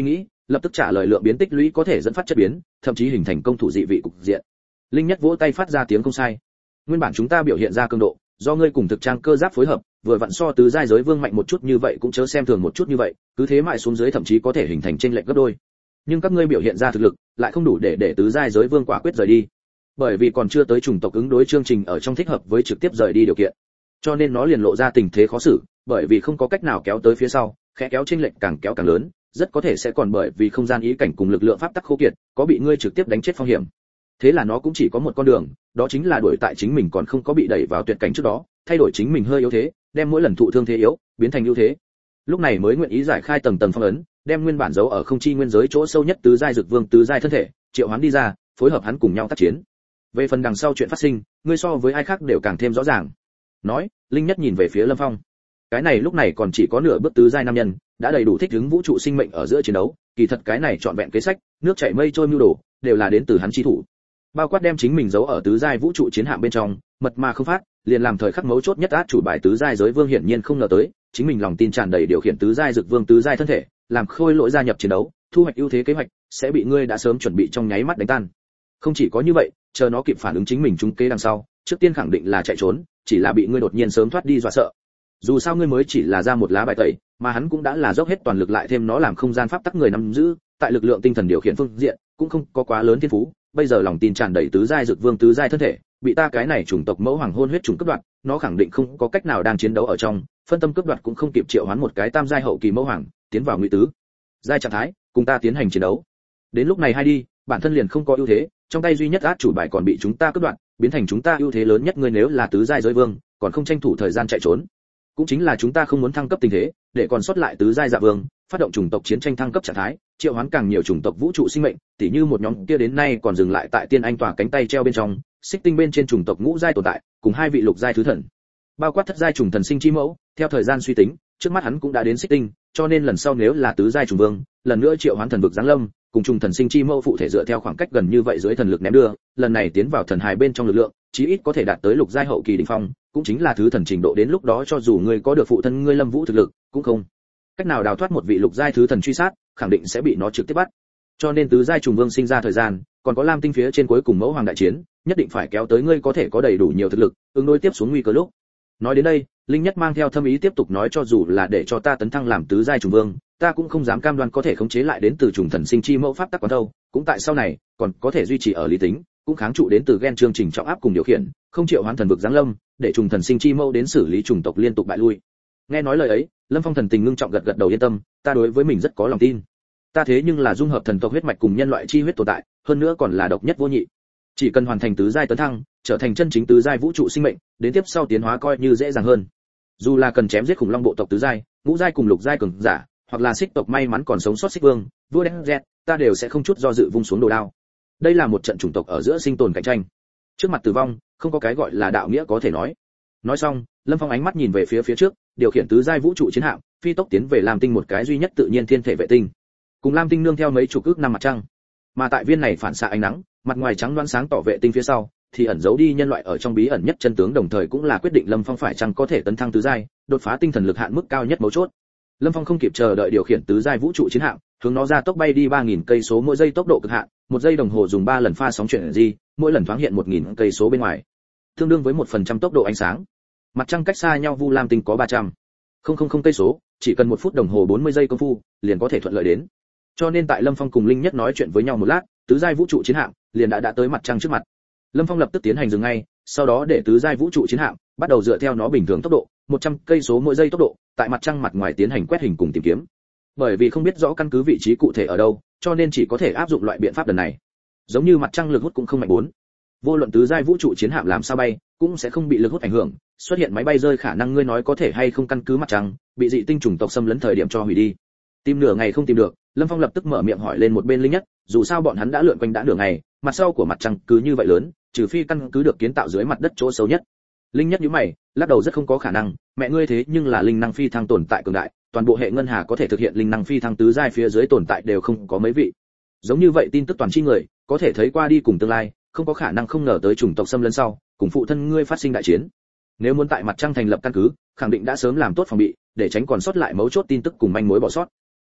lập tức trả lời lượng biến tích lũy có thể dẫn phát chất biến, thậm chí hình thành công thủ dị vị cục diện. Linh Nhất vỗ tay phát ra tiếng không sai. Nguyên bản chúng ta biểu hiện ra cường độ, do ngươi cùng thực trang cơ giáp phối hợp, vừa vặn so tứ giai giới vương mạnh một chút như vậy cũng chớ xem thường một chút như vậy, cứ thế mãi xuống dưới thậm chí có thể hình thành chênh lệch gấp đôi. Nhưng các ngươi biểu hiện ra thực lực, lại không đủ để để tứ giai giới vương quả quyết rời đi. Bởi vì còn chưa tới chủng tộc ứng đối chương trình ở trong thích hợp với trực tiếp rời đi điều kiện. Cho nên nó liền lộ ra tình thế khó xử, bởi vì không có cách nào kéo tới phía sau, khẽ kéo chênh lệch càng kéo càng lớn, rất có thể sẽ còn bởi vì không gian ý cảnh cùng lực lượng pháp tắc khô kiệt, có bị ngươi trực tiếp đánh chết phong hiểm. Thế là nó cũng chỉ có một con đường, đó chính là đuổi tại chính mình còn không có bị đẩy vào tuyệt cảnh trước đó, thay đổi chính mình hơi yếu thế, đem mỗi lần thụ thương thế yếu biến thành ưu thế. Lúc này mới nguyện ý giải khai tầng tầng phong ấn, đem nguyên bản giấu ở không chi nguyên giới chỗ sâu nhất tứ giai dược vương tứ giai thân thể, triệu hoán đi ra, phối hợp hắn cùng nhau tác chiến. Về phần đằng sau chuyện phát sinh, ngươi so với ai khác đều càng thêm rõ ràng. Nói, Linh Nhất nhìn về phía Lâm Phong. Cái này lúc này còn chỉ có nửa bước tứ giai nam nhân, đã đầy đủ thích ứng vũ trụ sinh mệnh ở giữa chiến đấu, kỳ thật cái này trọn vẹn kế sách, nước chảy mây trôi mưu đồ, đều là đến từ hắn chi thủ. Bao quát đem chính mình giấu ở tứ giai vũ trụ chiến hạm bên trong, mật mà không phát, liền làm thời khắc mấu chốt nhất át chủ bài tứ giai giới vương hiển nhiên không ngờ tới, chính mình lòng tin tràn đầy điều khiển tứ giai dược vương tứ giai thân thể, làm khôi lỗi gia nhập chiến đấu, thu hoạch ưu thế kế hoạch sẽ bị ngươi đã sớm chuẩn bị trong nháy mắt đánh tan. Không chỉ có như vậy, chờ nó kịp phản ứng chính mình trúng kế đằng sau, trước tiên khẳng định là chạy trốn, chỉ là bị ngươi đột nhiên sớm thoát đi dọa sợ. Dù sao ngươi mới chỉ là ra một lá bài tẩy, mà hắn cũng đã là dốc hết toàn lực lại thêm nó làm không gian pháp tắc người nắm giữ, tại lực lượng tinh thần điều khiển phương diện, cũng không có quá lớn thiên phú, bây giờ lòng tin tràn đầy tứ giai dược vương tứ giai thân thể, bị ta cái này chủng tộc mẫu hoàng hôn huyết trùng cướp đoạt, nó khẳng định không có cách nào đang chiến đấu ở trong, phân tâm cướp đoạt cũng không kịp triệu hoán một cái tam giai hậu kỳ mẫu hoàng, tiến vào ngụy tứ giai trạng thái, cùng ta tiến hành chiến đấu. Đến lúc này hai đi, bản thân liền không có ưu thế, trong tay duy nhất át chủ bài còn bị chúng ta cướp đoạt, biến thành chúng ta ưu thế lớn nhất, ngươi nếu là tứ giai giới vương, còn không tranh thủ thời gian chạy trốn. Cũng chính là chúng ta không muốn thăng cấp tình thế, để còn sót lại tứ giai dạ vương, phát động chủng tộc chiến tranh thăng cấp trạng thái, triệu hoán càng nhiều chủng tộc vũ trụ sinh mệnh, tỉ như một nhóm kia đến nay còn dừng lại tại tiên anh tòa cánh tay treo bên trong, xích tinh bên trên chủng tộc ngũ giai tồn tại, cùng hai vị lục giai thứ thần. Bao quát thất giai trùng thần sinh chi mẫu, theo thời gian suy tính, trước mắt hắn cũng đã đến xích tinh, cho nên lần sau nếu là tứ giai trùng vương, lần nữa triệu hoán thần vực giáng lâm, cùng trùng thần sinh chi mẫu phụ thể dựa theo khoảng cách gần như vậy dưới thần lực ném đưa, lần này tiến vào thần hài bên trong lực lượng, chí ít có thể đạt tới lục giai hậu kỳ đỉnh phong, cũng chính là thứ thần trình độ, đến lúc đó cho dù ngươi có được phụ thân ngươi Lâm Vũ thực lực, cũng không cách nào đào thoát một vị lục giai thứ thần truy sát, khẳng định sẽ bị nó trực tiếp bắt. Cho nên tứ giai trùng vương sinh ra thời gian, còn có Lam tinh phía trên cuối cùng mẫu hoàng đại chiến, nhất định phải kéo tới ngươi có thể có đầy đủ nhiều thực lực, ứng đối tiếp xuống nguy cơ lúc. Nói đến đây, Linh Nhất mang theo thâm ý tiếp tục nói, cho dù là để cho ta tấn thăng làm tứ giai trùng vương, ta cũng không dám cam đoan có thể khống chế lại đến từ trùng thần sinh chi mẫu pháp tắc quán đâu, cũng tại sau này, còn có thể duy trì ở lý tính, cũng kháng trụ đến từ gen chương trình trọng áp cùng điều khiển, không triệu hoán thần vực giáng lâm, để trùng thần sinh chi mẫu đến xử lý chủng tộc liên tục bại lui. Nghe nói lời ấy, Lâm Phong thần tình ngưng trọng gật gật đầu, yên tâm, ta đối với mình rất có lòng tin. Ta thế nhưng là dung hợp thần tộc huyết mạch cùng nhân loại chi huyết tồn tại, hơn nữa còn là độc nhất vô nhị. Chỉ cần hoàn thành tứ giai tấn thăng, trở thành chân chính tứ giai vũ trụ sinh mệnh, đến tiếp sau tiến hóa coi như dễ dàng hơn. Dù là cần chém giết khủng long bộ tộc tứ giai, ngũ giai cùng lục giai cường giả, hoặc là xích tộc may mắn còn sống sót xích vương, vua đen jet, ta đều sẽ không chút do dự vung xuống đồ đao. Đây là một trận chủng tộc ở giữa sinh tồn cạnh tranh. Trước mặt tử vong, không có cái gọi là đạo nghĩa có thể nói. Nói xong, Lâm Phong ánh mắt nhìn về phía phía trước, điều khiển tứ giai vũ trụ chiến hạm, phi tốc tiến về Lam tinh một cái duy nhất tự nhiên thiên thể vệ tinh. Cùng Lam tinh nương theo mấy chục ước năm mặt trăng. Mà tại viên này phản xạ ánh nắng, mặt ngoài trắng loáng sáng tỏ vệ tinh phía sau, thì ẩn giấu đi nhân loại ở trong bí ẩn nhất chân tướng, đồng thời cũng là quyết định Lâm Phong phải chăng có thể tấn thăng tứ giai, đột phá tinh thần lực hạn mức cao nhất mấu chốt. Lâm Phong không kịp chờ đợi điều khiển tứ giai vũ trụ chiến hạm, hướng nó ra tốc bay đi ba nghìn cây số mỗi giây tốc độ cực hạn, một giây đồng hồ dùng ba lần pha sóng chuyển di, mỗi lần thoáng hiện một nghìn cây số bên ngoài, tương đương với một phần trăm tốc độ ánh sáng. Mặt trăng cách xa nhau Vu Lam tinh có ba trăm không cây số, chỉ cần một phút đồng hồ bốn mươi giây công phu, liền có thể thuận lợi đến. Cho nên tại Lâm Phong cùng Linh Nhất nói chuyện với nhau một lát, tứ giai vũ trụ chiến hạm liền đã đã tới mặt trăng trước mặt. Lâm Phong lập tức tiến hành dừng ngay, sau đó để tứ giai vũ trụ chiến hạm bắt đầu dựa theo nó bình thường tốc độ, một trăm cây số mỗi giây tốc độ, tại mặt trăng mặt ngoài tiến hành quét hình cùng tìm kiếm. Bởi vì không biết rõ căn cứ vị trí cụ thể ở đâu, cho nên chỉ có thể áp dụng loại biện pháp lần này. Giống như mặt trăng lực hút cũng không mạnh bốn. Vô luận tứ giai vũ trụ chiến hạm làm sao bay, cũng sẽ không bị lực hút ảnh hưởng, xuất hiện máy bay rơi khả năng ngươi nói có thể hay không căn cứ mặt trăng, bị dị tinh chủng tộc xâm lấn thời điểm cho hủy đi. Tìm nửa ngày không tìm được, Lâm Phong lập tức mở miệng hỏi lên một bên Linh Nhất, dù sao bọn hắn đã lượn quanh đã nửa ngày, mặt sau của mặt trăng cứ như vậy lớn, trừ phi căn cứ được kiến tạo dưới mặt đất chỗ sâu nhất. Linh Nhất nhíu mày, lắc đầu rất không có khả năng, mẹ ngươi thế nhưng là linh năng phi thăng tồn tại cường đại, toàn bộ hệ ngân hà có thể thực hiện linh năng phi thăng tứ giai phía dưới tồn tại đều không có mấy vị. Giống như vậy tin tức toàn chi người, có thể thấy qua đi cùng tương lai, không có khả năng không ngờ tới chủng tộc xâm lấn sau, cùng phụ thân ngươi phát sinh đại chiến. Nếu muốn tại mặt trăng thành lập căn cứ, khẳng định đã sớm làm tốt phòng bị, để tránh còn sót lại mấu chốt tin tức cùng manh mối bỏ sót.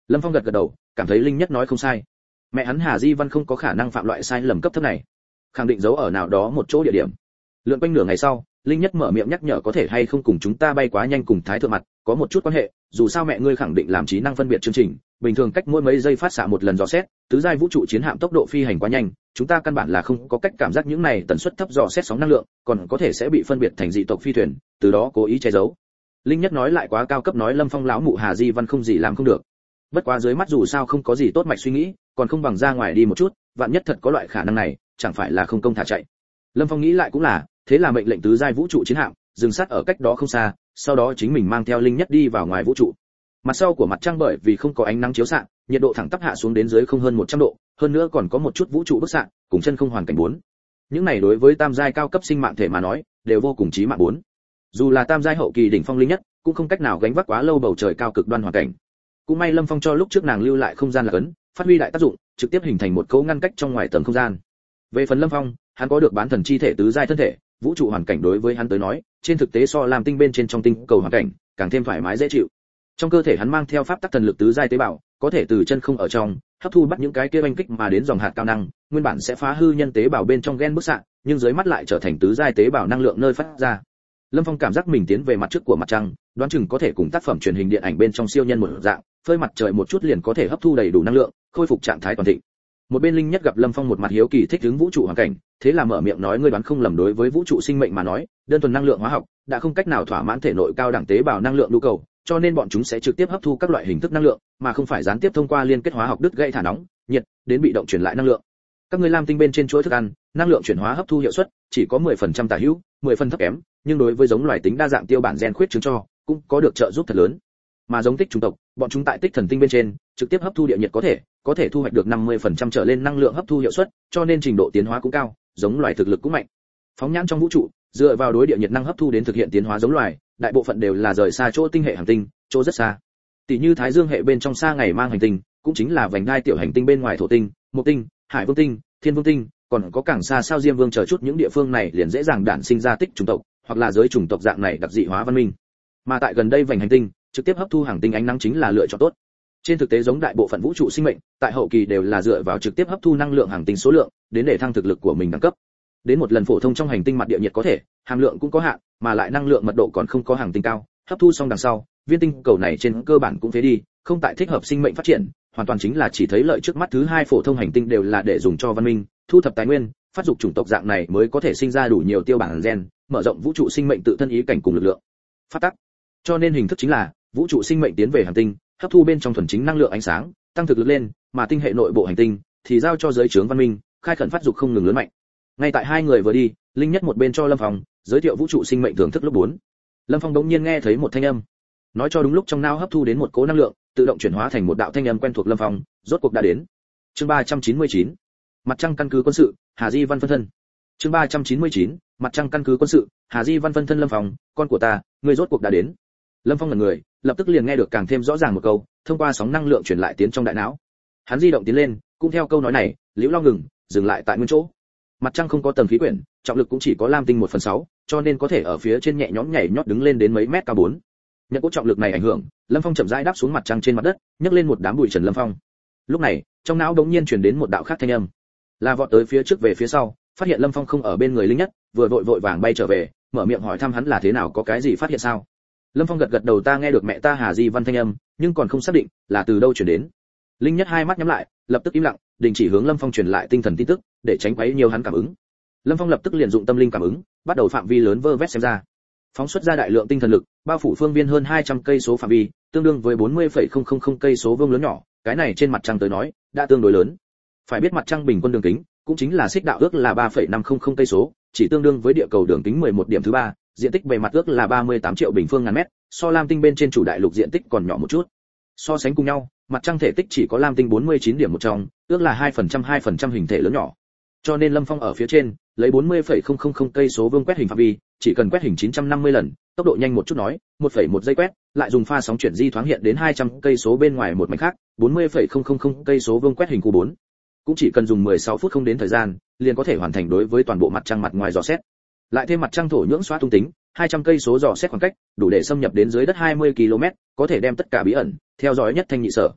Lâm Phong gật gật đầu, cảm thấy Linh Nhất nói không sai. Mẹ hắn Hà Di Văn không có khả năng phạm loại sai lầm cấp thấp này, khẳng định giấu ở nào đó một chỗ địa điểm. Lượn quanh nửa ngày sau, Linh Nhất mở miệng nhắc nhở có thể hay không cùng chúng ta bay quá nhanh cùng Thái thượng mặt, có một chút quan hệ, dù sao mẹ ngươi khẳng định làm trí năng phân biệt chương trình, bình thường cách mỗi mấy giây phát xạ một lần dò xét, tứ giai vũ trụ chiến hạm tốc độ phi hành quá nhanh, chúng ta căn bản là không có cách cảm giác những này tần suất thấp dò xét sóng năng lượng, còn có thể sẽ bị phân biệt thành dị tộc phi thuyền, từ đó cố ý che giấu. Linh Nhất nói lại quá cao cấp, nói Lâm Phong lão mụ Hà Di Văn không gì làm không được. Bất quá dưới mắt dù sao không có gì tốt mạch suy nghĩ, còn không bằng ra ngoài đi một chút, vạn nhất thật có loại khả năng này, chẳng phải là không công thả chạy. Lâm Phong nghĩ lại cũng là, thế là mệnh lệnh tứ giai vũ trụ chiến hạm dừng sát ở cách đó không xa, sau đó chính mình mang theo Linh Nhất đi vào ngoài vũ trụ. Mặt sau của mặt trăng bởi vì không có ánh nắng chiếu xạ, nhiệt độ thẳng tắp hạ xuống đến dưới không hơn một trăm độ, hơn nữa còn có một chút vũ trụ bức xạ, cùng chân không hoàn cảnh bốn. Những này đối với tam giai cao cấp sinh mạng thể mà nói, đều vô cùng chí mạng bốn. Dù là tam giai hậu kỳ đỉnh phong Linh Nhất, cũng không cách nào gánh vác quá lâu bầu trời cao cực đoan hoàn cảnh. Cũng may Lâm Phong cho lúc trước nàng lưu lại không gian là cấn, phát huy đại tác dụng, trực tiếp hình thành một cấu ngăn cách trong ngoài tầng không gian. Về phần Lâm Phong, hắn có được bán thần chi thể tứ giai thân thể, vũ trụ hoàn cảnh đối với hắn tới nói, trên thực tế so làm tinh bên trên trong tinh cầu hoàn cảnh, càng thêm thoải mái dễ chịu. Trong cơ thể hắn mang theo pháp tắc thần lực tứ giai tế bào, có thể từ chân không ở trong hấp thu bắt những cái kia oanh kích mà đến dòng hạt cao năng, nguyên bản sẽ phá hư nhân tế bào bên trong gen bức xạ, nhưng dưới mắt lại trở thành tứ giai tế bào năng lượng nơi phát ra. Lâm Phong cảm giác mình tiến về mặt trước của mặt trăng, đoán chừng có thể cùng tác phẩm truyền hình điện ảnh bên trong siêu nhân một dạng, phơi mặt trời một chút liền có thể hấp thu đầy đủ năng lượng, khôi phục trạng thái toàn thịnh. Một bên Linh Nhất gặp Lâm Phong một mặt hiếu kỳ thích ứng vũ trụ hoàn cảnh, thế là mở miệng nói ngươi đoán không lầm, đối với vũ trụ sinh mệnh mà nói, đơn thuần năng lượng hóa học đã không cách nào thỏa mãn thể nội cao đẳng tế bào năng lượng nhu cầu, cho nên bọn chúng sẽ trực tiếp hấp thu các loại hình thức năng lượng, mà không phải gián tiếp thông qua liên kết hóa học đứt gãy thả nóng, nhiệt, đến bị động truyền lại năng lượng. Các ngươi lam tinh bên trên chuỗi thức ăn, năng lượng chuyển hóa hấp thu hiệu suất chỉ có mười phần trăm tả hữu, mười phần thấp kém, nhưng đối với giống loài tính đa dạng tiêu bản gen khuyết chứng cho, cũng có được trợ giúp thật lớn. Mà giống tích chủng tộc, bọn chúng tại tích thần tinh bên trên, trực tiếp hấp thu địa nhiệt có thể, có thể thu hoạch được năm mươi phần trăm trở lên năng lượng hấp thu hiệu suất, cho nên trình độ tiến hóa cũng cao, giống loài thực lực cũng mạnh. Phóng nhãn trong vũ trụ, dựa vào đối địa nhiệt năng hấp thu đến thực hiện tiến hóa giống loài, đại bộ phận đều là rời xa chỗ tinh hệ hành tinh, chỗ rất xa. Tỷ như Thái Dương hệ bên trong xa ngày mang hành tinh, cũng chính là vành đai tiểu hành tinh bên ngoài thổ tinh, mộc tinh, hải vương tinh, thiên vương tinh, còn có càng xa sao Diêm Vương chờ chút những địa phương này liền dễ dàng đản sinh ra tích chủng tộc, hoặc là giới chủng tộc dạng này đặc dị hóa văn minh. Mà tại gần đây vành hành tinh, trực tiếp hấp thu hàng tinh ánh nắng chính là lựa chọn tốt. Trên thực tế giống đại bộ phận vũ trụ sinh mệnh, tại hậu kỳ đều là dựa vào trực tiếp hấp thu năng lượng hàng tinh số lượng, đến để thăng thực lực của mình đẳng cấp. Đến một lần phổ thông trong hành tinh mặt địa nhiệt có thể, hàm lượng cũng có hạn, mà lại năng lượng mật độ còn không có hàng tinh cao, hấp thu xong đằng sau, viên tinh cầu này trên cơ bản cũng phế đi, không tại thích hợp sinh mệnh phát triển, hoàn toàn chính là chỉ thấy lợi trước mắt. Thứ hai, phổ thông hành tinh đều là để dùng cho văn minh, thu thập tài nguyên, phát dục chủng tộc dạng này mới có thể sinh ra đủ nhiều tiêu bản gen, mở rộng vũ trụ sinh mệnh tự thân ý cảnh cùng lực lượng. Phát tắc. Cho nên hình thức chính là vũ trụ sinh mệnh tiến về hành tinh, hấp thu bên trong thuần chính năng lượng ánh sáng, tăng thực lực lên, mà tinh hệ nội bộ hành tinh thì giao cho giới trướng văn minh, khai khẩn phát dục không ngừng lớn mạnh. Ngay tại hai người vừa đi, Linh Nhất một bên cho Lâm Phong giới thiệu vũ trụ sinh mệnh thưởng thức lúc bốn. Lâm Phong đống nhiên nghe thấy một thanh âm, nói cho đúng lúc trong não hấp thu đến một cỗ năng lượng, tự động chuyển hóa thành một đạo thanh âm quen thuộc. Lâm Phong rốt cuộc đã đến. Chương ba trăm chín mươi chín, mặt trăng căn cứ quân sự, Hà Di Văn phân thân. Chương ba trăm chín mươi chín, mặt trăng căn cứ quân sự, Hà Di Văn phân thân. Lâm Phong, con của ta, ngươi rốt cuộc đã đến. Lâm Phong ngẩn người, lập tức liền nghe được càng thêm rõ ràng một câu, thông qua sóng năng lượng truyền lại tiến trong đại não. Hắn di động tiến lên, cũng theo câu nói này, liễu lo ngừng, dừng lại tại nguyên chỗ. Mặt trăng không có tầng khí quyển, trọng lực cũng chỉ có lam tinh một phần sáu, cho nên có thể ở phía trên nhẹ nhõm nhảy nhót đứng lên đến mấy mét cao bốn. Nhận cỗ trọng lực này ảnh hưởng, Lâm Phong chậm rãi đáp xuống mặt trăng trên mặt đất, nhấc lên một đám bụi trần. Lâm Phong. Lúc này, trong não đống nhiên truyền đến một đạo khác thanh âm. Là vọt tới phía trước về phía sau, phát hiện Lâm Phong không ở bên người Linh Nhất, vừa vội vội vàng bay trở về, mở miệng hỏi thăm hắn là thế nào, có cái gì phát hiện sao? Lâm Phong gật gật đầu, ta nghe được mẹ ta Hà Di Văn thanh âm, nhưng còn không xác định là từ đâu truyền đến. Linh Nhất hai mắt nhắm lại, lập tức im lặng, đình chỉ hướng Lâm Phong truyền lại tinh thần tin tức, để tránh quấy nhiều hắn cảm ứng. Lâm Phong lập tức liền dụng tâm linh cảm ứng, bắt đầu phạm vi lớn vơ vét xem ra. Phóng xuất ra đại lượng tinh thần lực, bao phủ phương viên hơn hai trăm cây số phạm vi, tương đương với bốn mươi phẩy không không không cây số vuông lớn nhỏ, cái này trên mặt trăng tới nói, đã tương đối lớn. Phải biết mặt trăng bình quân đường kính, cũng chính là xích đạo ước là ba phẩy năm không không cây số, chỉ tương đương với địa cầu đường kính mười một điểm thứ ba, diện tích bề mặt ước là ba mươi tám triệu bình phương ngàn mét, so lam tinh bên trên chủ đại lục diện tích còn nhỏ một chút. So sánh cùng nhau, mặt trăng thể tích chỉ có lam tinh bốn mươi chín điểm một trong, ước là hai phần trăm hai phần trăm hình thể lớn nhỏ. Cho nên Lâm Phong ở phía trên, lấy bốn mươi phẩy không không không cây số vuông quét hình phạm vi, chỉ cần quét hình chín trăm năm mươi lần, tốc độ nhanh một chút nói, một phẩy một giây quét, lại dùng pha sóng chuyển di thoáng hiện đến hai trăm cây số bên ngoài một mảnh khác, bốn mươi phẩy không không không cây số vuông quét hình khu bốn. Cũng chỉ cần dùng mười sáu phút không đến thời gian, liền có thể hoàn thành đối với toàn bộ mặt trăng mặt ngoài dò xét. Lại thêm mặt trăng thổ nhưỡng xóa tung tính, hai trăm cây số dò xét khoảng cách, đủ để xâm nhập đến dưới đất hai mươi ki lô mét, có thể đem tất cả bí ẩn theo dõi nhất thanh nhị sở.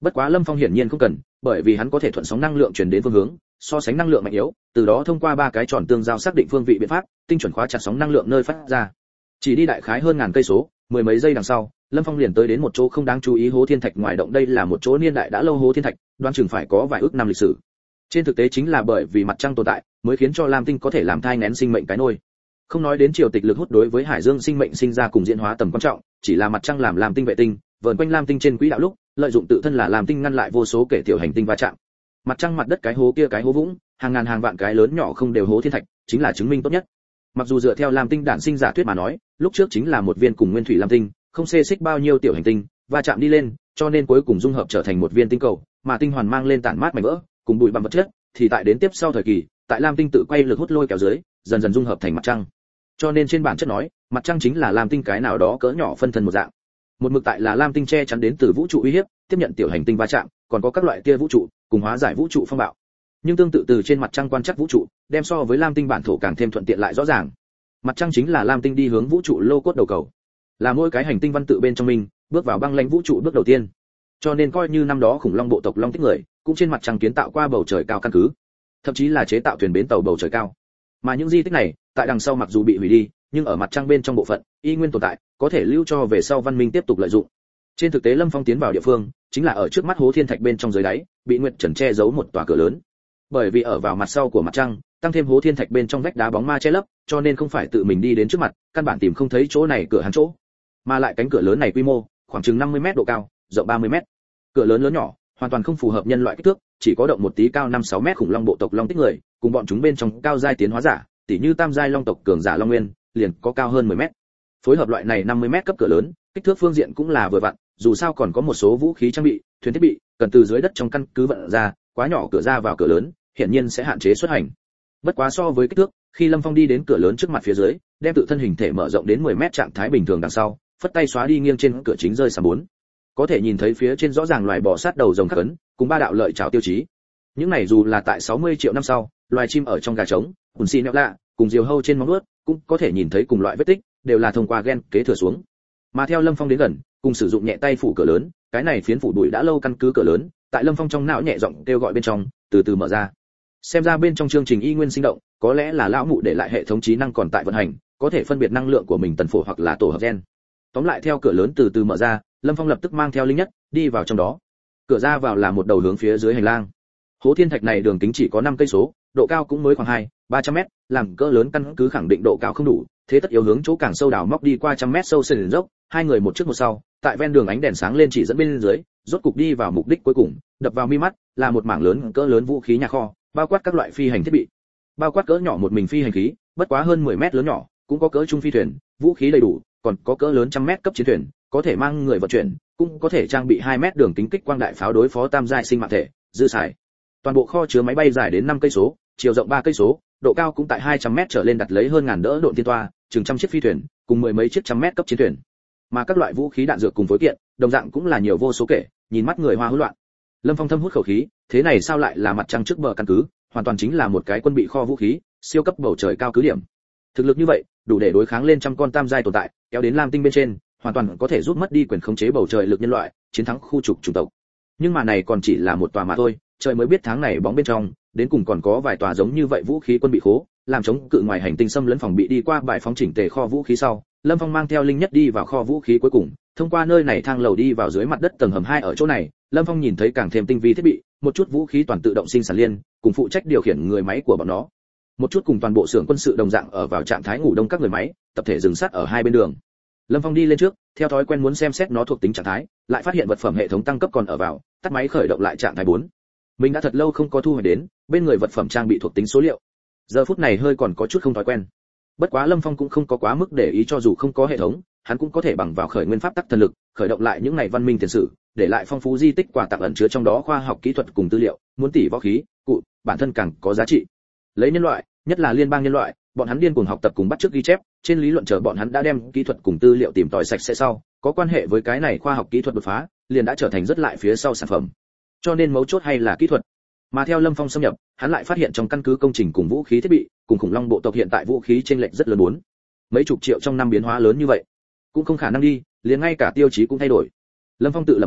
Bất quá Lâm Phong hiển nhiên không cần, bởi vì hắn có thể thuận sóng năng lượng truyền đến phương hướng, so sánh năng lượng mạnh yếu, từ đó thông qua ba cái tròn tương giao xác định phương vị biện pháp, tinh chuẩn khóa chặt sóng năng lượng nơi phát ra. Chỉ đi đại khái hơn ngàn cây số, mười mấy giây đằng sau, Lâm Phong liền tới đến một chỗ không đáng chú ý hố thiên thạch ngoài động. Đây là một chỗ niên đại đã lâu hố thiên thạch, đoán chừng phải có vài ước năm lịch sử. Trên thực tế chính là bởi vì mặt trăng tồn tại, mới khiến cho Lam Tinh có thể làm thai nghén sinh mệnh cái nôi. Không nói đến triều tịch lực hút đối với hải dương sinh mệnh sinh ra cùng diễn hóa tầm quan trọng, chỉ là mặt trăng làm Lam Tinh vệ tinh, vờn quanh Lam Tinh trên quỹ đạo lúc, lợi dụng tự thân là Lam Tinh ngăn lại vô số kể tiểu hành tinh va chạm. Mặt trăng mặt đất cái hố kia cái hố vũng, hàng ngàn hàng vạn cái lớn nhỏ không đều hố thiên thạch, chính là chứng minh tốt nhất. Mặc dù dựa theo Lam Tinh đản sinh giả thuyết mà nói, lúc trước chính là một viên cùng nguyên thủy Lam Tinh, không xê xích bao nhiêu tiểu hành tinh, va chạm đi lên, cho nên cuối cùng dung hợp trở thành một viên tinh cầu, mà tinh hoàn mang lên tản mát mảnh vỡ, cùng bụi bặm vật chất, thì tại đến tiếp sau thời kỳ, tại Lam Tinh tự quay lực hút lôi kéo dưới, dần dần dung hợp thành mặt trăng. Cho nên trên bản chất nói, mặt trăng chính là Lam Tinh cái nào đó cỡ nhỏ phân thân một dạng. Một mực tại là Lam Tinh che chắn đến từ vũ trụ uy hiếp, tiếp nhận tiểu hành tinh va chạm, còn có các loại tia vũ trụ, cùng hóa giải vũ trụ phong bạo. Nhưng tương tự từ trên mặt trăng quan trắc vũ trụ, đem so với Lam Tinh bản thổ càng thêm thuận tiện lại rõ ràng. Mặt trăng chính là Lam Tinh đi hướng vũ trụ lô cốt đầu cầu, là mỗi cái hành tinh văn tự bên trong mình, bước vào băng lãnh vũ trụ bước đầu tiên. Cho nên coi như năm đó khủng long bộ tộc long tích người, cũng trên mặt trăng kiến tạo qua bầu trời cao căn cứ, thậm chí là chế tạo thuyền bến tàu bầu trời cao. Mà những di tích này, tại đằng sau mặc dù bị hủy đi, nhưng ở mặt trăng bên trong bộ phận, y nguyên tồn tại, có thể lưu cho về sau văn minh tiếp tục lợi dụng. Trên thực tế Lâm Phong tiến vào địa phương, chính là ở trước mắt hố thiên thạch bên trong dưới đáy, bị nguyệt trần che giấu một tòa cửa lớn. Bởi vì ở vào mặt sau của mặt trăng, tăng thêm hố thiên thạch bên trong vách đá bóng ma che lấp, cho nên không phải tự mình đi đến trước mặt, căn bản tìm không thấy chỗ này cửa hàng chỗ. Mà lại cánh cửa lớn này quy mô, khoảng chừng năm mươi mét độ cao, rộng ba mươi mét. Cửa lớn lớn nhỏ, hoàn toàn không phù hợp nhân loại kích thước, chỉ có động một tí cao năm sáu mét khủng long bộ tộc long tích người, cùng bọn chúng bên trong cao giai tiến hóa giả, tỉ như tam giai long tộc cường giả long nguyên, liền có cao hơn mười mét. Phối hợp loại này năm mươi mét cấp cửa lớn, kích thước phương diện cũng là vừa vặn, dù sao còn có một số vũ khí trang bị, thuyền thiết bị, cần từ dưới đất trong căn cứ vận ra, quá nhỏ cửa ra vào cửa lớn, hiển nhiên sẽ hạn chế xuất hành. Bất quá so với kích thước, khi Lâm Phong đi đến cửa lớn trước mặt phía dưới, đem tự thân hình thể mở rộng đến mười mét trạng thái bình thường đằng sau, phất tay xóa đi nghiêng trên cửa chính rơi sàm bốn. Có thể nhìn thấy phía trên rõ ràng loài bò sát đầu rồng khắc ấn, cùng ba đạo lợi trảo tiêu chí. Những này dù là tại sáu mươi triệu năm sau, loài chim ở trong gà trống, hùn xì nẹo lạ, cùng diều hâu trên móng vuốt, cũng có thể nhìn thấy cùng loại vết tích, đều là thông qua gen kế thừa xuống. Mà theo Lâm Phong đến gần, cùng sử dụng nhẹ tay phủ cửa lớn, cái này phiến phủ bụi đã lâu căn cứ cửa lớn, tại Lâm Phong trong não nhẹ giọng kêu gọi bên trong, từ từ mở ra. Xem ra bên trong chương trình y nguyên sinh động, có lẽ là lão mụ để lại hệ thống trí năng còn tại vận hành, có thể phân biệt năng lượng của mình tần phổ hoặc là tổ hợp gen. Tóm lại theo cửa lớn từ từ mở ra, Lâm Phong lập tức mang theo linh nhất, đi vào trong đó. Cửa ra vào là một đầu hướng phía dưới hành lang. Hố thiên thạch này đường kính chỉ có năm cây số, độ cao cũng mới khoảng hai, ba trăm mét, làm cỡ lớn căn cứ khẳng định độ cao không đủ, thế tất yếu hướng chỗ càng sâu đào móc đi qua trăm mét sâu sườn dốc, hai người một trước một sau, tại ven đường ánh đèn sáng lên chỉ dẫn bên dưới, rốt cục đi vào mục đích cuối cùng, đập vào mi mắt là một mảng lớn cỡ lớn vũ khí nhà kho, bao quát các loại phi hành thiết bị. Bao quát cỡ nhỏ một mình phi hành khí, bất quá hơn mười mét lớn nhỏ, cũng có cỡ trung phi thuyền, vũ khí đầy đủ, còn có cỡ lớn trăm mét cấp chiến thuyền, có thể mang người vận chuyển, cũng có thể trang bị hai mét đường kính kích quang đại pháo đối phó tam giai sinh mạng thể, dư xài. Toàn bộ kho chứa máy bay dài đến năm cây số, chiều rộng ba cây số, độ cao cũng tại hai trăm mét trở lên, đặt lấy hơn ngàn đỡ độn tiên toa, chừng trăm chiếc phi thuyền, cùng mười mấy chiếc trăm mét cấp chiến thuyền. Mà các loại vũ khí đạn dược cùng phối kiện, đồng dạng cũng là nhiều vô số kể, nhìn mắt người hoa hỗn loạn. Lâm Phong thâm hút khẩu khí, thế này sao lại là mặt trăng trước bờ căn cứ, hoàn toàn chính là một cái quân bị kho vũ khí, siêu cấp bầu trời cao cứ điểm. Thực lực như vậy, đủ để đối kháng lên trăm con tam giai tồn tại, kéo đến Lam Tinh bên trên, hoàn toàn có thể giúp mất đi quyền khống chế bầu trời lực nhân loại, chiến thắng khu trục chủng tộc. Nhưng mà này còn chỉ là một tòa mà thôi, trời mới biết tháng này bóng bên trong, đến cùng còn có vài tòa giống như vậy vũ khí quân bị khố, làm chống cự ngoài hành tinh xâm lấn phòng bị. Đi qua bãi phóng chỉnh tề kho vũ khí sau, Lâm Phong mang theo linh nhất đi vào kho vũ khí cuối cùng, thông qua nơi này thang lầu đi vào dưới mặt đất tầng hầm hai. Ở chỗ này, Lâm Phong nhìn thấy càng thêm tinh vi thiết bị, một chút vũ khí toàn tự động sinh sản liên, cùng phụ trách điều khiển người máy của bọn nó. Một chút cùng toàn bộ xưởng quân sự đồng dạng ở vào trạng thái ngủ đông các người máy, tập thể dừng sát ở hai bên đường. Lâm Phong đi lên trước, theo thói quen muốn xem xét nó thuộc tính trạng thái, lại phát hiện vật phẩm hệ thống tăng cấp còn ở vào, tắt máy khởi động lại trạng thái bốn. Mình đã thật lâu không có thu hồi đến, bên người vật phẩm trang bị thuộc tính số liệu. Giờ phút này hơi còn có chút không thói quen. Bất quá Lâm Phong cũng không có quá mức để ý, cho dù không có hệ thống, hắn cũng có thể bằng vào khởi nguyên pháp tắc thần lực, khởi động lại những ngày văn minh tiền sử, để lại phong phú di tích quà tặng ẩn chứa trong đó khoa học kỹ thuật cùng tư liệu, muốn tỷ võ khí, cụ, bản thân càng có giá trị. Lấy nhân loại, nhất là liên bang nhân loại, bọn hắn điên cuồng học tập cùng bắt chước ghi chép, trên lý luận chờ bọn hắn đã đem kỹ thuật cùng tư liệu tìm tòi sạch sẽ sau, có quan hệ với cái này khoa học kỹ thuật đột phá, liền đã trở thành rất lại phía sau sản phẩm. Cho nên mấu chốt hay là kỹ thuật. Mà theo Lâm Phong xâm nhập, hắn lại phát hiện trong căn cứ công trình cùng vũ khí thiết bị, cùng khủng long bộ tộc hiện tại vũ khí chênh lệch rất lớn, bốn mấy chục triệu trong năm biến hóa lớn như vậy, cũng không khả năng đi, liền ngay cả tiêu chí cũng thay đổi. Lâm Phong tự lẩm bẩm,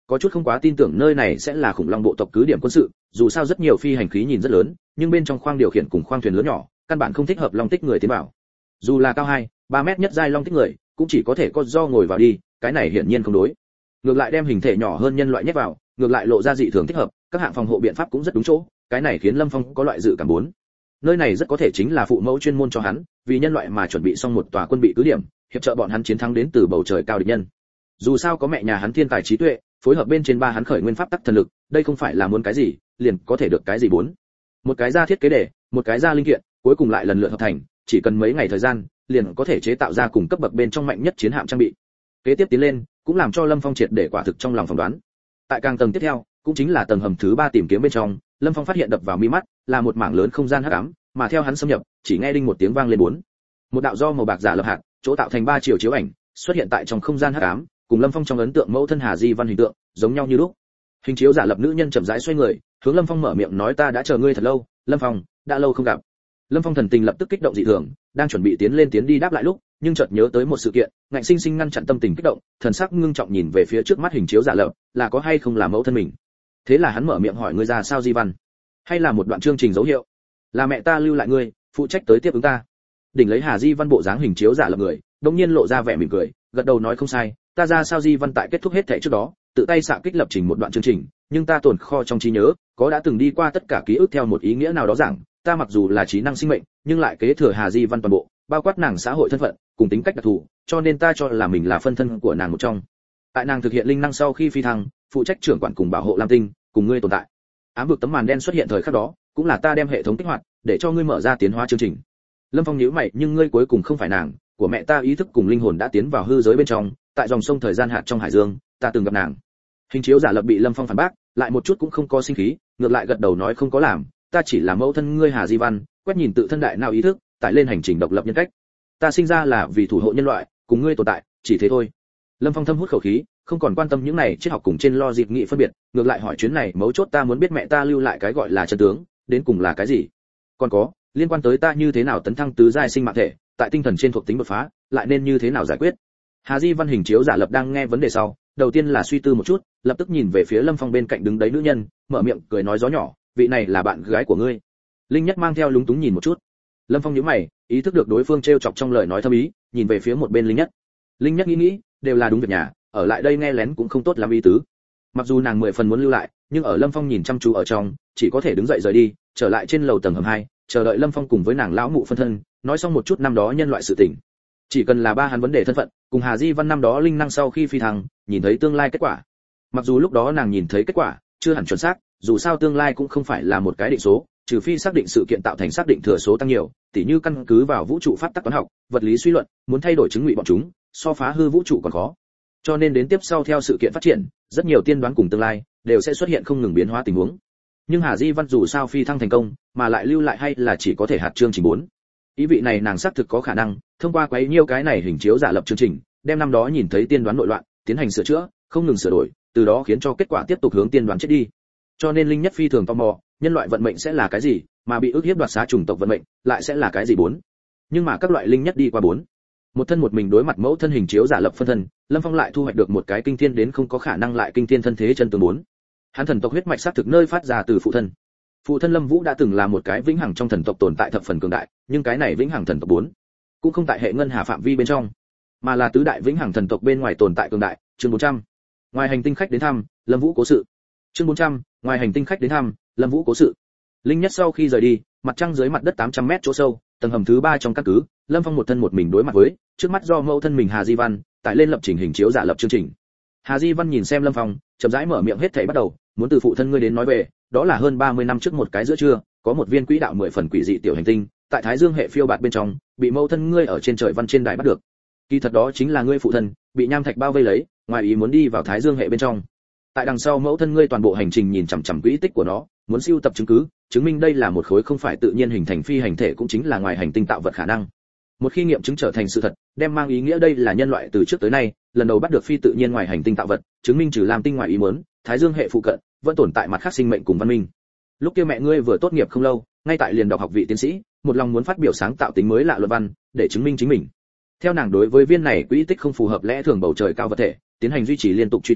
có chút không quá tin tưởng nơi này sẽ là khủng long bộ tộc cứ điểm quân sự, dù sao rất nhiều phi hành khí nhìn rất lớn, nhưng bên trong khoang điều khiển cùng khoang thuyền lớn nhỏ, căn bản không thích hợp long tích người tiến vào. Dù là cao hai, ba mét nhất giai long tích người, cũng chỉ có thể có do ngồi vào đi, cái này hiển nhiên không đối. Ngược lại đem hình thể nhỏ hơn nhân loại nhét vào, ngược lại lộ ra dị thường thích hợp, các hạng phòng hộ biện pháp cũng rất đúng chỗ, cái này khiến Lâm Phong có loại dự cảm bốn. Nơi này rất có thể chính là phụ mẫu chuyên môn cho hắn, vì nhân loại mà chuẩn bị xong một tòa quân bị cứ điểm, hiệp trợ bọn hắn chiến thắng đến từ bầu trời cao địch nhân. Dù sao có mẹ nhà hắn thiên tài trí tuệ, phối hợp bên trên ba hắn khởi nguyên pháp tắc thần lực, đây không phải là muốn cái gì, liền có thể được cái gì bốn. Một cái ra thiết kế để, một cái ra linh kiện, cuối cùng lại lần lượt hợp thành, chỉ cần mấy ngày thời gian, liền có thể chế tạo ra cùng cấp bậc bên trong mạnh nhất chiến hạm trang bị. Kế tiếp tiến lên, cũng làm cho Lâm Phong triệt để quả thực trong lòng phỏng đoán. Tại càng tầng tiếp theo, cũng chính là tầng hầm thứ ba tìm kiếm bên trong, Lâm Phong phát hiện đập vào mi mắt là một mảng lớn không gian hắc ám, mà theo hắn xâm nhập, chỉ nghe đinh một tiếng vang lên bốn. Một đạo do màu bạc giả lập hạt, chỗ tạo thành ba chiều chiếu ảnh, xuất hiện tại trong không gian hắc ám, cùng Lâm Phong trong ấn tượng mẫu thân Hà Di Văn hình tượng, giống nhau như lúc. Hình chiếu giả lập nữ nhân chậm rãi xoay người, hướng Lâm Phong mở miệng nói ta đã chờ ngươi thật lâu, Lâm Phong, đã lâu không gặp. Lâm Phong thần tình lập tức kích động dị thường, đang chuẩn bị tiến lên tiến đi đáp lại lúc, nhưng chợt nhớ tới một sự kiện, ngạnh sinh sinh ngăn chặn tâm tình kích động, thần sắc ngưng trọng nhìn về phía trước mắt hình chiếu giả lập, là có hay không là mẫu thân mình. Thế là hắn mở miệng hỏi ngươi ra sao Di Văn, hay là một đoạn chương trình dấu hiệu, là mẹ ta lưu lại ngươi, phụ trách tới tiếp ứng ta. Đỉnh lấy Hà Di Văn bộ dáng hình chiếu giả lập người, đột nhiên lộ ra vẻ mỉm cười, gật đầu nói không sai, ta ra sao Di Văn tại kết thúc hết thảy trước đó, tự tay xạ kích lập trình một đoạn chương trình, nhưng ta tồn kho trong trí nhớ, có đã từng đi qua tất cả ký ức theo một ý nghĩa nào đó rằng, ta mặc dù là trí năng sinh mệnh, nhưng lại kế thừa Hà Di Văn toàn bộ, bao quát nàng xã hội thân phận, cùng tính cách đặc thù, cho nên ta cho là mình là phân thân của nàng một trong. Tại nàng thực hiện linh năng sau khi phi thăng, phụ trách trưởng quản cùng bảo hộ Lam Tinh, cùng ngươi tồn tại. Ám vực tấm màn đen xuất hiện thời khắc đó, cũng là ta đem hệ thống kích hoạt, để cho ngươi mở ra tiến hóa chương trình. Lâm Phong nhíu mày, nhưng ngươi cuối cùng không phải nàng, của mẹ ta ý thức cùng linh hồn đã tiến vào hư giới bên trong, tại dòng sông thời gian hạt trong hải dương, ta từng gặp nàng. Hình chiếu giả lập bị Lâm Phong phản bác, lại một chút cũng không có sinh khí, ngược lại gật đầu nói không có làm, ta chỉ là mẫu thân ngươi Hà Di Văn, quét nhìn tự thân đại nào ý thức, tải lên hành trình độc lập nhân cách. Ta sinh ra là vì thủ hộ nhân loại, cùng ngươi tồn tại, chỉ thế thôi. Lâm Phong thâm hút khẩu khí, không còn quan tâm những này triết học cùng trên lo dịp nghị phân biệt, ngược lại hỏi chuyến này mấu chốt ta muốn biết mẹ ta lưu lại cái gọi là chân tướng, đến cùng là cái gì? Còn có, liên quan tới ta như thế nào tấn thăng tứ giai sinh mạng thể, tại tinh thần trên thuộc tính đột phá, lại nên như thế nào giải quyết? Hà Di Văn hình chiếu giả lập đang nghe vấn đề sau, đầu tiên là suy tư một chút, lập tức nhìn về phía Lâm Phong bên cạnh đứng đấy nữ nhân, mở miệng cười nói gió nhỏ, vị này là bạn gái của ngươi. Linh Nhất mang theo lúng túng nhìn một chút. Lâm Phong nhíu mày, ý thức được đối phương trêu chọc trong lời nói thâm ý, nhìn về phía một bên Linh Nhất. Linh Nhất nghĩ nghĩ, đều là đúng việc nhà, ở lại đây nghe lén cũng không tốt lắm ý tứ. Mặc dù nàng mười phần muốn lưu lại, nhưng ở Lâm Phong nhìn chăm chú ở trong, chỉ có thể đứng dậy rời đi, trở lại trên lầu tầng hầm hai, chờ đợi Lâm Phong cùng với nàng lão mụ phân thân, nói xong một chút năm đó nhân loại sự tình. Chỉ cần là ba hắn vấn đề thân phận, cùng Hà Di Văn năm đó linh năng sau khi phi thăng, nhìn thấy tương lai kết quả. Mặc dù lúc đó nàng nhìn thấy kết quả, chưa hẳn chuẩn xác, dù sao tương lai cũng không phải là một cái định số, trừ phi xác định sự kiện tạo thành xác định thừa số tăng nhiều, tỉ như căn cứ vào vũ trụ pháp tắc toán học, vật lý suy luận, muốn thay đổi chứng ngụy bọn chúng, so phá hư vũ trụ còn khó. Cho nên đến tiếp sau theo sự kiện phát triển, rất nhiều tiên đoán cùng tương lai đều sẽ xuất hiện không ngừng biến hóa tình huống. Nhưng Hà Di Văn dù sao phi thăng thành công, mà lại lưu lại hay là chỉ có thể hạt chương trình bốn. Ý vị này nàng xác thực có khả năng thông qua quấy nhiêu cái này hình chiếu giả lập chương trình, đem năm đó nhìn thấy tiên đoán nội loạn, tiến hành sửa chữa, không ngừng sửa đổi, từ đó khiến cho kết quả tiếp tục hướng tiên đoán chết đi. Cho nên Linh Nhất phi thường tò mò, nhân loại vận mệnh sẽ là cái gì, mà bị ức hiếp đoạt xá chủng tộc vận mệnh lại sẽ là cái gì bốn. Nhưng mà các loại Linh Nhất đi qua bốn, một thân một mình đối mặt mẫu thân hình chiếu giả lập phân thân, Lâm Phong lại thu hoạch được một cái kinh thiên đến không có khả năng lại kinh thiên thân thế chân tướng bốn. Hắn thần tộc huyết mạch xác thực nơi phát ra từ phụ thân. Phụ thân Lâm Vũ đã từng là một cái vĩnh hằng trong thần tộc tồn tại thập phần cường đại, nhưng cái này vĩnh hằng thần tộc bốn cũng không tại hệ ngân hà phạm vi bên trong, mà là tứ đại vĩnh hằng thần tộc bên ngoài tồn tại cường đại. Chương bốn trăm. Ngoài hành tinh khách đến thăm, Lâm Vũ cố sự. Chương bốn trăm. Ngoài hành tinh khách đến thăm, Lâm Vũ cố sự. Linh Nhất sau khi rời đi, mặt trăng dưới mặt đất tám trăm mét chỗ sâu, tầng hầm thứ ba trong căn cứ, Lâm Phong một thân một mình đối mặt với, trước mắt do mẫu thân mình Hà Di Văn, tải lên lập trình hình chiếu giả lập chương trình. Hà Di Văn nhìn xem Lâm Phong, chậm rãi mở miệng hết thảy bắt đầu, muốn từ phụ thân ngươi đến nói về, đó là hơn ba mươi năm trước một cái giữa trưa, có một viên quỹ đạo mười phần quỷ dị tiểu hành tinh, tại Thái Dương hệ phiêu bạt bên trong, bị mẫu thân ngươi ở trên trời văn trên đài bắt được. Kỳ thật đó chính là ngươi phụ thân, bị nham thạch bao vây lấy, ngoài ý muốn đi vào Thái Dương hệ bên trong. Tại đằng sau mẫu thân ngươi toàn bộ hành trình nhìn chằm chằm quỹ tích của nó, muốn siêu tập chứng cứ, chứng minh đây là một khối không phải tự nhiên hình thành phi hành thể cũng chính là ngoài hành tinh tạo vật khả năng. Một khi nghiệm chứng trở thành sự thật, đem mang ý nghĩa đây là nhân loại từ trước tới nay lần đầu bắt được phi tự nhiên ngoài hành tinh tạo vật, chứng minh trừ Lam Tinh ngoài ý muốn, Thái Dương hệ phụ cận vẫn tồn tại mặt khác sinh mệnh cùng văn minh. Lúc kia mẹ ngươi vừa tốt nghiệp không lâu, ngay tại liền đọc học vị tiến sĩ, một lòng muốn phát biểu sáng tạo tính mới lạ luận văn, để chứng minh chính mình. Theo nàng đối với viên này quỹ tích không phù hợp lẽ thường bầu trời cao vật thể, tiến hành duy trì liên tục truy tung,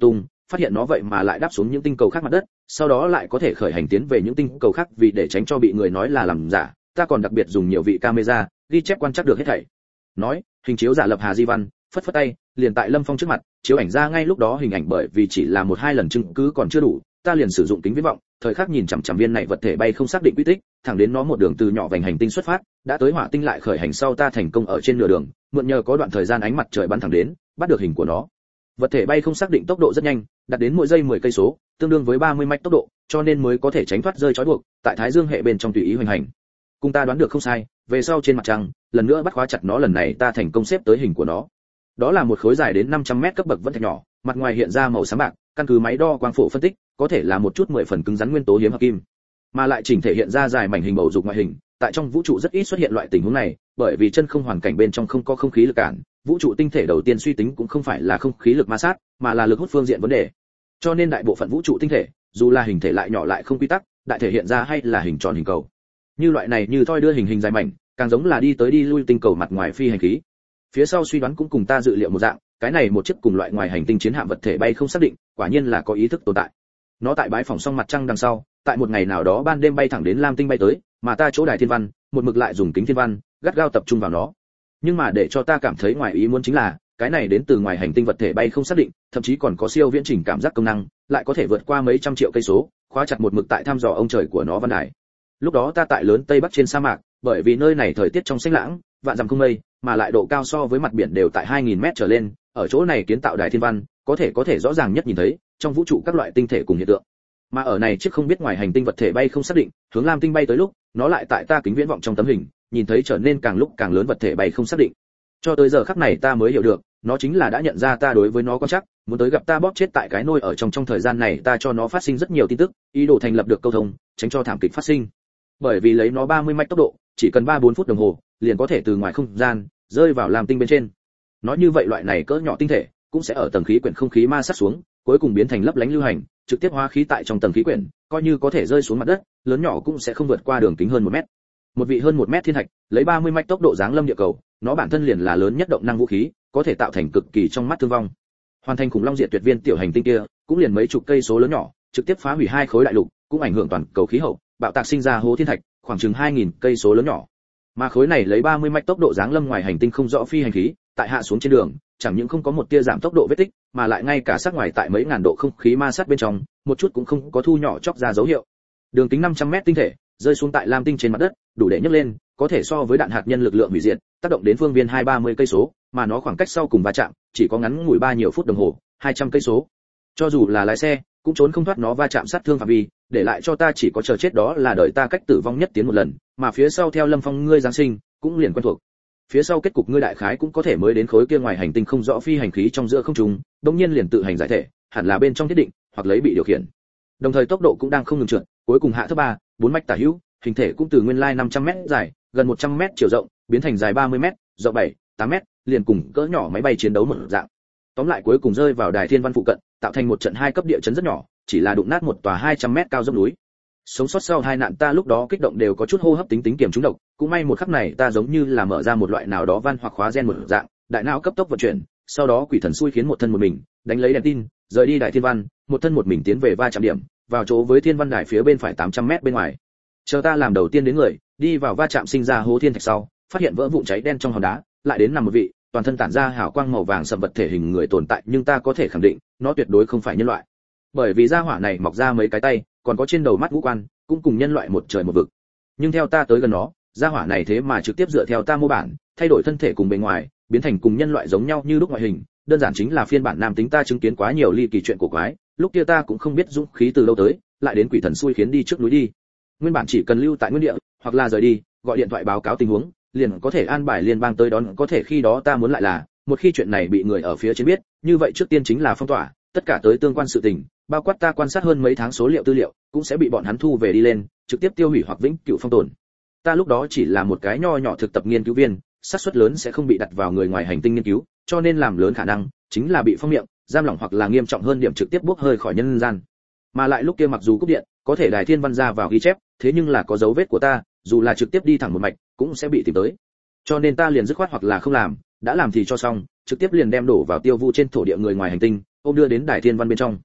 phát hiện nó vậy mà lại đáp xuống những tinh cầu khác mặt đất, sau đó lại có thể khởi hành tiến về những tinh cầu khác, vì để tránh cho bị người nói là làm giả, ta còn đặc biệt dùng nhiều vị camera ghi chép quan trắc được hết thảy. Nói, hình chiếu giả lập Hà Di Văn, phất phất tay, liền tại Lâm Phong trước mặt, chiếu ảnh ra ngay lúc đó hình ảnh, bởi vì chỉ là một hai lần chứng cứ còn chưa đủ, ta liền sử dụng kính viễn vọng, thời khắc nhìn chằm chằm viên này vật thể bay không xác định quy tích, thẳng đến nó một đường từ nhỏ vành hành tinh xuất phát, đã tới hỏa tinh lại khởi hành sau, ta thành công ở trên nửa đường, mượn nhờ có đoạn thời gian ánh mặt trời bắn thẳng đến, bắt được hình của nó. Vật thể bay không xác định tốc độ rất nhanh, đạt đến mỗi giây mười cây số, tương đương với ba mươi mach tốc độ, cho nên mới có thể tránh thoát rơi trói buộc, tại Thái Dương hệ bên trong tùy ý hoành hành. Cùng ta đoán được không sai, về sau trên mặt trăng, lần nữa bắt khóa chặt nó, lần này ta thành công xếp tới hình của nó. Đó là một khối dài đến năm trăm mét cấp bậc vẫn thạch nhỏ, mặt ngoài hiện ra màu xám bạc, căn cứ máy đo quang phổ phân tích, có thể là một chút mười phần cứng rắn nguyên tố hiếm hợp kim, mà lại chỉnh thể hiện ra dài mảnh hình bầu dục ngoại hình. Tại trong vũ trụ rất ít xuất hiện loại tình huống này, bởi vì chân không hoàn cảnh bên trong không có không khí lực cản, vũ trụ tinh thể đầu tiên suy tính cũng không phải là không khí lực ma sát, mà là lực hút phương diện vấn đề. Cho nên đại bộ phận vũ trụ tinh thể, dù là hình thể lại nhỏ lại không quy tắc, đại thể hiện ra hay là hình tròn hình cầu. Như loại này như thoi đưa hình hình dài mảnh, càng giống là đi tới đi lui tinh cầu mặt ngoài phi hành khí. Phía sau suy đoán cũng cùng ta dự liệu một dạng, cái này một chiếc cùng loại ngoài hành tinh chiến hạm vật thể bay không xác định, quả nhiên là có ý thức tồn tại. Nó tại bãi phỏng xong mặt trăng đằng sau, tại một ngày nào đó ban đêm bay thẳng đến Lam tinh bay tới, mà ta chỗ đài thiên văn, một mực lại dùng kính thiên văn, gắt gao tập trung vào nó. Nhưng mà để cho ta cảm thấy ngoài ý muốn chính là, cái này đến từ ngoài hành tinh vật thể bay không xác định, thậm chí còn có siêu viễn trình cảm giác công năng, lại có thể vượt qua mấy trăm triệu cây số, khóa chặt một mực tại thăm dò ông trời của nó văn đài. Lúc đó ta tại lớn Tây Bắc trên sa mạc, bởi vì nơi này thời tiết trong xanh lãng, vạn dặm không mây, mà lại độ cao so với mặt biển đều tại hai nghìn mét trở lên, ở chỗ này kiến tạo đài thiên văn, có thể có thể rõ ràng nhất nhìn thấy trong vũ trụ các loại tinh thể cùng hiện tượng. Mà ở này chiếc không biết ngoài hành tinh vật thể bay không xác định, hướng Lam tinh bay tới lúc, nó lại tại ta kính viễn vọng trong tấm hình, nhìn thấy trở nên càng lúc càng lớn vật thể bay không xác định. Cho tới giờ khắc này ta mới hiểu được, nó chính là đã nhận ra ta đối với nó quan chắc, muốn tới gặp ta bóp chết tại cái nôi ở trong trong thời gian này ta cho nó phát sinh rất nhiều tin tức, ý đồ thành lập được câu thông, tránh cho thảm kịch phát sinh. Bởi vì lấy nó ba mươi mach tốc độ, chỉ cần ba bốn phút đồng hồ, liền có thể từ ngoài không gian rơi vào Lam tinh bên trên. Nói như vậy loại này cỡ nhỏ tinh thể cũng sẽ ở tầng khí quyển không khí ma sát xuống, cuối cùng biến thành lấp lánh lưu hành, trực tiếp hóa khí tại trong tầng khí quyển, coi như có thể rơi xuống mặt đất, lớn nhỏ cũng sẽ không vượt qua đường kính hơn một mét. Một vị hơn một mét thiên thạch, lấy ba mươi mach tốc độ giáng lâm địa cầu, nó bản thân liền là lớn nhất động năng vũ khí, có thể tạo thành cực kỳ trong mắt thương vong. Hoàn thành khủng long diệt tuyệt viên tiểu hành tinh kia, cũng liền mấy chục cây số lớn nhỏ, trực tiếp phá hủy hai khối đại lục, cũng ảnh hưởng toàn cầu khí hậu, bạo tạc sinh ra hố thiên thạch, khoảng chừng hai nghìn cây số lớn nhỏ. Mà khối này lấy ba mươi mach tốc độ giáng lâm ngoài hành tinh không rõ phi hành khí, tại hạ xuống trên đường, chẳng những không có một tia giảm tốc độ vết tích, mà lại ngay cả sát ngoài tại mấy ngàn độ không khí ma sát bên trong, một chút cũng không có thu nhỏ chóc ra dấu hiệu. Đường kính năm trăm mét tinh thể, rơi xuống tại Lam tinh trên mặt đất, đủ để nhấc lên, có thể so với đạn hạt nhân lực lượng hủy diệt, tác động đến phương viên hai ba mươi cây số, mà nó khoảng cách sau cùng va chạm, chỉ có ngắn ngủi ba nhiều phút đồng hồ, hai trăm cây số. Cho dù là lái xe, cũng trốn không thoát nó va chạm sát thương phạm vi, để lại cho ta chỉ có chờ chết, đó là đợi ta cách tử vong nhất tiến một lần, mà phía sau theo Lâm Phong ngươi giáng sinh, cũng liền quen thuộc. Phía sau kết cục ngươi đại khái cũng có thể mới đến khối kia ngoài hành tinh không rõ phi hành khí trong giữa không trung, đột nhiên liền tự hành giải thể, hẳn là bên trong thiết định, hoặc lấy bị điều khiển. Đồng thời tốc độ cũng đang không ngừng trượt, cuối cùng hạ thấp ba, bốn mach tả hữu, hình thể cũng từ nguyên lai năm trăm mét dài, gần một trăm mét chiều rộng, biến thành dài ba mươi mét, rộng bảy, tám mét, liền cùng cỡ nhỏ máy bay chiến đấu một dạng. Tóm lại cuối cùng rơi vào đài thiên văn phụ cận, tạo thành một trận hai cấp địa chấn rất nhỏ, chỉ là đụng nát một tòa hai trăm mét cao dốc núi. Sống sót sau hai nạn ta lúc đó kích động đều có chút hô hấp tính tính kiềm trúng độc, cũng may một khắc này ta giống như là mở ra một loại nào đó van hoặc khóa gen một dạng, đại não cấp tốc vận chuyển, sau đó quỷ thần xui khiến một thân một mình, đánh lấy đèn tin, rời đi đài thiên văn, một thân một mình tiến về va chạm điểm, vào chỗ với thiên văn đài phía bên phải tám trăm mét bên ngoài. Chờ ta làm đầu tiên đến người, đi vào va chạm sinh ra hố thiên thạch sau, phát hiện vỡ vụn cháy đen trong hòn đá, lại đến nằm một vị, toàn thân tản ra hào quang màu vàng sậm vật thể hình người tồn tại, nhưng ta có thể khẳng định, nó tuyệt đối không phải nhân loại. Bởi vì da hỏa này mọc ra mấy cái tay, còn có trên đầu mắt ngũ quan, cũng cùng nhân loại một trời một vực. Nhưng theo ta tới gần nó, da hỏa này thế mà trực tiếp dựa theo ta mô bản, thay đổi thân thể cùng bề ngoài, biến thành cùng nhân loại giống nhau như lúc ngoại hình, đơn giản chính là phiên bản nam tính. Ta chứng kiến quá nhiều ly kỳ chuyện cổ quái, lúc kia ta cũng không biết dũng khí từ đâu tới, lại đến quỷ thần xui khiến đi trước núi đi. Nguyên bản chỉ cần lưu tại nguyên địa, hoặc là rời đi, gọi điện thoại báo cáo tình huống, liền có thể an bài liên bang tới đón. Có thể khi đó ta muốn lại là, một khi chuyện này bị người ở phía trên biết, như vậy trước tiên chính là phong tỏa, tất cả tới tương quan sự tình, bao quát ta quan sát hơn mấy tháng số liệu tư liệu, cũng sẽ bị bọn hắn thu về đi lên, trực tiếp tiêu hủy hoặc vĩnh cửu phong tồn. Ta lúc đó chỉ là một cái nho nhỏ thực tập nghiên cứu viên, xác suất lớn sẽ không bị đặt vào người ngoài hành tinh nghiên cứu, cho nên làm lớn khả năng chính là bị phong miệng, giam lỏng hoặc là nghiêm trọng hơn điểm trực tiếp bốc hơi khỏi nhân gian. Mà lại lúc kia mặc dù cúp điện, có thể đài thiên văn ra vào ghi chép, thế nhưng là có dấu vết của ta, dù là trực tiếp đi thẳng một mạch, cũng sẽ bị tìm tới. Cho nên ta liền dứt khoát hoặc là không làm, đã làm thì cho xong, trực tiếp liền đem đổ vào tiêu vu trên thổ địa người ngoài hành tinh, ôm đưa đến đài thiên văn bên trong.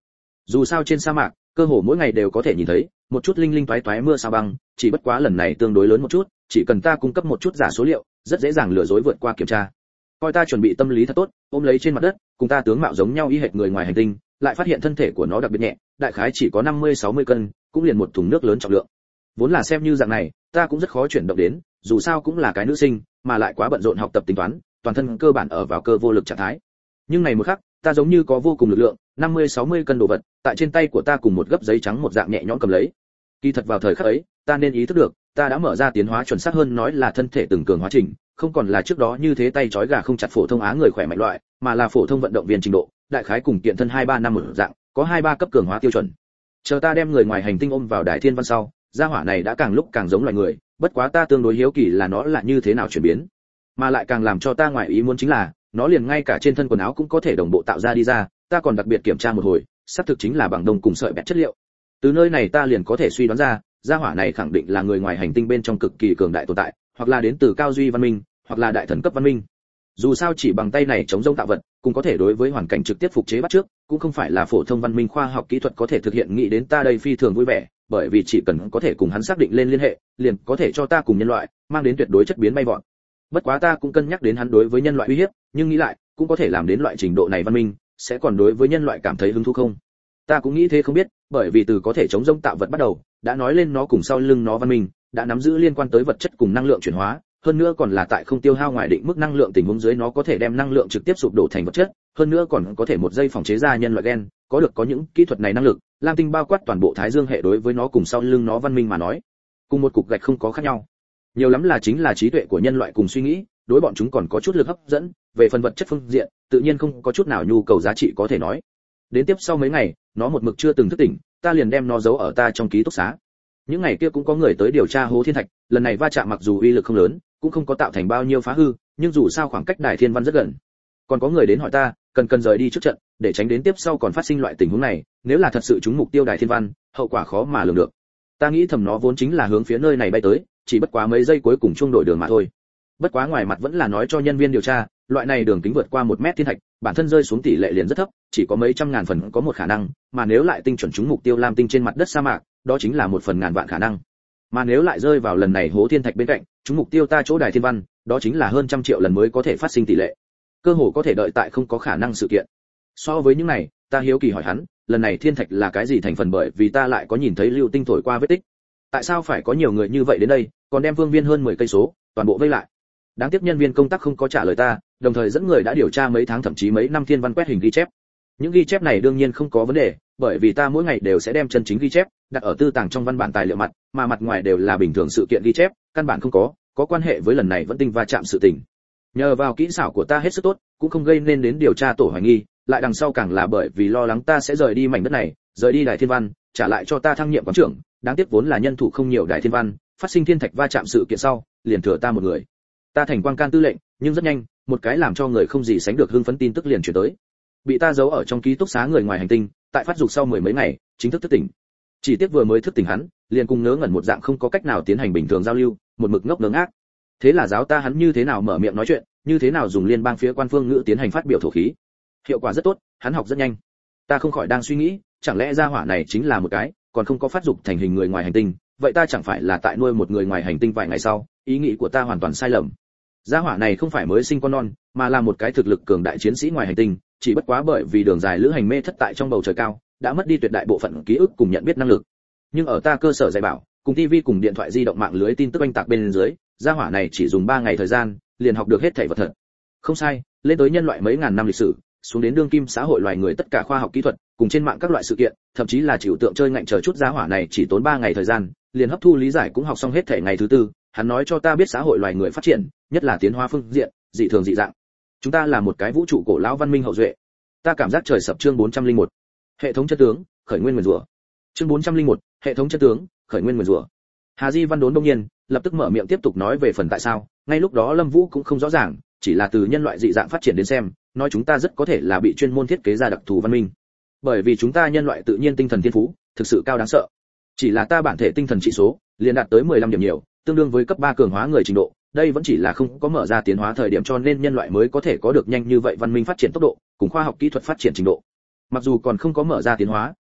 Dù sao trên sa mạc, cơ hồ mỗi ngày đều có thể nhìn thấy một chút linh linh toái toái mưa sao băng, chỉ bất quá lần này tương đối lớn một chút, chỉ cần ta cung cấp một chút giả số liệu, rất dễ dàng lừa dối vượt qua kiểm tra. Coi ta chuẩn bị tâm lý thật tốt, ôm lấy trên mặt đất, cùng ta tướng mạo giống nhau y hệt người ngoài hành tinh, lại phát hiện thân thể của nó đặc biệt nhẹ, đại khái chỉ có năm mươi sáu mươi cân, cũng liền một thùng nước lớn trọng lượng. Vốn là xem như dạng này, ta cũng rất khó chuyển động đến, dù sao cũng là cái nữ sinh, mà lại quá bận rộn học tập tính toán, toàn thân cơ bản ở vào cơ vô lực trạng thái. Nhưng này một khắc, ta giống như có vô cùng lực lượng, năm mươi sáu mươi cân đồ vật, tại trên tay của ta cùng một gấp giấy trắng một dạng nhẹ nhõm cầm lấy. Kỳ thật vào thời khắc ấy, ta nên ý thức được, ta đã mở ra tiến hóa chuẩn xác hơn nói là thân thể từng cường hóa trình, không còn là trước đó như thế tay trói gà không chặt phổ thông á người khỏe mạnh loại, mà là phổ thông vận động viên trình độ, đại khái cùng kiện thân hai ba năm một dạng, có hai ba cấp cường hóa tiêu chuẩn. Chờ ta đem người ngoài hành tinh ôm vào Đại Thiên Văn sau, gia hỏa này đã càng lúc càng giống loài người, bất quá ta tương đối hiếu kỳ là nó là như thế nào chuyển biến. Mà lại càng làm cho ta ngoài ý muốn chính là, nó liền ngay cả trên thân quần áo cũng có thể đồng bộ tạo ra đi ra, ta còn đặc biệt kiểm tra một hồi, xác thực chính là bằng đồng cùng sợi bẹt chất liệu. Từ nơi này ta liền có thể suy đoán ra, gia hỏa này khẳng định là người ngoài hành tinh bên trong cực kỳ cường đại tồn tại, hoặc là đến từ cao duy văn minh, hoặc là đại thần cấp văn minh. Dù sao chỉ bằng tay này chống rông tạo vật, cũng có thể đối với hoàn cảnh trực tiếp phục chế bắt trước, cũng không phải là phổ thông văn minh khoa học kỹ thuật có thể thực hiện. Nghĩ đến ta đây phi thường vui vẻ, bởi vì chỉ cần có thể cùng hắn xác định lên liên hệ, liền có thể cho ta cùng nhân loại mang đến tuyệt đối chất biến bay vọt. Bất quá ta cũng cân nhắc đến hắn đối với nhân loại uy hiếp, nhưng nghĩ lại, cũng có thể làm đến loại trình độ này văn minh, sẽ còn đối với nhân loại cảm thấy hứng thú không? Ta cũng nghĩ thế không biết, bởi vì từ có thể chống rông tạo vật bắt đầu, đã nói lên nó cùng sau lưng nó văn minh, đã nắm giữ liên quan tới vật chất cùng năng lượng chuyển hóa, hơn nữa còn là tại không tiêu hao ngoài định mức năng lượng tình huống dưới nó có thể đem năng lượng trực tiếp sụp đổ thành vật chất, hơn nữa còn có thể một giây phòng chế ra nhân loại gen, có được có những kỹ thuật này năng lực, Lam Tinh bao quát toàn bộ Thái Dương hệ đối với nó cùng sau lưng nó văn minh mà nói, cùng một cục gạch không có khác nhau. Nhiều lắm là chính là trí tuệ của nhân loại cùng suy nghĩ, đối bọn chúng còn có chút lực hấp dẫn, về phần vật chất phương diện, tự nhiên không có chút nào nhu cầu giá trị có thể nói. Đến tiếp sau mấy ngày, nó một mực chưa từng thức tỉnh, ta liền đem nó giấu ở ta trong ký túc xá. Những ngày kia cũng có người tới điều tra hố thiên thạch, lần này va chạm mặc dù uy lực không lớn, cũng không có tạo thành bao nhiêu phá hư, nhưng dù sao khoảng cách Đài Thiên Văn rất gần. Còn có người đến hỏi ta, cần cần rời đi trước trận, để tránh đến tiếp sau còn phát sinh loại tình huống này, nếu là thật sự trúng mục tiêu Đài Thiên Văn, hậu quả khó mà lường được. Ta nghĩ thầm nó vốn chính là hướng phía nơi này bay tới, chỉ bất quá mấy giây cuối cùng chung đổi đường mà thôi. Bất quá ngoài mặt vẫn là nói cho nhân viên điều tra, loại này đường kính vượt qua một mét thiên thạch, bản thân rơi xuống tỷ lệ liền rất thấp, chỉ có mấy trăm ngàn phần có một khả năng, mà nếu lại tinh chuẩn trúng mục tiêu Lam Tinh trên mặt đất sa mạc, đó chính là một phần ngàn vạn khả năng. Mà nếu lại rơi vào lần này hố thiên thạch bên cạnh, trúng mục tiêu ta chỗ Đài Thiên Văn, đó chính là hơn trăm triệu lần mới có thể phát sinh tỷ lệ. Cơ hồ có thể đợi tại không có khả năng sự kiện. So với những này, ta hiếu kỳ hỏi hắn, lần này thiên thạch là cái gì thành phần, bởi vì ta lại có nhìn thấy lưu tinh thổi qua vết tích. Tại sao phải có nhiều người như vậy đến đây, còn đem vương viên hơn mười cây số, toàn bộ vây lại. Đáng tiếc nhân viên công tác không có trả lời ta, đồng thời dẫn người đã điều tra mấy tháng thậm chí mấy năm thiên văn quét hình ghi chép. Những ghi chép này đương nhiên không có vấn đề, bởi vì ta mỗi ngày đều sẽ đem chân chính ghi chép đặt ở tư tàng trong văn bản tài liệu mặt, mà mặt ngoài đều là bình thường sự kiện ghi chép, căn bản không có có quan hệ với lần này vẫn tinh va chạm sự tình. Nhờ vào kỹ xảo của ta hết sức tốt, cũng không gây nên đến điều tra tổ hoài nghi, lại đằng sau càng là bởi vì lo lắng ta sẽ rời đi mảnh đất này, rời đi Đài Thiên Văn, trả lại cho ta thăng nhiệm quán trưởng, đáng tiếc vốn là nhân thủ không nhiều Đài Thiên Văn, phát sinh thiên thạch va chạm sự kiện sau, liền thừa ta một người. Ta thành quan can tư lệnh, nhưng rất nhanh, một cái làm cho người không gì sánh được hưng phấn tin tức liền truyền tới. Bị ta giấu ở trong ký túc xá người ngoài hành tinh, tại phát dục sau mười mấy ngày, chính thức thức tỉnh. Chỉ tiếc vừa mới thức tỉnh hắn, liền cùng ngớ ngẩn một dạng không có cách nào tiến hành bình thường giao lưu, một mực ngốc ngớ ngác. Thế là giáo ta hắn như thế nào mở miệng nói chuyện, như thế nào dùng liên bang phía quan phương ngữ tiến hành phát biểu thổ khí. Hiệu quả rất tốt, hắn học rất nhanh. Ta không khỏi đang suy nghĩ, chẳng lẽ gia hỏa này chính là một cái còn không có phát dục thành hình người ngoài hành tinh, vậy ta chẳng phải là tại nuôi một người ngoài hành tinh vài ngày sau. Ý nghĩ của ta hoàn toàn sai lầm. Gia hỏa này không phải mới sinh con non, mà là một cái thực lực cường đại chiến sĩ ngoài hành tinh, chỉ bất quá bởi vì đường dài lữ hành mê thất tại trong bầu trời cao, đã mất đi tuyệt đại bộ phận ký ức cùng nhận biết năng lực. Nhưng ở ta cơ sở dạy bảo, cùng tivi cùng điện thoại di động mạng lưới tin tức oanh tạc bên dưới, gia hỏa này chỉ dùng ba ngày thời gian, liền học được hết thảy vật thật. Không sai, lên tới nhân loại mấy ngàn năm lịch sử, xuống đến đương kim xã hội loài người tất cả khoa học kỹ thuật, cùng trên mạng các loại sự kiện, thậm chí là chịu tượng chơi ngạnh chờ chút gia hỏa này chỉ tốn ba ngày thời gian, liền hấp thu lý giải cũng học xong hết thảy. Ngày thứ tư, hắn nói cho ta biết xã hội loài người phát triển, nhất là tiến hóa phương diện, dị thường dị dạng. Chúng ta là một cái vũ trụ cổ lão văn minh hậu duệ. Ta cảm giác trời sập. Chương bốn trăm lẻ một. Hệ thống chân tướng, khởi nguyên nguyền rủa. Chương bốn trăm lẻ một. Hệ thống chân tướng, khởi nguyên nguyền rủa. Hà Di Văn đốn đông nhiên, lập tức mở miệng tiếp tục nói về phần tại sao, ngay lúc đó Lâm Vũ cũng không rõ ràng, chỉ là từ nhân loại dị dạng phát triển đến xem, nói chúng ta rất có thể là bị chuyên môn thiết kế ra đặc thù văn minh. Bởi vì chúng ta nhân loại tự nhiên tinh thần thiên phú, thực sự cao đáng sợ. Chỉ là ta bản thể tinh thần trị số, liền đạt tới mười lăm điểm nhiều, tương đương với cấp ba cường hóa người trình độ, đây vẫn chỉ là không có mở ra tiến hóa thời điểm, cho nên nhân loại mới có thể có được nhanh như vậy văn minh phát triển tốc độ, cùng khoa học kỹ thuật phát triển trình độ. Mặc dù còn không có mở ra tiến hóa,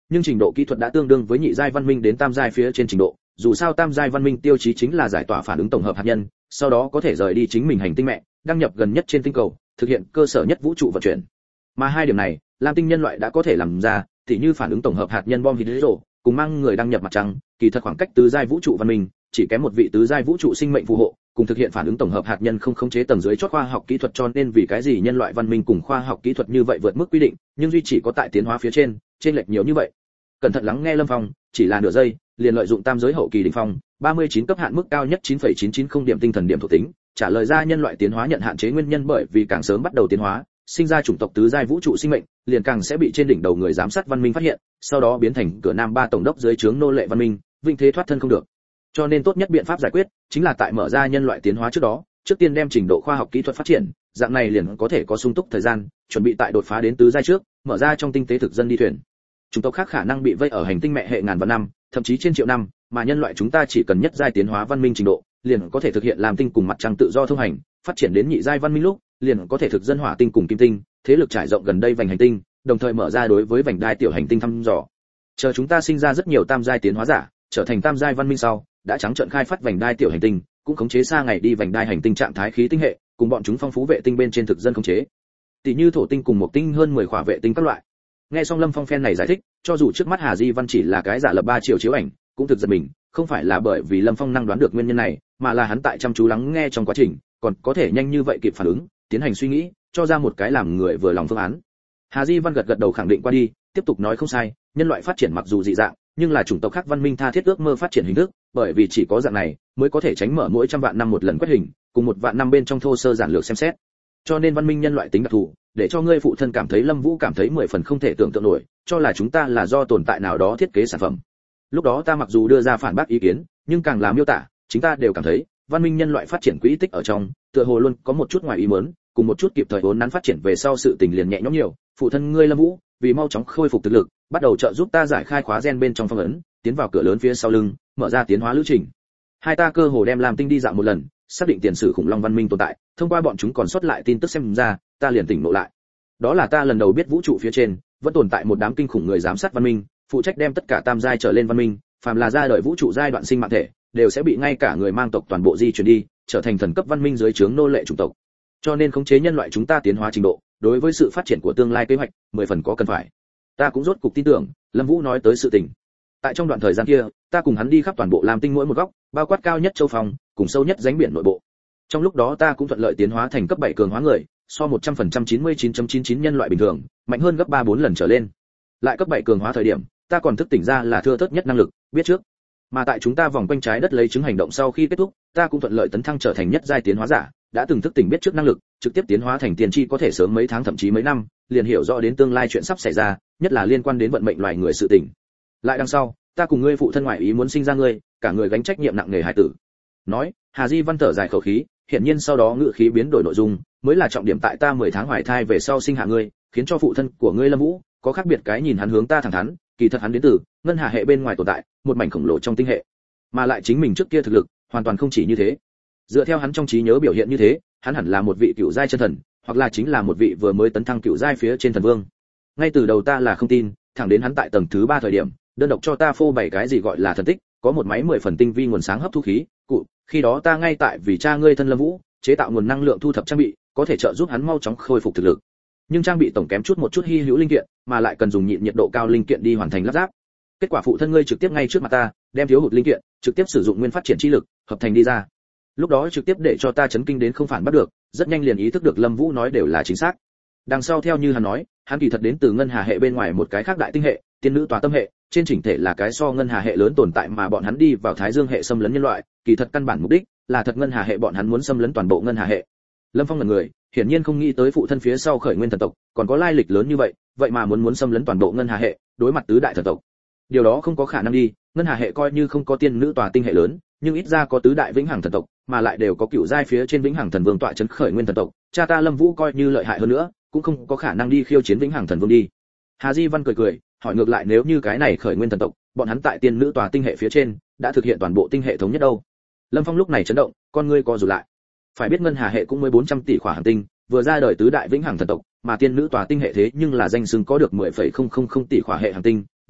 nhưng trình độ kỹ thuật đã tương đương với nhị giai văn minh đến tam giai phía trên trình độ, dù sao tam giai văn minh tiêu chí chính là giải tỏa phản ứng tổng hợp hạt nhân, sau đó có thể rời đi chính mình hành tinh mẹ, đăng nhập gần nhất trên tinh cầu, thực hiện cơ sở nhất vũ trụ vận chuyển. Mà hai điểm này, Lam tinh nhân loại đã có thể làm ra, tỉ như phản ứng tổng hợp hạt nhân bom hydro, cùng mang người đăng nhập mặt trăng, kỳ thật khoảng cách tứ giai vũ trụ văn minh, chỉ kém một vị tứ giai vũ trụ sinh mệnh phù hộ, cùng thực hiện phản ứng tổng hợp hạt nhân không khống chế tầng dưới chót khoa học kỹ thuật, cho nên vì cái gì nhân loại văn minh cùng khoa học kỹ thuật như vậy vượt mức quy định, nhưng duy chỉ có tại tiến hóa phía trên, trên lệch nhiều như vậy. Cẩn thận lắng nghe Lâm Phong, chỉ là nửa giây, liền lợi dụng tam giới hậu kỳ đỉnh phong, ba mươi chín cấp hạn mức cao nhất chín phẩy chín chín không điểm tinh thần điểm thuộc tính, trả lời ra nhân loại tiến hóa nhận hạn chế nguyên nhân, bởi vì càng sớm bắt đầu tiến hóa, sinh ra chủng tộc tứ giai vũ trụ sinh mệnh, liền càng sẽ bị trên đỉnh đầu người giám sát văn minh phát hiện, sau đó biến thành cửa nam ba tổng đốc dưới trướng nô lệ văn minh, vinh thế thoát thân không được. Cho nên tốt nhất biện pháp giải quyết chính là tại mở ra nhân loại tiến hóa trước đó, trước tiên đem trình độ khoa học kỹ thuật phát triển, dạng này liền có thể có sung túc thời gian, chuẩn bị tại đột phá đến tứ giai trước, mở ra trong tinh tế thực dân đi thuyền. Chủng tộc khác khả năng bị vây ở hành tinh mẹ hệ ngàn vạn năm, thậm chí trên triệu năm, mà nhân loại chúng ta chỉ cần nhất giai tiến hóa văn minh trình độ, liền có thể thực hiện làm tinh cùng mặt trăng tự do thông hành, phát triển đến nhị giai văn minh lúc, liền có thể thực dân hỏa tinh cùng kim tinh, thế lực trải rộng gần đây vành hành tinh, đồng thời mở ra đối với vành đai tiểu hành tinh thăm dò. Chờ chúng ta sinh ra rất nhiều tam giai tiến hóa giả, trở thành tam giai văn minh sau, đã trắng trợn khai phát vành đai tiểu hành tinh, cũng khống chế xa ngày đi vành đai hành tinh trạng thái khí tinh hệ, cùng bọn chúng phong phú vệ tinh bên trên thực dân khống chế. Tỷ như thổ tinh cùng một tinh hơn mười khỏa vệ tinh các loại. Nghe xong Lâm Phong phen này giải thích, cho dù trước mắt Hà Di Văn chỉ là cái giả lập ba triệu chiếu ảnh, cũng thực giật mình, không phải là bởi vì Lâm Phong năng đoán được nguyên nhân này, mà là hắn tại chăm chú lắng nghe trong quá trình, còn có thể nhanh như vậy kịp phản ứng, tiến hành suy nghĩ, cho ra một cái làm người vừa lòng phương án. Hà Di Văn gật gật đầu khẳng định qua đi, tiếp tục nói không sai, nhân loại phát triển mặc dù dị dạng, nhưng là chủng tộc khác văn minh tha thiết ước mơ phát triển hình thức, bởi vì chỉ có dạng này mới có thể tránh mở mỗi trăm vạn năm một lần quét hình, cùng một vạn năm bên trong thô sơ giản lược xem xét. Cho nên văn minh nhân loại tính đặc thù, để cho ngươi phụ thân cảm thấy Lâm Vũ cảm thấy mười phần không thể tưởng tượng nổi, cho là chúng ta là do tồn tại nào đó thiết kế sản phẩm. Lúc đó ta mặc dù đưa ra phản bác ý kiến, nhưng càng là miêu tả, chúng ta đều cảm thấy văn minh nhân loại phát triển quỹ tích ở trong, tựa hồ luôn có một chút ngoài ý muốn, cùng một chút kịp thời vốn nắn phát triển về sau sự tình liền nhẹ nhõm nhiều. Phụ thân ngươi Lâm Vũ, vì mau chóng khôi phục thực lực, bắt đầu trợ giúp ta giải khai khóa gen bên trong phong ấn, tiến vào cửa lớn phía sau lưng, mở ra tiến hóa lữ trình. Hai ta cơ hồ đem làm tinh đi dạo một lần, xác định tiền sử khủng long văn minh tồn tại, thông qua bọn chúng còn sót lại tin tức xem ra, ta liền tỉnh ngộ lại. Đó là ta lần đầu biết vũ trụ phía trên vẫn tồn tại một đám kinh khủng người giám sát văn minh, phụ trách đem tất cả tam giai trở lên văn minh, phàm là ra đời vũ trụ giai đoạn sinh mạng thể, đều sẽ bị ngay cả người mang tộc toàn bộ di chuyển đi, trở thành thần cấp văn minh dưới trướng nô lệ chủng tộc. Cho nên khống chế nhân loại chúng ta tiến hóa trình độ, đối với sự phát triển của tương lai kế hoạch, mười phần có cần phải. Ta cũng rốt cục tin tưởng, Lâm Vũ nói tới sự tình. Tại trong đoạn thời gian kia, ta cùng hắn đi khắp toàn bộ Lam tinh mỗi một góc, bao quát cao nhất châu phong, cùng sâu nhất rãnh biển nội bộ. Trong lúc đó ta cũng thuận lợi tiến hóa thành cấp bảy cường hóa người, so một trăm phần trăm chín mươi chín phẩy chín chín nhân loại bình thường, mạnh hơn gấp ba bốn lần trở lên. Lại cấp bảy cường hóa thời điểm, ta còn thức tỉnh ra là thưa thớt nhất năng lực, biết trước. Mà tại chúng ta vòng quanh trái đất lấy chứng hành động sau khi kết thúc, ta cũng thuận lợi tấn thăng trở thành nhất giai tiến hóa giả, đã từng thức tỉnh biết trước năng lực, trực tiếp tiến hóa thành tiên tri, có thể sớm mấy tháng thậm chí mấy năm, liền hiểu rõ đến tương lai chuyện sắp xảy ra, nhất là liên quan đến vận mệnh loài người sự tình. Lại đằng sau, ta cùng ngươi phụ thân ngoại ý muốn sinh ra ngươi, cả người gánh trách nhiệm nặng nề hài tử. Nói, Hà Di Văn thở dài khẩu khí, hiển nhiên sau đó ngữ khí biến đổi nội dung, mới là trọng điểm tại ta mười tháng hoài thai về sau sinh hạ ngươi, khiến cho phụ thân của ngươi Lâm Vũ có khác biệt cái nhìn. Hắn hướng ta thẳng thắn, kỳ thật hắn đến từ ngân hà hệ bên ngoài tồn tại, một mảnh khổng lồ trong tinh hệ, mà lại chính mình trước kia thực lực hoàn toàn không chỉ như thế. Dựa theo hắn trong trí nhớ biểu hiện như thế, hắn hẳn là một vị cựu giai chân thần, hoặc là chính là một vị vừa mới tấn thăng cựu giai phía trên thần vương. Ngay từ đầu ta là không tin, thẳng đến hắn tại tầng thứ ba thời điểm, đơn độc cho ta phô bày cái gì gọi là thần tích, có một máy mười phần tinh vi nguồn sáng hấp thu khí cụ. Khi đó ta ngay tại vì cha ngươi thân Lâm Vũ chế tạo nguồn năng lượng thu thập trang bị, có thể trợ giúp hắn mau chóng khôi phục thực lực. Nhưng trang bị tổng kém chút một chút hy hữu linh kiện, mà lại cần dùng nhịn nhiệt độ cao linh kiện đi hoàn thành lắp ráp. Kết quả phụ thân ngươi trực tiếp ngay trước mặt ta, đem thiếu hụt linh kiện, trực tiếp sử dụng nguyên phát triển chi lực, hợp thành đi ra. Lúc đó trực tiếp để cho ta chấn kinh đến không phản bắt được, rất nhanh liền ý thức được Lâm Vũ nói đều là chính xác. Đằng sau theo như hắn nói, hắn kỳ thật đến từ ngân hà hệ bên ngoài một cái khác đại tinh hệ, tiên nữ tòa tâm hệ, trên chỉnh thể là cái so ngân hà hệ lớn tồn tại, mà bọn hắn đi vào Thái Dương hệ xâm lấn nhân loại, kỳ thật căn bản mục đích là thật ngân hà hệ bọn hắn muốn xâm lấn toàn bộ ngân hà hệ. Lâm Phong là người, hiển nhiên không nghĩ tới phụ thân phía sau khởi nguyên thần tộc còn có lai lịch lớn như vậy, vậy mà muốn muốn xâm lấn toàn bộ ngân hà hệ, đối mặt tứ đại thần tộc. Điều đó không có khả năng đi, ngân hà hệ coi như không có tiên nữ tòa tinh hệ lớn, nhưng ít ra có tứ đại vĩnh hằng thần tộc, mà lại đều có cựu giai phía trên vĩnh hằng thần vương tọa trấn khởi nguyên thần tộc, cha ta Lâm Vũ coi như lợi hại hơn nữa, cũng không có khả năng đi khiêu chiến vĩnh hằng thần vương đi. Hà Di Văn cười cười, hỏi ngược lại, nếu như cái này khởi nguyên thần tộc, bọn hắn tại tiên nữ tòa tinh hệ phía trên đã thực hiện toàn bộ tinh hệ thống nhất đâu? Lâm Phong lúc này chấn động, con ngươi co rụt lại. Phải biết ngân hà hệ cũng mới bốn trăm tỷ khỏa hành tinh, vừa ra đời tứ đại vĩnh hằng thần tộc, mà tiên nữ tòa tinh hệ thế nhưng là danh xưng có được mười phẩy không không không tỷ khỏa hệ hành tinh,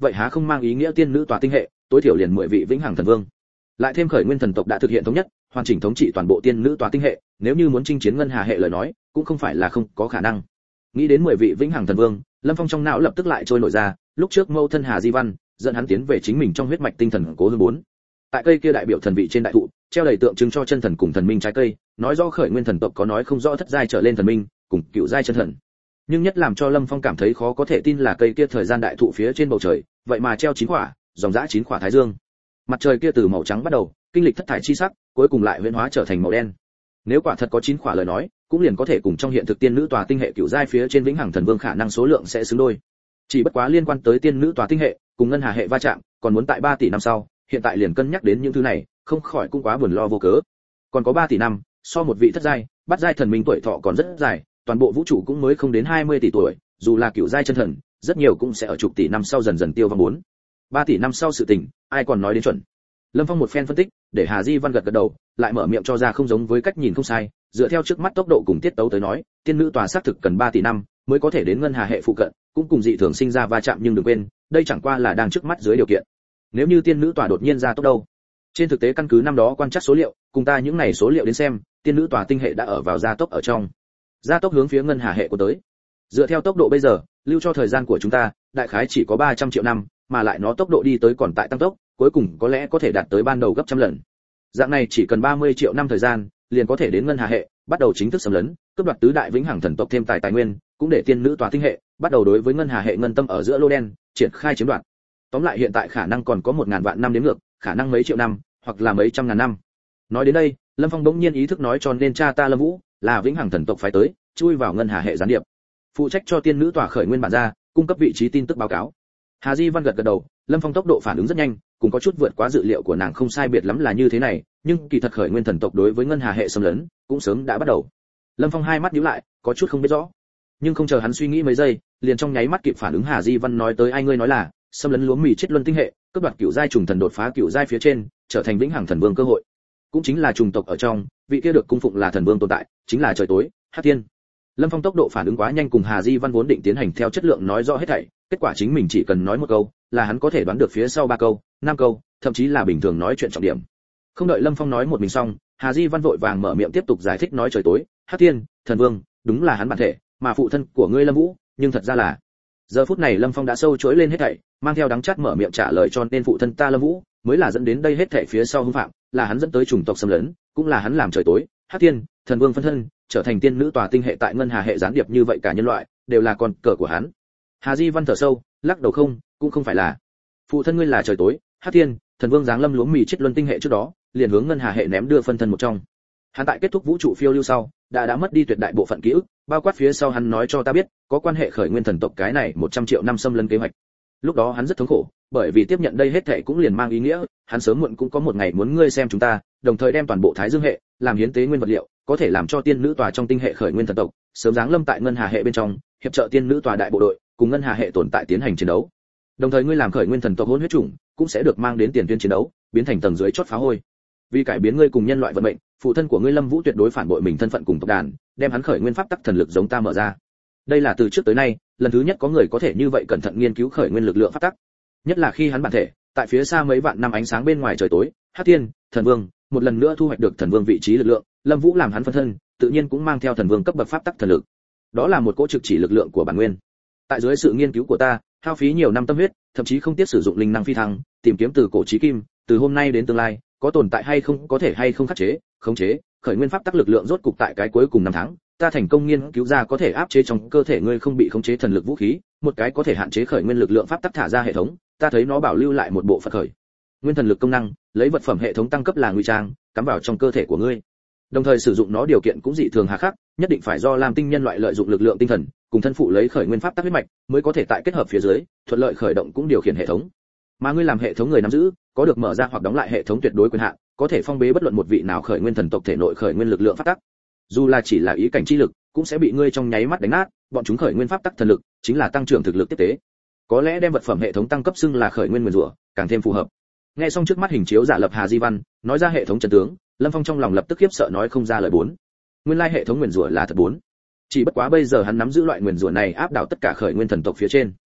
vậy há không mang ý nghĩa tiên nữ tòa tinh hệ tối thiểu liền mười vị vĩnh hằng thần vương. Lại thêm khởi nguyên thần tộc đã thực hiện thống nhất, hoàn chỉnh thống trị toàn bộ tiên nữ tòa tinh hệ, nếu như muốn chinh chiến ngân hà hệ lời nói, cũng không phải là không có khả năng. Nghĩ đến mười vị vĩnh hằng thần vương, Lâm Phong trong não lập tức lại trôi nổi ra, lúc trước mâu thân Hà Di Văn, dẫn hắn tiến về chính mình trong huyết mạch tinh thần cố hương bốn. Tại cây kia đại biểu thần vị trên đại thụ, treo đầy tượng trưng cho chân thần cùng thần minh trái cây, nói rõ khởi nguyên thần tộc có nói không rõ thất giai trở lên thần minh, cùng cựu giai chân thần. Nhưng nhất làm cho Lâm Phong cảm thấy khó có thể tin là cây kia thời gian đại thụ phía trên bầu trời, vậy mà treo chín quả, dòng dã chín quả thái dương. Mặt trời kia từ màu trắng bắt đầu, kinh lịch thất thải chi sắc, cuối cùng lại huyễn hóa trở thành màu đen. Nếu quả thật có chín quả lời nói, cũng liền có thể cùng trong hiện thực tiên nữ tòa tinh hệ cựu giai phía trên vĩnh hằng thần vương khả năng số lượng sẽ xứng đôi. Chỉ bất quá liên quan tới tiên nữ tòa tinh hệ, cùng ngân hà hệ va chạm, còn muốn tại ba tỷ năm sau, hiện tại liền cân nhắc đến những thứ này, không khỏi cũng quá buồn lo vô cớ. Còn có ba tỷ năm, so một vị thất giai, bát giai thần minh tuổi thọ còn rất dài, toàn bộ vũ trụ cũng mới không đến hai mươi tỷ tuổi, dù là cựu giai chân thần, rất nhiều cũng sẽ ở chục tỷ năm sau dần dần tiêu vong bốn. ba tỷ năm sau sự tình, ai còn nói đến chuẩn. Lâm Phong một phen phân tích, để Hà Di Văn gật gật đầu, lại mở miệng cho ra không giống với cách nhìn không sai, dựa theo trước mắt tốc độ cùng tiết tấu tới nói, tiên nữ tòa xác thực cần ba tỷ năm mới có thể đến ngân hà hệ phụ cận, cũng cùng dị thường sinh ra va chạm, nhưng đừng quên, đây chẳng qua là đang trước mắt dưới điều kiện. Nếu như tiên nữ tòa đột nhiên ra tốc đâu? Trên thực tế căn cứ năm đó quan trắc số liệu, cùng ta những này số liệu đến xem, tiên nữ tòa tinh hệ đã ở vào gia tốc ở trong. Gia tốc hướng phía ngân hà hệ của tới. Dựa theo tốc độ bây giờ, lưu cho thời gian của chúng ta, đại khái chỉ có ba trăm triệu năm, mà lại nó tốc độ đi tới còn tại tăng tốc, cuối cùng có lẽ có thể đạt tới ban đầu gấp trăm lần. Dạng này chỉ cần ba mươi triệu năm thời gian, liền có thể đến ngân hà hệ, bắt đầu chính thức xâm lấn, cướp đoạt tứ đại vĩnh hằng thần tộc thêm tài tài nguyên, cũng để tiên nữ tòa tinh hệ bắt đầu đối với ngân hà hệ ngân tâm ở giữa lô đen triển khai chiếm đoạt. Tóm lại hiện tại khả năng còn có một ngàn vạn năm đến ngược, khả năng mấy triệu năm, hoặc là mấy trăm ngàn năm. Nói đến đây, Lâm Phong bỗng nhiên ý thức nói cho nên cha ta Lâm Vũ là vĩnh hằng thần tộc phái tới, chui vào ngân hà hệ gián điệp, phụ trách cho tiên nữ tòa khởi nguyên bản ra, cung cấp vị trí tin tức báo cáo. Hà Di Văn gật gật đầu, Lâm Phong tốc độ phản ứng rất nhanh, cũng có chút vượt quá dự liệu của nàng, không sai biệt lắm là như thế này, nhưng kỳ thật khởi nguyên thần tộc đối với ngân hà hệ xâm lấn cũng sớm đã bắt đầu. Lâm Phong hai mắt nhíu lại, có chút không biết rõ, nhưng không chờ hắn suy nghĩ mấy giây, liền trong nháy mắt kịp phản ứng. Hà Di Văn nói tới ai ngươi nói là xâm lấn lúa mì chết luân tinh hệ, cướp đoạt cựu giai trùng thần đột phá cựu giai phía trên, trở thành vĩnh hằng thần vương cơ hội, cũng chính là trùng tộc ở trong vị kia được cung phụng là thần vương tồn tại, chính là trời tối Hắc Thiên. Lâm Phong tốc độ phản ứng quá nhanh, cùng Hà Di Văn vốn định tiến hành theo chất lượng nói rõ hết thảy, kết quả chính mình chỉ cần nói một câu, là hắn có thể đoán được phía sau ba câu, năm câu, thậm chí là bình thường nói chuyện trọng điểm. Không đợi Lâm Phong nói một mình xong, Hà Di Văn vội vàng mở miệng tiếp tục giải thích nói trời tối, Hắc Thiên, thần vương, đúng là hắn bản thể, mà phụ thân của ngươi Lâm Vũ, nhưng thật ra là. Giờ phút này Lâm Phong đã sâu chối lên hết thảy, mang theo đắng chát mở miệng trả lời cho nên phụ thân ta Lâm Vũ mới là dẫn đến đây hết thảy phía sau hung phạm, là hắn dẫn tới chủng tộc xâm lấn, cũng là hắn làm trời tối, Hắc Thiên, thần vương phân thân, trở thành tiên nữ tòa tinh hệ tại ngân hà hệ gián điệp, như vậy cả nhân loại đều là con cờ của hắn. Hà Di Văn thở sâu, lắc đầu không, cũng không phải là. Phụ thân ngươi là trời tối, Hắc Thiên, thần vương giáng lâm lúa mì chết luân tinh hệ trước đó, liền hướng ngân hà hệ ném đưa phân thân một trong. Hắn tại kết thúc vũ trụ phiêu lưu sau, đã đã mất đi tuyệt đại bộ phận ký ức, bao quát phía sau hắn nói cho ta biết, có quan hệ khởi nguyên thần tộc cái này một trăm triệu năm xâm lấn kế hoạch. Lúc đó hắn rất thống khổ, bởi vì tiếp nhận đây hết thảy cũng liền mang ý nghĩa, hắn sớm muộn cũng có một ngày muốn ngươi xem chúng ta, đồng thời đem toàn bộ Thái Dương hệ làm hiến tế nguyên vật liệu, có thể làm cho tiên nữ tòa trong tinh hệ khởi nguyên thần tộc sớm giáng lâm tại ngân hà hệ bên trong, hiệp trợ tiên nữ tòa đại bộ đội cùng ngân hà hệ tồn tại tiến hành chiến đấu. Đồng thời ngươi làm khởi nguyên thần tộc hỗn huyết chủng, cũng sẽ được mang đến tiền tuyến chiến đấu, biến thành tầng dưới chót phá hôi. Vì cải biến ngươi cùng nhân loại vận mệnh, phụ thân của ngươi Lâm Vũ tuyệt đối phản bội mình thân phận cùng tộc đàn, đem hắn khởi nguyên pháp tắc thần lực giống ta mở ra. Đây là từ trước tới nay, lần thứ nhất có người có thể như vậy cẩn thận nghiên cứu khởi nguyên lực lượng pháp tắc. Nhất là khi hắn bản thể, tại phía xa mấy vạn năm ánh sáng bên ngoài trời tối, Hắc Thiên, thần vương, một lần nữa thu hoạch được thần vương vị trí lực lượng, Lâm Vũ làm hắn phân thân, tự nhiên cũng mang theo thần vương cấp bậc pháp tắc thần lực. Đó là một cỗ trực chỉ lực lượng của bản nguyên. Tại dưới sự nghiên cứu của ta, hao phí nhiều năm tâm huyết, thậm chí không tiếc sử dụng linh năng phi thăng, tìm kiếm từ cổ chí kim, từ hôm nay đến tương lai, có tồn tại hay không, có thể hay không khắc chế, khống chế, khởi nguyên pháp tắc lực lượng rốt cục tại cái cuối cùng năm tháng, ta thành công nghiên cứu ra có thể áp chế trong cơ thể ngươi không bị khống chế thần lực vũ khí, một cái có thể hạn chế khởi nguyên lực lượng pháp tắc thả ra hệ thống, ta thấy nó bảo lưu lại một bộ phận khởi nguyên thần lực công năng, lấy vật phẩm hệ thống tăng cấp là ngụy trang, cắm vào trong cơ thể của ngươi. Đồng thời sử dụng nó điều kiện cũng dị thường hà khắc, nhất định phải do Lam Tinh nhân loại lợi dụng lực lượng tinh thần, cùng thân phụ lấy khởi nguyên pháp tắc huyết mạch, mới có thể tại kết hợp phía dưới, thuận lợi khởi động cũng điều khiển hệ thống. Mà ngươi làm hệ thống người nắm giữ, có được mở ra hoặc đóng lại hệ thống tuyệt đối quyền hạn, có thể phong bế bất luận một vị nào khởi nguyên thần tộc thể nội khởi nguyên lực lượng pháp tắc. Dù là chỉ là ý cảnh chi lực, cũng sẽ bị ngươi trong nháy mắt đánh nát, bọn chúng khởi nguyên pháp tắc thần lực, chính là tăng trưởng thực lực tiếp tế. Có lẽ đem vật phẩm hệ thống tăng cấp xưng là khởi nguyên nguyên rủa, càng thêm phù hợp. Nghe xong trước mắt hình chiếu giả lập Hà Di Văn, nói ra hệ thống chân tướng, Lâm Phong trong lòng lập tức khiếp sợ nói không ra lời bốn. Nguyên lai hệ thống nguyên rủa là thật bốn. Chỉ bất quá bây giờ hắn nắm giữ loại nguyên rủa này áp đảo tất cả khởi nguyên thần tộc phía trên.